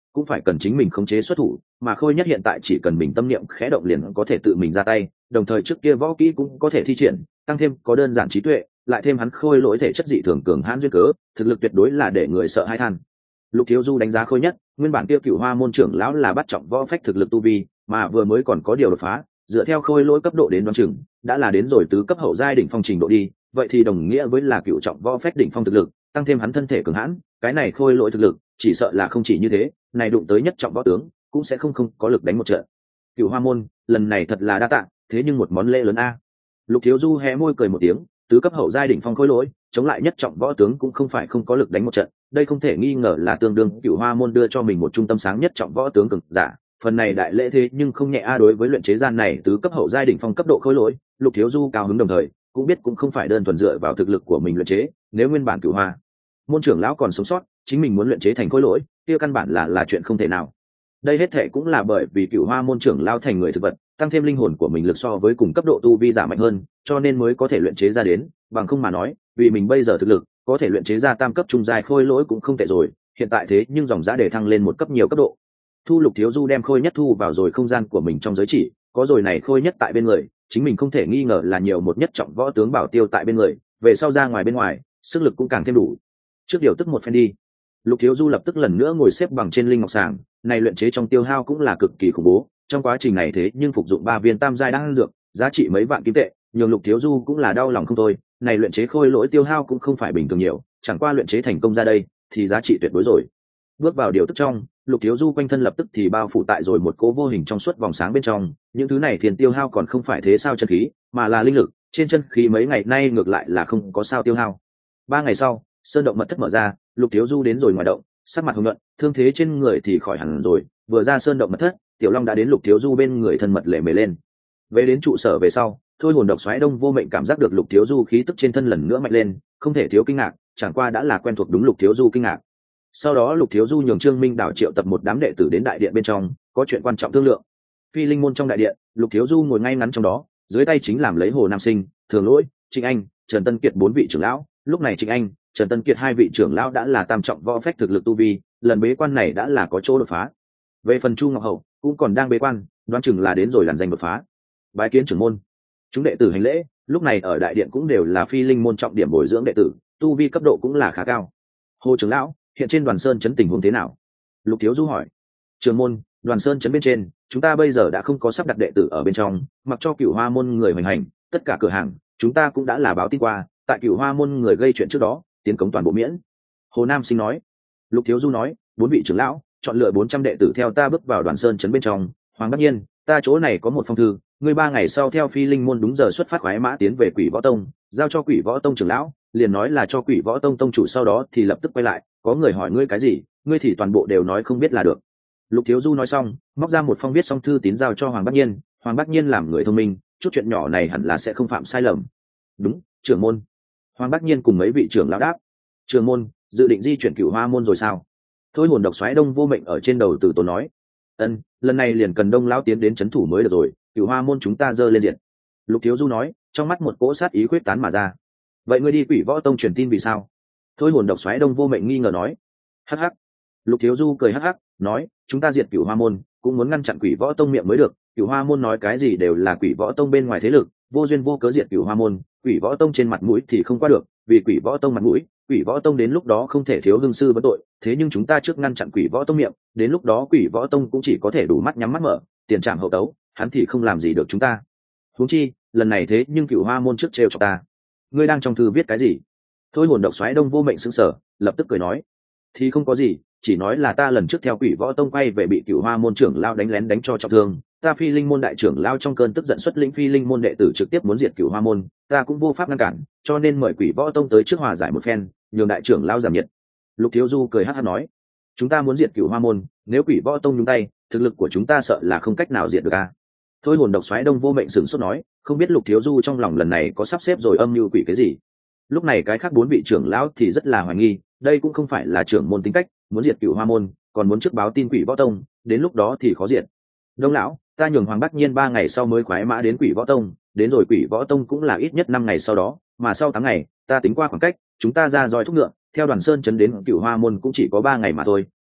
cũng phải cần chính mình khống chế xuất thủ, mà Khôi Nhất hiện tại chỉ cần mình tâm niệm khẽ động liền có thể tự mình ra tay, đồng thời trước kia võ kỹ cũng có thể thi triển, tăng thêm có đơn giản trí tuệ, lại thêm hắn Khôi lỗi thể chất dị thường cường hãn duyên cớ, thực lực tuyệt đối là để người sợ hãi than. Lục Thiếu Du đánh giá Khôi Nhất, nguyên bản kia Cửu Hoa môn trưởng lão là bắt trọng võ phách thực lực tu vi, mà vừa mới còn có điều đột phá, dựa theo Khôi lỗi cấp độ đến đoán chừng, đã là đến rồi tứ cấp hậu giai đỉnh phong trình độ đi, vậy thì đồng nghĩa với là cửu trọng võ phách đỉnh phong thực lực, tăng thêm hắn thân thể cường hãn, cái này Khôi lỗi thực lực, chỉ sợ là không chỉ như thế, này đụng tới nhất trọng võ tướng, cũng sẽ không không có lực đánh một trận. Cửu Hoa môn, lần này thật là đa tạ, thế nhưng một món lễ lớn a. Lục Thiếu Du hé môi cười một tiếng, tứ cấp hậu giai đỉnh phong Khôi lỗi, chống lại nhất trọng võ tướng cũng không phải không có lực đánh một trận, đây không thể nghi ngờ là tương đương Cửu Hoa môn đưa cho mình một trung tâm sáng nhất trọng võ tướng cường giả, phần này đại lễ thế nhưng không nhẹ a. Đối với luyện chế gian này tứ cấp hậu giai đỉnh phong cấp độ Khôi lỗi, Lục Thiếu Du cao hứng đồng thời cũng biết cũng không phải đơn thuần dựa vào thực lực của mình luyện chế, nếu nguyên bản Cửu Hoa môn trưởng lão còn sống sót, chính mình muốn luyện chế thành Khôi lỗi, kia căn bản là là chuyện không thể nào. Đây hết thệ cũng là bởi vì Cửu Hoa môn trưởng lão thành người thực vật, tăng thêm linh hồn của mình lực so với cùng cấp độ tu vi giả mạnh hơn, cho nên mới có thể luyện chế ra đến, bằng không mà nói, vì mình bây giờ thực lực, có thể luyện chế ra tam cấp trung giai Khôi lỗi cũng không tệ rồi, hiện tại thế nhưng dòng giá để thăng lên một cấp nhiều cấp độ. Thu Lục Thiếu Du đem Khôi Nhất thu vào rồi không gian của mình trong giới chỉ, có rồi này Khôi Nhất tại bên người, chính mình không thể nghi ngờ là nhiều một nhất trọng võ tướng bảo tiêu tại bên người, về sau ra ngoài bên ngoài, sức lực cũng càng thêm đủ. Trước điều tức một phen đi. Lục Thiếu Du lập tức lần nữa ngồi xếp bằng trên linh ngọc sàng, này luyện chế trong tiêu hao cũng là cực kỳ khủng bố, trong quá trình này thế nhưng phục dụng ba viên tam giai đan dược, giá trị mấy vạn kim tệ, nhường Lục Thiếu Du cũng là đau lòng không thôi, này luyện chế Khôi lỗi tiêu hao cũng không phải bình thường nhiều, chẳng qua luyện chế thành công ra đây thì giá trị tuyệt đối rồi. Bước vào điều tức trong, Lục Thiếu Du quanh thân lập tức thì bao phủ tại rồi một cỗ vô hình trong suốt vòng sáng bên trong, những thứ này tiền tiêu hao còn không phải thế sao chân khí, mà là linh lực, trên chân khí mấy ngày nay ngược lại là không có sao tiêu hao. Ba ngày sau, sơn động mật thất mở ra, Lục Thiếu Du đến rồi ngoài động, sắc mặt hồng nhuận, thương thế trên người thì khỏi hẳn rồi, vừa ra sơn động mật thất, Tiểu Long đã đến Lục Thiếu Du bên người thân mật lệ mề lên. Về đến trụ sở về sau, Thôi Hồn Độc Xoáy Đông Vô Mệnh cảm giác được Lục Thiếu Du khí tức trên thân lần nữa mạnh lên, không thể thiếu kinh ngạc, chẳng qua đã là quen thuộc đúng Lục Thiếu Du kinh ngạc. Sau đó Lục Thiếu Du nhường Trương Minh Đảo triệu tập một đám đệ tử đến đại điện bên trong, có chuyện quan trọng thương lượng. Phi Linh môn trong đại điện, Lục Thiếu Du ngồi ngay ngắn trong đó, dưới tay chính làm lấy Hồ Nam Sinh, Thường Lỗi, Trịnh Anh, Trần Tân Kiệt bốn vị trưởng lão. Lúc này Trịnh Anh, Trần Tân Kiệt hai vị trưởng lão đã là tam trọng võ phách thực lực tu vi, lần bế quan này đã là có chỗ đột phá. Về phần Chu Ngọc Hậu, cũng còn đang bế quan, đoán chừng là đến rồi làn danh đột phá. Bái kiến trưởng môn. Chúng đệ tử hành lễ, lúc này ở đại điện cũng đều là Phi Linh môn trọng điểm bồi dưỡng đệ tử, tu vi cấp độ cũng là khá cao. Hồ trưởng lão, hiện trên Đoàn Sơn trấn tình huống thế nào? Lục Thiếu Du hỏi. Trưởng môn, Đoàn Sơn trấn bên trên, chúng ta bây giờ đã không có sắp đặt đệ tử ở bên trong, mặc cho Cửu Hoa môn người hoành hành, tất cả cửa hàng, chúng ta cũng đã là báo tin qua, tại Cửu Hoa môn người gây chuyện trước đó, tiến cống toàn bộ miễn. Hồ Nam Sinh nói. Lục Thiếu Du nói, bốn vị trưởng lão, chọn lựa bốn trăm đệ tử theo ta bước vào Đoàn Sơn trấn bên trong. Hoàng Bắc Nhiên, ta chỗ này có một phong thư, ngươi ba ngày sau theo Phi Linh môn đúng giờ xuất phát khoái mã tiến về Quỷ Võ tông, giao cho Quỷ Võ tông trưởng lão, liền nói là cho Quỷ Võ tông tông chủ, sau đó thì lập tức quay lại, có người hỏi ngươi cái gì, ngươi thì toàn bộ đều nói không biết là được. Lục Thiếu Du nói xong, móc ra một phong viết xong thư tín giao cho Hoàng Bắc Nhiên. Hoàng Bắc Nhiên làm người thông minh, chút chuyện nhỏ này hẳn là sẽ không phạm sai lầm. Đúng, trưởng môn. Hoàng Bắc Nhiên cùng mấy vị trưởng lão đáp. Trưởng môn, dự định di chuyển Cửu Hoa môn rồi sao? Thôi Hồn Độc Xoáy Đông Vô Mệnh ở trên đầu từ tốn nói. Ân, lần này liền cần Đông lão tiến đến trấn thủ mới được rồi, Cửu Hoa môn chúng ta dơ lên diện. Lục Thiếu Du nói, trong mắt một cỗ sát ý khuyết tán mà ra. Vậy ngươi đi Quỷ Võ tông truyền tin vì sao? Thôi Hồn Độc Xoáy Đông Vô Mệnh nghi ngờ nói. Hắc hắc. Lục Thiếu Du cười hắc hắc, nói, chúng ta diệt Cửu Hoa môn, cũng muốn ngăn chặn Quỷ Võ tông miệng mới được. Cửu Hoa môn nói cái gì đều là Quỷ Võ tông bên ngoài thế lực, vô duyên vô cớ diệt Cửu Hoa môn, Quỷ Võ tông trên mặt mũi thì không qua được, vì Quỷ Võ tông mặt mũi, Quỷ Võ tông đến lúc đó không thể thiếu hương sư vấn tội, thế nhưng chúng ta trước ngăn chặn Quỷ Võ tông miệng, đến lúc đó Quỷ Võ tông cũng chỉ có thể đủ mắt nhắm mắt mở, tiền trảm hậu tấu, hắn thì không làm gì được chúng ta. Huống chi, lần này thế nhưng Cửu Hoa môn trước trêu cho ta. Ngươi đang trong thư viết cái gì? Thôi Hồn Độc Xoáy Đông Vô Mệnh sững sờ, lập tức cười nói, thì không có gì, chỉ nói là ta lần trước theo Quỷ Võ tông quay về bị Cửu Hoa môn trưởng lao đánh lén đánh cho trọng thương, ta Phi Linh môn đại trưởng lao trong cơn tức giận xuất lĩnh Phi Linh môn đệ tử trực tiếp muốn diệt Cửu Hoa môn, ta cũng vô pháp ngăn cản, cho nên mời Quỷ Võ tông tới trước hòa giải một phen, nhường đại trưởng lao giảm nhiệt. Lục Thiếu Du cười hắc hắc nói, chúng ta muốn diệt Cửu Hoa môn, nếu Quỷ Võ tông nhúng tay, thực lực của chúng ta sợ là không cách nào diệt được a. Thôi Hồn Độc Xoáy Đông Vô Mệnh sửng sốt nói, không biết Lục Thiếu Du trong lòng lần này có sắp xếp rồi âm mưu quỷ cái gì. Lúc này cái khác bốn vị trưởng lão thì rất là hoài nghi, đây cũng không phải là trưởng môn tính cách, muốn diệt Cửu Hoa môn, còn muốn trước báo tin Quỷ Võ tông, đến lúc đó thì khó diệt. Đông lão, ta nhường Hoàng Bắc Nhiên ba ngày sau mới khoái mã đến Quỷ Võ tông, đến rồi Quỷ Võ tông cũng là ít nhất năm ngày sau đó, mà sau tháng ngày, ta tính qua khoảng cách, chúng ta ra roi thúc ngựa, theo Đoàn Sơn trấn đến Cửu Hoa môn cũng chỉ có ba ngày mà thôi,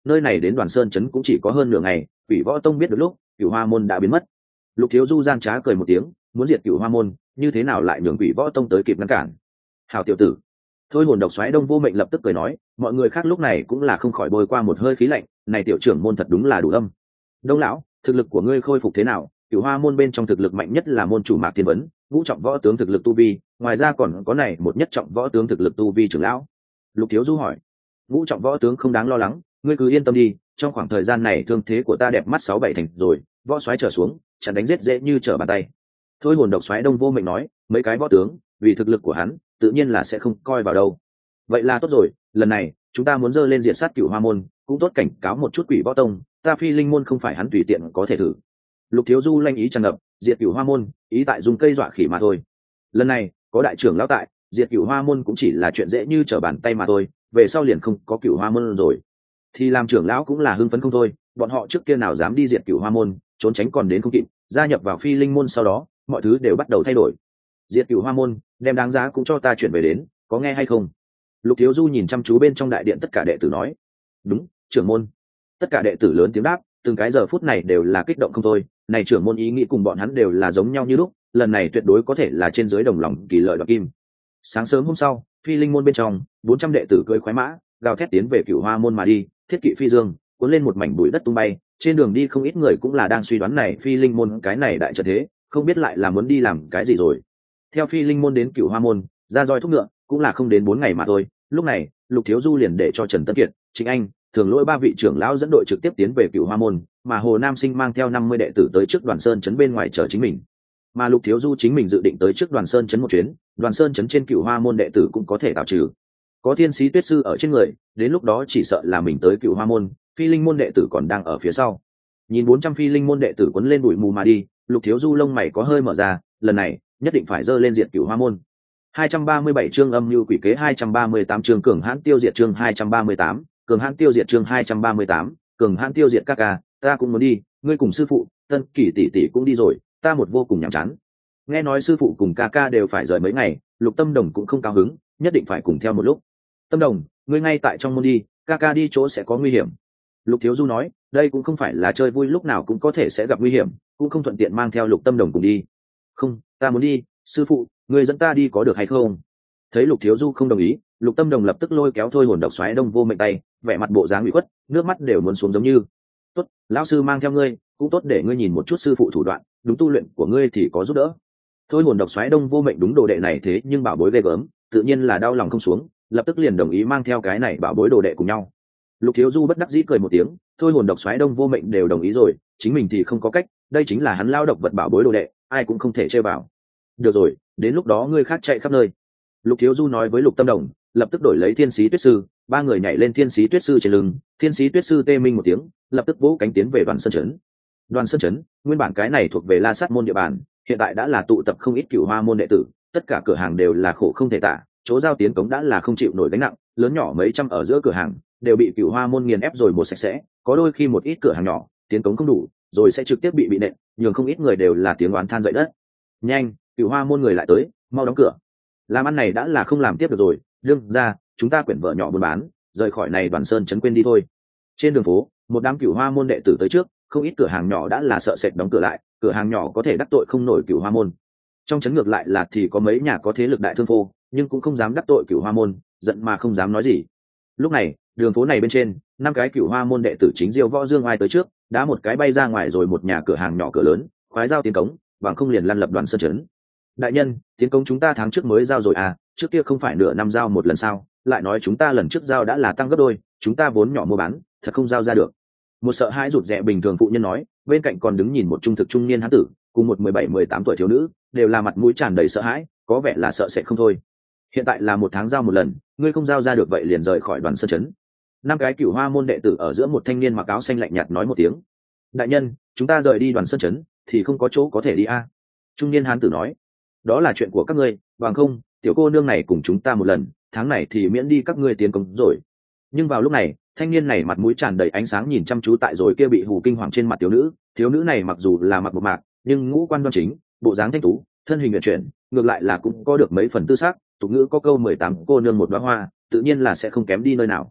nơi này đến Đoàn Sơn trấn cũng chỉ có hơn nửa ngày, Quỷ Võ Tông biết được lúc Cửu Hoa môn đã biến mất. Lục Thiếu Du gian trá cười một tiếng, muốn diệt Cửu Hoa môn, như thế nào lại nhường Quỷ Võ Tông tới kịp ngăn cản. Hảo tiểu tử. Thôi hồn độc xoáy Đông Vô Mệnh lập tức cười nói, mọi người khác lúc này cũng là không khỏi bôi qua một hơi khí lạnh, này tiểu trưởng môn thật đúng là đủ âm. Đông lão, thực lực của ngươi khôi phục thế nào? Cửu Hoa môn bên trong thực lực mạnh nhất là môn chủ Mạc Thiên Vấn, ngũ trọng võ tướng thực lực tu vi, ngoài ra còn có này một nhất trọng võ tướng thực lực tu vi trưởng lão. Lục Thiếu Du hỏi, ngũ trọng võ tướng không đáng lo lắng, ngươi cứ yên tâm đi, trong khoảng thời gian này thương thế của ta đẹp mắt sáu bảy thành rồi, võ xoáy trở xuống, chẳng đánh giết dễ như trở bàn tay. Thôi hồn độc xoáy Đông Vô Mệnh nói, mấy cái võ tướng, vì thực lực của hắn, tự nhiên là sẽ không coi vào đâu. Vậy là tốt rồi, lần này chúng ta muốn dơ lên diện sát Cửu Hoa môn, cũng tốt cảnh cáo một chút Quỷ Võ Tông, ta Phi Linh môn không phải hắn tùy tiện có thể thử. Lục Thiếu Du lanh ý tràn ngập, diệt Cửu Hoa môn, ý tại dùng cây dọa khỉ mà thôi. Lần này có đại trưởng lão tại, diệt Cửu Hoa môn cũng chỉ là chuyện dễ như trở bàn tay mà thôi, về sau liền không có Cửu Hoa môn rồi. Thì làm trưởng lão cũng là hưng phấn không thôi, bọn họ trước kia nào dám đi diệt Cửu Hoa môn, trốn tránh còn đến không kịp, gia nhập vào Phi Linh môn sau đó, mọi thứ đều bắt đầu thay đổi. Diệt Cửu Hoa môn, đem đáng giá cũng cho ta chuyển về đến, có nghe hay không? Lục Thiếu Du nhìn chăm chú bên trong đại điện tất cả đệ tử nói. Đúng, trưởng môn. Tất cả đệ tử lớn tiếng đáp, từng cái giờ phút này đều là kích động không thôi, này trưởng môn ý nghĩ cùng bọn hắn đều là giống nhau như lúc, lần này tuyệt đối có thể là trên dưới đồng lòng kỳ lợi đoạt kim. Sáng sớm hôm sau, Phi Linh môn bên trong, bốn trăm đệ tử cưỡi khoái mã, gào thét tiến về Cửu Hoa môn mà đi, thiết kỵ phi dương, cuốn lên một mảnh bụi đất tung bay, trên đường đi không ít người cũng là đang suy đoán này Phi Linh môn cái này đại trận thế, không biết lại là muốn đi làm cái gì rồi. Theo Phi Linh môn đến Cửu Hoa môn, ra roi thúc ngựa, cũng là không đến bốn ngày mà thôi. Lúc này, Lục Thiếu Du liền để cho Trần Tân Kiệt, Trịnh Anh, Thường Lỗi ba vị trưởng lão dẫn đội trực tiếp tiến về Cửu Hoa môn, mà Hồ Nam Sinh mang theo năm mươi đệ tử tới trước Đoàn Sơn trấn bên ngoài chờ chính mình. Mà Lục Thiếu Du chính mình dự định tới trước Đoàn Sơn trấn một chuyến, Đoàn Sơn trấn trên Cửu Hoa môn đệ tử cũng có thể tạo trừ. Có Thiên Sĩ Tuyết sư ở trên người, đến lúc đó chỉ sợ là mình tới Cửu Hoa môn, Phi Linh môn đệ tử còn đang ở phía sau. Nhìn bốn trăm Phi Linh môn đệ tử quấn lên bụi mù mà đi, Lục Thiếu Du lông mày có hơi mở ra, lần này, nhất định phải dơ lên diện Cửu Hoa môn. hai trăm ba mươi bảy chương âm lưu quỷ kế, hai trăm ba mươi tám chương cường hãn tiêu diệt, chương hai trăm ba mươi tám, cường hãn tiêu diệt, chương hai trăm ba mươi tám, cường hãn tiêu diệt. Các ca, ta cũng muốn đi, ngươi cùng sư phụ, Tân Kỷ tỷ tỷ cũng đi rồi, ta một vô cùng nhàm chán. Nghe nói sư phụ cùng ca ca đều phải rời mấy ngày, Lục Tâm Đồng cũng không cao hứng, nhất định phải cùng theo một lúc. Tâm Đồng, ngươi ngay tại trong môn đi, ca ca đi chỗ sẽ có nguy hiểm. Lục Thiếu Du nói, đây cũng không phải là chơi vui, lúc nào cũng có thể sẽ gặp nguy hiểm, cũng không thuận tiện mang theo Lục Tâm Đồng cùng đi. Không, ta muốn đi, sư phụ, người dẫn ta đi có được hay không? Thấy Lục Thiếu Du không đồng ý, Lục Tâm Đồng lập tức lôi kéo Thôi hồn độc xoáy Đông Vô Mệnh tay, vẻ mặt bộ dáng ủy khuất, nước mắt đều muốn xuống giống như. Tốt, lão sư mang theo ngươi, cũng tốt để ngươi nhìn một chút sư phụ thủ đoạn, đúng tu luyện của ngươi thì có giúp đỡ. Thôi hồn độc xoáy Đông Vô Mệnh đúng đồ đệ này thế nhưng bảo bối ghê gớm, tự nhiên là đau lòng không xuống, lập tức liền đồng ý mang theo cái này bảo bối đồ đệ cùng nhau. Lục Thiếu Du bất đắc dĩ cười một tiếng, Thôi hồn độc xoáy Đông Vô Mệnh đều đồng ý rồi, chính mình thì không có cách, đây chính là hắn lao độc vật bảo bối đồ đệ, ai cũng không thể chơi vào. Được rồi, đến lúc đó ngươi khác chạy khắp nơi. Lục Thiếu Du nói với Lục Tâm Đồng, lập tức đổi lấy Thiên Sĩ Tuyết sư, ba người nhảy lên Thiên Sĩ Tuyết sư trên lưng, Thiên Sĩ Tuyết sư tê minh một tiếng, lập tức vỗ cánh tiến về Đoàn Sơn trấn. Đoàn Sơn trấn, nguyên bản cái này thuộc về La Sát môn địa bàn, hiện tại đã là tụ tập không ít Cửu Hoa môn đệ tử, tất cả cửa hàng đều là khổ không thể tả, chỗ giao tiến cống đã là không chịu nổi gánh nặng, lớn nhỏ mấy trăm ở giữa cửa hàng đều bị Cửu Hoa môn nghiền ép rồi một sạch sẽ, có đôi khi một ít cửa hàng nhỏ, tiến cống không đủ, rồi sẽ trực tiếp bị bị nện, nhường không ít người đều là tiếng oán than dậy đất. Nhanh, Cửu Hoa môn người lại tới, mau đóng cửa. Làm ăn này đã là không làm tiếp được rồi, đương ra, chúng ta quyển vợ nhỏ buôn bán, rời khỏi này Đoàn Sơn trấn quên đi thôi. Trên đường phố, một đám Cửu Hoa môn đệ tử tới trước, không ít cửa hàng nhỏ đã là sợ sệt đóng cửa lại, cửa hàng nhỏ có thể đắc tội không nổi Cửu Hoa môn. Trong trấn ngược lại là thì có mấy nhà có thế lực đại thương phô, nhưng cũng không dám đắc tội Cửu Hoa môn, giận mà không dám nói gì. Lúc này, đường phố này bên trên, năm cái Cửu Hoa môn đệ tử chính diêu võ dương ai tới trước, đá một cái bay ra ngoài rồi một nhà cửa hàng nhỏ cửa lớn, khoái giao tiến cống, bằng không liền lăn lập Đoàn Sơn trấn. Đại nhân, tiến cống chúng ta tháng trước mới giao rồi à, trước kia không phải nửa năm giao một lần sao, lại nói chúng ta lần trước giao đã là tăng gấp đôi, chúng ta vốn nhỏ mua bán, thật không giao ra được. Một sợ hãi rụt rè bình thường phụ nhân nói, bên cạnh còn đứng nhìn một trung thực trung niên hán tử, cùng một mười bảy mười tám tuổi thiếu nữ, đều là mặt mũi tràn đầy sợ hãi, có vẻ là sợ sẽ không thôi. Hiện tại là một tháng giao một lần, ngươi không giao ra được vậy liền rời khỏi Đoàn Sơn trấn. Năm cái Cửu Hoa môn đệ tử ở giữa một thanh niên mặc áo xanh lạnh nhạt nói một tiếng. Đại nhân, chúng ta rời đi Đoàn Sơn trấn thì không có chỗ có thể đi a. Trung niên hán tử nói, đó là chuyện của các ngươi, bằng không tiểu cô nương này cùng chúng ta một lần, tháng này thì miễn đi các ngươi tiến công rồi. Nhưng vào lúc này, thanh niên này mặt mũi tràn đầy ánh sáng nhìn chăm chú tại rồi kia bị hù kinh hoàng trên mặt thiếu nữ. Thiếu nữ này mặc dù là mặc một mạc, nhưng ngũ quan đoan chính, bộ dáng thanh tú, thân hình uyển chuyển, ngược lại là cũng có được mấy phần tư sắc. Tục ngữ có câu mười tám cô nương một đóa hoa, tự nhiên là sẽ không kém đi nơi nào.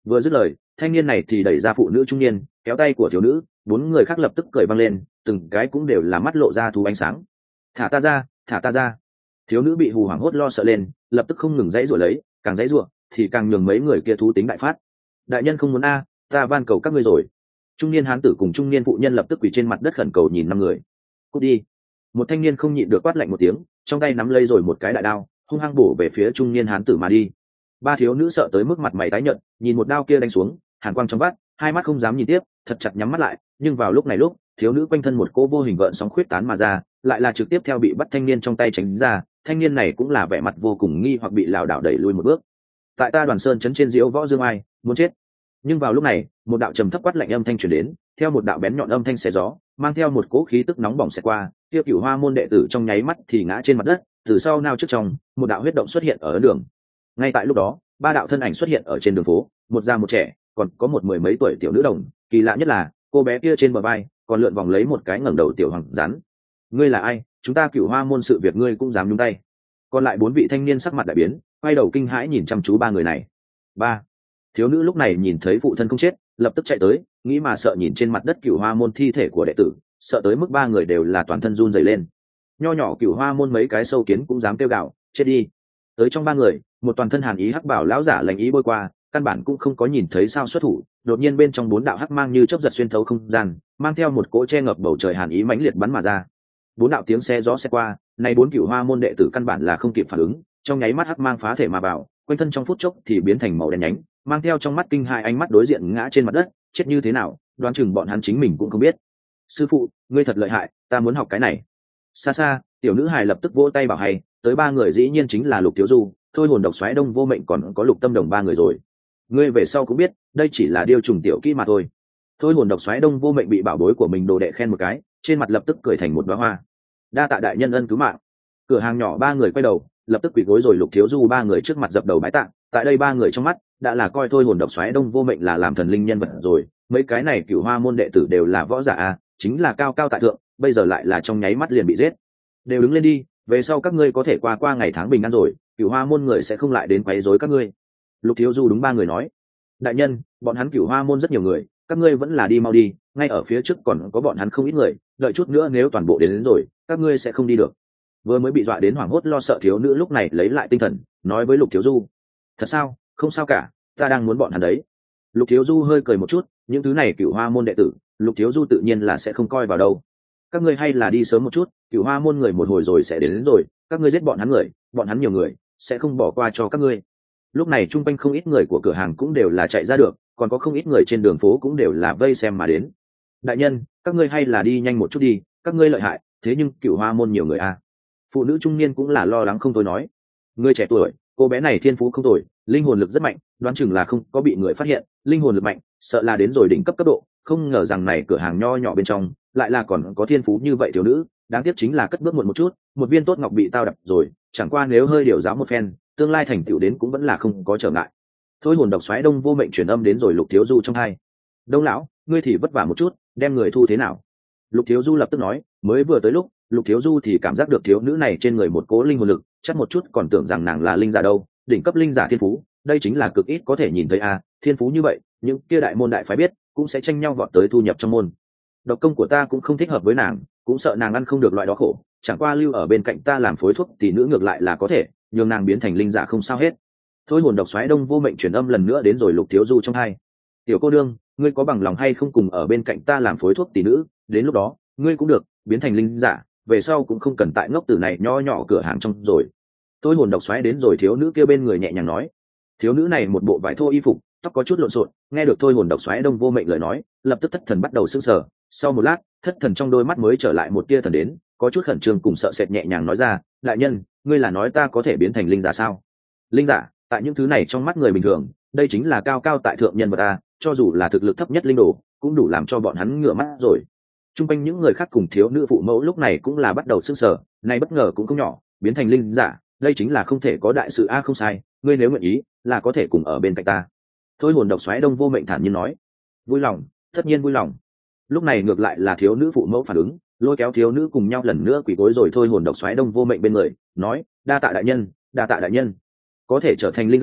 Vừa dứt lời, thanh niên này thì đẩy ra phụ nữ trung niên, kéo tay của thiếu nữ, bốn người khác lập tức cười vang lên, từng cái cũng đều là mắt lộ ra thú ánh sáng. Thả ta ra, thả ta ra. Thiếu nữ bị hù hoảng hốt lo sợ lên, lập tức không ngừng dãy rủa lấy, càng dãy rủa thì càng nhường mấy người kia thú tính đại phát. Đại nhân không muốn a, ta van cầu các ngươi rồi. Trung niên hán tử cùng trung niên phụ nhân lập tức quỳ trên mặt đất khẩn cầu nhìn năm người. Cút đi. Một thanh niên không nhịn được quát lạnh một tiếng, trong tay nắm lấy rồi một cái đại đao, hung hăng bổ về phía trung niên hán tử mà đi. Ba thiếu nữ sợ tới mức mặt mày tái nhợt, nhìn một đao kia đánh xuống, hàn quang trong mắt, hai mắt không dám nhìn tiếp, thật chặt nhắm mắt lại. Nhưng vào lúc này lúc, thiếu nữ quanh thân một cỗ vô hình gợn sóng khuyết tán mà ra, lại là trực tiếp theo bị bắt thanh niên trong tay tránh ra. Thanh niên này cũng là vẻ mặt vô cùng nghi hoặc bị lảo đảo đẩy lui một bước. Tại ta Đoàn Sơn trấn trên diễu võ dương ai, muốn chết. Nhưng vào lúc này, một đạo trầm thấp quát lạnh âm thanh truyền đến, theo một đạo bén nhọn âm thanh xé gió, mang theo một cỗ khí tức nóng bỏng xẹt qua, tiêu Cửu Hoa môn đệ tử trong nháy mắt thì ngã trên mặt đất, từ sau nao trước trong, một đạo huyết động xuất hiện ở đường. Ngay tại lúc đó, ba đạo thân ảnh xuất hiện ở trên đường phố, một già một trẻ, còn có một mười mấy tuổi tiểu nữ đồng. Kỳ lạ nhất là, cô bé kia trên bờ vai còn lượn vòng lấy một cái ngẩng đầu tiểu hoàng rắn. Ngươi là ai? Chúng ta Cửu Hoa môn sự việc ngươi cũng dám nhúng tay? Còn lại bốn vị thanh niên sắc mặt đại biến, quay đầu kinh hãi nhìn chăm chú ba người này. Ba thiếu nữ lúc này nhìn thấy phụ thân không chết, lập tức chạy tới, nghĩ mà sợ nhìn trên mặt đất Cửu Hoa môn thi thể của đệ tử, sợ tới mức ba người đều là toàn thân run rẩy lên. Nho nhỏ Cửu Hoa môn mấy cái sâu kiến cũng dám kêu gào, chết đi. Tới trong ba người, một toàn thân hàn ý hắc bảo lão giả lạnh ý bôi qua, căn bản cũng không có nhìn thấy sao xuất thủ, đột nhiên bên trong bốn đạo hắc mang như chớp giật xuyên thấu không gian, mang theo một cỗ che ngập bầu trời hàn ý mãnh liệt bắn mà ra. Bốn đạo tiếng xe gió xe qua, này bốn Cửu Hoa môn đệ tử căn bản là không kịp phản ứng, trong nháy mắt hắc mang phá thể mà vào, quanh thân trong phút chốc thì biến thành màu đen nhánh, mang theo trong mắt kinh hai ánh mắt đối diện ngã trên mặt đất, chết như thế nào, đoán chừng bọn hắn chính mình cũng không biết. Sư phụ, ngươi thật lợi hại, ta muốn học cái này. Xa xa, tiểu nữ hài lập tức vỗ tay bảo hay, tới ba người dĩ nhiên chính là Lục Thiếu Du, Thôi Hồn Độc Xoáy Đông Vô Mệnh còn có Lục Tâm Đồng ba người rồi. Ngươi về sau cũng biết, đây chỉ là điêu trùng tiểu kỹ mà thôi. Thôi Hồn Độc Xoáy Đông Vô Mệnh bị bảo bối của mình đồ đệ khen một cái, trên mặt lập tức cười thành một đóa hoa. Đa tạ đại nhân ân cứu mạng. Cửa hàng nhỏ ba người quay đầu, lập tức quỳ gối rồi Lục Thiếu Du ba người trước mặt dập đầu bái tạ. Tại đây ba người trong mắt đã là coi Thôi Hồn Độc Xoáy Đông Vô Mệnh là làm thần linh nhân vật rồi, mấy cái này Cửu Hoa môn đệ tử đều là võ giả a, chính là cao cao tại thượng, bây giờ lại là trong nháy mắt liền bị giết. Đều đứng lên đi, về sau các ngươi có thể qua qua ngày tháng bình an rồi, Cửu Hoa môn người sẽ không lại đến quấy rối các ngươi. Lục Thiếu Du đúng ba người nói, đại nhân, bọn hắn Cửu Hoa môn rất nhiều người, các ngươi vẫn là đi mau đi, ngay ở phía trước còn có bọn hắn không ít người, đợi chút nữa nếu toàn bộ đến, đến rồi, các ngươi sẽ không đi được. Vừa mới bị dọa đến hoảng hốt lo sợ thiếu nữ lúc này lấy lại tinh thần, nói với Lục Thiếu Du, thật sao, không sao cả, ta đang muốn bọn hắn đấy. Lục Thiếu Du hơi cười một chút, những thứ này Cửu Hoa môn đệ tử, Lục Thiếu Du tự nhiên là sẽ không coi vào đâu. Các ngươi hay là đi sớm một chút, Cửu Hoa môn người một hồi rồi sẽ đến, đến rồi, các ngươi giết bọn hắn người, bọn hắn nhiều người, sẽ không bỏ qua cho các ngươi. Lúc này trung quanh không ít người của cửa hàng cũng đều là chạy ra được, còn có không ít người trên đường phố cũng đều là vây xem mà đến. Đại nhân, các ngươi hay là đi nhanh một chút đi, các ngươi lợi hại, thế nhưng Cửu Hoa môn nhiều người a. Phụ nữ trung niên cũng là lo lắng không thôi nói, người trẻ tuổi, cô bé này thiên phú không tồi, linh hồn lực rất mạnh, đoán chừng là không có bị người phát hiện, linh hồn lực mạnh, sợ là đến rồi đỉnh cấp cấp độ, không ngờ rằng này cửa hàng nho nhỏ bên trong lại là còn có thiên phú như vậy thiếu nữ, đáng tiếc chính là cất bước muộn một chút, một viên tốt ngọc bị tao đập rồi, chẳng qua nếu hơi điều giáo một phen, tương lai thành tựu đến cũng vẫn là không có trở ngại. Thôi Hồn Độc Xoáy Đông Vô Mệnh truyền âm đến rồi Lục Thiếu Du trong hai. Đông lão, ngươi thì vất vả một chút, đem người thu thế nào? Lục Thiếu Du lập tức nói, mới vừa tới lúc, Lục Thiếu Du thì cảm giác được thiếu nữ này trên người một cố linh hồn lực, chắc một chút còn tưởng rằng nàng là linh giả đâu, đỉnh cấp linh giả thiên phú, đây chính là cực ít có thể nhìn thấy a, à, thiên phú như vậy, những kia đại môn đại phái biết, cũng sẽ tranh nhau vọt tới thu nhập trong môn. Độc công của ta cũng không thích hợp với nàng, cũng sợ nàng ăn không được loại đó khổ, chẳng qua lưu ở bên cạnh ta làm phối thuốc thì nữ ngược lại là có thể, nhường nàng biến thành linh giả không sao hết. Thôi Hồn Độc Xoáy Đông Vô Mệnh truyền âm lần nữa đến rồi Lục Thiếu Du trong hai. Tiểu cô đương, ngươi có bằng lòng hay không cùng ở bên cạnh ta làm phối thuốc tỷ nữ, đến lúc đó, ngươi cũng được biến thành linh giả, về sau cũng không cần tại ngốc tử này nho nhỏ cửa hàng trong rồi. Thôi Hồn Độc Xoáy đến rồi thiếu nữ kia bên người nhẹ nhàng nói. Thiếu nữ này một bộ vải thô y phục, tóc có chút lộn xộn, nghe được Thôi Hồn Độc Xoáy Đông Vô Mệnh lời nói, lập tức thất thần bắt đầu sững sờ. Sau một lát, thất thần trong đôi mắt mới trở lại một tia thần đến, có chút khẩn trương cùng sợ sệt nhẹ nhàng nói ra, đại nhân, ngươi là nói ta có thể biến thành linh giả sao? Linh giả, tại những thứ này trong mắt người bình thường, đây chính là cao cao tại thượng nhân vật ta, cho dù là thực lực thấp nhất linh đồ, cũng đủ làm cho bọn hắn ngửa mắt rồi. Trung quanh những người khác cùng thiếu nữ phụ mẫu lúc này cũng là bắt đầu sững sờ, này bất ngờ cũng không nhỏ, biến thành linh giả, đây chính là không thể có đại sự a. Không sai, ngươi nếu nguyện ý, là có thể cùng ở bên cạnh ta. Thôi Hồn Độc Xoáy Đông Vô Mệnh thản nhiên nói. Vui lòng, tất nhiên vui lòng. Lúc này ngược lại là thiếu nữ phụ mẫu phản ứng, lôi kéo thiếu nữ cùng nhau lần nữa quỳ gối rồi Thôi Hồn Độc Xoáy Đông Vô Mệnh bên người, nói, đa tạ đại nhân, đa tạ đại nhân. Có thể trở thành linh giả,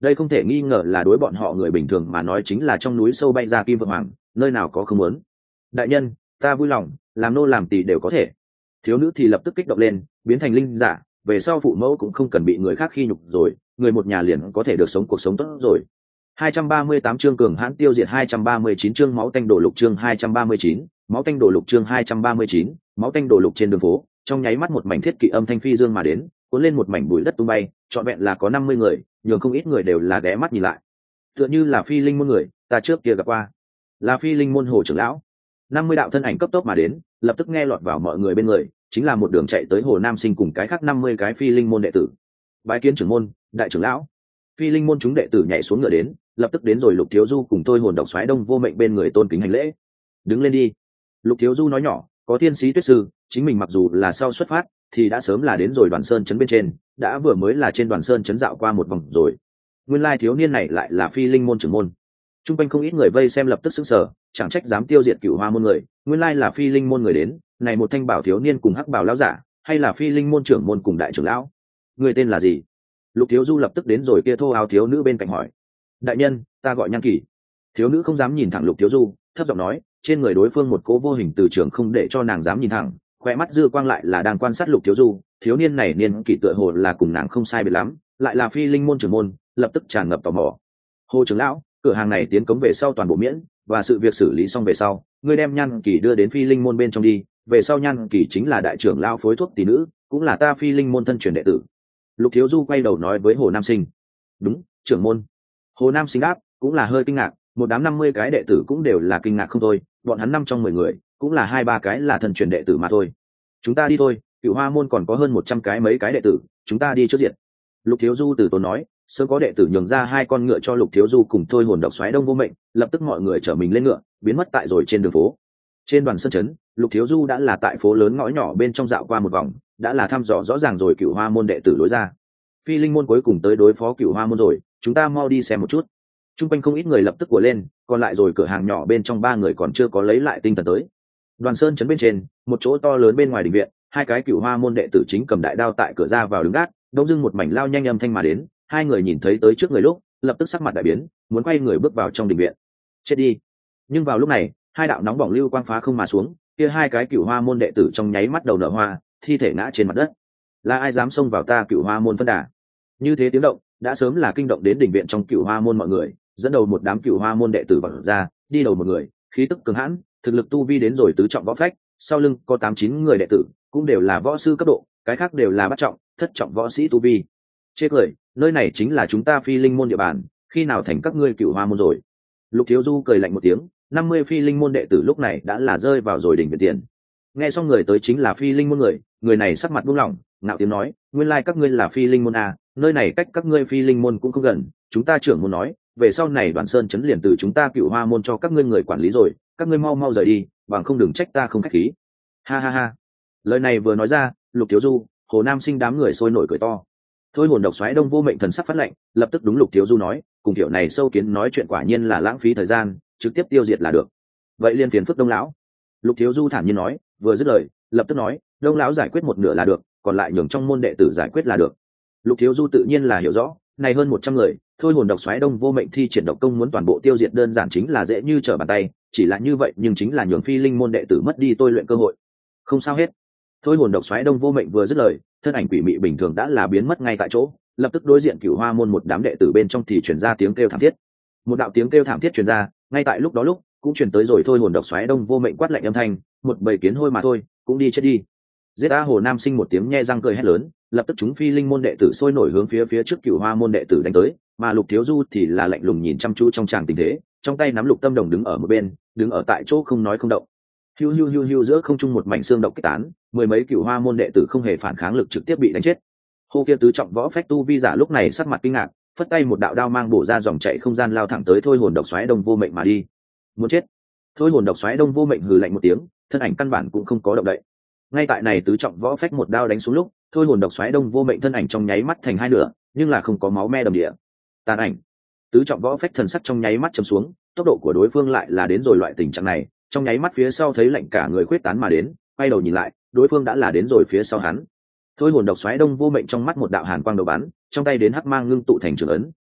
đây không thể nghi ngờ là đối bọn họ người bình thường mà nói chính là trong núi sâu bay ra kim vượng hoàng, nơi nào có không muốn. Đại nhân, ta vui lòng làm nô làm tỳ đều có thể. Thiếu nữ thì lập tức kích động lên, biến thành linh giả, về sau phụ mẫu cũng không cần bị người khác khi nhục rồi, người một nhà liền có thể được sống cuộc sống tốt rồi. hai trăm ba mươi tám chương cường hãn tiêu diệt hai trăm ba mươi chín chương máu tanh đổ lục chương hai trăm ba mươi chín, máu tanh đổ lục chương hai trăm ba mươi chín, máu tanh đổ lục trên đường phố, trong nháy mắt một mảnh thiết kỵ âm thanh phi dương mà đến, cuốn lên một mảnh bụi đất tung bay, trọn vẹn là có năm mươi người, nhường không ít người đều là ghé mắt nhìn lại. Tựa như là phi linh môn người, ta trước kia gặp qua, là phi linh môn Hồ trưởng lão. năm mươi đạo thân ảnh cấp tốc mà đến, lập tức nghe lọt vào mọi người bên người, chính là một đường chạy tới Hồ Nam Sinh cùng cái khác năm mươi cái phi linh môn đệ tử. Bái kiến trưởng môn, đại trưởng lão. Phi linh môn chúng đệ tử nhảy xuống ngựa đến, lập tức đến rồi Lục Thiếu Du cùng tôi hồn độc xoáy Đông Vô Mệnh bên người tôn kính hành lễ. Đứng lên đi. Lục Thiếu Du nói nhỏ, có thiên sĩ tuyết sư, chính mình mặc dù là sau xuất phát thì đã sớm là đến rồi Đoàn Sơn trấn bên trên, đã vừa mới là trên Đoàn Sơn trấn dạo qua một vòng rồi. Nguyên lai thiếu niên này lại là phi linh môn trưởng môn. Trung quanh không ít người vây xem lập tức sững sờ, chẳng trách dám tiêu diệt Cửu Hoa môn người, nguyên lai là phi linh môn người đến, này một thanh bảo thiếu niên cùng hắc bảo lão giả, hay là phi linh môn trưởng môn cùng đại trưởng lão? Người tên là gì? Lục Thiếu Du lập tức đến rồi kia thô áo thiếu nữ bên cạnh hỏi. Đại nhân, ta gọi Nhan Kỳ. Thiếu nữ không dám nhìn thẳng Lục Thiếu Du, thấp giọng nói, trên người đối phương một cố vô hình từ trường không để cho nàng dám nhìn thẳng, khoe mắt dư quang lại là đang quan sát Lục Thiếu Du, thiếu niên này niên kỷ tựa hồ là cùng nàng không sai biệt lắm, lại là phi linh môn trưởng môn, lập tức tràn ngập tò mò. Hồ trưởng lão, cửa hàng này tiến cống về sau toàn bộ miễn, và sự việc xử lý xong về sau, ngươi đem Nhan Kỳ đưa đến phi linh môn bên trong đi, về sau Nhan Kỳ chính là đại trưởng lão phối thuốc tỷ nữ, cũng là ta phi linh môn thân truyền đệ tử. Lục Thiếu Du quay đầu nói với Hồ Nam Sinh. Đúng, trưởng môn. Hồ Nam Sinh đáp, cũng là hơi kinh ngạc, một đám năm mươi cái đệ tử cũng đều là kinh ngạc không thôi, bọn hắn năm trong mười người cũng là hai ba cái là thân truyền đệ tử mà thôi. Chúng ta đi thôi, Cửu Hoa môn còn có hơn một trăm cái mấy cái đệ tử, chúng ta đi trước diện. Lục Thiếu Du từ tốn nói, sớm có đệ tử nhường ra hai con ngựa cho Lục Thiếu Du cùng thôi hồn độc xoáy Đông Vô Mệnh, lập tức mọi người chở mình lên ngựa, biến mất tại rồi trên đường phố. Trên Đoàn Sơn trấn, Lục Thiếu Du đã là tại phố lớn ngõ nhỏ bên trong dạo qua một vòng, đã là thăm dò rõ ràng rồi Cửu Hoa môn đệ tử lối ra. Phi linh môn cuối cùng tới đối phó Cửu Hoa môn rồi, chúng ta mau đi xem một chút. Trung quanh không ít người lập tức của lên, còn lại rồi cửa hàng nhỏ bên trong ba người còn chưa có lấy lại tinh thần tới. Đoàn Sơn trấn bên trên, một chỗ to lớn bên ngoài đình viện, hai cái Cửu Hoa môn đệ tử chính cầm đại đao tại cửa ra vào đứng gác, đông dưng một mảnh lao nhanh âm thanh mà đến, hai người nhìn thấy tới trước người lúc, lập tức sắc mặt đại biến, muốn quay người bước vào trong đình viện. Chết đi. Nhưng vào lúc này, hai đạo nóng bỏng lưu quang phá không mà xuống, kia hai cái Cửu Hoa môn đệ tử trong nháy mắt đầu nở hoa, thi thể ngã trên mặt đất. Là ai dám xông vào ta Cửu Hoa môn phân đà? Như thế tiếng động đã sớm là kinh động đến đình viện trong Cửu Hoa môn mọi người, dẫn đầu một đám Cửu Hoa môn đệ tử vọt ra, đi đầu một người, khí tức cường hãn, thực lực tu vi đến rồi tứ trọng võ phách, sau lưng có tám chín người đệ tử, cũng đều là võ sư cấp độ, cái khác đều là bát trọng, thất trọng võ sĩ tu vi. Chê cười, nơi này chính là chúng ta phi linh môn địa bàn, khi nào thành các ngươi Cửu Hoa môn rồi? Lục Thiếu Du cười lạnh một tiếng, năm mươi phi linh môn đệ tử lúc này đã là rơi vào rồi đỉnh viện tiền. Nghe xong người tới chính là phi linh môn người, người này sắc mặt buông lỏng, ngạo tiếng nói, nguyên lai các ngươi là phi linh môn à, nơi này cách các ngươi phi linh môn cũng không gần, chúng ta trưởng môn nói, về sau này Đoàn Sơn trấn liền từ chúng ta Cửu Hoa môn cho các ngươi người quản lý rồi, các ngươi mau mau rời đi, bằng không đừng trách ta không khách khí. Ha ha ha. Lời này vừa nói ra, Lục Thiếu Du, Hồ Nam Sinh đám người sôi nổi cười to. Thôi hồn độc xoáy Đông Vô Mệnh thần sắc phát lệnh, lập tức đúng Lục Thiếu Du nói, cùng kiểu này sâu kiến nói chuyện quả nhiên là lãng phí thời gian, trực tiếp tiêu diệt là được. Vậy liên phiền phức Đông lão. Lục Thiếu Du thản nhiên nói, vừa dứt lời, lập tức nói, Đông lão giải quyết một nửa là được, còn lại nhường trong môn đệ tử giải quyết là được. Lục Thiếu Du tự nhiên là hiểu rõ, này hơn một trăm người, thôi hồn độc xoáy Đông Vô Mệnh thi triển độc công muốn toàn bộ tiêu diệt đơn giản chính là dễ như trở bàn tay, chỉ là như vậy nhưng chính là nhường phi linh môn đệ tử mất đi tôi luyện cơ hội. Không sao hết. Thôi hồn độc xoáy Đông Vô Mệnh vừa dứt lời, thân ảnh quỷ mị bình thường đã là biến mất ngay tại chỗ, lập tức đối diện Cửu Hoa môn một đám đệ tử bên trong thì truyền ra tiếng kêu thảm thiết. Một đạo tiếng kêu thảm thiết truyền ra, ngay tại lúc đó lúc, cũng truyền tới rồi thôi hồn độc xoáy Đông Vô Mệnh quát lạnh âm thanh, một bầy kiến hôi mà thôi, cũng đi chết đi. Giết A Hồ Nam Sinh một tiếng nhe răng cười hét lớn, lập tức chúng phi linh môn đệ tử sôi nổi hướng phía phía trước Cửu Hoa môn đệ tử đánh tới, mà Lục Thiếu Du thì là lạnh lùng nhìn chăm chú trong tràng tình thế, trong tay nắm lục tâm đồng đứng ở một bên, đứng ở tại chỗ không nói không động. Hiu hiu hiu hiu giữa không trung một mảnh xương độc kích tán, mười mấy Cửu Hoa môn đệ tử không hề phản kháng lực trực tiếp bị đánh chết. Hô kia tứ trọng võ phách tu vi giả lúc này sắc mặt kinh ngạc, phất tay một đạo đao mang bổ ra dòng chảy không gian lao thẳng tới thôi hồn độc xoáy Đông Vô Mệnh mà đi. Muốn chết. Thôi hồn độc xoáy Đông Vô Mệnh hừ lạnh một tiếng, thân ảnh căn bản cũng không có động đậy. Ngay tại này tứ trọng võ phách một đao đánh xuống lúc, thôi hồn độc xoáy Đông Vô Mệnh thân ảnh trong nháy mắt thành hai nửa, nhưng là không có máu me đầm địa. Tàn ảnh. Tứ trọng võ phách thần sắc trong nháy mắt chầm xuống, tốc độ của đối phương lại là đến rồi loại tình trạng này, trong nháy mắt phía sau thấy lạnh cả người khuyết tán mà đến, quay đầu nhìn lại, đối phương đã là đến rồi phía sau hắn. Thôi hồn độc xoáy Đông Vô Mệnh trong mắt một đạo hàn quang đầu bắn, trong tay đến hắc mang ngưng tụ thành trường ấn,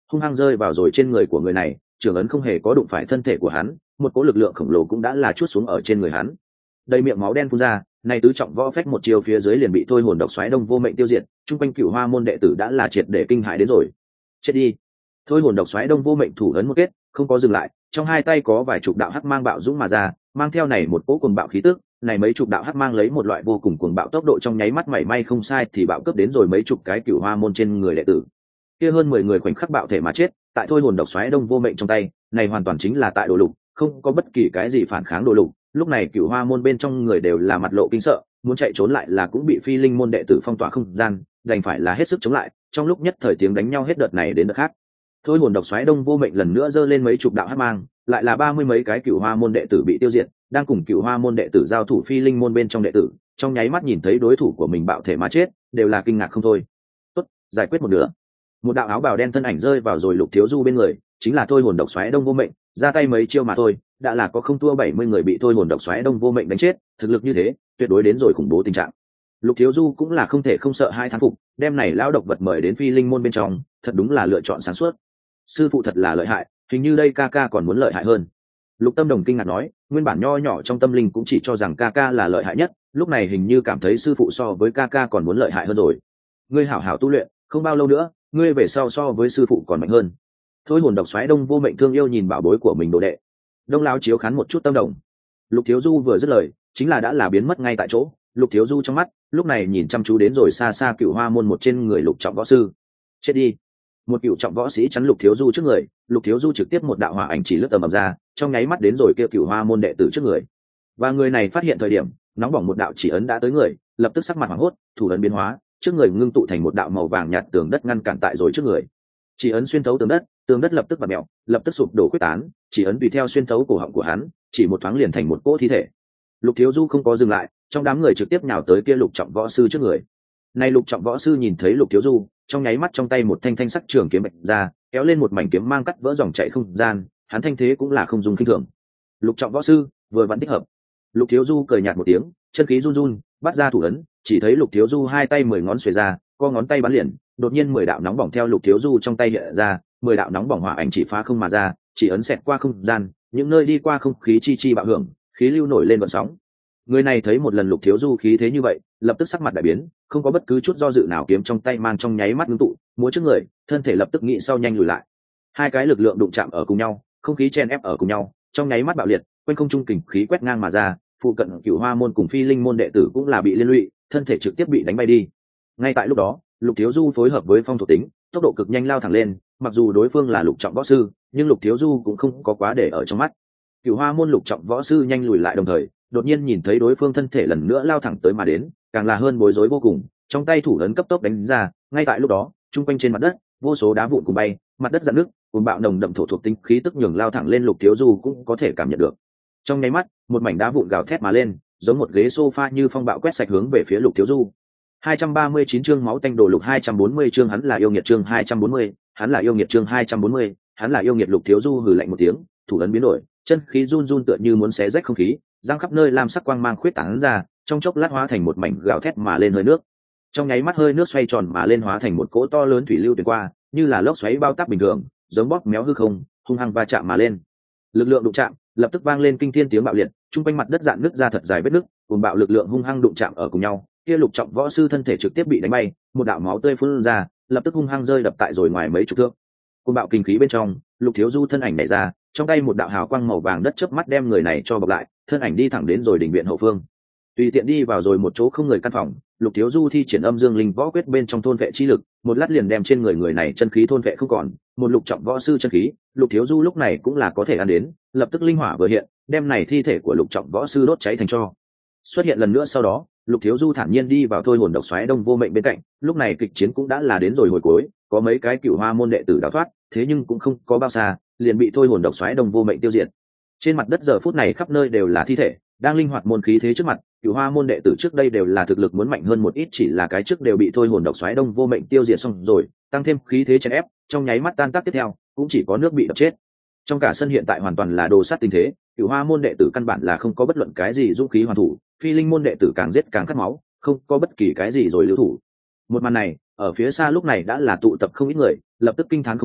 hung hăng rơi vào rồi trên người của người này, trưởng ấn không hề có đụng phải thân thể của hắn, một cỗ lực lượng khổng lồ cũng đã là chuốt xuống ở trên người hắn. Đầy miệng máu đen phun ra, này tứ trọng võ phách một chiều phía dưới liền bị thôi hồn độc xoáy đông vô mệnh tiêu diệt, trung quanh Cửu Hoa môn đệ tử đã là triệt để kinh hãi đến rồi. Chết đi. Thôi hồn độc xoáy đông vô mệnh thủ ấn một kết, không có dừng lại, trong hai tay có vài chục đạo hắc mang bạo dũng mà ra, mang theo này một cỗ cuồng bạo khí tức, này mấy chục đạo hắc mang lấy một loại vô cùng cuồng bạo tốc độ trong nháy mắt mảy may không sai thì bạo cướp đến rồi mấy chục cái Cửu Hoa môn trên người đệ tử. Kia hơn mười người khoảnh khắc bạo thể mà chết, tại thôi hồn độc xoáy đông vô mệnh trong tay, này hoàn toàn chính là tại đồ lục, không có bất kỳ cái gì phản kháng đồ lục. Lúc này Cửu Hoa môn bên trong người đều là mặt lộ kinh sợ, muốn chạy trốn lại là cũng bị phi linh môn đệ tử phong tỏa không gian, đành phải là hết sức chống lại, trong lúc nhất thời tiếng đánh nhau hết đợt này đến đợt khác. Thôi hồn độc xoáy đông vô mệnh lần nữa giơ lên mấy chục đạo hắc mang, lại là ba mươi mấy cái Cửu Hoa môn đệ tử bị tiêu diệt, đang cùng Cửu Hoa môn đệ tử giao thủ phi linh môn bên trong đệ tử, trong nháy mắt nhìn thấy đối thủ của mình bạo thể mà chết, đều là kinh ngạc không thôi. Tốt, giải quyết một nửa. Một đạo áo bào đen thân ảnh rơi vào rồi Lục Thiếu Du bên người, chính là thôi hồn độc xoáy đông vô mệnh, ra tay mấy chiêu mà thôi, đã là có không thua bảy mươi người bị thôi hồn độc xoáy đông vô mệnh đánh chết, thực lực như thế, tuyệt đối đến rồi khủng bố tình trạng. Lục Thiếu Du cũng là không thể không sợ hai thán phục, đem này lão độc vật mời đến phi linh môn bên trong, thật đúng là lựa chọn sáng suốt. Sư phụ thật là lợi hại, hình như đây ca ca còn muốn lợi hại hơn. Lục Tâm Đồng kinh ngạc nói, nguyên bản nho nhỏ trong tâm linh cũng chỉ cho rằng ca ca là lợi hại nhất, lúc này hình như cảm thấy sư phụ so với ca ca còn muốn lợi hại hơn rồi. Ngươi hảo hảo tu luyện, không bao lâu nữa, ngươi về sau so với sư phụ còn mạnh hơn. Thôi hồn độc xoáy đông vô mệnh thương yêu nhìn bảo bối của mình đồ đệ. Đông lão chiếu khán một chút Tâm Đồng. Lục Thiếu Du vừa dứt lời, chính là đã là biến mất ngay tại chỗ. Lục Thiếu Du trong mắt, lúc này nhìn chăm chú đến rồi xa xa Cửu Hoa môn một trên người Lục trọng võ sư. Chết đi. Một cựu trọng võ sĩ chắn Lục Thiếu Du trước người, Lục Thiếu Du trực tiếp một đạo hỏa ảnh chỉ lướt tầm ầm ra, trong nháy mắt đến rồi kia Cửu Hoa môn đệ tử trước người. Và người này phát hiện thời điểm, nóng bỏng một đạo chỉ ấn đã tới người, lập tức sắc mặt hoảng hốt, thủ ấn biến hóa, trước người ngưng tụ thành một đạo màu vàng nhạt tường đất ngăn cản tại rồi trước người. Chỉ ấn xuyên thấu tường đất, tường đất lập tức vặn mèo, lập tức sụp đổ quyết tán, chỉ ấn tùy theo xuyên thấu cổ họng của hắn, chỉ một thoáng liền thành một cỗ thi thể. Lục Thiếu Du không có dừng lại, trong đám người trực tiếp nhào tới kia Lục trọng võ sư trước người. Nay Lục trọng võ sư nhìn thấy Lục Thiếu Du, trong nháy mắt trong tay một thanh thanh sắc trường kiếm bạch ra, kéo lên một mảnh kiếm mang cắt vỡ dòng chảy không gian, hắn thanh thế cũng là không dùng kinh thường. Lục trọng võ sư vừa vẫn thích hợp. Lục Thiếu Du cười nhạt một tiếng, chân khí run run, bắt ra thủ ấn, chỉ thấy Lục Thiếu Du hai tay mười ngón xuề ra, co ngón tay bắn liền, đột nhiên mười đạo nóng bỏng theo Lục Thiếu Du trong tay hiện ra, mười đạo nóng bỏng hỏa ảnh chỉ phá không mà ra, chỉ ấn xẹt qua không gian, những nơi đi qua không khí chi chi bạo hưởng, khí lưu nổi lên gợn sóng. Người này thấy một lần Lục Thiếu Du khí thế như vậy, lập tức sắc mặt đại biến, không có bất cứ chút do dự nào, kiếm trong tay mang trong nháy mắt ngưng tụ, múa trước người, thân thể lập tức nghĩ sau nhanh lùi lại. Hai cái lực lượng đụng chạm ở cùng nhau, không khí chen ép ở cùng nhau, trong nháy mắt bạo liệt, quanh không trung kình khí quét ngang mà ra, phụ cận Cửu Hoa môn cùng phi linh môn đệ tử cũng là bị liên lụy, thân thể trực tiếp bị đánh bay đi. Ngay tại lúc đó, Lục Thiếu Du phối hợp với phong thuộc tính, tốc độ cực nhanh lao thẳng lên, mặc dù đối phương là Lục trọng võ sư, nhưng Lục Thiếu Du cũng không có quá để ở trong mắt. Cửu Hoa môn Lục trọng võ sư nhanh lùi lại, đồng thời đột nhiên nhìn thấy đối phương thân thể lần nữa lao thẳng tới mà đến, càng là hơn bối rối vô cùng, trong tay thủ ấn cấp tốc đánh ra. Ngay tại lúc đó, trung quanh trên mặt đất vô số đá vụn cùng bay, mặt đất rạn nước, cuồng bạo nồng đậm thổ thuộc tính khí tức nhường lao thẳng lên Lục Thiếu Du cũng có thể cảm nhận được. Trong nháy mắt, một mảnh đá vụn gào thét mà lên, giống một ghế sofa như phong bạo quét sạch hướng về phía Lục Thiếu Du. hai trăm ba mươi chín chương máu tanh đồ lục, hai trăm bốn mươi chương hắn là yêu nghiệt, chương hai trăm bốn mươi, hắn là yêu nghiệt, chương hai trăm bốn mươi, hắn là yêu nghiệt. Lục Thiếu Du hừ lạnh một tiếng, thủ ấn biến đổi, chân khí run run tựa như muốn xé rách không khí, giang khắp nơi lam sắc quang mang khuyết tán ra, trong chốc lát hóa thành một mảnh gào thét mà lên hơi nước. Trong nháy mắt hơi nước xoay tròn mà lên, hóa thành một cỗ to lớn thủy lưu tuyển qua, như là lốc xoáy bao táp bình thường, giống bóp méo hư không, hung hăng va chạm mà lên. Lực lượng đụng chạm, lập tức vang lên kinh thiên tiếng bạo liệt, trung quanh mặt đất rạn nứt ra thật dài vết nứt, cùng bạo lực lượng hung hăng đụng chạm ở cùng nhau, kia Lục trọng võ sư thân thể trực tiếp bị đánh bay, một đạo máu tươi phun ra, lập tức hung hăng rơi đập tại rồi ngoài mấy chục thước. Cùng bạo kinh khí bên trong, Lục Thiếu Du thân ảnh nhảy ra, trong tay một đạo hào quang màu vàng đất chớp mắt đem người này cho bọc lại, thân ảnh đi thẳng đến rồi đỉnh viện hậu phương. Tùy tiện đi vào rồi một chỗ không người căn phòng, Lục Thiếu Du thi triển âm dương linh võ quyết bên trong thôn vệ chi lực, một lát liền đem trên người người này chân khí thôn vệ không còn, một lục trọng võ sư chân khí, Lục Thiếu Du lúc này cũng là có thể ăn đến, lập tức linh hỏa vừa hiện, đem này thi thể của lục trọng võ sư đốt cháy thành tro. Xuất hiện lần nữa sau đó, Lục Thiếu Du thản nhiên đi vào thôi hồn độc xoáy đông vô mệnh bên cạnh, lúc này kịch chiến cũng đã là đến rồi hồi cuối, có mấy cái Cửu Hoa môn đệ tử đào thoát, thế nhưng cũng không có bao xa, liền bị thôi hồn độc xoáy đông vô mệnh tiêu diệt. Trên mặt đất giờ phút này khắp nơi đều là thi thể, đang linh hoạt môn khí thế trước mặt, Cửu Hoa môn đệ tử trước đây đều là thực lực muốn mạnh hơn một ít, chỉ là cái trước đều bị thôi hồn độc xoáy đông vô mệnh tiêu diệt xong rồi, tăng thêm khí thế chèn ép, trong nháy mắt tan tác tiếp theo, cũng chỉ có nước bị đập chết. Trong cả sân hiện tại hoàn toàn là đồ sát tình thế, Cửu Hoa môn đệ tử căn bản là không có bất luận cái gì dũng khí hoàn thủ, phi linh môn đệ tử càng giết càng khát máu, không có bất kỳ cái gì rồi lưu thủ. Một màn này, ở phía xa lúc này đã là tụ tập không ít người, lập tức kinh thán không thôi,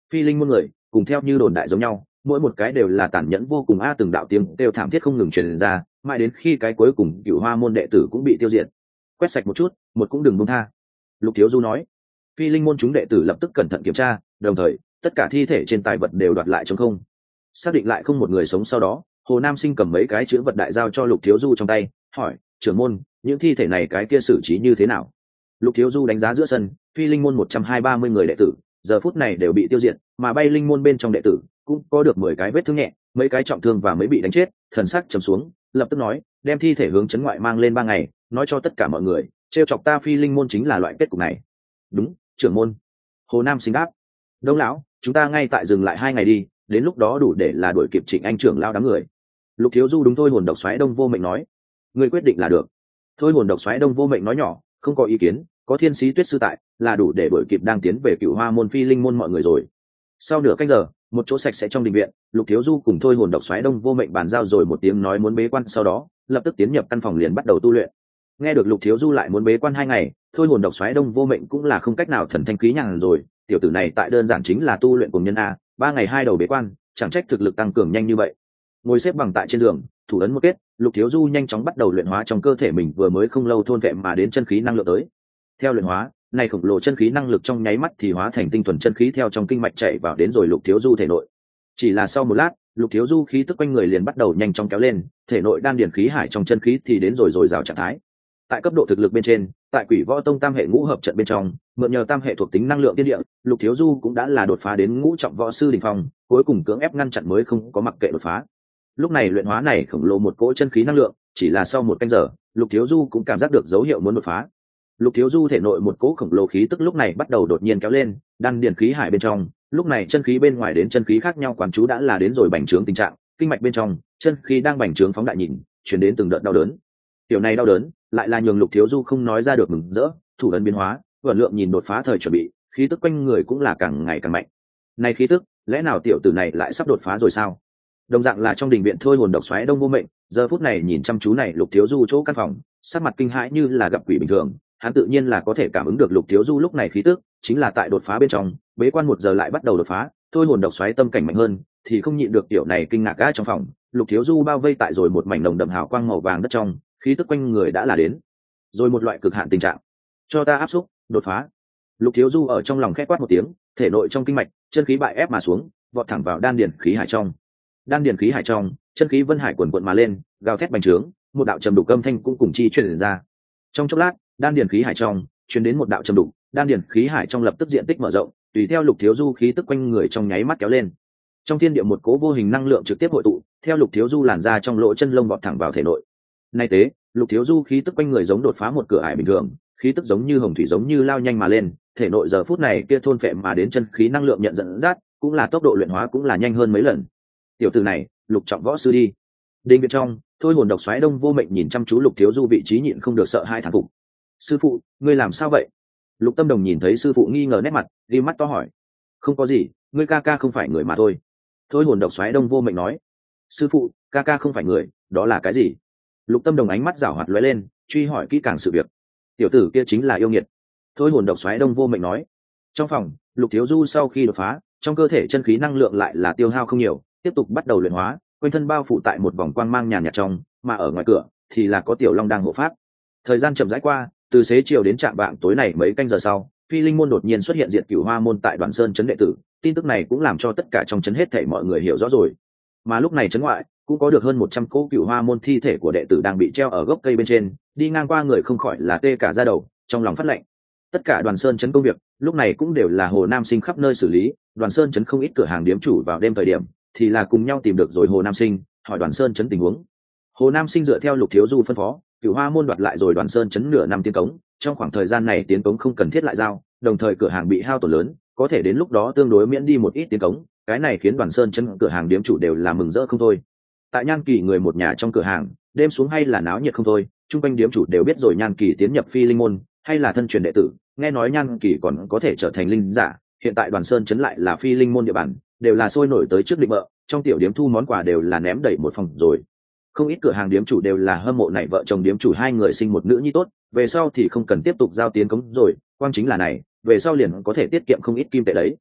phi linh môn người cùng theo như đồn đại giống nhau, mỗi một cái đều là tàn nhẫn vô cùng a, từng đạo tiếng đều thảm thiết không ngừng truyền ra, mãi đến khi cái cuối cùng Cửu Hoa môn đệ tử cũng bị tiêu diệt. Quét sạch một chút, một cũng đừng buông tha. Lục Thiếu Du nói. Phi linh môn chúng đệ tử lập tức cẩn thận kiểm tra, đồng thời tất cả thi thể trên tài vật đều đoạt lại trống không, xác định lại không một người sống. Sau đó Hồ Nam Sinh cầm mấy cái chữ vật đại giao cho Lục Thiếu Du trong tay, hỏi: trưởng môn, những thi thể này cái kia xử trí như thế nào? Lục Thiếu Du đánh giá giữa sân, phi linh môn một trăm hai ba mươi người đệ tử giờ phút này đều bị tiêu diệt, mà bay linh môn bên trong đệ tử cũng có được mười cái vết thương nhẹ, mấy cái trọng thương và mấy bị đánh chết. Thần sắc trầm xuống, lập tức nói: đem thi thể hướng trấn ngoại mang lên ba ngày, nói cho tất cả mọi người, trêu chọc ta phi linh môn chính là loại kết cục này. Đúng, trưởng môn. Hồ Nam Sinh đáp. Đông lão, chúng ta ngay tại dừng lại hai ngày đi, đến lúc đó đủ để là đuổi kịp Trịnh Anh trưởng lao đám người. Lục Thiếu Du đúng thôi hồn độc xoáy Đông Vô Mệnh nói. Người quyết định là được. Thôi hồn độc xoáy Đông Vô Mệnh nói nhỏ, không có ý kiến, có Thiên Sĩ Tuyết sư tại, là đủ để đuổi kịp đang tiến về Cửu Hoa môn phi linh môn mọi người rồi. Sau nửa canh giờ, một chỗ sạch sẽ trong đình viện, Lục Thiếu Du cùng thôi hồn độc xoáy Đông Vô Mệnh bàn giao rồi một tiếng nói muốn bế quan, sau đó lập tức tiến nhập căn phòng liền bắt đầu tu luyện. Nghe được Lục Thiếu Du lại muốn bế quan hai ngày, thôi hồn độc xoáy Đông Vô Mệnh cũng là không cách nào thần thanh khí nhàn rồi. Tiểu tử này tại đơn giản chính là tu luyện cùng nhân a, ba ngày hai đầu bế quan, chẳng trách thực lực tăng cường nhanh như vậy. Ngồi xếp bằng tại trên giường, thủ ấn một kết, Lục Thiếu Du nhanh chóng bắt đầu luyện hóa trong cơ thể mình vừa mới không lâu thôn vệ mà đến chân khí năng lượng tới. Theo luyện hóa, này khổng lồ chân khí năng lực trong nháy mắt thì hóa thành tinh thuần chân khí theo trong kinh mạch chạy vào đến rồi Lục Thiếu Du thể nội. Chỉ là sau một lát, Lục Thiếu Du khí tức quanh người liền bắt đầu nhanh chóng kéo lên, thể nội đan điển khí hải trong chân khí thì đến rồi rồi rào trạng thái. Tại cấp độ thực lực bên trên, tại Quỷ Võ Tông tam hệ ngũ hợp trận bên trong, mượn nhờ tam hệ thuộc tính năng lượng tiên địa, Lục Thiếu Du cũng đã là đột phá đến ngũ trọng võ sư đỉnh phong, cuối cùng cưỡng ép ngăn chặn mới không có mặc kệ đột phá. Lúc này luyện hóa này khổng lồ một cỗ chân khí năng lượng, chỉ là sau một canh giờ, Lục Thiếu Du cũng cảm giác được dấu hiệu muốn đột phá. Lục Thiếu Du thể nội một cỗ khổng lồ khí tức lúc này bắt đầu đột nhiên kéo lên, đan điển khí hải bên trong, lúc này chân khí bên ngoài đến chân khí khác nhau quán chú đã là đến rồi bành trướng tình trạng, kinh mạch bên trong, chân khí đang bành trướng phóng đại nhìn, truyền đến từng đợt đau đớn. Tiểu này đau đớn, lại là nhường Lục Thiếu Du không nói ra được mừng rỡ, thủ ấn biến hóa, vận lượng nhìn đột phá thời chuẩn bị, khí tức quanh người cũng là càng ngày càng mạnh. Này khí tức, lẽ nào tiểu tử này lại sắp đột phá rồi sao? Đồng dạng là trong đình viện thôi hồn độc xoáy Đông Vô Mệnh, giờ phút này nhìn chăm chú này Lục Thiếu Du chỗ căn phòng, sắc mặt kinh hãi như là gặp quỷ bình thường, hắn tự nhiên là có thể cảm ứng được Lục Thiếu Du lúc này khí tức, chính là tại đột phá bên trong, bế quan một giờ lại bắt đầu đột phá, thôi hồn độc xoáy tâm cảnh mạnh hơn, thì không nhịn được tiểu này kinh ngạc gã trong phòng. Lục Thiếu Du bao vây tại rồi một mảnh nồng đậm hào quang màu vàng đất trong, khí tức quanh người đã là đến rồi một loại cực hạn tình trạng. Cho ta áp xúc, đột phá. Lục Thiếu Du ở trong lòng khẽ quát một tiếng, thể nội trong kinh mạch, chân khí bại ép mà xuống, vọt thẳng vào đan điển khí hải trong. Đan điển khí hải trong, chân khí vân hải cuồn cuộn mà lên, gào thét bành trướng, một đạo trầm đục âm thanh cũng cùng chi truyền ra. Trong chốc lát, đan điển khí hải trong truyền đến một đạo trầm đục, đan điển khí hải trong lập tức diện tích mở rộng, tùy theo Lục Thiếu Du khí tức quanh người trong nháy mắt kéo lên. Trong thiên địa một cố vô hình năng lượng trực tiếp hội tụ, theo Lục Thiếu Du làn ra trong lỗ chân lông vọt thẳng vào thể nội. Nay tế, Lục Thiếu Du khí tức quanh người giống đột phá một cửa ải bình thường, khí tức giống như hồng thủy giống như lao nhanh mà lên, thể nội giờ phút này kia thôn phệ mà đến chân khí năng lượng nhận dẫn dắt, cũng là tốc độ luyện hóa cũng là nhanh hơn mấy lần. Tiểu tử này, lục trọng võ sư đi. Đình viện trong, thôi hồn độc xoáy Đông Vô Mệnh nhìn chăm chú Lục Thiếu Du vị trí nhịn không được sợ hai thán phục. Sư phụ, ngươi làm sao vậy? Lục Tâm Đồng nhìn thấy sư phụ nghi ngờ nét mặt, đi mắt to hỏi. Không có gì, ngươi ca ca không phải người mà thôi. Thôi hồn độc xoáy Đông Vô Mệnh nói. Sư phụ, ca ca không phải người, đó là cái gì? Lục Tâm Đồng ánh mắt giảo hoạt lóe lên, truy hỏi kỹ càng sự việc. Tiểu tử kia chính là yêu nghiệt. Thôi hồn độc xoáy Đông Vô Mệnh nói. Trong phòng, Lục Thiếu Du sau khi đột phá, trong cơ thể chân khí năng lượng lại là tiêu hao không nhiều, tiếp tục bắt đầu luyện hóa, quanh thân bao phủ tại một vòng quang mang nhàn nhạt trong, mà ở ngoài cửa thì là có Tiểu Long đang hộ pháp. Thời gian chậm rãi qua, từ xế chiều đến trạm vạng tối này mấy canh giờ sau, Phi Linh môn đột nhiên xuất hiện diệt Cửu Hoa môn tại Đoàn Sơn trấn đệ tử, tin tức này cũng làm cho tất cả trong trấn hết thảy mọi người hiểu rõ rồi. Mà lúc này trấn ngoại cũng có được hơn một trăm cỗ Cửu Hoa môn thi thể của đệ tử đang bị treo ở gốc cây bên trên, đi ngang qua người không khỏi là tê cả da đầu, trong lòng phát lạnh. Tất cả Đoàn Sơn trấn công việc lúc này cũng đều là Hồ Nam Sinh khắp nơi xử lý, Đoàn Sơn trấn không ít cửa hàng điếm chủ vào đêm thời điểm thì là cùng nhau tìm được rồi Hồ Nam Sinh, hỏi Đoàn Sơn trấn tình huống. Hồ Nam Sinh dựa theo Lục Thiếu Du phân phó, Cửu Hoa môn đoạt lại rồi Đoàn Sơn trấn nửa năm tiến cống, trong khoảng thời gian này tiến cống không cần thiết lại giao, đồng thời cửa hàng bị hao tổn lớn, có thể đến lúc đó tương đối miễn đi một ít tiến cống, cái này khiến Đoàn Sơn trấn cửa hàng điếm chủ đều là mừng rỡ không thôi. Tại Nhan Kỳ người một nhà trong cửa hàng, đêm xuống hay là náo nhiệt không thôi, chung quanh điếm chủ đều biết rồi Nhan Kỳ tiến nhập Phi Linh môn, hay là thân truyền đệ tử, nghe nói Nhan Kỳ còn có thể trở thành linh giả, hiện tại Đoàn Sơn trấn lại là Phi Linh môn địa bàn, đều là sôi nổi tới trước định vợ, trong tiểu điếm thu món quà đều là ném đầy một phòng rồi. Không ít cửa hàng điếm chủ đều là hâm mộ này vợ chồng điếm chủ hai người sinh một nữ nhi tốt, về sau thì không cần tiếp tục giao tiến cống rồi, quang chính là này, về sau liền có thể tiết kiệm không ít kim tệ đấy.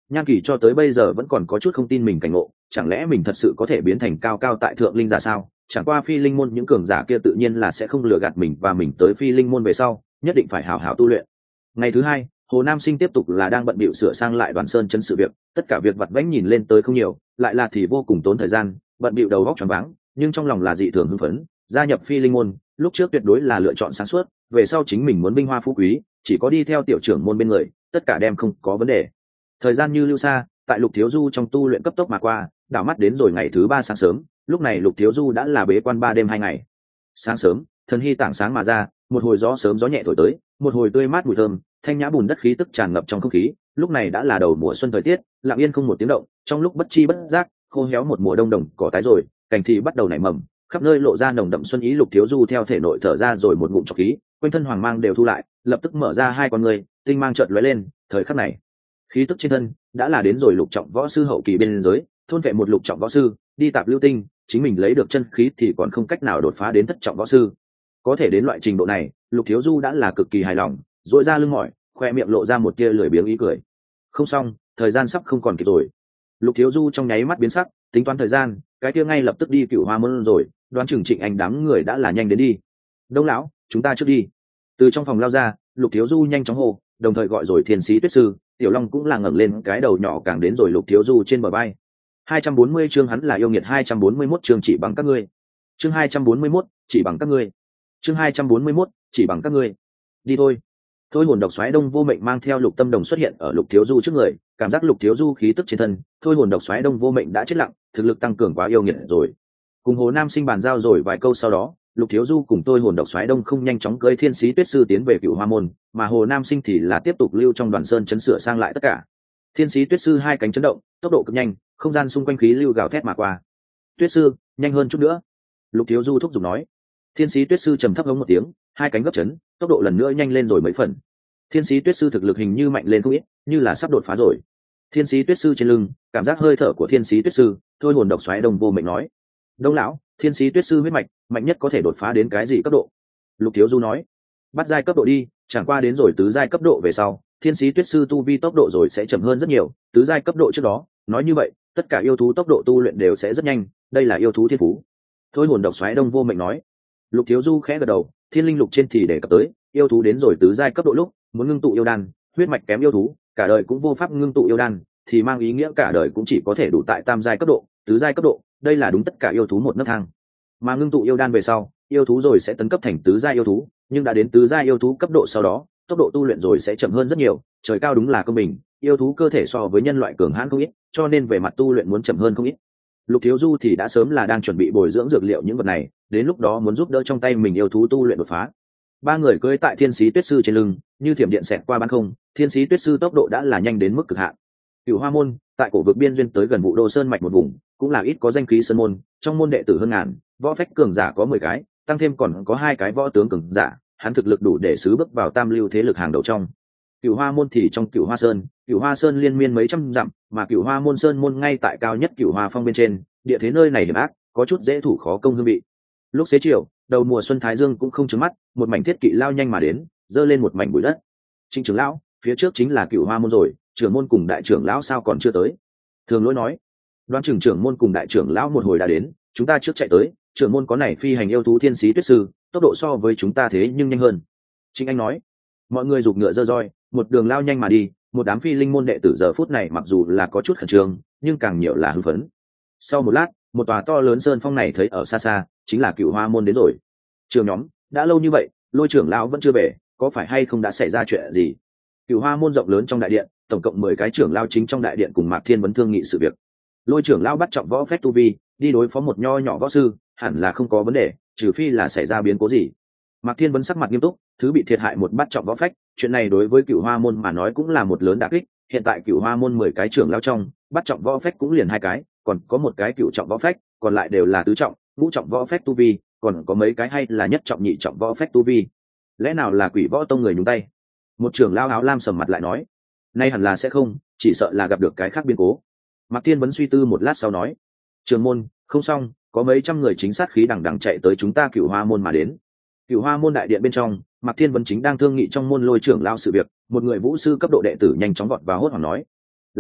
Nhan Kỳ cho tới bây giờ vẫn còn có chút không tin mình cảnh ngộ, chẳng lẽ mình thật sự có thể biến thành cao cao tại thượng linh giả sao? Chẳng qua phi linh môn những cường giả kia tự nhiên là sẽ không lừa gạt mình, và mình tới phi linh môn về sau nhất định phải hảo hảo tu luyện. Ngày thứ hai, Hồ Nam Sinh tiếp tục là đang bận bịu sửa sang lại Đoàn Sơn chân sự việc, tất cả việc vặt vãnh nhìn lên tới không nhiều, lại là thì vô cùng tốn thời gian, bận bịu đầu óc choáng váng, nhưng trong lòng là dị thường hưng phấn. Gia nhập phi linh môn, lúc trước tuyệt đối là lựa chọn sáng suốt, về sau chính mình muốn vinh hoa phú quý, chỉ có đi theo tiểu trưởng môn bên người, tất cả đem không có vấn đề. Thời gian như lưu xa, tại Lục Thiếu Du trong tu luyện cấp tốc mà qua, đảo mắt đến rồi ngày thứ ba sáng sớm, lúc này Lục Thiếu Du đã là bế quan ba đêm hai ngày. Sáng sớm, thần hy tảng sáng mà ra, một hồi gió sớm gió nhẹ thổi tới, một hồi tươi mát mùi thơm, thanh nhã bùn đất khí tức tràn ngập trong không khí. Lúc này đã là đầu mùa xuân thời tiết, lặng yên không một tiếng động, trong lúc bất chi bất giác, khô héo một mùa đông đồng cỏ tái rồi, cảnh thì bắt đầu nảy mầm, khắp nơi lộ ra nồng đậm xuân ý. Lục Thiếu Du theo thể nội thở ra rồi một ngụm trọc khí, quanh thân hoàng mang đều thu lại, lập tức mở ra hai con người, tinh mang chợt lóe lên. Thời khắc này, khí tức trên thân đã là đến rồi lục trọng võ sư hậu kỳ bên giới, thôn vệ một lục trọng võ sư, đi tạp lưu tinh, chính mình lấy được chân khí thì còn không cách nào đột phá đến thất trọng võ sư. Có thể đến loại trình độ này, Lục Thiếu Du đã là cực kỳ hài lòng, duỗi ra lưng mỏi, khoe miệng lộ ra một tia lười biếng ý cười. Không xong, thời gian sắp không còn kịp rồi. Lục Thiếu Du trong nháy mắt biến sắc, tính toán thời gian, cái kia ngay lập tức đi Cửu Hoa môn rồi, đoán chừng Trịnh Anh đám người đã là nhanh đến đi. Đông lão, chúng ta trước đi. Từ trong phòng lao ra, Lục Thiếu Du nhanh chóng hô, đồng thời gọi rồi Thiên Sĩ Tuyết Sư, Tiểu Long cũng là ngẩng lên cái đầu nhỏ càng đến rồi Lục Thiếu Du trên bờ vai. hai trăm bốn mươi chương hắn là yêu nghiệt, hai trăm bốn mươi mốt chương chỉ bằng các ngươi. Chương hai trăm bốn mươi mốt, chỉ bằng các ngươi. Chương hai trăm bốn mươi mốt, chỉ bằng các ngươi. Đi thôi. Thôi hồn độc xoáy Đông Vô Mệnh mang theo Lục Tâm Đồng xuất hiện ở Lục Thiếu Du trước người, cảm giác Lục Thiếu Du khí tức trên thân, thôi hồn độc xoáy Đông Vô Mệnh đã chết lặng, thực lực tăng cường quá yêu nghiệt rồi. Cùng Hồ Nam Sinh bàn giao rồi vài câu sau đó, Lục Thiếu Du cùng tôi hồn độc xoáy Đông không nhanh chóng cưỡi Thiên Sĩ Tuyết Sư tiến về Cửu Hoa môn, mà Hồ Nam Sinh thì là tiếp tục lưu trong Đoàn Sơn chấn sửa sang lại tất cả. Thiên Sĩ Tuyết Sư hai cánh chấn động, tốc độ cực nhanh, không gian xung quanh khí lưu gào thét mà qua. Tuyết Sư, nhanh hơn chút nữa. Lục Thiếu Du thúc giục nói. Thiên Sĩ Tuyết Sư trầm thấp hống một tiếng, hai cánh gấp chấn, tốc độ lần nữa nhanh lên rồi mấy phần. Thiên Sĩ Tuyết Sư thực lực hình như mạnh lên không ít, như là sắp đột phá rồi. Thiên Sĩ Tuyết Sư trên lưng, cảm giác hơi thở của Thiên Sĩ Tuyết Sư, thôi hồn độc xoáy Đông Vô Mệnh nói. Đông lão, Thiên Sĩ Tuyết Sư huyết mạch mạnh nhất có thể đột phá đến cái gì cấp độ? Lục Thiếu Du nói. Bắt giai cấp độ đi, chẳng qua đến rồi tứ giai cấp độ về sau, Thiên Sĩ Tuyết Sư tu vi tốc độ rồi sẽ chậm hơn rất nhiều. Tứ giai cấp độ trước đó, nói như vậy, tất cả yêu thú tốc độ tu luyện đều sẽ rất nhanh, đây là yêu thú thiên phú. Thôi hồn độc xoáy Đông Vô Mệnh nói. Lục Thiếu Du khẽ gật đầu, Thiên Linh Lục trên thì đề cập tới, yêu thú đến rồi tứ giai cấp độ lúc, muốn ngưng tụ yêu đan, huyết mạch kém yêu thú, cả đời cũng vô pháp ngưng tụ yêu đan, thì mang ý nghĩa cả đời cũng chỉ có thể đủ tại tam giai cấp độ, tứ giai cấp độ, đây là đúng tất cả yêu thú một nấc thang. Mà ngưng tụ yêu đan về sau, yêu thú rồi sẽ tấn cấp thành tứ giai yêu thú, nhưng đã đến tứ giai yêu thú cấp độ sau đó, tốc độ tu luyện rồi sẽ chậm hơn rất nhiều. Trời cao đúng là công bình, yêu thú cơ thể so với nhân loại cường hãn không ít, cho nên về mặt tu luyện muốn chậm hơn không ít. Lục Thiếu Du thì đã sớm là đang chuẩn bị bồi dưỡng dược liệu những vật này, đến lúc đó muốn giúp đỡ trong tay mình yêu thú tu luyện đột phá. Ba người cưỡi tại Thiên Sĩ Tuyết Sư trên lưng, như thiểm điện xẹt qua ban không, Thiên Sĩ Tuyết Sư tốc độ đã là nhanh đến mức cực hạn. Cửu Hoa môn, tại cổ vực biên duyên tới gần Vũ Đô Sơn mạch một vùng, cũng là ít có danh khí sơn môn, trong môn đệ tử hơn ngàn, võ phách cường giả có mười cái, tăng thêm còn có hai cái võ tướng cường giả, hắn thực lực đủ để xứ bước vào tam lưu thế lực hàng đầu trong. Cửu Hoa môn thì trong Cửu Hoa Sơn, Cửu Hoa Sơn liên miên mấy trăm dặm, mà Cửu Hoa môn sơn môn ngay tại cao nhất Cửu Hoa phong bên trên, địa thế nơi này hiểm ác, có chút dễ thủ khó công hương vị. Lúc xế chiều, đầu mùa xuân thái dương cũng không chớm mắt, một mảnh thiết kỵ lao nhanh mà đến, dơ lên một mảnh bụi đất. Trịnh trưởng lão, phía trước chính là Cửu Hoa môn rồi, trưởng môn cùng đại trưởng lão sao còn chưa tới? Thường Lỗi nói. Đoán trưởng trưởng môn cùng đại trưởng lão một hồi đã đến, chúng ta trước chạy tới, trưởng môn có này phi hành yêu thú Thiên Sĩ Tuyết Sư, tốc độ so với chúng ta thế nhưng nhanh hơn. Trịnh Anh nói. Mọi người giục ngựa dơ roi, một đường lao nhanh mà đi, một đám phi linh môn đệ tử giờ phút này mặc dù là có chút khẩn trương, nhưng càng nhiều là hưng phấn. Sau một lát, một tòa to lớn sơn phong này thấy ở xa xa, chính là Cửu Hoa môn đến rồi. Trường nhóm, đã lâu như vậy, Lôi trưởng lão vẫn chưa về, có phải hay không đã xảy ra chuyện gì? Cửu Hoa môn rộng lớn trong đại điện, tổng cộng mười cái trưởng lão chính trong đại điện cùng Mạc Thiên vấn thương nghị sự việc. Lôi trưởng lão bắt trọng võ phách tu vi, đi đối phó một nho nhỏ võ sư, hẳn là không có vấn đề, trừ phi là xảy ra biến cố gì. Mạc Thiên vấn sắc mặt nghiêm túc, thứ bị thiệt hại một bắt trọng võ phách, chuyện này đối với Cửu Hoa môn mà nói cũng là một lớn đả kích. Hiện tại Cửu Hoa môn mười cái trưởng lão trong, bắt trọng võ phách cũng liền hai cái, còn có một cái cửu trọng võ phách, còn lại đều là tứ trọng, ngũ trọng võ phách tu vi, còn có mấy cái hay là nhất trọng nhị trọng võ phách tu vi. Lẽ nào là Quỷ Võ tông người nhúng tay? Một trưởng lão áo lam sầm mặt lại nói, nay hẳn là sẽ không, chỉ sợ là gặp được cái khác biến cố. Mạc Thiên vấn suy tư một lát sau nói, trưởng môn, không xong, có mấy trăm người chính sát khí đằng đằng chạy tới chúng ta Cửu Hoa môn mà đến. Cửu Hoa môn đại điện bên trong, Mạc Thiên vấn chính đang thương nghị trong môn Lôi trưởng lão sự việc, một người vũ sư cấp độ đệ tử nhanh chóng vọt vào hốt hoảng nói, là ai,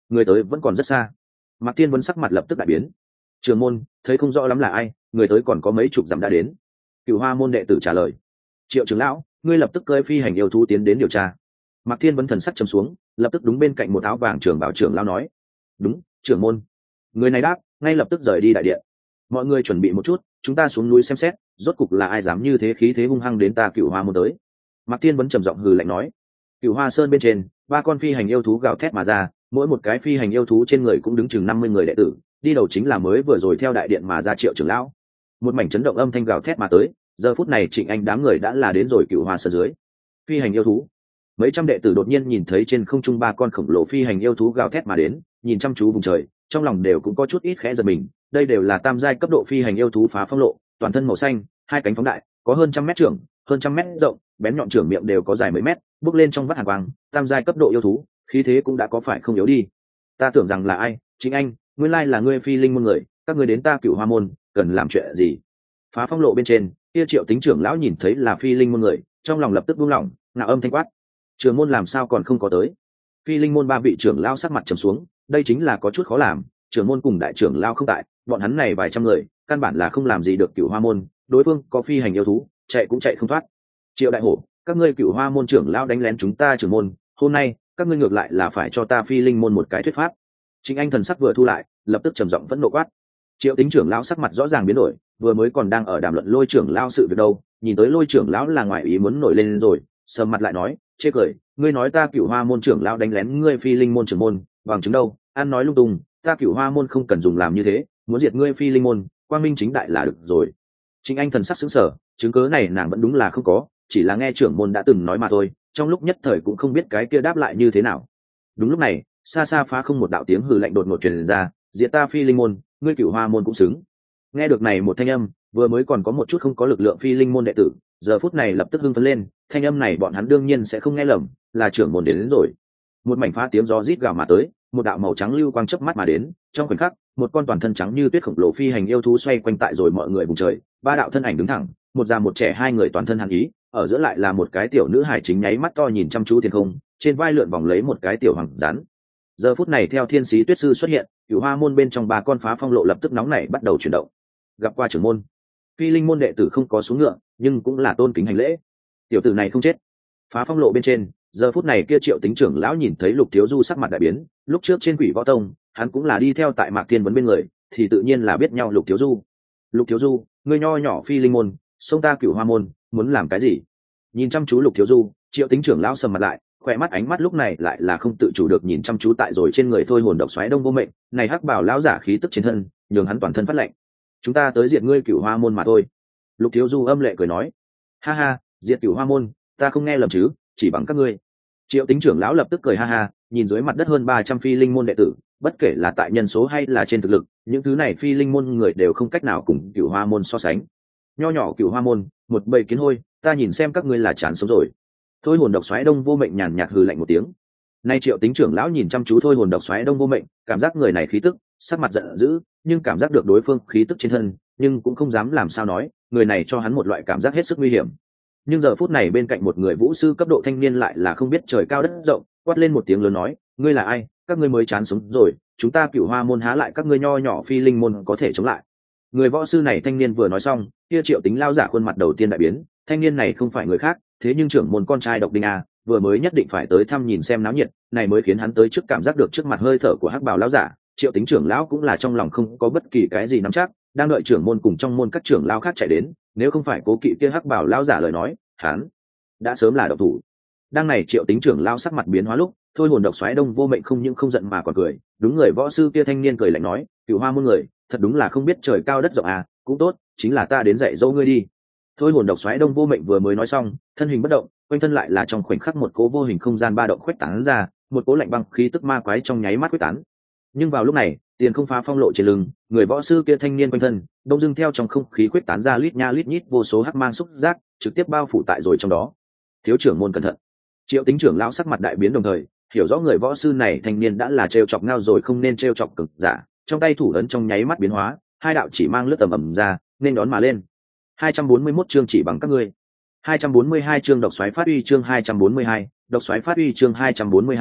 người tới vẫn còn rất xa. Mạc Thiên Vấn sắc mặt lập tức đại biến. Trưởng môn, thấy không rõ lắm là ai, người tới còn có mấy chục dặm đã đến. Cửu Hoa môn đệ tử trả lời. Triệu trưởng lão, ngươi lập tức cơi phi hành yêu thú tiến đến điều tra. Mạc Thiên Vấn thần sắc trầm xuống, lập tức đúng bên cạnh một áo vàng trưởng bảo trưởng lão nói. Đúng, trưởng môn. Người này đáp, ngay lập tức rời đi đại điện. Mọi người chuẩn bị một chút, chúng ta xuống núi xem xét, rốt cục là ai dám như thế khí thế hung hăng đến ta Cửu Hoa môn tới. Mạc Thiên Vấn trầm giọng hừ lạnh nói. Cửu Hoa sơn bên trên, ba con phi hành yêu thú gào thét mà ra, mỗi một cái phi hành yêu thú trên người cũng đứng chừng năm mươi người đệ tử, đi đầu chính là mới vừa rồi theo đại điện mà ra Triệu trưởng lão. Một mảnh chấn động âm thanh gào thét mà tới, giờ phút này Trịnh Anh đám người đã là đến rồi Cửu Hoa sơn dưới. Phi hành yêu thú. Mấy trăm đệ tử đột nhiên nhìn thấy trên không trung ba con khổng lồ phi hành yêu thú gào thét mà đến, nhìn chăm chú vùng trời, trong lòng đều cũng có chút ít khẽ giật mình. Đây đều là tam giai cấp độ phi hành yêu thú phá phong lộ, toàn thân màu xanh, hai cánh phóng đại, có hơn trăm mét trưởng, hơn trăm mét rộng, bén nhọn trưởng miệng đều có dài mấy mét, bước lên trong vắt hàn quang, tam giai cấp độ yêu thú, khí thế cũng đã có phải không yếu đi. Ta tưởng rằng là ai, chính anh, nguyên lai là ngươi phi linh môn người, các ngươi đến ta Cửu Hoa môn, cần làm chuyện gì? Phá phong lộ bên trên, kia Triệu Tính trưởng lão nhìn thấy là phi linh môn người, trong lòng lập tức buông lỏng, ngạo âm thanh quát. Trưởng môn làm sao còn không có tới? Phi linh môn ba vị trưởng lão sắc mặt trầm xuống, đây chính là có chút khó làm, trưởng môn cùng đại trưởng lão không tại, bọn hắn này vài trăm người, căn bản là không làm gì được Cửu Hoa môn, đối phương có phi hành yêu thú, chạy cũng chạy không thoát. Triệu đại hổ, các ngươi Cửu Hoa môn trưởng lão đánh lén chúng ta trưởng môn, hôm nay các ngươi ngược lại là phải cho ta phi linh môn một cái thuyết pháp. Chính anh thần sắc vừa thu lại, lập tức trầm giọng vẫn nộ quát. Triệu Tính trưởng lão sắc mặt rõ ràng biến đổi, vừa mới còn đang ở đàm luận Lôi trưởng lão sự việc đâu, nhìn tới Lôi trưởng lão là ngoài ý muốn nổi lên rồi, sầm mặt lại nói, chê cười, ngươi nói ta Cửu Hoa môn trưởng lão đánh lén ngươi phi linh môn trưởng môn, bằng chứng đâu? Ăn nói lung tung, ta Cửu Hoa môn không cần dùng làm như thế, muốn diệt ngươi phi linh môn, quang minh chính đại là được rồi. Chính anh thần sắc sững sờ, chứng cớ này nàng vẫn đúng là không có, chỉ là nghe trưởng môn đã từng nói mà thôi, trong lúc nhất thời cũng không biết cái kia đáp lại như thế nào. Đúng lúc này, xa xa phá không một đạo tiếng hừ lạnh đột ngột truyền ra, diệt ta phi linh môn, ngươi Cửu Hoa môn cũng xứng. Nghe được này một thanh âm, vừa mới còn có một chút không có lực lượng phi linh môn đệ tử, giờ phút này lập tức hưng phấn lên, thanh âm này bọn hắn đương nhiên sẽ không nghe lầm, là trưởng môn đến, đến rồi. Một mảnh phá tiếng gió rít gào mà tới, một đạo màu trắng lưu quang chớp mắt mà đến, trong khoảnh khắc, một con toàn thân trắng như tuyết khổng lồ phi hành yêu thú xoay quanh tại rồi mọi người vùng trời, ba đạo thân ảnh đứng thẳng, một già một trẻ hai người toàn thân hàn ý, ở giữa lại là một cái tiểu nữ hải chính nháy mắt to nhìn chăm chú thiên không, trên vai lượn vòng lấy một cái tiểu hoàng rắn. Giờ phút này theo thiên sĩ tuyết sư xuất hiện, Cửu Hoa môn bên trong ba con phá phong lộ lập tức nóng nảy bắt đầu chuyển động. Gặp qua trưởng môn, phi linh môn đệ tử không có xuống ngựa, nhưng cũng là tôn kính hành lễ. Tiểu tử này không chết. Phá phong lộ bên trên, giờ phút này kia Triệu Tính trưởng lão nhìn thấy Lục Thiếu Du sắc mặt đại biến, lúc trước trên Quỷ Võ Tông, hắn cũng là đi theo tại Mạc Thiên Vấn bên người, thì tự nhiên là biết nhau Lục Thiếu Du. Lục Thiếu Du, ngươi nho nhỏ phi linh môn, xông ta Cửu Hoa môn, muốn làm cái gì? Nhìn chăm chú Lục Thiếu Du, Triệu Tính trưởng lão sầm mặt lại, khỏe mắt ánh mắt lúc này lại là không tự chủ được nhìn chăm chú tại rồi trên người thôi hồn độc xoáy Đông Vô Mệnh, này hắc bảo lão giả khí tức trên thân, nhường hắn toàn thân phát lạnh. Chúng ta tới diệt ngươi Cửu Hoa môn mà thôi. Lục Thiếu Du âm lệ cười nói, ha ha, diệt Cửu Hoa môn, ta không nghe lầm chứ, chỉ bằng các ngươi. Triệu Tính trưởng lão lập tức cười ha ha, nhìn dưới mặt đất hơn ba trăm phi linh môn đệ tử, bất kể là tại nhân số hay là trên thực lực, những thứ này phi linh môn người đều không cách nào cùng Cửu Hoa môn so sánh. Nho nhỏ Cửu Hoa môn, một bầy kiến hôi, ta nhìn xem các ngươi là chán sống rồi. Thôi hồn độc xoáy Đông Vô Mệnh nhàn nhạt hừ lạnh một tiếng. Nay Triệu Tính trưởng lão nhìn chăm chú thôi hồn độc xoáy Đông Vô Mệnh, cảm giác người này khí tức, sắc mặt giận dữ, nhưng cảm giác được đối phương khí tức trên thân, nhưng cũng không dám làm sao nói, người này cho hắn một loại cảm giác hết sức nguy hiểm. Nhưng giờ phút này bên cạnh một người vũ sư cấp độ thanh niên lại là không biết trời cao đất rộng, quát lên một tiếng lớn nói, ngươi là ai, các ngươi mới chán sống rồi, chúng ta Cửu Hoa môn há lại các ngươi nho nhỏ phi linh môn có thể chống lại. Người võ sư này thanh niên vừa nói xong, kia Triệu Tính lao giả khuôn mặt đầu tiên đại biến, thanh niên này không phải người khác, thế nhưng trưởng môn con trai Độc Đinh a, vừa mới nhất định phải tới thăm nhìn xem náo nhiệt, này mới khiến hắn tới trước cảm giác được trước mặt hơi thở của hắc bào lão giả. Triệu Tính trưởng lão cũng là trong lòng không có bất kỳ cái gì nắm chắc, đang đợi trưởng môn cùng trong môn các trưởng lão khác chạy đến, nếu không phải cố kỵ kia hắc bào lão giả lời nói, hắn đã sớm là độc thủ. Đang này Triệu Tính trưởng lão sắc mặt biến hóa lúc, thôi hồn độc xoáy Đông Vô Mệnh không những không giận mà còn cười, đúng người võ sư kia thanh niên cười lạnh nói, Cửu Hoa môn người, thật đúng là không biết trời cao đất rộng à, cũng tốt, chính là ta đến dạy dỗ ngươi đi. Thôi hồn độc xoáy Đông Vô Mệnh vừa mới nói xong, thân hình bất động, quanh thân lại là trong khoảnh khắc một cố vô hình không gian ba động khuếch tán ra, một cố lạnh băng khí tức ma quái trong nháy mắt khuếch tán. Nhưng vào lúc này, tiền không phá phong lộ trên lưng, người võ sư kia thanh niên quanh thân, đông dưng theo trong không khí khuếch tán ra lít nha lít nhít vô số hắc mang xúc giác, trực tiếp bao phủ tại rồi trong đó. Thiếu trưởng môn cẩn thận. Triệu Tính trưởng lão sắc mặt đại biến đồng thời, hiểu rõ người võ sư này thanh niên đã là trêu chọc ngao rồi không nên trêu chọc cực giả, trong tay thủ ấn trong nháy mắt biến hóa, hai đạo chỉ mang lướt tầm ầm ra, nên đón mà lên. hai trăm bốn mươi mốt chương chỉ bằng các ngươi. hai trăm bốn mươi hai chương độc xoáy phát uy chương hai trăm bốn mươi hai, độc xoáy phát uy chương hai trăm bốn mươi hai,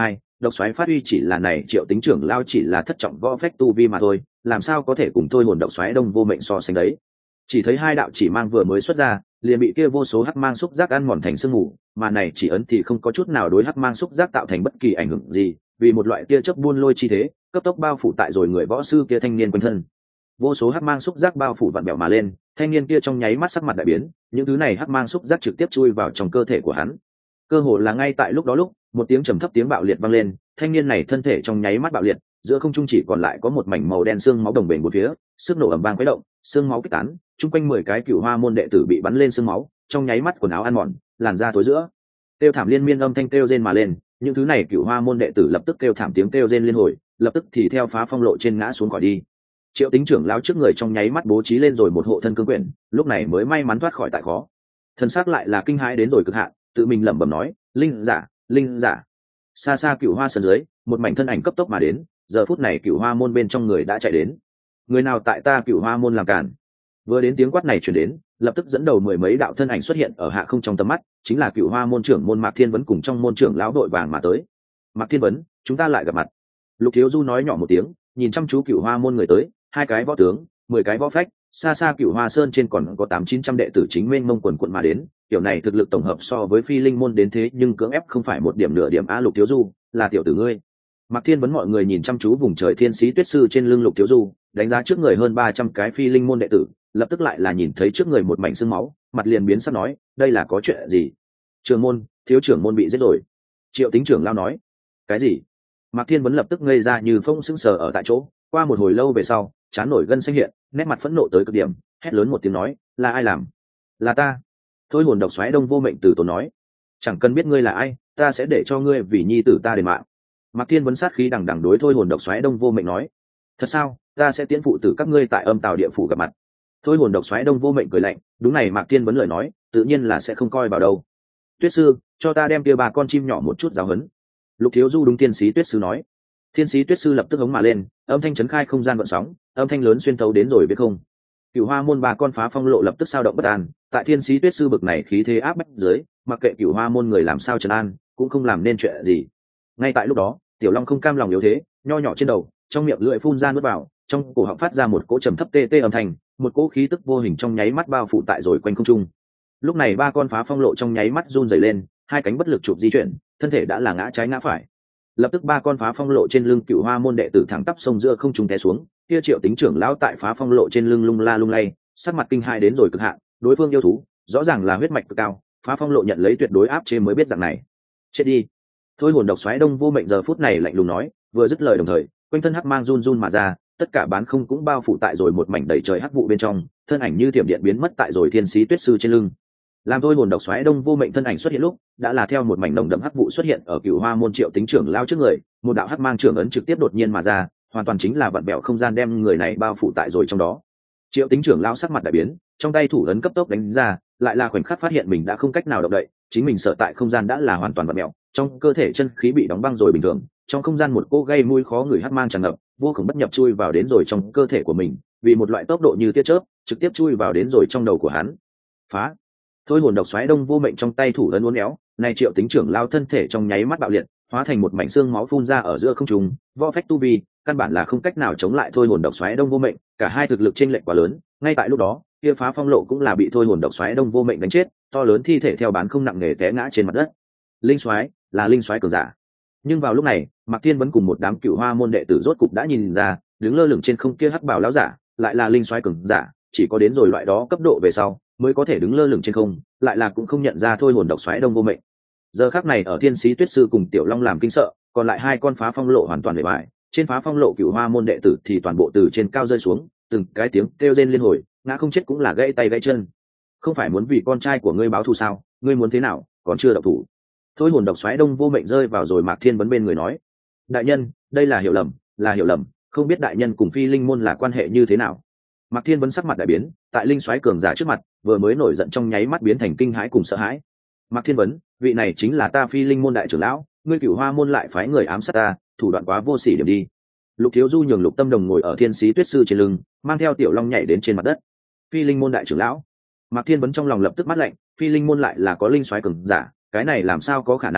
độc xoáy phát uy chỉ là này Triệu Tính trưởng lao chỉ là thất trọng võ phách tu vi mà thôi, làm sao có thể cùng thôi hồn độc xoáy đông vô mệnh so sánh đấy. Chỉ thấy hai đạo chỉ mang vừa mới xuất ra, liền bị kia vô số hắc mang xúc giác ăn mòn thành sương mù, mà này chỉ ấn thì không có chút nào đối hắc mang xúc giác tạo thành bất kỳ ảnh hưởng gì, vì một loại tia chớp buôn lôi chi thế, cấp tốc bao phủ tại rồi người võ sư kia thanh niên quanh thân. Vô số hắc mang xúc giác bao phủ vặn bẹo mà lên, thanh niên kia trong nháy mắt sắc mặt đại biến, những thứ này hắc mang xúc giác trực tiếp chui vào trong cơ thể của hắn. Cơ hồ là ngay tại lúc đó lúc, một tiếng trầm thấp tiếng bạo liệt vang lên, thanh niên này thân thể trong nháy mắt bạo liệt, giữa không trung chỉ còn lại có một mảnh màu đen xương máu đồng bền một phía, sức nổ ầm vang khuấy động, xương máu kích tán, chung quanh mười cái Cửu Hoa môn đệ tử bị bắn lên xương máu, trong nháy mắt quần áo ăn mòn, làn da tối giữa. Kêu thảm liên miên âm thanh kêu rên mà lên, những thứ này Cửu Hoa môn đệ tử lập tức kêu thảm tiếng kêu rên liên hồi, lập tức thì theo phá phong lộ trên ngã xuống khỏi đi. Triệu Tính trưởng lão trước người trong nháy mắt bố trí lên rồi một hộ thân cương quyển, lúc này mới may mắn thoát khỏi tại khó. Thân xác lại là kinh hãi đến rồi cực hạn, tự mình lẩm bẩm nói, linh giả, linh giả. Xa xa Cửu Hoa sân dưới, một mảnh thân ảnh cấp tốc mà đến, giờ phút này Cửu Hoa môn bên trong người đã chạy đến. Người nào tại ta Cửu Hoa môn làm cản? Vừa đến tiếng quát này truyền đến, lập tức dẫn đầu mười mấy đạo thân ảnh xuất hiện ở hạ không trong tầm mắt, chính là Cửu Hoa môn trưởng môn Mạc Thiên Vấn cùng trong môn trưởng lão đội vàng mà tới. Mạc Thiên Vấn, chúng ta lại gặp mặt. Lục Thiếu Du nói nhỏ một tiếng, nhìn chăm chú Cửu Hoa môn người tới, hai cái võ tướng, mười cái võ phách, xa xa Cửu Hoa sơn trên còn có tám chín trăm đệ tử chính mênh mông quần quận mà đến, kiểu này thực lực tổng hợp so với Phi Linh môn đến thế nhưng cưỡng ép không phải một điểm nửa điểm a. Lục Thiếu Du, là tiểu tử ngươi. Mạc Thiên Vấn mọi người nhìn chăm chú vùng trời thiên sĩ tuyết sư trên lưng Lục Thiếu Du, đánh giá trước người hơn ba trăm cái Phi Linh môn đệ tử, lập tức lại là nhìn thấy trước người một mảnh xương máu, mặt liền biến sắc nói, đây là có chuyện gì? Trưởng môn, thiếu trưởng môn bị giết rồi. Triệu Tính trưởng lao nói. Cái gì? Mạc Thiên Vấn lập tức ngây ra như phông sững sờ ở tại chỗ, qua một hồi lâu về sau, trán nổi gân xanh hiện, nét mặt phẫn nộ tới cực điểm, hét lớn một tiếng nói, là ai làm? Là ta. Thôi hồn độc xoáy đông vô mệnh từ tốn nói, chẳng cần biết ngươi là ai, ta sẽ để cho ngươi vì nhi tử ta đền mạng. Mạc Thiên Vấn sát khí đằng đằng đối thôi hồn độc xoáy đông vô mệnh nói, thật sao? Ta sẽ tiễn phụ tử các ngươi tại âm tào địa phủ gặp mặt. Thôi hồn độc xoáy đông vô mệnh cười lạnh, đúng này Mạc Thiên Vấn lời nói, tự nhiên là sẽ không coi vào đâu. Tuyết sư, cho ta đem kia ba con chim nhỏ một chút giáo huấn. Lục Thiếu Du đúng thiên sĩ tuyết sư nói. Thiên sĩ tuyết sư lập tức hống mà lên, âm thanh chấn khai không gian gợn sóng, âm thanh lớn xuyên thấu đến rồi biết không. Cửu Hoa môn ba con phá phong lộ lập tức sao động bất an, tại thiên sĩ tuyết sư bực này khí thế áp bách dưới, mặc kệ Cửu Hoa môn người làm sao trấn an, cũng không làm nên chuyện gì. Ngay tại lúc đó, Tiểu Long không cam lòng yếu thế, nho nhỏ trên đầu, trong miệng lưỡi phun ra nuốt vào, trong cổ họng phát ra một cỗ trầm thấp tê tê âm thanh, một cỗ khí tức vô hình trong nháy mắt bao phủ tại rồi quanh không trung. Lúc này ba con phá phong lộ trong nháy mắt run rẩy lên, hai cánh bất lực chụp di chuyển, thân thể đã là ngã trái ngã phải. Lập tức ba con phá phong lộ trên lưng Cửu Hoa môn đệ tử thẳng tắp sông giữa không trung té xuống, kia Triệu Tính trưởng lão tại phá phong lộ trên lưng lung la lung lay, sắc mặt kinh hãi đến rồi cực hạn, đối phương yêu thú, rõ ràng là huyết mạch cực cao, phá phong lộ nhận lấy tuyệt đối áp chế mới biết rằng này. Chết đi. Thôi hồn độc xoáy đông vô mệnh giờ phút này lạnh lùng nói, vừa dứt lời đồng thời, quanh thân hắc mang run run mà ra, tất cả bán không cũng bao phủ tại rồi một mảnh đầy trời hắc vụ bên trong, thân ảnh như thiểm điện biến mất tại rồi thiên sĩ tuyết sư trên lưng. Làm thôi hồn độc xoáy đông vô mệnh thân ảnh xuất hiện lúc, đã là theo một mảnh nồng đậm hắc vụ xuất hiện ở Cửu Hoa môn Triệu Tính trưởng lao trước người, một đạo hắc mang trưởng ấn trực tiếp đột nhiên mà ra, hoàn toàn chính là vặn bẹo không gian đem người này bao phủ tại rồi trong đó. Triệu Tính trưởng lao sắc mặt đại biến, trong tay thủ ấn cấp tốc đánh ra, lại là khoảnh khắc phát hiện mình đã không cách nào động đậy, chính mình sở tại không gian đã là hoàn toàn vặn bẹo, trong cơ thể chân khí bị đóng băng rồi bình thường, trong không gian một cô gây mùi khó người hắc mang tràn ngập, vô cùng bất nhập chui vào đến rồi trong cơ thể của mình, vì một loại tốc độ như tia chớp, trực tiếp chui vào đến rồi trong đầu của hắn. Phá! Thôi hồn độc xoáy đông vô mệnh trong tay thủ ấn uốn éo, này Triệu Tính trưởng lao thân thể trong nháy mắt bạo liệt, hóa thành một mảnh xương máu phun ra ở giữa không trung, võ phách tu vi, căn bản là không cách nào chống lại thôi hồn độc xoáy đông vô mệnh, cả hai thực lực chênh lệch quá lớn, ngay tại lúc đó, kia phá phong lộ cũng là bị thôi hồn độc xoáy đông vô mệnh đánh chết, to lớn thi thể theo bán không nặng nề té ngã trên mặt đất. Linh soái, là linh soái cường giả. Nhưng vào lúc này, Mạc Thiên Vấn cùng một đám Cửu Hoa môn đệ tử rốt cục đã nhìn ra, đứng lơ lửng trên không kia hắc bảo lão giả, lại là linh soái cường giả, chỉ có đến rồi loại đó cấp độ về sau, mới có thể đứng lơ lửng trên không, lại là cũng không nhận ra thôi hồn độc xoáy đông vô mệnh. Giờ khắc này ở thiên sĩ tuyết sư cùng Tiểu Long làm kinh sợ, còn lại hai con phá phong lộ hoàn toàn bề bại, trên phá phong lộ Cửu Hoa môn đệ tử thì toàn bộ từ trên cao rơi xuống, từng cái tiếng kêu rên liên hồi, ngã không chết cũng là gãy tay gãy chân. Không phải muốn vì con trai của ngươi báo thù sao? Ngươi muốn thế nào, còn chưa động thủ. Thôi hồn độc xoáy đông vô mệnh rơi vào rồi Mạc Thiên Vấn bên người nói, đại nhân, đây là hiểu lầm, là hiểu lầm, không biết đại nhân cùng Phi Linh môn là quan hệ như thế nào. Mạc Thiên Vấn sắc mặt đại biến, tại linh soái cường giả trước mặt, vừa mới nổi giận trong nháy mắt biến thành kinh hãi cùng sợ hãi. Mạc Thiên Vấn, vị này chính là ta Phi Linh môn đại trưởng lão, ngươi Cửu Hoa môn lại phái người ám sát ta, thủ đoạn quá vô sỉ điểm đi. Lục Thiếu Du nhường Lục Tâm Đồng ngồi ở thiên sĩ tuyết sư trên lưng, mang theo Tiểu Long nhảy đến trên mặt đất. Phi Linh môn đại trưởng lão. Mạc Thiên Vấn trong lòng lập tức mắt lạnh, Phi Linh môn lại là có linh soái cường giả, cái này làm sao có khả năng?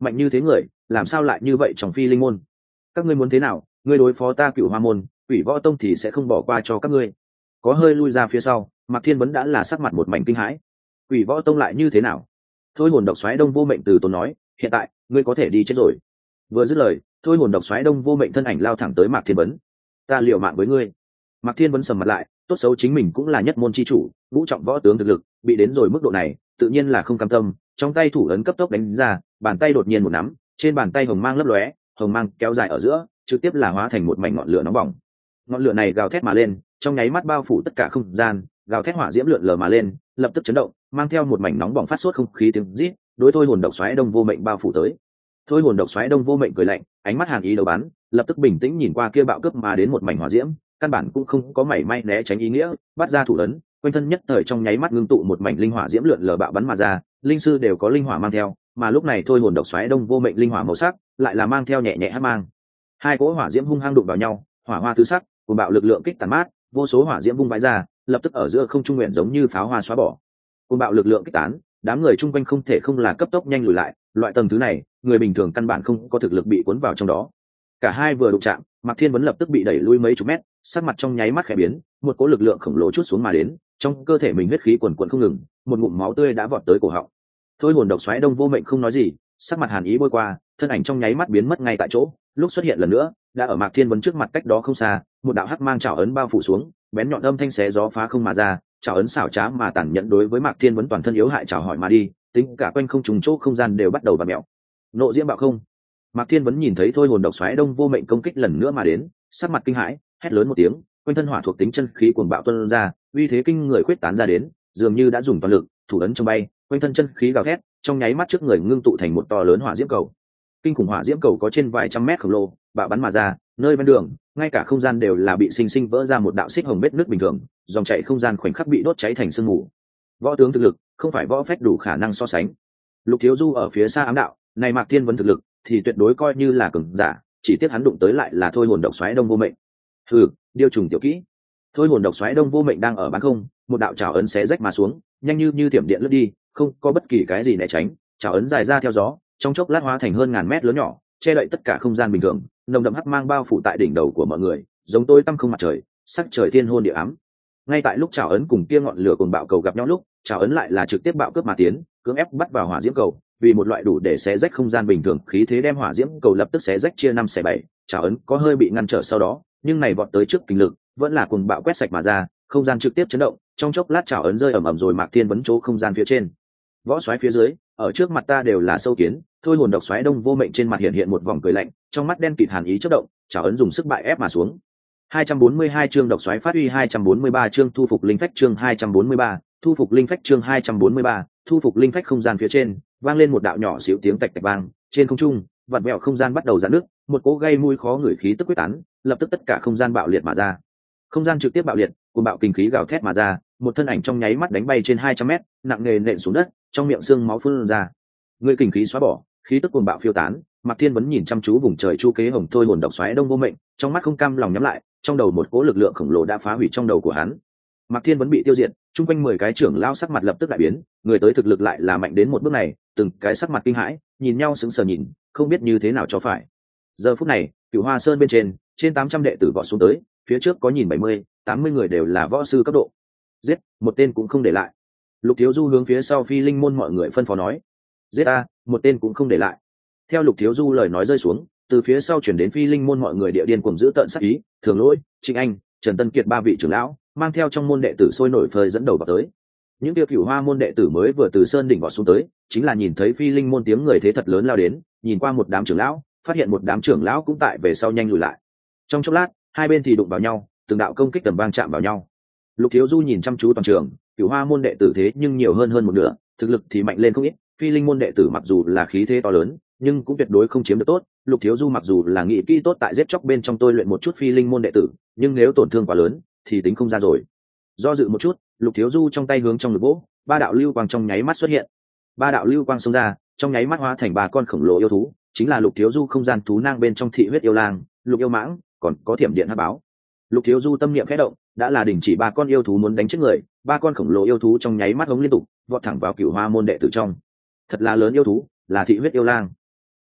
mạnh như thế người làm sao lại như vậy trong phi linh môn? Các ngươi muốn thế nào? Ngươi đối phó ta Cửu Hoa môn, Quỷ Võ tông thì sẽ không bỏ qua cho các ngươi. Có hơi lui ra phía sau, Mạc Thiên Vấn đã là sắc mặt một mảnh kinh hãi. Quỷ Võ tông lại như thế nào? Thôi hồn độc xoáy Đông Vô Mệnh từ tốn nói, hiện tại ngươi có thể đi chết rồi. Vừa dứt lời, thôi hồn độc xoáy Đông Vô Mệnh thân ảnh lao thẳng tới Mạc Thiên Vấn. Ta liều mạng với ngươi. Mạc Thiên Vấn sầm mặt lại, tốt xấu chính mình cũng là nhất môn chi chủ, ngũ trọng võ tướng thực lực, bị đến rồi mức độ này, tự nhiên là không cam tâm, trong tay thủ ấn cấp tốc đánh ra, bàn tay đột nhiên một nắm, trên bàn tay hồng mang lấp lóe, hồng mang kéo dài ở giữa, trực tiếp là hóa thành một mảnh ngọn lửa nóng bỏng. Ngọn lửa này gào thét mà lên, trong nháy mắt bao phủ tất cả không gian, gào thét hỏa diễm lượn lờ mà lên, lập tức chấn động, mang theo một mảnh nóng bỏng phát sốt không khí tiếng rít, đối thôi hồn độc xoáy Đông Vô Mệnh bao phủ tới. Thôi hồn độc xoáy Đông Vô Mệnh cười lạnh, ánh mắt hàn ý đầu bắn, lập tức bình tĩnh nhìn qua kia bạo cướp mà đến một mảnh hỏa diễm, căn bản cũng không có mảy may né tránh ý nghĩa, bắt ra thủ ấn, quanh thân nhất thời trong nháy mắt ngưng tụ một mảnh linh hỏa diễm lượn lờ bạo bắn mà ra, linh sư đều có linh hỏa mang theo, mà lúc này thôi hồn độc xoáy Đông Vô Mệnh linh hỏa màu sắc, lại là mang theo nhẹ nhẹ hắc mang. Hai cỗ hỏa diễm hung hăng đụng vào nhau, hỏa hoa tứ sắc, cùng bạo lực lượng kích tàn mát, vô số hỏa diễm vung vãi ra, lập tức ở giữa không trung nguyện giống như pháo hoa xóa bỏ. Cùng bạo lực lượng kích tán, đám người chung quanh không thể không là cấp tốc nhanh lùi lại, loại tầng thứ này, người bình thường căn bản không có thực lực bị cuốn vào trong đó. Cả hai vừa đụng chạm, Mạc Thiên Vấn lập tức bị đẩy lui mấy chục mét, sắc mặt trong nháy mắt khẽ biến, một cỗ lực lượng khổng lồ chút xuống mà đến, trong cơ thể mình huyết khí quần quần không ngừng, một ngụm máu tươi đã vọt tới cổ họng. Thôi hồn độc xoáy Đông Vô Mệnh không nói gì, sắc mặt hàn ý bôi qua, thân ảnh trong nháy mắt biến mất ngay tại chỗ, lúc xuất hiện lần nữa, đã ở Mạc Thiên Vấn trước mặt cách đó không xa, một đạo hắc mang trảo ấn bao phủ xuống, bén nhọn âm thanh xé gió phá không mà ra, trảo ấn xảo trá mà tàn nhẫn đối với Mạc Thiên Vấn toàn thân yếu hại trảo hỏi mà đi, tính cả quanh không trùng chỗ không gian đều bắt đầu vặn mèo. Nộ diễm bạo không. Mạc Thiên Vấn nhìn thấy thôi hồn độc xoáy Đông Vô Mệnh công kích lần nữa mà đến, sắc mặt kinh hãi, hét lớn một tiếng, quanh thân hỏa thuộc tính chân khí cuồng bạo tuôn ra, uy thế kinh người khuyết tán ra đến, dường như đã dùng toàn lực, thủ ấn trong bay, quanh thân chân khí gào thét, trong nháy mắt trước người ngưng tụ thành một to lớn hỏa diễm cầu. Kinh khủng hỏa diễm cầu có trên vài trăm mét khổng lồ, bạo bắn mà ra, nơi ven đường, ngay cả không gian đều là bị sinh sinh vỡ ra một đạo xích hồng vết nứt bình thường, dòng chảy không gian khoảnh khắc bị đốt cháy thành sương mù. Võ tướng thực lực, không phải võ phách đủ khả năng so sánh. Lục Thiếu Du ở phía xa ám đạo, này Mạc Thiên Vấn thực lực, thì tuyệt đối coi như là cường giả, chỉ tiếc hắn đụng tới lại là thôi hồn độc xoáy Đông Vô Mệnh. Hừ, điêu trùng tiểu kỹ. Thôi hồn độc xoáy Đông Vô Mệnh đang ở bán không, một đạo trảo ấn xé rách mà xuống, nhanh như như thiểm điện lướt đi, không có bất kỳ cái gì né tránh, trảo ấn dài ra theo gió, trong chốc lát hóa thành hơn ngàn mét lớn nhỏ, che đậy tất cả không gian bình thường, nồng đậm hắc mang bao phủ tại đỉnh đầu của mọi người, giống tối tăm không mặt trời, sắc trời thiên hôn địa ám. Ngay tại lúc trảo ấn cùng kia ngọn lửa cùng bạo cầu gặp nhau lúc, trảo ấn lại là trực tiếp bạo cướp mà tiến, cưỡng ép bắt vào hỏa diễm cầu, vì một loại đủ để xé rách không gian bình thường khí thế đem hỏa diễm cầu lập tức xé rách chia năm xẻ bảy, trảo ấn có hơi bị ngăn trở sau đó, nhưng này vọt tới trước kinh lực, vẫn là cùng bạo quét sạch mà ra, không gian trực tiếp chấn động, trong chốc lát trảo ấn rơi ầm ầm rồi Mạc Thiên Vấn chỗ không gian phía trên. Võ xoáy phía dưới, ở trước mặt ta đều là sâu kiến, thôi hồn độc xoáy Đông Vô Mệnh trên mặt hiện hiện một vòng cười lạnh, trong mắt đen kịt hàn ý chớp động, trảo ấn dùng sức bại ép mà xuống. hai trăm bốn mươi hai chương độc xoáy phát uy, hai trăm bốn mươi ba chương thu phục linh phách, chương hai trăm bốn mươi ba, thu phục linh phách, chương hai trăm bốn mươi ba, thu phục linh phách. Không gian phía trên vang lên một đạo nhỏ xíu tiếng tạch tạch vang, trên không trung, vặn vẹo không gian bắt đầu giãn nước, một cỗ gây mùi khó ngửi khí tức quyết tán, lập tức tất cả không gian bạo liệt mà ra. Không gian trực tiếp bạo liệt, cuồng bạo kinh khí gào thét mà ra, một thân ảnh trong nháy mắt đánh bay trên hai trăm mét, nặng nề nện xuống đất, trong miệng xương máu phun ra. Người kinh khí xóa bỏ, khí tức cuồng bạo phiêu tán, Mạc Thiên Vấn nhìn chăm chú vùng trời chu kế hồng thôi hồn độc xoáy Đông Vô Mệnh, trong mắt không cam lòng nhắm lại, trong đầu một cỗ lực lượng khổng lồ đã phá hủy trong đầu của hắn. Mạc Thiên Vấn bị tiêu diệt, chung quanh mười cái trưởng lão sắc mặt lập tức đại biến, người tới thực lực lại là mạnh đến một bước này, từng cái sắc mặt kinh hãi, nhìn nhau sững sờ nhìn, không biết như thế nào cho phải. Giờ phút này, Cửu Hoa Sơn bên trên, trên tám trăm đệ tử vọt xuống tới, phía trước có nhìn bảy mươi, tám mươi người đều là võ sư cấp độ. Giết, một tên cũng không để lại. Lục Thiếu Du hướng phía sau Phi Linh môn mọi người phân phó nói. Giết a, một tên cũng không để lại. Theo Lục Thiếu Du lời nói rơi xuống, từ phía sau chuyển đến Phi Linh môn mọi người địa điên cuồng giữ tợn sát ý, Thường Lỗi, Trịnh Anh, Trần Tân Kiệt ba vị trưởng lão, mang theo trong môn đệ tử sôi nổi phơi dẫn đầu vào tới. Những tiêu Cửu Hoa môn đệ tử mới vừa từ sơn đỉnh vọt xuống tới, chính là nhìn thấy Phi Linh môn tiếng người thế thật lớn lao đến, nhìn qua một đám trưởng lão, phát hiện một đám trưởng lão cũng tại về sau nhanh lùi lại. Trong chốc lát, hai bên thì đụng vào nhau, từng đạo công kích tầm vang chạm vào nhau. Lục Thiếu Du nhìn chăm chú toàn trường, Cửu Hoa môn đệ tử thế nhưng nhiều hơn hơn một nửa, thực lực thì mạnh lên không ít. Phi Linh môn đệ tử mặc dù là khí thế to lớn, nhưng cũng tuyệt đối không chiếm được tốt. Lục Thiếu Du mặc dù là nghĩ kỹ tốt tại giết chóc bên trong tôi luyện một chút Phi Linh môn đệ tử, nhưng nếu tổn thương quá lớn, thì tính không ra rồi. Do dự một chút, Lục Thiếu Du trong tay hướng trong ngực vỗ, ba đạo lưu quang trong nháy mắt xuất hiện. Ba đạo lưu quang xông ra, trong nháy mắt hóa thành ba con khổng lồ yêu thú, chính là Lục Thiếu Du không gian thú nang bên trong thị huyết yêu lang, Lục yêu mãng, còn có thiểm điện hắc báo. Lục Thiếu Du tâm niệm khẽ động, đã là đình chỉ ba con yêu thú muốn đánh chết người, ba con khổng lồ yêu thú trong nháy mắt hống liên tục, vọt thẳng vào Cửu Hoa môn đệ tử trong. Thật là lớn yêu thú, là thị huyết yêu lang.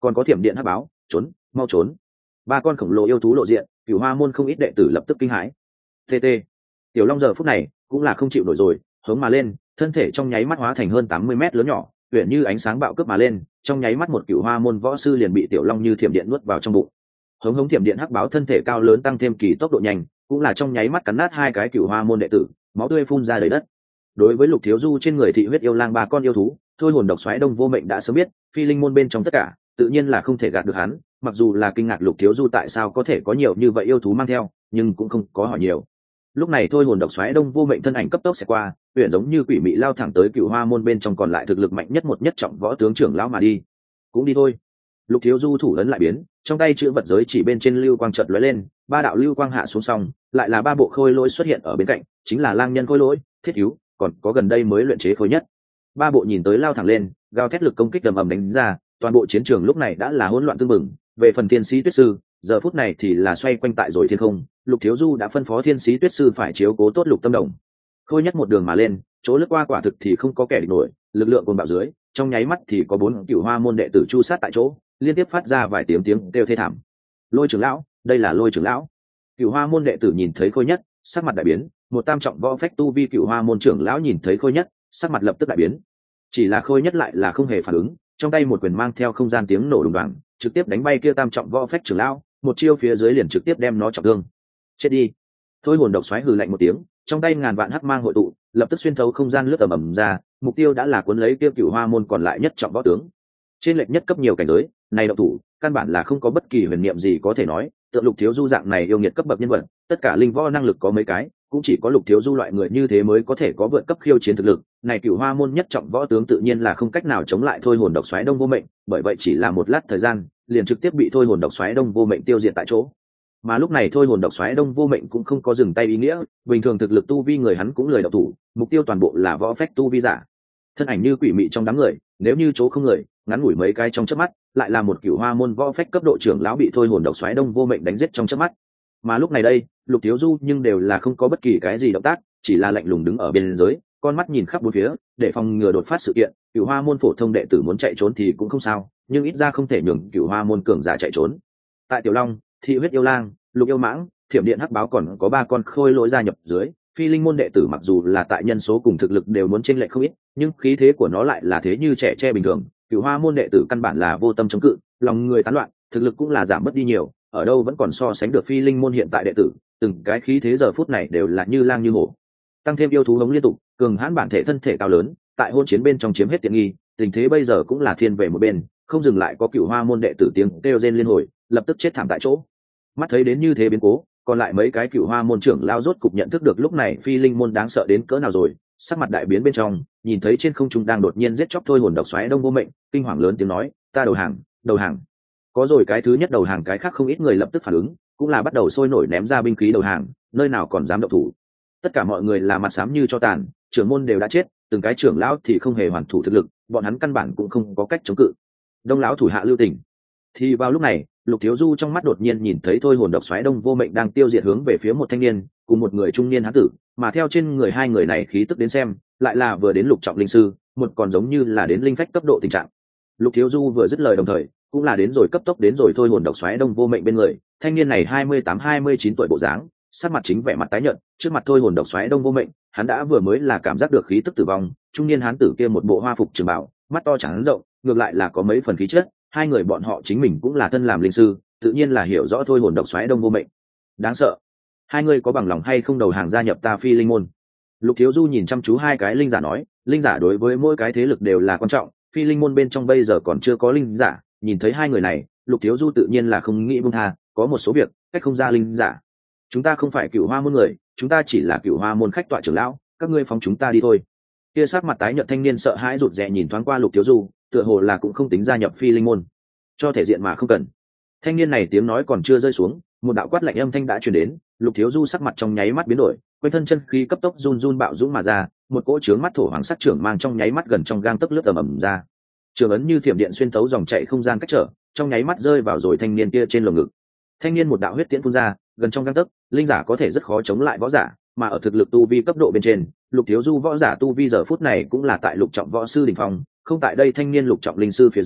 còn có thiểm điện hắc báo, trốn mau trốn. Ba con khổng lồ yêu thú lộ diện, Cửu Hoa môn không ít đệ tử lập tức kinh hãi. tt Tiểu Long giờ phút này cũng là không chịu nổi rồi, hướng mà lên, thân thể trong nháy mắt hóa thành hơn tám mươi mét lớn nhỏ, uyển như ánh sáng bạo cướp mà lên, trong nháy mắt một Cửu Hoa môn võ sư liền bị Tiểu Long như thiểm điện nuốt vào trong bụng. Hống hống thiểm điện hắc báo thân thể cao lớn tăng thêm kỳ tốc độ nhanh, cũng là trong nháy mắt cắn nát hai cái Cửu Hoa môn đệ tử, máu tươi phun ra đầy đất. Đối với Lục Thiếu Du trên người thị huyết yêu lang ba con yêu thú, thôi hồn độc xoáy Đông Vô Mệnh đã sớm biết, phi linh môn bên trong tất cả, tự nhiên là không thể gạt được hắn, mặc dù là kinh ngạc Lục Thiếu Du tại sao có thể có nhiều như vậy yêu thú mang theo, nhưng cũng không có hỏi nhiều. Lúc này thôi hồn độc xoáy Đông Vô Mệnh thân ảnh cấp tốc sẽ qua, huyền giống như quỷ mị lao thẳng tới Cửu Hoa môn bên trong còn lại thực lực mạnh nhất một nhất trọng võ tướng trưởng lão mà đi. Cũng đi thôi. Lục Thiếu Du thủ ấn lại biến, trong tay chữ vật giới chỉ bên trên lưu quang chợt lóe lên, ba đạo lưu quang hạ xuống xong, lại là ba bộ khôi lỗi xuất hiện ở bên cạnh, chính là lang nhân khôi lỗi, thiết yếu, còn có gần đây mới luyện chế khôi nhất. Ba bộ nhìn tới lao thẳng lên, gào thét lực công kích đầm ầm đánh ra, toàn bộ chiến trường lúc này đã là hỗn loạn tương mừng. Về phần thiên sĩ tuyết sư, giờ phút này thì là xoay quanh tại rồi thiên không, Lục Thiếu Du đã phân phó thiên sĩ tuyết sư phải chiếu cố tốt Lục Tâm Đồng. Khôi nhất một đường mà lên, chỗ lướt qua quả thực thì không có kẻ địch nổi, lực lượng cuồng bạo dưới, trong nháy mắt thì có bốn Cửu Hoa môn đệ tử chu sát tại chỗ, liên tiếp phát ra vài tiếng tiếng kêu thê thảm. Lôi trưởng lão, đây là Lôi trưởng lão. Cửu Hoa môn đệ tử nhìn thấy Khôi nhất, sắc mặt đại biến, một tam trọng võ phách tu vi Cửu Hoa môn trưởng lão nhìn thấy Khôi nhất, sắc mặt lập tức đại biến. Chỉ là Khôi nhất lại là không hề phản ứng, trong tay một quyền mang theo không gian tiếng nổ đùng đoàng, trực tiếp đánh bay kia tam trọng võ phách trưởng lão, một chiêu phía dưới liền trực tiếp đem nó trọng thương. Chết đi. Thôi hồn độc xoáy hừ lạnh một tiếng, trong tay ngàn vạn hắc mang hội tụ, lập tức xuyên thấu không gian lướt tầm ầm ra, mục tiêu đã là cuốn lấy kia Cửu Hoa môn còn lại nhất trọng võ tướng. Trên lệch nhất cấp nhiều cảnh giới, này động thủ, căn bản là không có bất kỳ huyền niệm gì có thể nói, tượng Lục Thiếu Du dạng này yêu nghiệt cấp bậc nhân vật, tất cả linh võ năng lực có mấy cái, cũng chỉ có Lục Thiếu Du loại người như thế mới có thể có vượt cấp khiêu chiến thực lực. Này Cửu Hoa môn nhất trọng võ tướng tự nhiên là không cách nào chống lại thôi hồn độc xoáy Đông Vô Mệnh, bởi vậy chỉ là một lát thời gian, liền trực tiếp bị thôi hồn độc xoáy Đông Vô Mệnh tiêu diệt tại chỗ. Mà lúc này thôi hồn độc xoáy Đông Vô Mệnh cũng không có dừng tay ý nghĩa, bình thường thực lực tu vi người hắn cũng lười động thủ, mục tiêu toàn bộ là võ phách tu vi giả. Thân ảnh như quỷ mị trong đám người, nếu như chỗ không người, ngắn ngủi mấy cái trong chớp mắt, lại là một Cửu Hoa môn võ phách cấp độ trưởng lão bị thôi hồn độc xoáy Đông Vô Mệnh đánh giết trong chớp mắt. Mà lúc này đây, Lục Thiếu Du nhưng đều là không có bất kỳ cái gì động tác, chỉ là lạnh lùng đứng ở bên dưới, con mắt nhìn khắp bốn phía, để phòng ngừa đột phát sự kiện. Cửu Hoa môn phổ thông đệ tử muốn chạy trốn thì cũng không sao, nhưng ít ra không thể nhường Cửu Hoa môn cường giả chạy trốn. Tại Tiểu Long, Thị huyết yêu lang, Lục yêu mãng, Thiểm điện hắc báo còn có ba con khôi lỗi gia nhập dưới, phi linh môn đệ tử mặc dù là tại nhân số cùng thực lực đều muốn chênh lệch không ít, nhưng khí thế của nó lại là thế như trẻ tre bình thường. Cửu Hoa môn đệ tử căn bản là vô tâm chống cự, lòng người tán loạn, thực lực cũng là giảm mất đi nhiều, ở đâu vẫn còn so sánh được phi linh môn hiện tại đệ tử, từng cái khí thế giờ phút này đều là như lang như hổ. Tăng thêm yêu thú hống liên tục, cường hãn bản thể thân thể cao lớn, tại hôn chiến bên trong chiếm hết tiện nghi, tình thế bây giờ cũng là thiên về một bên, không dừng lại có Cửu Hoa môn đệ tử tiếng kêu rên liên hồi, lập tức chết thảm tại chỗ. Mắt thấy đến như thế biến cố, còn lại mấy cái Cửu Hoa môn trưởng lao rốt cục nhận thức được lúc này phi linh môn đáng sợ đến cỡ nào rồi, sắc mặt đại biến bên trong, nhìn thấy trên không trung đang đột nhiên giết chóc thôi hồn độc xoáy Đông Vô Mệnh, kinh hoàng lớn tiếng nói, ta đầu hàng, đầu hàng. Có rồi cái thứ nhất đầu hàng, cái khác không ít người lập tức phản ứng, cũng là bắt đầu sôi nổi ném ra binh khí đầu hàng, nơi nào còn dám động thủ. Tất cả mọi người là mặt xám như cho tàn, trưởng môn đều đã chết, từng cái trưởng lão thì không hề hoàn thủ thực lực, bọn hắn căn bản cũng không có cách chống cự. Đông lão thủ hạ lưu tình. Thì vào lúc này, Lục Thiếu Du trong mắt đột nhiên nhìn thấy thôi hồn độc xoáy Đông Vô Mệnh đang tiêu diệt hướng về phía một thanh niên cùng một người trung niên hán tử, mà theo trên người hai người này khí tức đến xem, lại là vừa đến lục trọng linh sư, một còn giống như là đến linh phách cấp độ tình trạng. Lục Thiếu Du vừa dứt lời đồng thời, cũng là đến rồi cấp tốc đến rồi thôi hồn độc xoáy Đông Vô Mệnh bên người, thanh niên này hai mươi tám hai mươi chín tuổi bộ dáng, sắc mặt chính vẻ mặt tái nhợt, trước mặt thôi hồn độc xoáy Đông Vô Mệnh, hắn đã vừa mới là cảm giác được khí tức tử vong, trung niên hán tử kia một bộ hoa phục trường bào, mắt to trắng rộng, ngược lại là có mấy phần khí chất, hai người bọn họ chính mình cũng là thân làm linh sư, tự nhiên là hiểu rõ thôi hồn độc xoáy Đông Vô Mệnh. Đáng sợ, hai người có bằng lòng hay không đầu hàng gia nhập ta phi linh môn? Lục Thiếu Du nhìn chăm chú hai cái linh giả nói, linh giả đối với mỗi cái thế lực đều là quan trọng, phi linh môn bên trong bây giờ còn chưa có linh giả, nhìn thấy hai người này, Lục Thiếu Du tự nhiên là không nghĩ buông tha, có một số việc cách không ra linh giả. Chúng ta không phải Cửu Hoa môn người, chúng ta chỉ là Cửu Hoa môn khách tọa trưởng lão, các ngươi phóng chúng ta đi thôi. Kia sắc mặt tái nhợt thanh niên sợ hãi rụt rè nhìn thoáng qua Lục Thiếu Du, tựa hồ là cũng không tính gia nhập phi linh môn, cho thể diện mà không cần. Thanh niên này tiếng nói còn chưa rơi xuống, một đạo quát lạnh âm thanh đã truyền đến, Lục Thiếu Du sắc mặt trong nháy mắt biến đổi, quanh thân chân khí cấp tốc run run bạo dũng mà ra, một cỗ trướng mắt thổ hoàng sắc trưởng mang trong nháy mắt gần trong gang tấc lướt ầm ầm ra. Trường ấn như thiểm điện xuyên thấu dòng chảy không gian cách trở, trong nháy mắt rơi vào rồi thanh niên kia trên lồng ngực. Thanh niên một đạo huyết tiễn phun ra, gần trong gang tấc, linh giả có thể rất khó chống lại võ giả, mà ở thực lực tu vi cấp độ bên trên, Lục Thiếu Du võ giả tu vi giờ phút này cũng là tại lục trọng võ sư đỉnh phong, không tại đây thanh niên lục trọng linh sư phía dưới,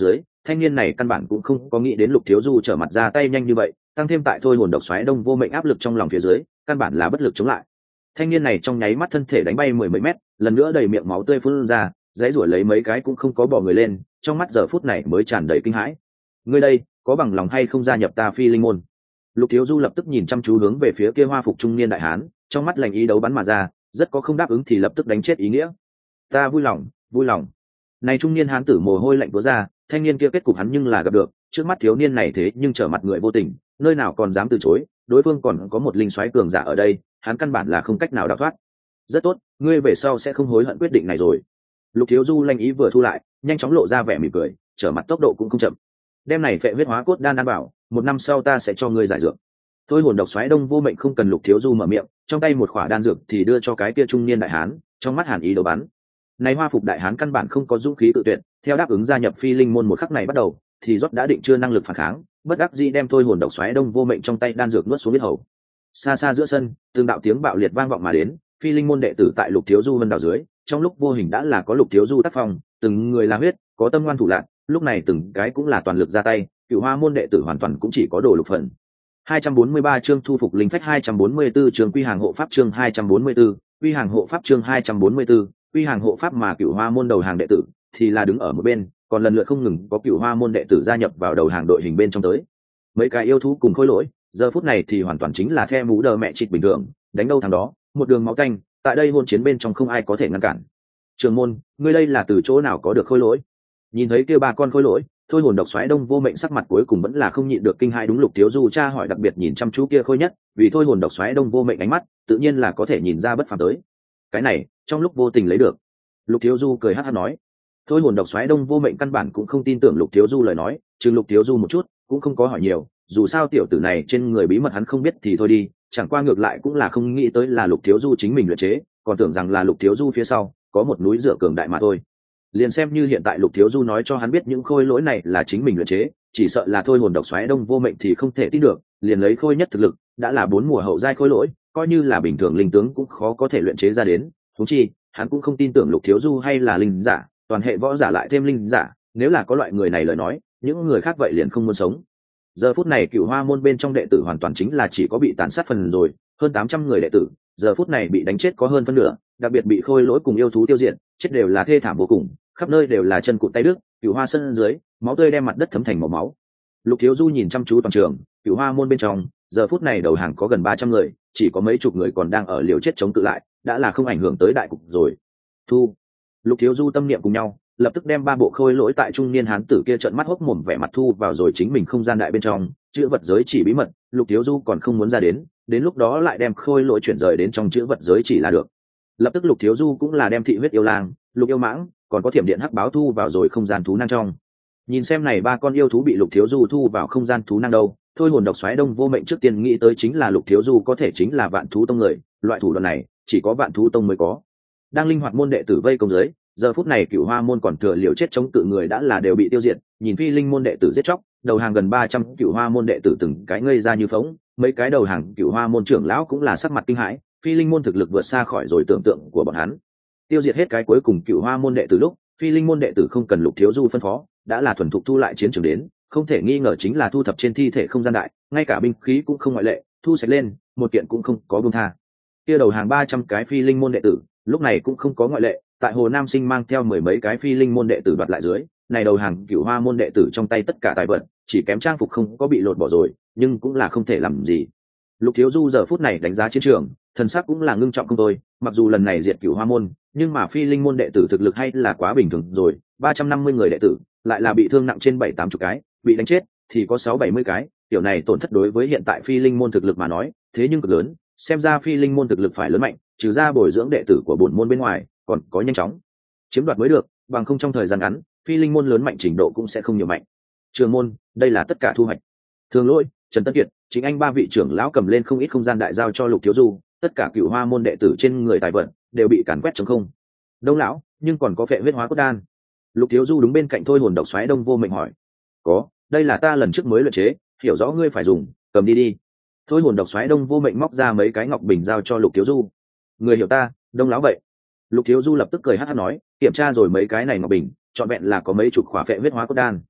thanh niên này căn bản cũng không có nghĩ đến Lục Thiếu Du trở mặt ra tay nhanh như vậy, tăng thêm tại thôi hồn độc xoáy đông vô mệnh áp lực trong lòng phía dưới, căn bản là bất lực chống lại. Thanh niên này trong nháy mắt thân thể đánh bay mười mấy mét, lần nữa đầy miệng máu tươi phun ra, dãy rủa lấy mấy cái cũng không có bỏ người lên, trong mắt giờ phút này mới tràn đầy kinh hãi. Ngươi đây, có bằng lòng hay không gia nhập ta Phi Linh môn? Lục Thiếu Du lập tức nhìn chăm chú hướng về phía kia hoa phục trung niên đại hán, trong mắt lạnh ý đấu bắn mà ra, rất có không đáp ứng thì lập tức đánh chết ý nghĩa. Ta vui lòng, vui lòng. Này trung niên hán tử mồ hôi lạnh túa ra, thanh niên kia kết cục hắn nhưng là gặp được, trước mắt thiếu niên này thế nhưng trở mặt người vô tình, nơi nào còn dám từ chối, đối phương còn có một linh soái cường giả ở đây, hắn căn bản là không cách nào đào thoát. Rất tốt, ngươi về sau sẽ không hối hận quyết định này rồi. Lục Thiếu Du lanh ý vừa thu lại, nhanh chóng lộ ra vẻ mỉm cười, trở mặt tốc độ cũng không chậm. Đêm này phệ huyết hóa cốt đan an bảo, một năm sau ta sẽ cho ngươi giải dược. Thôi hồn độc xoáy đông vô mệnh không cần Lục Thiếu Du mở miệng, trong tay một khỏa đan dược thì đưa cho cái kia trung niên đại hán, trong mắt hàn ý đồ bắn. Này hoa phục đại hán căn bản không có dũng khí tự tuyệt, theo đáp ứng gia nhập Phi Linh môn một khắc này bắt đầu, thì rốt đã định chưa năng lực phản kháng, bất đắc dĩ đem thôi hồn độc xoáy đông vô mệnh trong tay đan dược nuốt xuống huyết hầu. Xa xa giữa sân, từng đạo tiếng bạo liệt vang vọng mà đến, Phi Linh môn đệ tử tại Lục Thiếu Du vân đảo dưới, trong lúc vô hình đã là có Lục Thiếu Du tác phong, từng người là huyết, có tâm ngoan thủ lạn, lúc này từng cái cũng là toàn lực ra tay, Cửu Hoa môn đệ tử hoàn toàn cũng chỉ có đồ lục phần. hai trăm bốn mươi ba chương thu phục linh phách, hai trăm bốn mươi 244 chương quy hàng hộ pháp, chương hai trăm bốn mươi 244, quy hàng hộ pháp, chương hai trăm bốn mươi 244, quy hàng hộ pháp. Mà Cửu Hoa môn đầu hàng đệ tử thì là đứng ở một bên, còn lần lượt không ngừng có Cửu Hoa môn đệ tử gia nhập vào đầu hàng đội hình bên trong tới. Mấy cái yêu thú cùng khôi lỗi, giờ phút này thì hoàn toàn chính là the mũ đờ mẹ chịt bình thường, đánh đâu thằng đó, một đường máu tanh, tại đây hôn chiến bên trong không ai có thể ngăn cản. Trường môn, ngươi đây là từ chỗ nào có được khôi lỗi? Nhìn thấy kia ba con khôi lỗi, thôi hồn độc xoáy đông vô mệnh sắc mặt cuối cùng vẫn là không nhịn được kinh hãi. Đúng, Lục Thiếu Du cha hỏi đặc biệt nhìn chăm chú kia khôi nhất, vì thôi hồn độc xoáy đông vô mệnh ánh mắt tự nhiên là có thể nhìn ra bất phàm tới. Cái này trong lúc vô tình lấy được. Lục Thiếu Du cười hắt hắt nói. Thôi hồn độc xoáy đông vô mệnh căn bản cũng không tin tưởng Lục Thiếu Du lời nói, chừng Lục Thiếu Du một chút cũng không có hỏi nhiều, dù sao tiểu tử này trên người bí mật hắn không biết thì thôi đi, chẳng qua ngược lại cũng là không nghĩ tới là Lục Thiếu Du chính mình luyện chế, còn tưởng rằng là Lục Thiếu Du phía sau có một núi dựa cường đại mà thôi. Liền xem như hiện tại Lục Thiếu Du nói cho hắn biết những khôi lỗi này là chính mình luyện chế, chỉ sợ là thôi hồn độc xoáy đông vô mệnh thì không thể tin được, liền lấy khôi nhất thực lực đã là bốn mùa hậu giai khôi lỗi, coi như là bình thường linh tướng cũng khó có thể luyện chế ra đến, huống chi hắn cũng không tin tưởng Lục Thiếu Du hay là linh giả, toàn hệ võ giả lại thêm linh giả, nếu là có loại người này lời nói, những người khác vậy liền không muốn sống. Giờ phút này Cửu Hoa môn bên trong đệ tử hoàn toàn chính là chỉ có bị tàn sát phần rồi, hơn tám trăm người đệ tử, giờ phút này bị đánh chết có hơn phân nửa, đặc biệt bị khôi lỗi cùng yêu thú tiêu diệt, chết đều là thê thảm vô cùng, khắp nơi đều là chân cụt tay đứt, Cửu Hoa sân dưới, máu tươi đem mặt đất thấm thành màu máu. Lục Thiếu Du nhìn chăm chú toàn trường, Cửu Hoa môn bên trong, giờ phút này đầu hàng có gần ba trăm người, chỉ có mấy chục người còn đang ở liều chết chống cự lại, đã là không ảnh hưởng tới đại cục rồi. Thu. Lục Thiếu Du tâm niệm cùng nhau, lập tức đem ba bộ khôi lỗi tại trung niên hán tử kia trợn mắt hốc mồm vẻ mặt thu vào rồi chính mình không gian đại bên trong, chữ vật giới chỉ bí mật, Lục Thiếu Du còn không muốn ra đến, đến lúc đó lại đem khôi lỗi chuyển rời đến trong chữ vật giới chỉ là được. Lập tức Lục Thiếu Du cũng là đem thị huyết yêu lang, lục yêu mãng, còn có thiểm điện hắc báo thu vào rồi không gian thú năng trong. Nhìn xem này ba con yêu thú bị Lục Thiếu Du thu vào không gian thú năng đâu, thôi hồn độc xoáy đông vô mệnh trước tiên nghĩ tới chính là Lục Thiếu Du có thể chính là Vạn Thú Tông người, loại thủ đoạn này chỉ có Vạn Thú Tông mới có. Đang linh hoạt môn đệ tử vây công giới, giờ phút này Cửu Hoa môn còn thừa liều chết chống cự người đã là đều bị tiêu diệt, nhìn Phi Linh môn đệ tử giết chóc, đầu hàng gần ba trăm Cửu Hoa môn đệ tử từng cái ngây ra như phỗng, mấy cái đầu hàng Cửu Hoa môn trưởng lão cũng là sắc mặt kinh hãi, Phi Linh môn thực lực vượt xa khỏi rồi tưởng tượng của bọn hắn. Tiêu diệt hết cái cuối cùng Cửu Hoa môn đệ tử lúc, Phi Linh môn đệ tử không cần Lục Thiếu Du phân phó, đã là thuần thục thu lại chiến trường đến, không thể nghi ngờ chính là thu thập trên thi thể không gian đại, ngay cả binh khí cũng không ngoại lệ, thu sạch lên, một kiện cũng không có buông tha. Kia đầu hàng ba trăm cái Phi Linh môn đệ tử, lúc này cũng không có ngoại lệ, tại Hồ Nam Sinh mang theo mười mấy cái Phi Linh môn đệ tử đoạt lại dưới, này đầu hàng Cửu Hoa môn đệ tử trong tay tất cả tài vật, chỉ kém trang phục không có bị lột bỏ rồi, nhưng cũng là không thể làm gì. Lục Thiếu Du giờ phút này đánh giá chiến trường, thần sắc cũng là ngưng trọng không thôi, mặc dù lần này diệt Cửu Hoa môn, nhưng mà Phi Linh môn đệ tử thực lực hay là quá bình thường rồi, ba trăm năm mươi người đệ tử, lại là bị thương nặng trên bảy tám chục cái, bị đánh chết thì có sáu bảy mươi cái, tiểu này tổn thất đối với hiện tại Phi Linh môn thực lực mà nói, thế nhưng cực lớn, xem ra Phi Linh môn thực lực phải lớn mạnh, trừ ra bồi dưỡng đệ tử của bổn môn bên ngoài, còn có nhanh chóng chiếm đoạt mới được, bằng không trong thời gian ngắn, Phi Linh môn lớn mạnh trình độ cũng sẽ không nhiều mạnh. Trường môn, đây là tất cả thu hoạch. Thường Lỗi, Trần Tân Kiệt, chính anh ba vị trưởng lão cầm lên không ít không gian đại giao cho Lục Thiếu Du, tất cả Cửu Hoa môn đệ tử trên người tài vận đều bị càn quét trống không. Đông lão, nhưng còn có phệ huyết hóa cốt đan. Lục Thiếu Du đứng bên cạnh thôi hồn độc xoáy đông vô mệnh hỏi. Có, đây là ta lần trước mới luyện chế, hiểu rõ ngươi phải dùng, cầm đi đi. Thôi hồn độc xoáy đông vô mệnh móc ra mấy cái ngọc bình giao cho Lục Thiếu Du. Người hiểu ta, Đông lão vậy. Lục Thiếu Du lập tức cười hắt hắt nói, kiểm tra rồi mấy cái này ngọc bình, trọn vẹn là có mấy chục khỏa phệ huyết hóa cốt đan.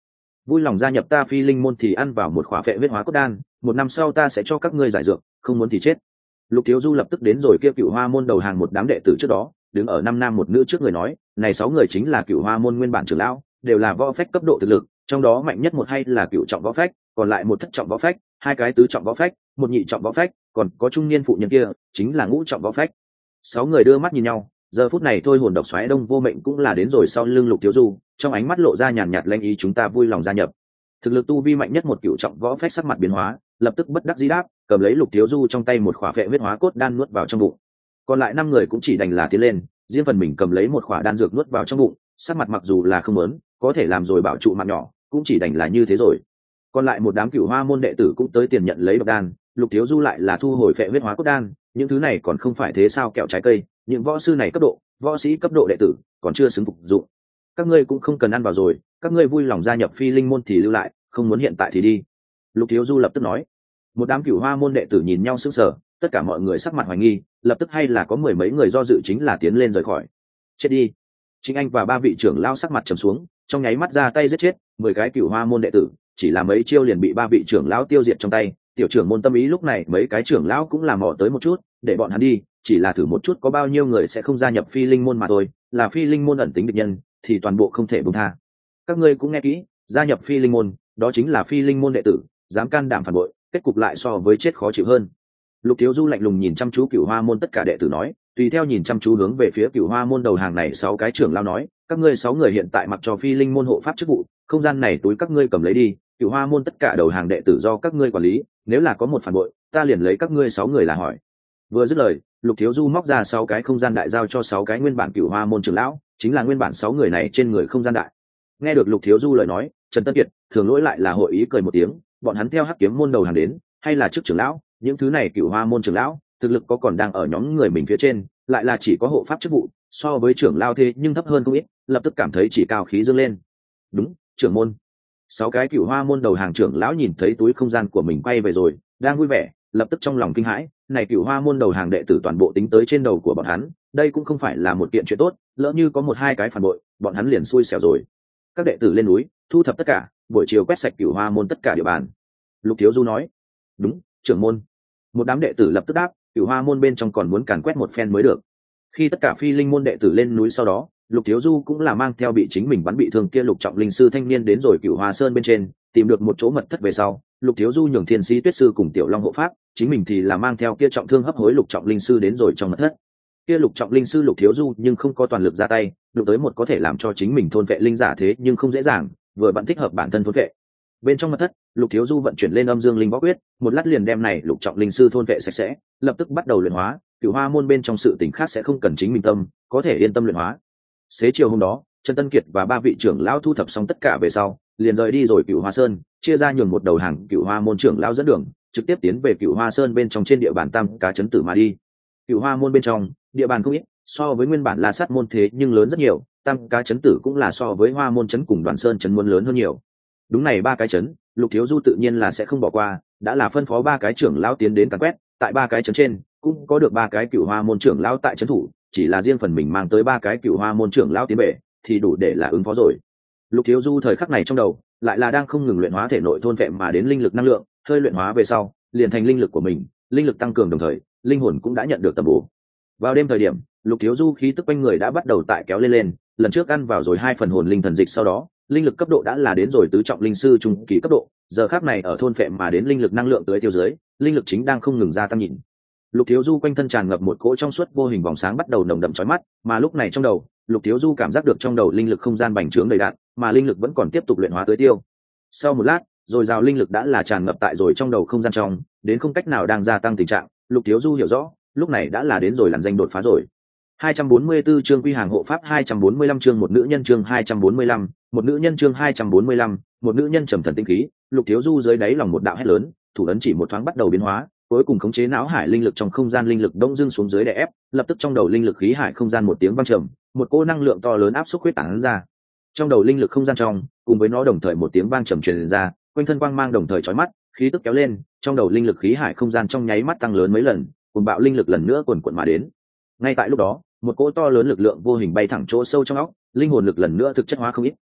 vui lòng gia nhập ta phi linh môn thì ăn vào một khỏa phệ huyết hóa cốt đan, một năm sau ta sẽ cho các ngươi giải dược, không muốn thì chết. Lục Thiếu Du lập tức đến rồi kia Cửu Hoa môn đầu hàng một đám đệ tử trước đó, đứng ở năm nam một nữ trước người nói, này sáu người chính là Cửu Hoa môn nguyên bản trưởng lão, đều là võ phách cấp độ thực lực, trong đó mạnh nhất một hay là cửu trọng võ phách, còn lại một thất trọng võ phách, hai cái tứ trọng võ phách, một nhị trọng võ phách, còn có trung niên phụ nhân kia chính là ngũ trọng võ phách. Sáu người đưa mắt nhìn nhau, giờ phút này thôi hồn độc xoáy Đông Vô Mệnh cũng là đến rồi sau lưng Lục Thiếu Du, trong ánh mắt lộ ra nhàn nhạt lanh ý, chúng ta vui lòng gia nhập. Thực lực tu vi mạnh nhất một cửu trọng võ phách sắc mặt biến hóa, lập tức bất đắc dĩ đáp, cầm lấy Lục Thiếu Du trong tay một khỏa phệ huyết hóa cốt đan nuốt vào trong bụng. Còn lại năm người cũng chỉ đành là tiến lên, riêng phần mình cầm lấy một khỏa đan dược nuốt vào trong bụng, sắc mặt mặc dù là không muốn, có thể làm rồi bảo trụ mạng nhỏ, cũng chỉ đành là như thế rồi. Còn lại một đám Cửu Hoa môn đệ tử cũng tới tiền nhận lấy độc đan, Lục Thiếu Du lại là thu hồi phệ huyết hóa cốt đan, những thứ này còn không phải thế sao kẹo trái cây, những võ sư này cấp độ, võ sĩ cấp độ đệ tử, còn chưa xứng phục dụng. Các ngươi cũng không cần ăn vào rồi, các ngươi vui lòng gia nhập phi linh môn thì lưu lại, không muốn hiện tại thì đi. Lục Thiếu Du lập tức nói. Một đám Cửu Hoa môn đệ tử nhìn nhau sững sờ, tất cả mọi người sắc mặt hoài nghi, lập tức hay là có mười mấy người do dự chính là tiến lên rời khỏi. Chết đi. Chính Anh và ba vị trưởng lão sắc mặt trầm xuống, trong nháy mắt ra tay giết chết mười cái Cửu Hoa môn đệ tử, chỉ là mấy chiêu liền bị ba vị trưởng lão tiêu diệt trong tay. Tiểu trưởng môn tâm ý lúc này mấy cái trưởng lão cũng làm mò tới một chút, để bọn hắn đi, chỉ là thử một chút có bao nhiêu người sẽ không gia nhập phi linh môn mà thôi, là phi linh môn ẩn tính địch nhân thì toàn bộ không thể buông tha. Các ngươi cũng nghe kỹ, gia nhập phi linh môn, đó chính là phi linh môn đệ tử, dám can đảm phản bội, kết cục lại so với chết khó chịu hơn. Lục Thiếu Du lạnh lùng nhìn chăm chú Cửu Hoa môn tất cả đệ tử nói, tùy theo nhìn chăm chú hướng về phía Cửu Hoa môn đầu hàng này sáu cái trưởng lão nói, các ngươi sáu người hiện tại mặc cho phi linh môn hộ pháp chức vụ, không gian này túi các ngươi cầm lấy đi, Cửu Hoa môn tất cả đầu hàng đệ tử do các ngươi quản lý, nếu là có một phản bội, ta liền lấy các ngươi sáu người là hỏi. Vừa dứt lời, Lục Thiếu Du móc ra sáu cái không gian đại giao cho sáu cái nguyên bản Cửu Hoa môn trưởng lão, chính là nguyên bản sáu người này trên người không gian đại. Nghe được Lục Thiếu Du lời nói, Trần Tân Kiệt, Thường Lỗi lại là hội ý cười một tiếng, bọn hắn theo Hắc Kiếm môn đầu hàng đến, hay là trước trưởng lão, những thứ này Cửu Hoa môn trưởng lão, thực lực có còn đang ở nhóm người mình phía trên, lại là chỉ có hộ pháp chức vụ, so với trưởng lão thế nhưng thấp hơn không ít, lập tức cảm thấy chỉ cao khí dương lên. Đúng, trưởng môn. Sáu cái Cửu Hoa môn đầu hàng trưởng lão nhìn thấy túi không gian của mình quay về rồi, đang vui vẻ, lập tức trong lòng kinh hãi, này Cửu Hoa môn đầu hàng đệ tử toàn bộ tính tới trên đầu của bọn hắn, đây cũng không phải là một kiện chuyện tốt, lỡ như có một hai cái phản bội, bọn hắn liền xui xẻo rồi. Các đệ tử lên núi, thu thập tất cả, buổi chiều quét sạch Cửu Hoa môn tất cả địa bàn. Lục Thiếu Du nói. Đúng, trưởng môn. Một đám đệ tử lập tức đáp, Cửu Hoa môn bên trong còn muốn càn quét một phen mới được. Khi tất cả phi linh môn đệ tử lên núi sau đó, Lục Thiếu Du cũng là mang theo bị chính mình bắn bị thương kia lục trọng linh sư thanh niên đến rồi Cửu Hoa sơn bên trên, tìm được một chỗ mật thất về sau, Lục Thiếu Du nhường Thiên Sĩ Tuyết sư cùng Tiểu Long hộ pháp, chính mình thì là mang theo kia trọng thương hấp hối lục trọng linh sư đến rồi trong mật thất. Kia lục trọng linh sư Lục Thiếu Du nhưng không có toàn lực ra tay, đụng tới một có thể làm cho chính mình thôn vệ linh giả thế nhưng không dễ dàng, vừa bạn thích hợp bản thân thôn vệ. Bên trong mật thất, Lục Thiếu Du vận chuyển lên âm dương linh võ quyết, một lát liền đem này lục trọng linh sư thôn vệ sạch sẽ, lập tức bắt đầu luyện hóa. Cửu Hoa môn bên trong sự tình khác sẽ không cần chính mình tâm, có thể yên tâm luyện hóa. Xế chiều hôm đó, Trần Tân Kiệt và ba vị trưởng lão thu thập xong tất cả về sau, liền rời đi rồi Cửu Hoa sơn, chia ra nhường một đầu hàng Cửu Hoa môn trưởng lão dẫn đường, trực tiếp tiến về Cửu Hoa sơn bên trong trên địa bàn Tam Cá trấn tử mà đi. Cửu Hoa môn bên trong, địa bàn không ít, so với nguyên bản La Sát môn thế nhưng lớn rất nhiều, Tam Cá trấn tử cũng là so với Hoa môn trấn cùng Đoàn Sơn trấn muốn lớn hơn nhiều. Đúng này ba cái trấn, Lục Thiếu Du tự nhiên là sẽ không bỏ qua, đã là phân phó ba cái trưởng lão tiến đến càn quét, tại ba cái trấn trên, cũng có được ba cái Cửu Hoa môn trưởng lão tại trấn thủ, chỉ là riêng phần mình mang tới ba cái Cửu Hoa môn trưởng lão tiến bệ, thì đủ để là ứng phó rồi. Lục Thiếu Du thời khắc này trong đầu, lại là đang không ngừng luyện hóa thể nội thôn vệ mà đến linh lực năng lượng, hơi luyện hóa về sau, liền thành linh lực của mình, linh lực tăng cường đồng thời, linh hồn cũng đã nhận được tầm bổ. Vào đêm thời điểm, Lục Thiếu Du khí tức quanh người đã bắt đầu tại kéo lên lên, lần trước ăn vào rồi hai phần hồn linh thần dịch sau đó, linh lực cấp độ đã là đến rồi tứ trọng linh sư trung kỳ cấp độ, giờ khắc này ở thôn phệ mà đến linh lực năng lượng tới tiêu dưới, linh lực chính đang không ngừng gia tăng nhìn. Lục Thiếu Du quanh thân tràn ngập một cỗ trong suốt vô hình vòng sáng bắt đầu nồng đậm chói mắt, mà lúc này trong đầu, Lục Thiếu Du cảm giác được trong đầu linh lực không gian bành trướng đầy đặn, mà linh lực vẫn còn tiếp tục luyện hóa tới tiêu. Sau một lát, rồi rào linh lực đã là tràn ngập tại rồi trong đầu không gian trong, đến không cách nào đang gia tăng tình trạng, Lục Thiếu Du hiểu rõ, lúc này đã là đến rồi làn danh đột phá rồi. hai trăm bốn mươi tư chương quy hàng hộ pháp, hai trăm bốn mươi lăm chương một nữ nhân chương hai trăm bốn mươi lăm, một nữ nhân chương hai trăm bốn mươi lăm, một nữ nhân trầm thần tinh khí, Lục Thiếu Du dưới đáy lòng một đạo hét lớn, thủ ấn chỉ một thoáng bắt đầu biến hóa, cuối cùng khống chế não hải linh lực trong không gian linh lực đông dưng xuống dưới đè ép, lập tức trong đầu linh lực khí hải không gian một tiếng vang trầm, một cỗ năng lượng to lớn áp xúc huyết tán ra. Trong đầu linh lực không gian trong, cùng với nó đồng thời một tiếng vang trầm truyền ra, quanh thân quang mang đồng thời chói mắt, khí tức kéo lên, trong đầu linh lực khí hải không gian trong nháy mắt tăng lớn mấy lần, cùng bạo linh lực lần nữa cuồn cuộn mà đến. Ngay tại lúc đó, một cỗ to lớn lực lượng vô hình bay thẳng chỗ sâu trong óc, linh hồn lực lần nữa thực chất hóa không ít.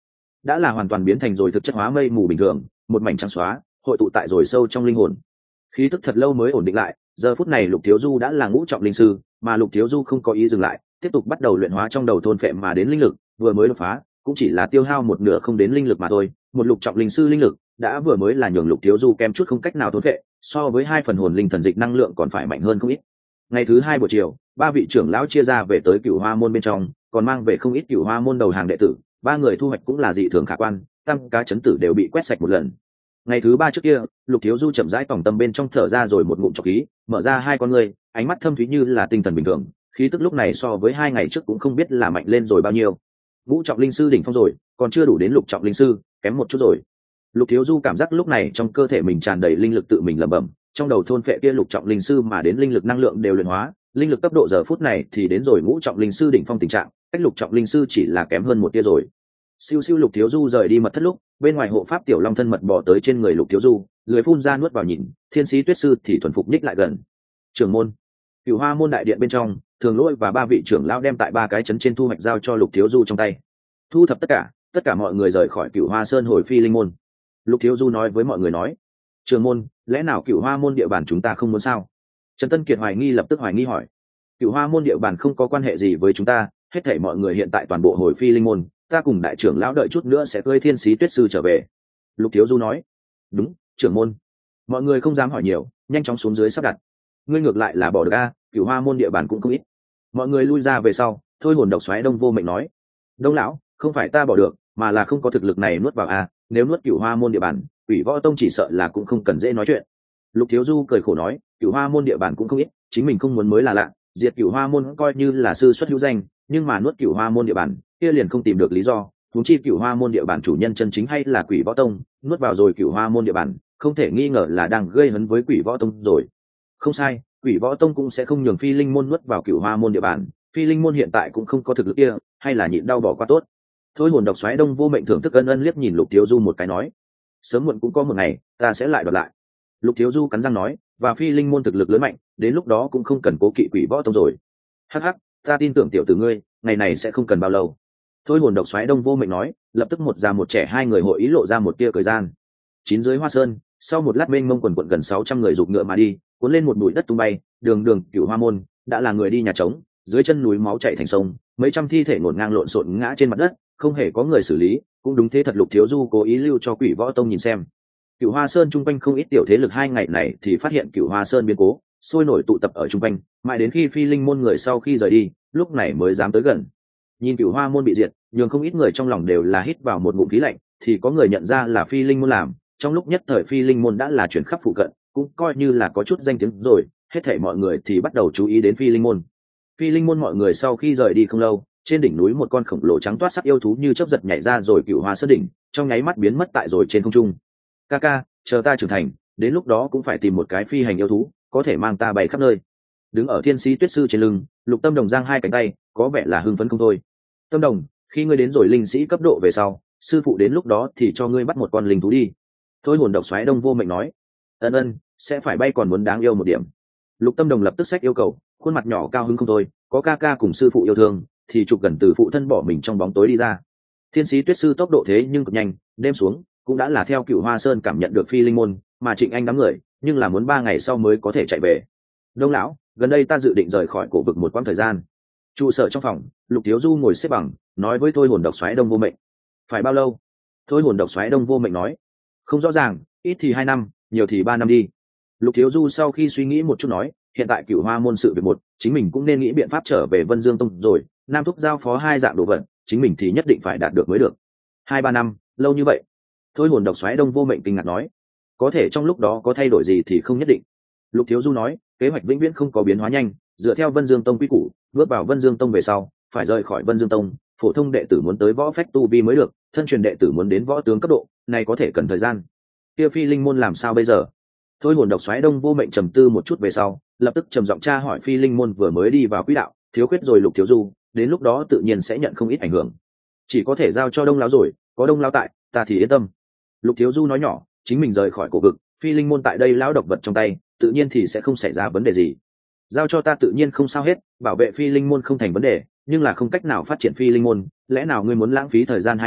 đã là hoàn toàn biến thành rồi thực chất hóa mây mù bình thường, một mảnh trắng xóa hội tụ tại rồi sâu trong linh hồn. Khí tức thật lâu mới ổn định lại, giờ phút này Lục Thiếu Du đã là ngũ trọng linh sư, mà Lục Thiếu Du không có ý dừng lại, tiếp tục bắt đầu luyện hóa trong đầu thôn phệ mà đến linh lực, vừa mới đột phá cũng chỉ là tiêu hao một nửa không đến linh lực mà thôi, một lục trọng linh sư linh lực đã vừa mới là nhường Lục Thiếu Du kém chút không cách nào thôn phệ, so với hai phần hồn linh thần dịch năng lượng còn phải mạnh hơn không ít. Ngày thứ hai buổi chiều, ba vị trưởng lão chia ra về tới Cửu Hoa môn bên trong, còn mang về không ít Cửu Hoa môn đầu hàng đệ tử, ba người thu hoạch cũng là dị thường khả quan, tăng cá chấn tử đều bị quét sạch một lần. Ngày thứ ba trước kia, Lục Thiếu Du chậm rãi tòng tâm bên trong thở ra rồi một ngụm trọc khí, mở ra hai con ngươi, ánh mắt thâm thúy như là tinh thần bình thường, khí tức lúc này so với hai ngày trước cũng không biết là mạnh lên rồi bao nhiêu. Ngũ trọng linh sư đỉnh phong rồi, còn chưa đủ đến lục trọng linh sư, kém một chút rồi. Lục Thiếu Du cảm giác lúc này trong cơ thể mình tràn đầy linh lực tự mình lẩm bẩm, trong đầu thôn phệ kia lục trọng linh sư mà đến linh lực năng lượng đều luyện hóa, linh lực cấp độ giờ phút này thì đến rồi ngũ trọng linh sư đỉnh phong tình trạng, cách lục trọng linh sư chỉ là kém hơn một tia rồi. Siêu siêu Lục Thiếu Du rời đi mật thất lúc, bên ngoài hộ pháp tiểu long thân mật bò tới trên người Lục Thiếu Du, lưỡi phun ra nuốt vào nhìn, thiên sĩ tuyết sư thì thuần phục nhích lại gần. Trưởng môn, Cửu Hoa môn đại điện bên trong, Thường Lỗi và ba vị trưởng lão đem tại ba cái chấn trên thu hoạch giao cho Lục Thiếu Du trong tay. Thu thập tất cả, tất cả mọi người rời khỏi Cửu Hoa Sơn hồi Phi Linh môn. Lục Thiếu Du nói với mọi người nói: "Trưởng môn, lẽ nào Cửu Hoa môn địa bàn chúng ta không muốn sao?" Trần Tân Kiệt hoài nghi lập tức hoài nghi hỏi: "Cửu Hoa môn địa bàn không có quan hệ gì với chúng ta, hết thảy mọi người hiện tại toàn bộ hồi Phi Linh môn, ta cùng đại trưởng lão đợi chút nữa sẽ cưỡi thiên sĩ tuyết sư trở về." Lục Thiếu Du nói: "Đúng, trưởng môn." Mọi người không dám hỏi nhiều, nhanh chóng xuống dưới sắp đặt. Ngươi ngược lại là bỏ được a, Cửu Hoa môn địa bàn cũng không ít. Mọi người lui ra về sau, Thôi Hồn Độc Xoáy Đông Vô Mệnh nói: "Đông lão, không phải ta bỏ được, mà là không có thực lực này nuốt vào a, nếu nuốt Cửu Hoa môn địa bàn, Quỷ Võ Tông chỉ sợ là cũng không cần dễ nói chuyện." Lục Thiếu Du cười khổ nói: "Cửu Hoa môn địa bàn cũng không ít, chính mình không muốn mới là lạ, diệt Cửu Hoa môn coi như là sư xuất hữu danh, nhưng mà nuốt Cửu Hoa môn địa bàn, kia liền không tìm được lý do, huống chi Cửu Hoa môn địa bàn chủ nhân chân chính hay là Quỷ Võ Tông, nuốt vào rồi Cửu Hoa môn địa bàn, không thể nghi ngờ là đang gây hấn với Quỷ Võ Tông rồi." Không sai, Quỷ Võ Tông cũng sẽ không nhường Phi Linh môn nuốt vào Cửu Hoa môn địa bàn, Phi Linh môn hiện tại cũng không có thực lực kia, hay là nhịn đau bỏ qua tốt. Thôi Hồn Độc Xoáy Đông Vô Mệnh thưởng thức ân ân liếc nhìn Lục Thiếu Du một cái nói: "Sớm muộn cũng có một ngày, ta sẽ lại đoạt lại." Lục Thiếu Du cắn răng nói: "Và Phi Linh môn thực lực lớn mạnh, đến lúc đó cũng không cần cố kỵ Quỷ Võ Tông rồi." "Hắc hắc, ta tin tưởng tiểu tử ngươi, ngày này sẽ không cần bao lâu." Thôi Hồn Độc Xoáy Đông Vô Mệnh nói, lập tức một già một trẻ hai người hội ý lộ ra một tia cười gian. Chín dưới Hoa Sơn, sau một lát mênh mông quần quần gần sáu trăm người giục ngựa mà đi, cuốn lên một bụi đất tung bay, đường đường Cửu Hoa môn, đã là người đi nhà trống, dưới chân núi máu chảy thành sông, mấy trăm thi thể ngổn ngang lộn xộn ngã trên mặt đất, không hề có người xử lý, cũng đúng thế thật. Lục Thiếu Du cố ý lưu cho Quỷ Võ Tông nhìn xem. Cửu Hoa Sơn trung quanh không ít tiểu thế lực hai ngày này thì phát hiện Cửu Hoa Sơn biến cố, sôi nổi tụ tập ở trung quanh, mãi đến khi Phi Linh môn người sau khi rời đi, lúc này mới dám tới gần. Nhìn Cửu Hoa môn bị diệt, nhường không ít người trong lòng đều là hít vào một ngụm khí lạnh, thì có người nhận ra là Phi Linh môn làm, trong lúc nhất thời Phi Linh môn đã là chuyển khắp phụ cận, cũng coi như là có chút danh tiếng rồi, hết thảy mọi người thì bắt đầu chú ý đến Phi Linh môn. Phi Linh môn mọi người sau khi rời đi không lâu, trên đỉnh núi một con khổng lồ trắng toát sắc yêu thú như chớp giật nhảy ra rồi Cửu Hoa Sơn đỉnh, trong nháy mắt biến mất tại rồi trên không trung. "Ca ca, chờ ta trưởng thành, đến lúc đó cũng phải tìm một cái phi hành yêu thú, có thể mang ta bay khắp nơi." Đứng ở Thiên Sĩ Tuyết sư trên lưng, Lục Tâm Đồng giang hai cánh tay, có vẻ là hưng phấn không thôi. "Tâm Đồng, khi ngươi đến rồi linh sĩ cấp độ về sau, sư phụ đến lúc đó thì cho ngươi bắt một con linh thú đi." Thôi Hồn Độc Xoáy Đông Vô Mệnh nói. "Ân ân, sẽ phải bay còn muốn đáng yêu một điểm." Lục Tâm Đồng lập tức xách yêu cầu, khuôn mặt nhỏ cao hứng không thôi, có ca ca cùng sư phụ yêu thương, thì chụp gần từ phụ thân bỏ mình trong bóng tối đi ra. Thiên Sĩ Tuyết sư tốc độ thế nhưng cực nhanh, đêm xuống cũng đã là theo Cửu Hoa Sơn cảm nhận được Phi Linh môn, mà Trịnh Anh đám người, nhưng là muốn ba ngày sau mới có thể chạy về. "Đông lão, gần đây ta dự định rời khỏi cổ vực một quãng thời gian." Trụ sở trong phòng, Lục Thiếu Du ngồi xếp bằng, nói với Thôi Hồn Độc Xoáy Đông Vô Mệnh. "Phải bao lâu?" Thôi Hồn Độc Xoáy Đông Vô Mệnh nói. "Không rõ ràng, ít thì hai năm, nhiều thì ba năm đi." Lục Thiếu Du sau khi suy nghĩ một chút nói, hiện tại Cửu Hoa môn sự việc một, chính mình cũng nên nghĩ biện pháp trở về Vân Dương Tông rồi, Nam Thúc giao phó hai dạng đồ vật, chính mình thì nhất định phải đạt được mới được. Hai ba năm, lâu như vậy? Thôi Hồn Độc Xoáy Đông Vô Mệnh kinh ngạc nói. "Có thể trong lúc đó có thay đổi gì thì không nhất định." Lục Thiếu Du nói, kế hoạch vĩnh viễn không có biến hóa nhanh, dựa theo Vân Dương Tông quy củ, bước vào Vân Dương Tông về sau, phải rời khỏi Vân Dương Tông, phổ thông đệ tử muốn tới võ phách tu vi mới được, thân truyền đệ tử muốn đến võ tướng cấp độ, này có thể cần thời gian. Kia Phi Linh môn làm sao bây giờ? Thôi Hồn Độc Xoáy Đông Vô Mệnh trầm tư một chút về sau, lập tức trầm giọng tra hỏi Phi Linh môn vừa mới đi vào quỹ đạo, thiếu khuyết rồi Lục Thiếu Du, đến lúc đó tự nhiên sẽ nhận không ít ảnh hưởng. Chỉ có thể giao cho Đông lão rồi, có Đông lão tại, ta thì yên tâm. Lục Thiếu Du nói nhỏ, chính mình rời khỏi cổ vực, Phi Linh môn tại đây lão độc vật trong tay, tự nhiên thì sẽ không xảy ra vấn đề gì. Giao cho ta tự nhiên không sao hết, bảo vệ Phi Linh môn không thành vấn đề, nhưng là không cách nào phát triển Phi Linh môn, lẽ nào ngươi muốn lãng phí thời gian hai năm,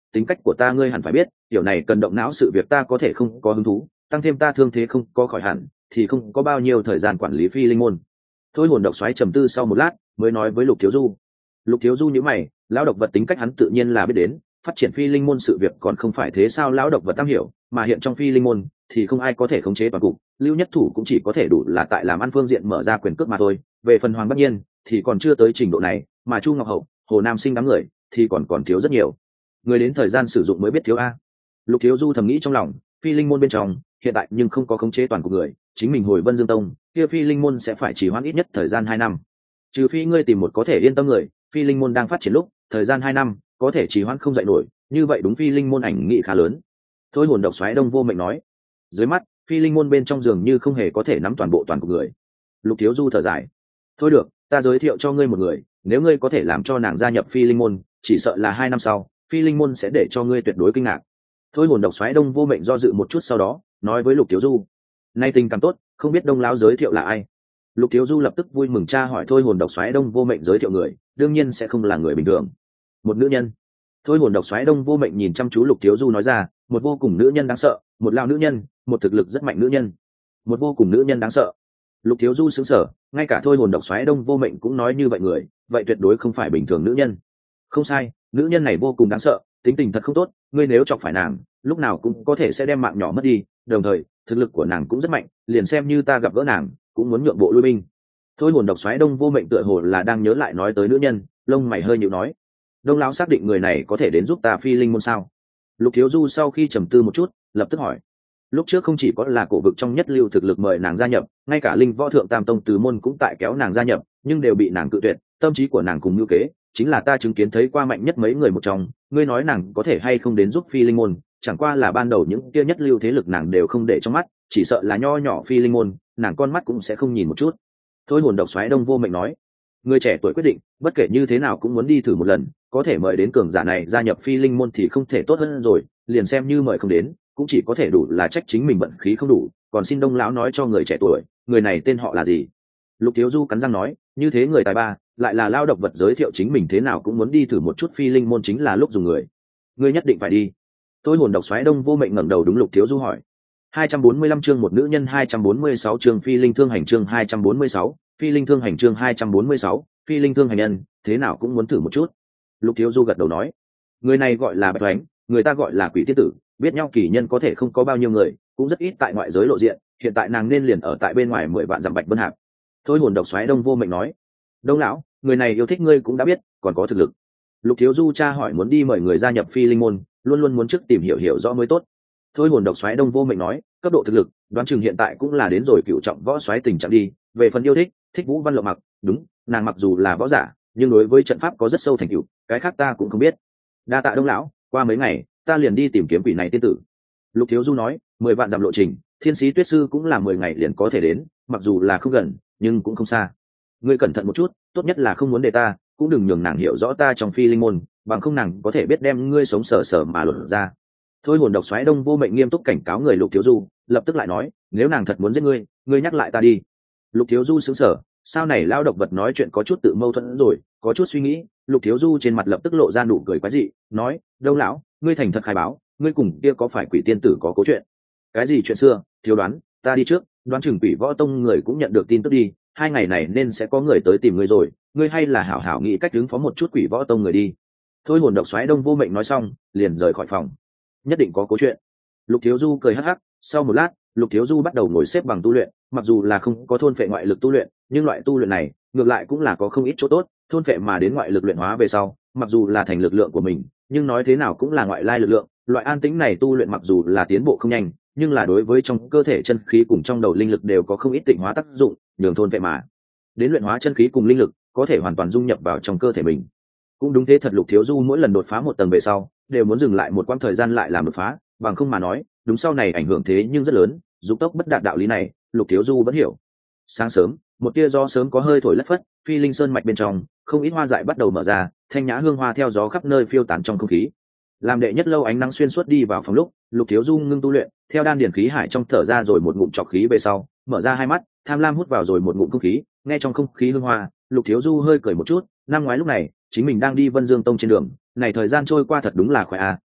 tính cách của ta ngươi hẳn phải biết, điều này cần động não sự việc ta có thể không có hứng thú, tăng thêm ta thương thế không có khỏi hẳn thì không có bao nhiêu thời gian quản lý phi linh môn. Thôi hồn độc xoáy trầm tư sau một lát mới nói với Lục Thiếu Du. Lục Thiếu Du nhíu mày, lão độc vật tính cách hắn tự nhiên là biết đến, phát triển phi linh môn sự việc còn không phải thế sao lão độc vật am hiểu, mà hiện trong phi linh môn thì không ai có thể khống chế toàn cục, Lưu Nhất Thủ cũng chỉ có thể đủ là tại làm ăn phương diện mở ra quyền cước mà thôi, về phần Hoàng Bắc Nhiên thì còn chưa tới trình độ này, mà Chu Ngọc Hậu, Hồ Nam Sinh đám người thì còn còn thiếu rất nhiều. Người đến thời gian sử dụng mới biết thiếu a. Lục Thiếu Du thầm nghĩ trong lòng, phi linh môn bên trong hiện tại nhưng không có khống chế toàn cục người, chính mình hồi Vân Dương Tông, kia phi linh môn sẽ phải trì hoãn ít nhất thời gian hai năm. Trừ phi ngươi tìm một có thể yên tâm người, phi linh môn đang phát triển lúc, thời gian hai năm có thể trì hoãn không dậy nổi, như vậy đúng phi linh môn ảnh nghị khá lớn. Thôi hồn độc xoáy Đông Vô Mệnh nói. Dưới mắt, phi linh môn bên trong dường như không hề có thể nắm toàn bộ toàn cục người. Lục Thiếu Du thở dài. Thôi được, ta giới thiệu cho ngươi một người, nếu ngươi có thể làm cho nàng gia nhập phi linh môn, chỉ sợ là hai năm sau, phi linh môn sẽ để cho ngươi tuyệt đối kinh ngạc. Thôi hồn độc xoáy Đông Vô Mệnh do dự một chút sau đó nói với Lục Thiếu Du. Nay tình cảm tốt, không biết Đông lão giới thiệu là ai? Lục Thiếu Du lập tức vui mừng tra hỏi thôi hồn độc xoáy Đông Vô Mệnh giới thiệu người, đương nhiên sẽ không là người bình thường. Một nữ nhân. Thôi hồn độc xoáy Đông Vô Mệnh nhìn chăm chú Lục Thiếu Du nói ra, một vô cùng nữ nhân đáng sợ, một lão nữ nhân, một thực lực rất mạnh nữ nhân. Một vô cùng nữ nhân đáng sợ. Lục Thiếu Du sững sờ, ngay cả thôi hồn độc xoáy Đông Vô Mệnh cũng nói như vậy người, vậy tuyệt đối không phải bình thường nữ nhân. Không sai, nữ nhân này vô cùng đáng sợ, tính tình thật không tốt, ngươi nếu chọc phải nàng, lúc nào cũng có thể sẽ đem mạng nhỏ mất đi, đồng thời thực lực của nàng cũng rất mạnh, liền xem như ta gặp gỡ nàng cũng muốn nhượng bộ lui binh. Thôi hồn độc xoáy Đông Vô Mệnh tựa hồ là đang nhớ lại nói tới nữ nhân, lông mày hơi nhíu nói. Đông lão xác định người này có thể đến giúp ta phi linh môn sao? Lục Thiếu Du sau khi trầm tư một chút lập tức hỏi. Lúc trước không chỉ có là cổ vực trong nhất lưu thực lực mời nàng gia nhập, ngay cả linh võ thượng tam tông tứ môn cũng tại kéo nàng gia nhập, nhưng đều bị nàng cự tuyệt, tâm trí của nàng cùng như kế chính là ta chứng kiến thấy qua mạnh nhất mấy người một trong, ngươi nói nàng có thể hay không đến giúp phi linh môn, chẳng qua là ban đầu những kia nhất lưu thế lực nàng đều không để trong mắt, chỉ sợ là nho nhỏ phi linh môn nàng con mắt cũng sẽ không nhìn một chút. Thôi hồn độc xoáy Đông Vô Mệnh nói. Người trẻ tuổi quyết định, bất kể như thế nào cũng muốn đi thử một lần, có thể mời đến cường giả này gia nhập phi linh môn thì không thể tốt hơn rồi, liền xem như mời không đến cũng chỉ có thể đủ là trách chính mình vận khí không đủ, còn xin Đông lão nói cho người trẻ tuổi, người này tên họ là gì? Lục Thiếu Du cắn răng nói, như thế người tài ba, lại là lao độc vật giới thiệu chính mình thế nào cũng muốn đi thử một chút phi linh môn chính là lúc dùng người. Ngươi nhất định phải đi. Tôi hồn độc xoáy Đông Vô Mệnh ngẩng đầu đúng Lục Thiếu Du hỏi. hai trăm bốn mươi lăm chương một nữ nhân hai trăm bốn mươi sáu chương phi linh thương hành chương hai trăm bốn mươi sáu, phi linh thương hành chương hai trăm bốn mươi sáu, phi linh thương hành nhân, thế nào cũng muốn thử một chút. Lục Thiếu Du gật đầu nói, người này gọi là Bạch Oánh, người ta gọi là Quỷ Tiên Tử, biết nhau kỳ nhân có thể không có bao nhiêu người, cũng rất ít tại ngoại giới lộ diện, hiện tại nàng nên liền ở tại bên ngoài mười vạn dặm Bạch Vân Hạp. Thôi hồn độc xoáy Đông Vô Mệnh nói, Đông lão, người này yêu thích ngươi cũng đã biết, còn có thực lực. Lục Thiếu Du tra hỏi muốn đi mời người gia nhập phi linh môn, luôn luôn muốn trước tìm hiểu hiểu rõ mới tốt. Thôi hồn độc xoáy Đông Vô Mệnh nói, cấp độ thực lực đoán chừng hiện tại cũng là đến rồi cựu trọng võ xoáy tình trạng đi, về phần yêu thích thích Vũ Văn Lộng Mặc, đúng, nàng mặc dù là võ giả nhưng đối với trận pháp có rất sâu thành tựu, cái khác ta cũng không biết. Đa tạ Đông lão, qua mấy ngày ta liền đi tìm kiếm quỷ này tiên tử. Lục Thiếu Du nói, mười vạn dặm lộ trình, Thiên Sĩ Tuyết Sư cũng là mười ngày liền có thể đến, mặc dù là không gần nhưng cũng không xa. Ngươi cẩn thận một chút, tốt nhất là không muốn để ta, cũng đừng nhường nàng hiểu rõ ta trong phi linh môn, bằng không nàng có thể biết đem ngươi sống sờ sờ mà lột ra. Thôi hồn độc xoáy Đông Vô Mệnh nghiêm túc cảnh cáo người Lục Thiếu Du, lập tức lại nói, nếu nàng thật muốn giết ngươi, ngươi nhắc lại ta đi. Lục Thiếu Du sững sờ, sao này lao độc vật nói chuyện có chút tự mâu thuẫn rồi, có chút suy nghĩ. Lục Thiếu Du trên mặt lập tức lộ ra nụ cười quái dị, nói, Đông lão, ngươi thành thật khai báo, ngươi cùng kia có phải quỷ tiên tử có cố chuyện? Cái gì chuyện xưa? Thiếu đoán, ta đi trước, đoán chừng quỷ võ tông người cũng nhận được tin tức đi, hai ngày này nên sẽ có người tới tìm ngươi rồi, ngươi hay là hảo hảo nghĩ cách ứng phó một chút quỷ võ tông người đi. Thôi hồn độc xoáy Đông Vô Mệnh nói xong liền rời khỏi phòng. Nhất định có cố chuyện. Lục Thiếu Du cười hắc hắc, sau một lát Lục Thiếu Du bắt đầu ngồi xếp bằng tu luyện, mặc dù là không có thôn phệ ngoại lực tu luyện, nhưng loại tu luyện này ngược lại cũng là có không ít chỗ tốt, thôn phệ mà đến ngoại lực luyện hóa về sau, mặc dù là thành lực lượng của mình, nhưng nói thế nào cũng là ngoại lai lực lượng, loại an tĩnh này tu luyện mặc dù là tiến bộ không nhanh, nhưng là đối với trong cơ thể chân khí cùng trong đầu linh lực đều có không ít tịnh hóa tác dụng, nhường thôn phệ mà đến luyện hóa chân khí cùng linh lực có thể hoàn toàn dung nhập vào trong cơ thể mình. Cũng đúng thế thật, Lục Thiếu Du mỗi lần đột phá một tầng về sau đều muốn dừng lại một quãng thời gian lại làm đột phá, bằng không mà nói đúng sau này ảnh hưởng thế nhưng rất lớn, dục tốc bất đạt đạo lý này Lục Thiếu Du vẫn hiểu. Sáng sớm, một tia gió sớm có hơi thổi lất phất, phi linh sơn mạch bên trong không ít hoa dại bắt đầu mở ra, thanh nhã hương hoa theo gió khắp nơi phiêu tán trong không khí. Làm đệ nhất lâu ánh nắng xuyên suốt đi vào phòng lúc, Lục Thiếu Du ngưng tu luyện, theo đan điển khí hải trong thở ra rồi một ngụm trọc khí về sau, mở ra hai mắt, tham lam hút vào rồi một ngụm không khí, nghe trong không khí hương hoa, Lục Thiếu Du hơi cười một chút, năm ngoái lúc này chính mình đang đi Vân Dương Tông trên đường, này thời gian trôi qua thật đúng là khỏe à,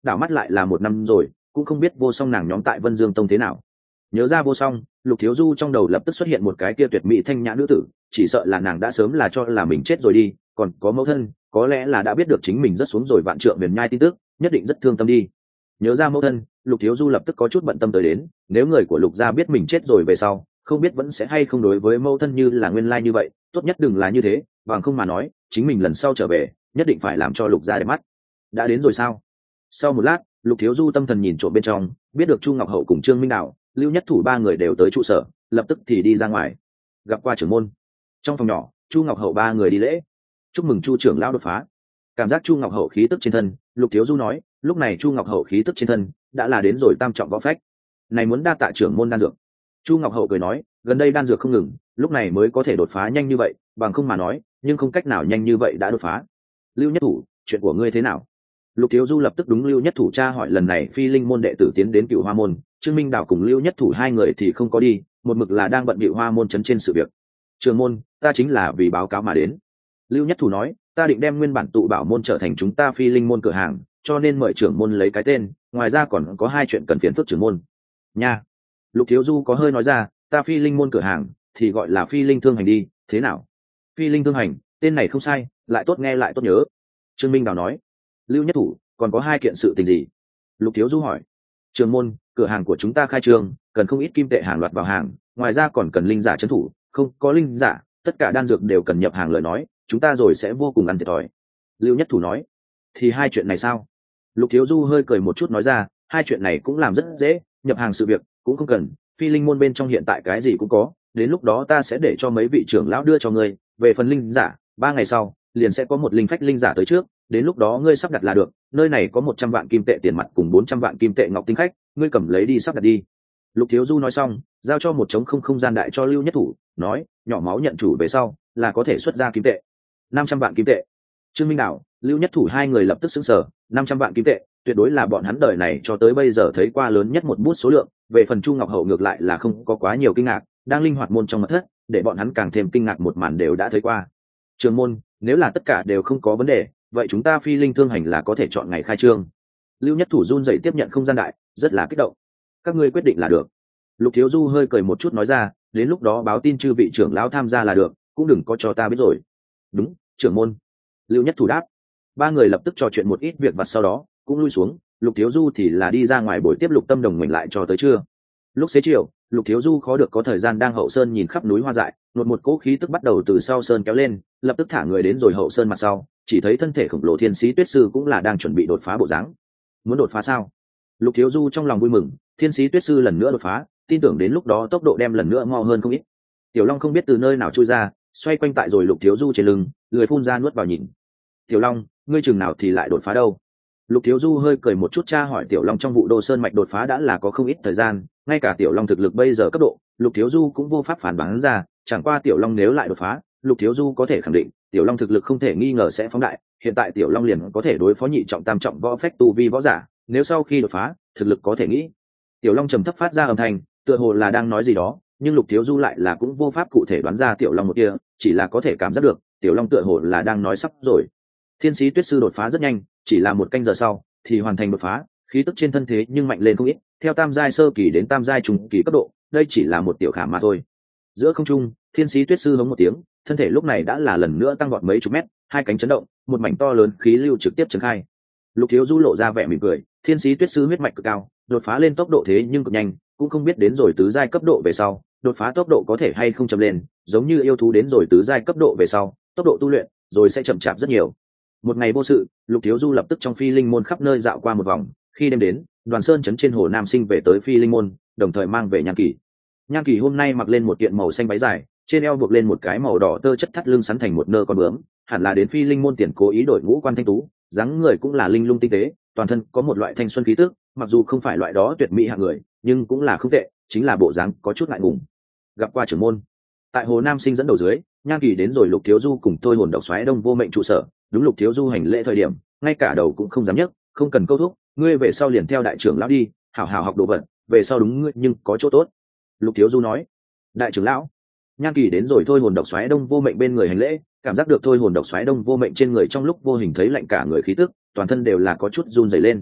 đảo mắt lại là một năm rồi, cũng không biết vô song nàng nhóm tại Vân Dương Tông thế nào. Nhớ ra vô song, Lục Thiếu Du trong đầu lập tức xuất hiện một cái kia tuyệt mỹ thanh nhã nữ tử, chỉ sợ là nàng đã sớm là cho là mình chết rồi đi, còn có mẫu thân, có lẽ là đã biết được chính mình rất xuống rồi vạn trượng huyền nhai tin tức, nhất định rất thương tâm đi. Nhớ ra mẫu thân, Lục Thiếu Du lập tức có chút bận tâm tới đến, nếu người của Lục gia biết mình chết rồi về sau, không biết vẫn sẽ hay không đối với mẫu thân như là nguyên lai như vậy, tốt nhất đừng là như thế, bằng không mà nói, chính mình lần sau trở về, nhất định phải làm cho Lục gia đẹp mắt. Đã đến rồi sao? Sau một lát, Lục Thiếu Du tâm thần nhìn trộm bên trong, biết được Chu Ngọc Hậu cùng Trương Minh Đạo, Lưu Nhất Thủ ba người đều tới trụ sở, lập tức thì đi ra ngoài, gặp qua trưởng môn. Trong phòng nhỏ, Chu Ngọc Hậu ba người đi lễ, chúc mừng Chu trưởng lão đột phá. Cảm giác Chu Ngọc Hậu khí tức trên thân, Lục Thiếu Du nói, lúc này Chu Ngọc Hậu khí tức trên thân đã là đến rồi tam trọng võ phách, này muốn đa tạ trưởng môn đan dược. Chu Ngọc Hậu cười nói, gần đây đan dược không ngừng, lúc này mới có thể đột phá nhanh như vậy, bằng không mà nói, nhưng không cách nào nhanh như vậy đã đột phá. Lưu Nhất Thủ, chuyện của ngươi thế nào? Lục Thiếu Du lập tức đúng Lưu Nhất Thủ tra hỏi lần này Phi Linh môn đệ tử tiến đến Cửu Hoa môn, Trương Minh Đảo cùng Lưu Nhất Thủ hai người thì không có đi, một mực là đang bận bịu Hoa môn trấn trên sự việc. Trưởng môn, ta chính là vì báo cáo mà đến. Lưu Nhất Thủ nói, ta định đem nguyên bản tụ bảo môn trở thành chúng ta Phi Linh môn cửa hàng, cho nên mời trưởng môn lấy cái tên, ngoài ra còn có hai chuyện cần phiền phức trưởng môn. Nha. Lục Thiếu Du có hơi nói ra, ta Phi Linh môn cửa hàng thì gọi là Phi Linh thương hành đi, thế nào? Phi Linh thương hành, tên này không sai, lại tốt nghe lại tốt nhớ. Trương Minh Đào nói. Lưu Nhất Thủ, còn có hai kiện sự tình gì? Lục Thiếu Du hỏi. Trưởng môn, cửa hàng của chúng ta khai trương, cần không ít kim tệ hàng loạt vào hàng, ngoài ra còn cần linh giả trấn thủ, không có linh giả, tất cả đan dược đều cần nhập hàng lời nói, chúng ta rồi sẽ vô cùng ăn thiệt thòi. Lưu Nhất Thủ nói. Thì hai chuyện này sao? Lục Thiếu Du hơi cười một chút nói ra, hai chuyện này cũng làm rất dễ, nhập hàng sự việc cũng không cần, Phi Linh môn bên trong hiện tại cái gì cũng có, đến lúc đó ta sẽ để cho mấy vị trưởng lão đưa cho ngươi, về phần linh giả, ba ngày sau liền sẽ có một linh phách linh giả tới trước, đến lúc đó ngươi sắp đặt là được, nơi này có một trăm vạn kim tệ tiền mặt cùng bốn trăm vạn kim tệ ngọc tinh khách, ngươi cầm lấy đi sắp đặt đi. Lục Thiếu Du nói xong, giao cho một trống không không gian đại cho Lưu Nhất Thủ, nói, nhỏ máu nhận chủ về sau, là có thể xuất ra kim tệ. năm trăm vạn kim tệ. Trương Minh Đạo, Lưu Nhất Thủ hai người lập tức sững sờ, năm trăm vạn kim tệ, tuyệt đối là bọn hắn đời này cho tới bây giờ thấy qua lớn nhất một bút số lượng, về phần Chu Ngọc Hậu ngược lại là không có quá nhiều kinh ngạc, đang linh hoạt môn trong mật thất, để bọn hắn càng thêm kinh ngạc một màn đều đã thấy qua. Trường môn, nếu là tất cả đều không có vấn đề, vậy chúng ta Phi Linh thương hành là có thể chọn ngày khai trương. Lưu Nhất Thủ run rẩy tiếp nhận không gian đại, rất là kích động. Các ngươi quyết định là được. Lục Thiếu Du hơi cười một chút nói ra, đến lúc đó báo tin chư vị trưởng lão tham gia là được, cũng đừng có cho ta biết rồi. Đúng, trưởng môn. Lưu Nhất Thủ đáp. Ba người lập tức trò chuyện một ít việc vặt, sau đó cũng lui xuống. Lục Thiếu Du thì là đi ra ngoài buổi tiếp Lục Tâm Đồng mình lại cho tới trưa. Lúc xế chiều, Lục Thiếu Du khó được có thời gian đang hậu sơn nhìn khắp núi hoa dại, đột một cỗ khí tức bắt đầu từ sau sơn kéo lên, lập tức thả người đến rồi hậu sơn mặt sau, chỉ thấy thân thể khổng lồ Thiên Sĩ Tuyết Sư cũng là đang chuẩn bị đột phá bộ dáng. Muốn đột phá sao? Lục Thiếu Du trong lòng vui mừng, Thiên Sĩ Tuyết Sư lần nữa đột phá, tin tưởng đến lúc đó tốc độ đem lần nữa mau hơn không ít. Tiểu Long không biết từ nơi nào chui ra, xoay quanh tại rồi Lục Thiếu Du trên lưng, lười phun ra nuốt vào nhìn. Tiểu Long, ngươi chừng nào thì lại đột phá đâu? Lục Thiếu Du hơi cười một chút tra hỏi Tiểu Long trong vụ Đô Sơn mạch đột phá đã là có không ít thời gian, ngay cả Tiểu Long thực lực bây giờ cấp độ, Lục Thiếu Du cũng vô pháp phản bác ra, chẳng qua Tiểu Long nếu lại đột phá, Lục Thiếu Du có thể khẳng định, Tiểu Long thực lực không thể nghi ngờ sẽ phóng đại, hiện tại Tiểu Long liền có thể đối phó nhị trọng tam trọng võ phách tu vi võ giả, nếu sau khi đột phá, thực lực có thể nghĩ. Tiểu Long trầm thấp phát ra âm thanh, tựa hồ là đang nói gì đó, nhưng Lục Thiếu Du lại là cũng vô pháp cụ thể đoán ra Tiểu Long một kia, chỉ là có thể cảm giác được, Tiểu Long tựa hồ là đang nói sắp rồi. Thiên Sĩ Tuyết Sư đột phá rất nhanh, chỉ là một canh giờ sau thì hoàn thành đột phá, khí tức trên thân thế nhưng mạnh lên không ít, theo tam giai sơ kỳ đến tam giai trung kỳ cấp độ, đây chỉ là một tiểu khảm mà thôi. Giữa không trung, Thiên Sĩ Tuyết Sư hống một tiếng, thân thể lúc này đã là lần nữa tăng vọt mấy chục mét, hai cánh chấn động, một mảnh to lớn khí lưu trực tiếp triển khai. Lục Thiếu Du lộ ra vẻ mỉm cười, Thiên Sĩ Tuyết Sư huyết mạch cực cao, đột phá lên tốc độ thế nhưng cực nhanh, cũng không biết đến rồi tứ giai cấp độ về sau, đột phá tốc độ có thể hay không chậm lên, giống như yêu thú đến rồi tứ giai cấp độ về sau, tốc độ tu luyện rồi sẽ chậm chạp rất nhiều. Một ngày vô sự, Lục Thiếu Du lập tức trong Phi Linh môn khắp nơi dạo qua một vòng, khi đêm đến, Đoàn Sơn trấn trên hồ Nam Sinh về tới Phi Linh môn, đồng thời mang về Nhan Kỳ. Nhan Kỳ hôm nay mặc lên một kiện màu xanh váy dài, trên eo buộc lên một cái màu đỏ tơ chất thắt lưng sắn thành một nơ con bướm, hẳn là đến Phi Linh môn tiền cố ý đổi ngũ quan thanh tú, dáng người cũng là linh lung tinh tế, toàn thân có một loại thanh xuân khí tức, mặc dù không phải loại đó tuyệt mỹ hạng người, nhưng cũng là không tệ, chính là bộ dáng có chút ngại ngùng. Gặp qua trưởng môn. Tại hồ Nam Sinh dẫn đầu dưới, Nhan Kỳ đến rồi Lục Thiếu Du cùng Thôi Hồn Độc Xoáy Đông vô mệnh trụ sở, đúng Lục Thiếu Du hành lễ thời điểm, ngay cả đầu cũng không dám nhấc, không cần câu thúc, ngươi về sau liền theo đại trưởng lão đi, hảo hảo học đồ vật, về sau đúng ngươi nhưng có chỗ tốt. Lục Thiếu Du nói. Đại trưởng lão. Nhan Kỳ đến rồi Thôi Hồn Độc Xoáy Đông vô mệnh bên người hành lễ, cảm giác được Thôi Hồn Độc Xoáy Đông vô mệnh trên người trong lúc vô hình thấy lạnh cả người khí tức, toàn thân đều là có chút run rẩy lên.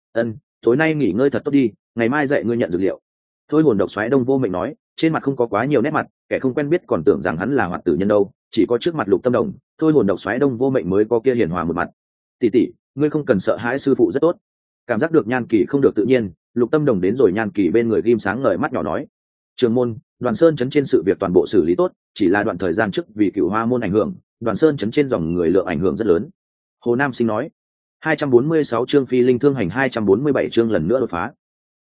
ân tối nay nghỉ ngơi thật tốt đi, ngày mai dạy ngươi nhận dược liệu. Thôi hồn độc xoáy Đông Vô Mệnh nói, trên mặt không có quá nhiều nét mặt, kẻ không quen biết còn tưởng rằng hắn là hoạt tử nhân đâu, chỉ có trước mặt Lục Tâm Đồng, thôi hồn độc xoáy Đông Vô Mệnh mới có kia hiền hòa một mặt. Tỷ tỷ, ngươi không cần sợ hãi, sư phụ rất tốt. Cảm giác được Nhan Kỳ không được tự nhiên, Lục Tâm Đồng đến rồi Nhan Kỳ bên người ghim sáng ngời mắt nhỏ nói, trường môn, Đoàn Sơn trấn trên sự việc toàn bộ xử lý tốt, chỉ là đoạn thời gian trước vì Cửu Hoa môn ảnh hưởng, Đoàn Sơn trấn trên dòng người lượng ảnh hưởng rất lớn. Hồ Nam Sinh nói, hai trăm bốn mươi sáu chương phi linh thương hành hai trăm bốn mươi bảy chương lần nữa đột phá.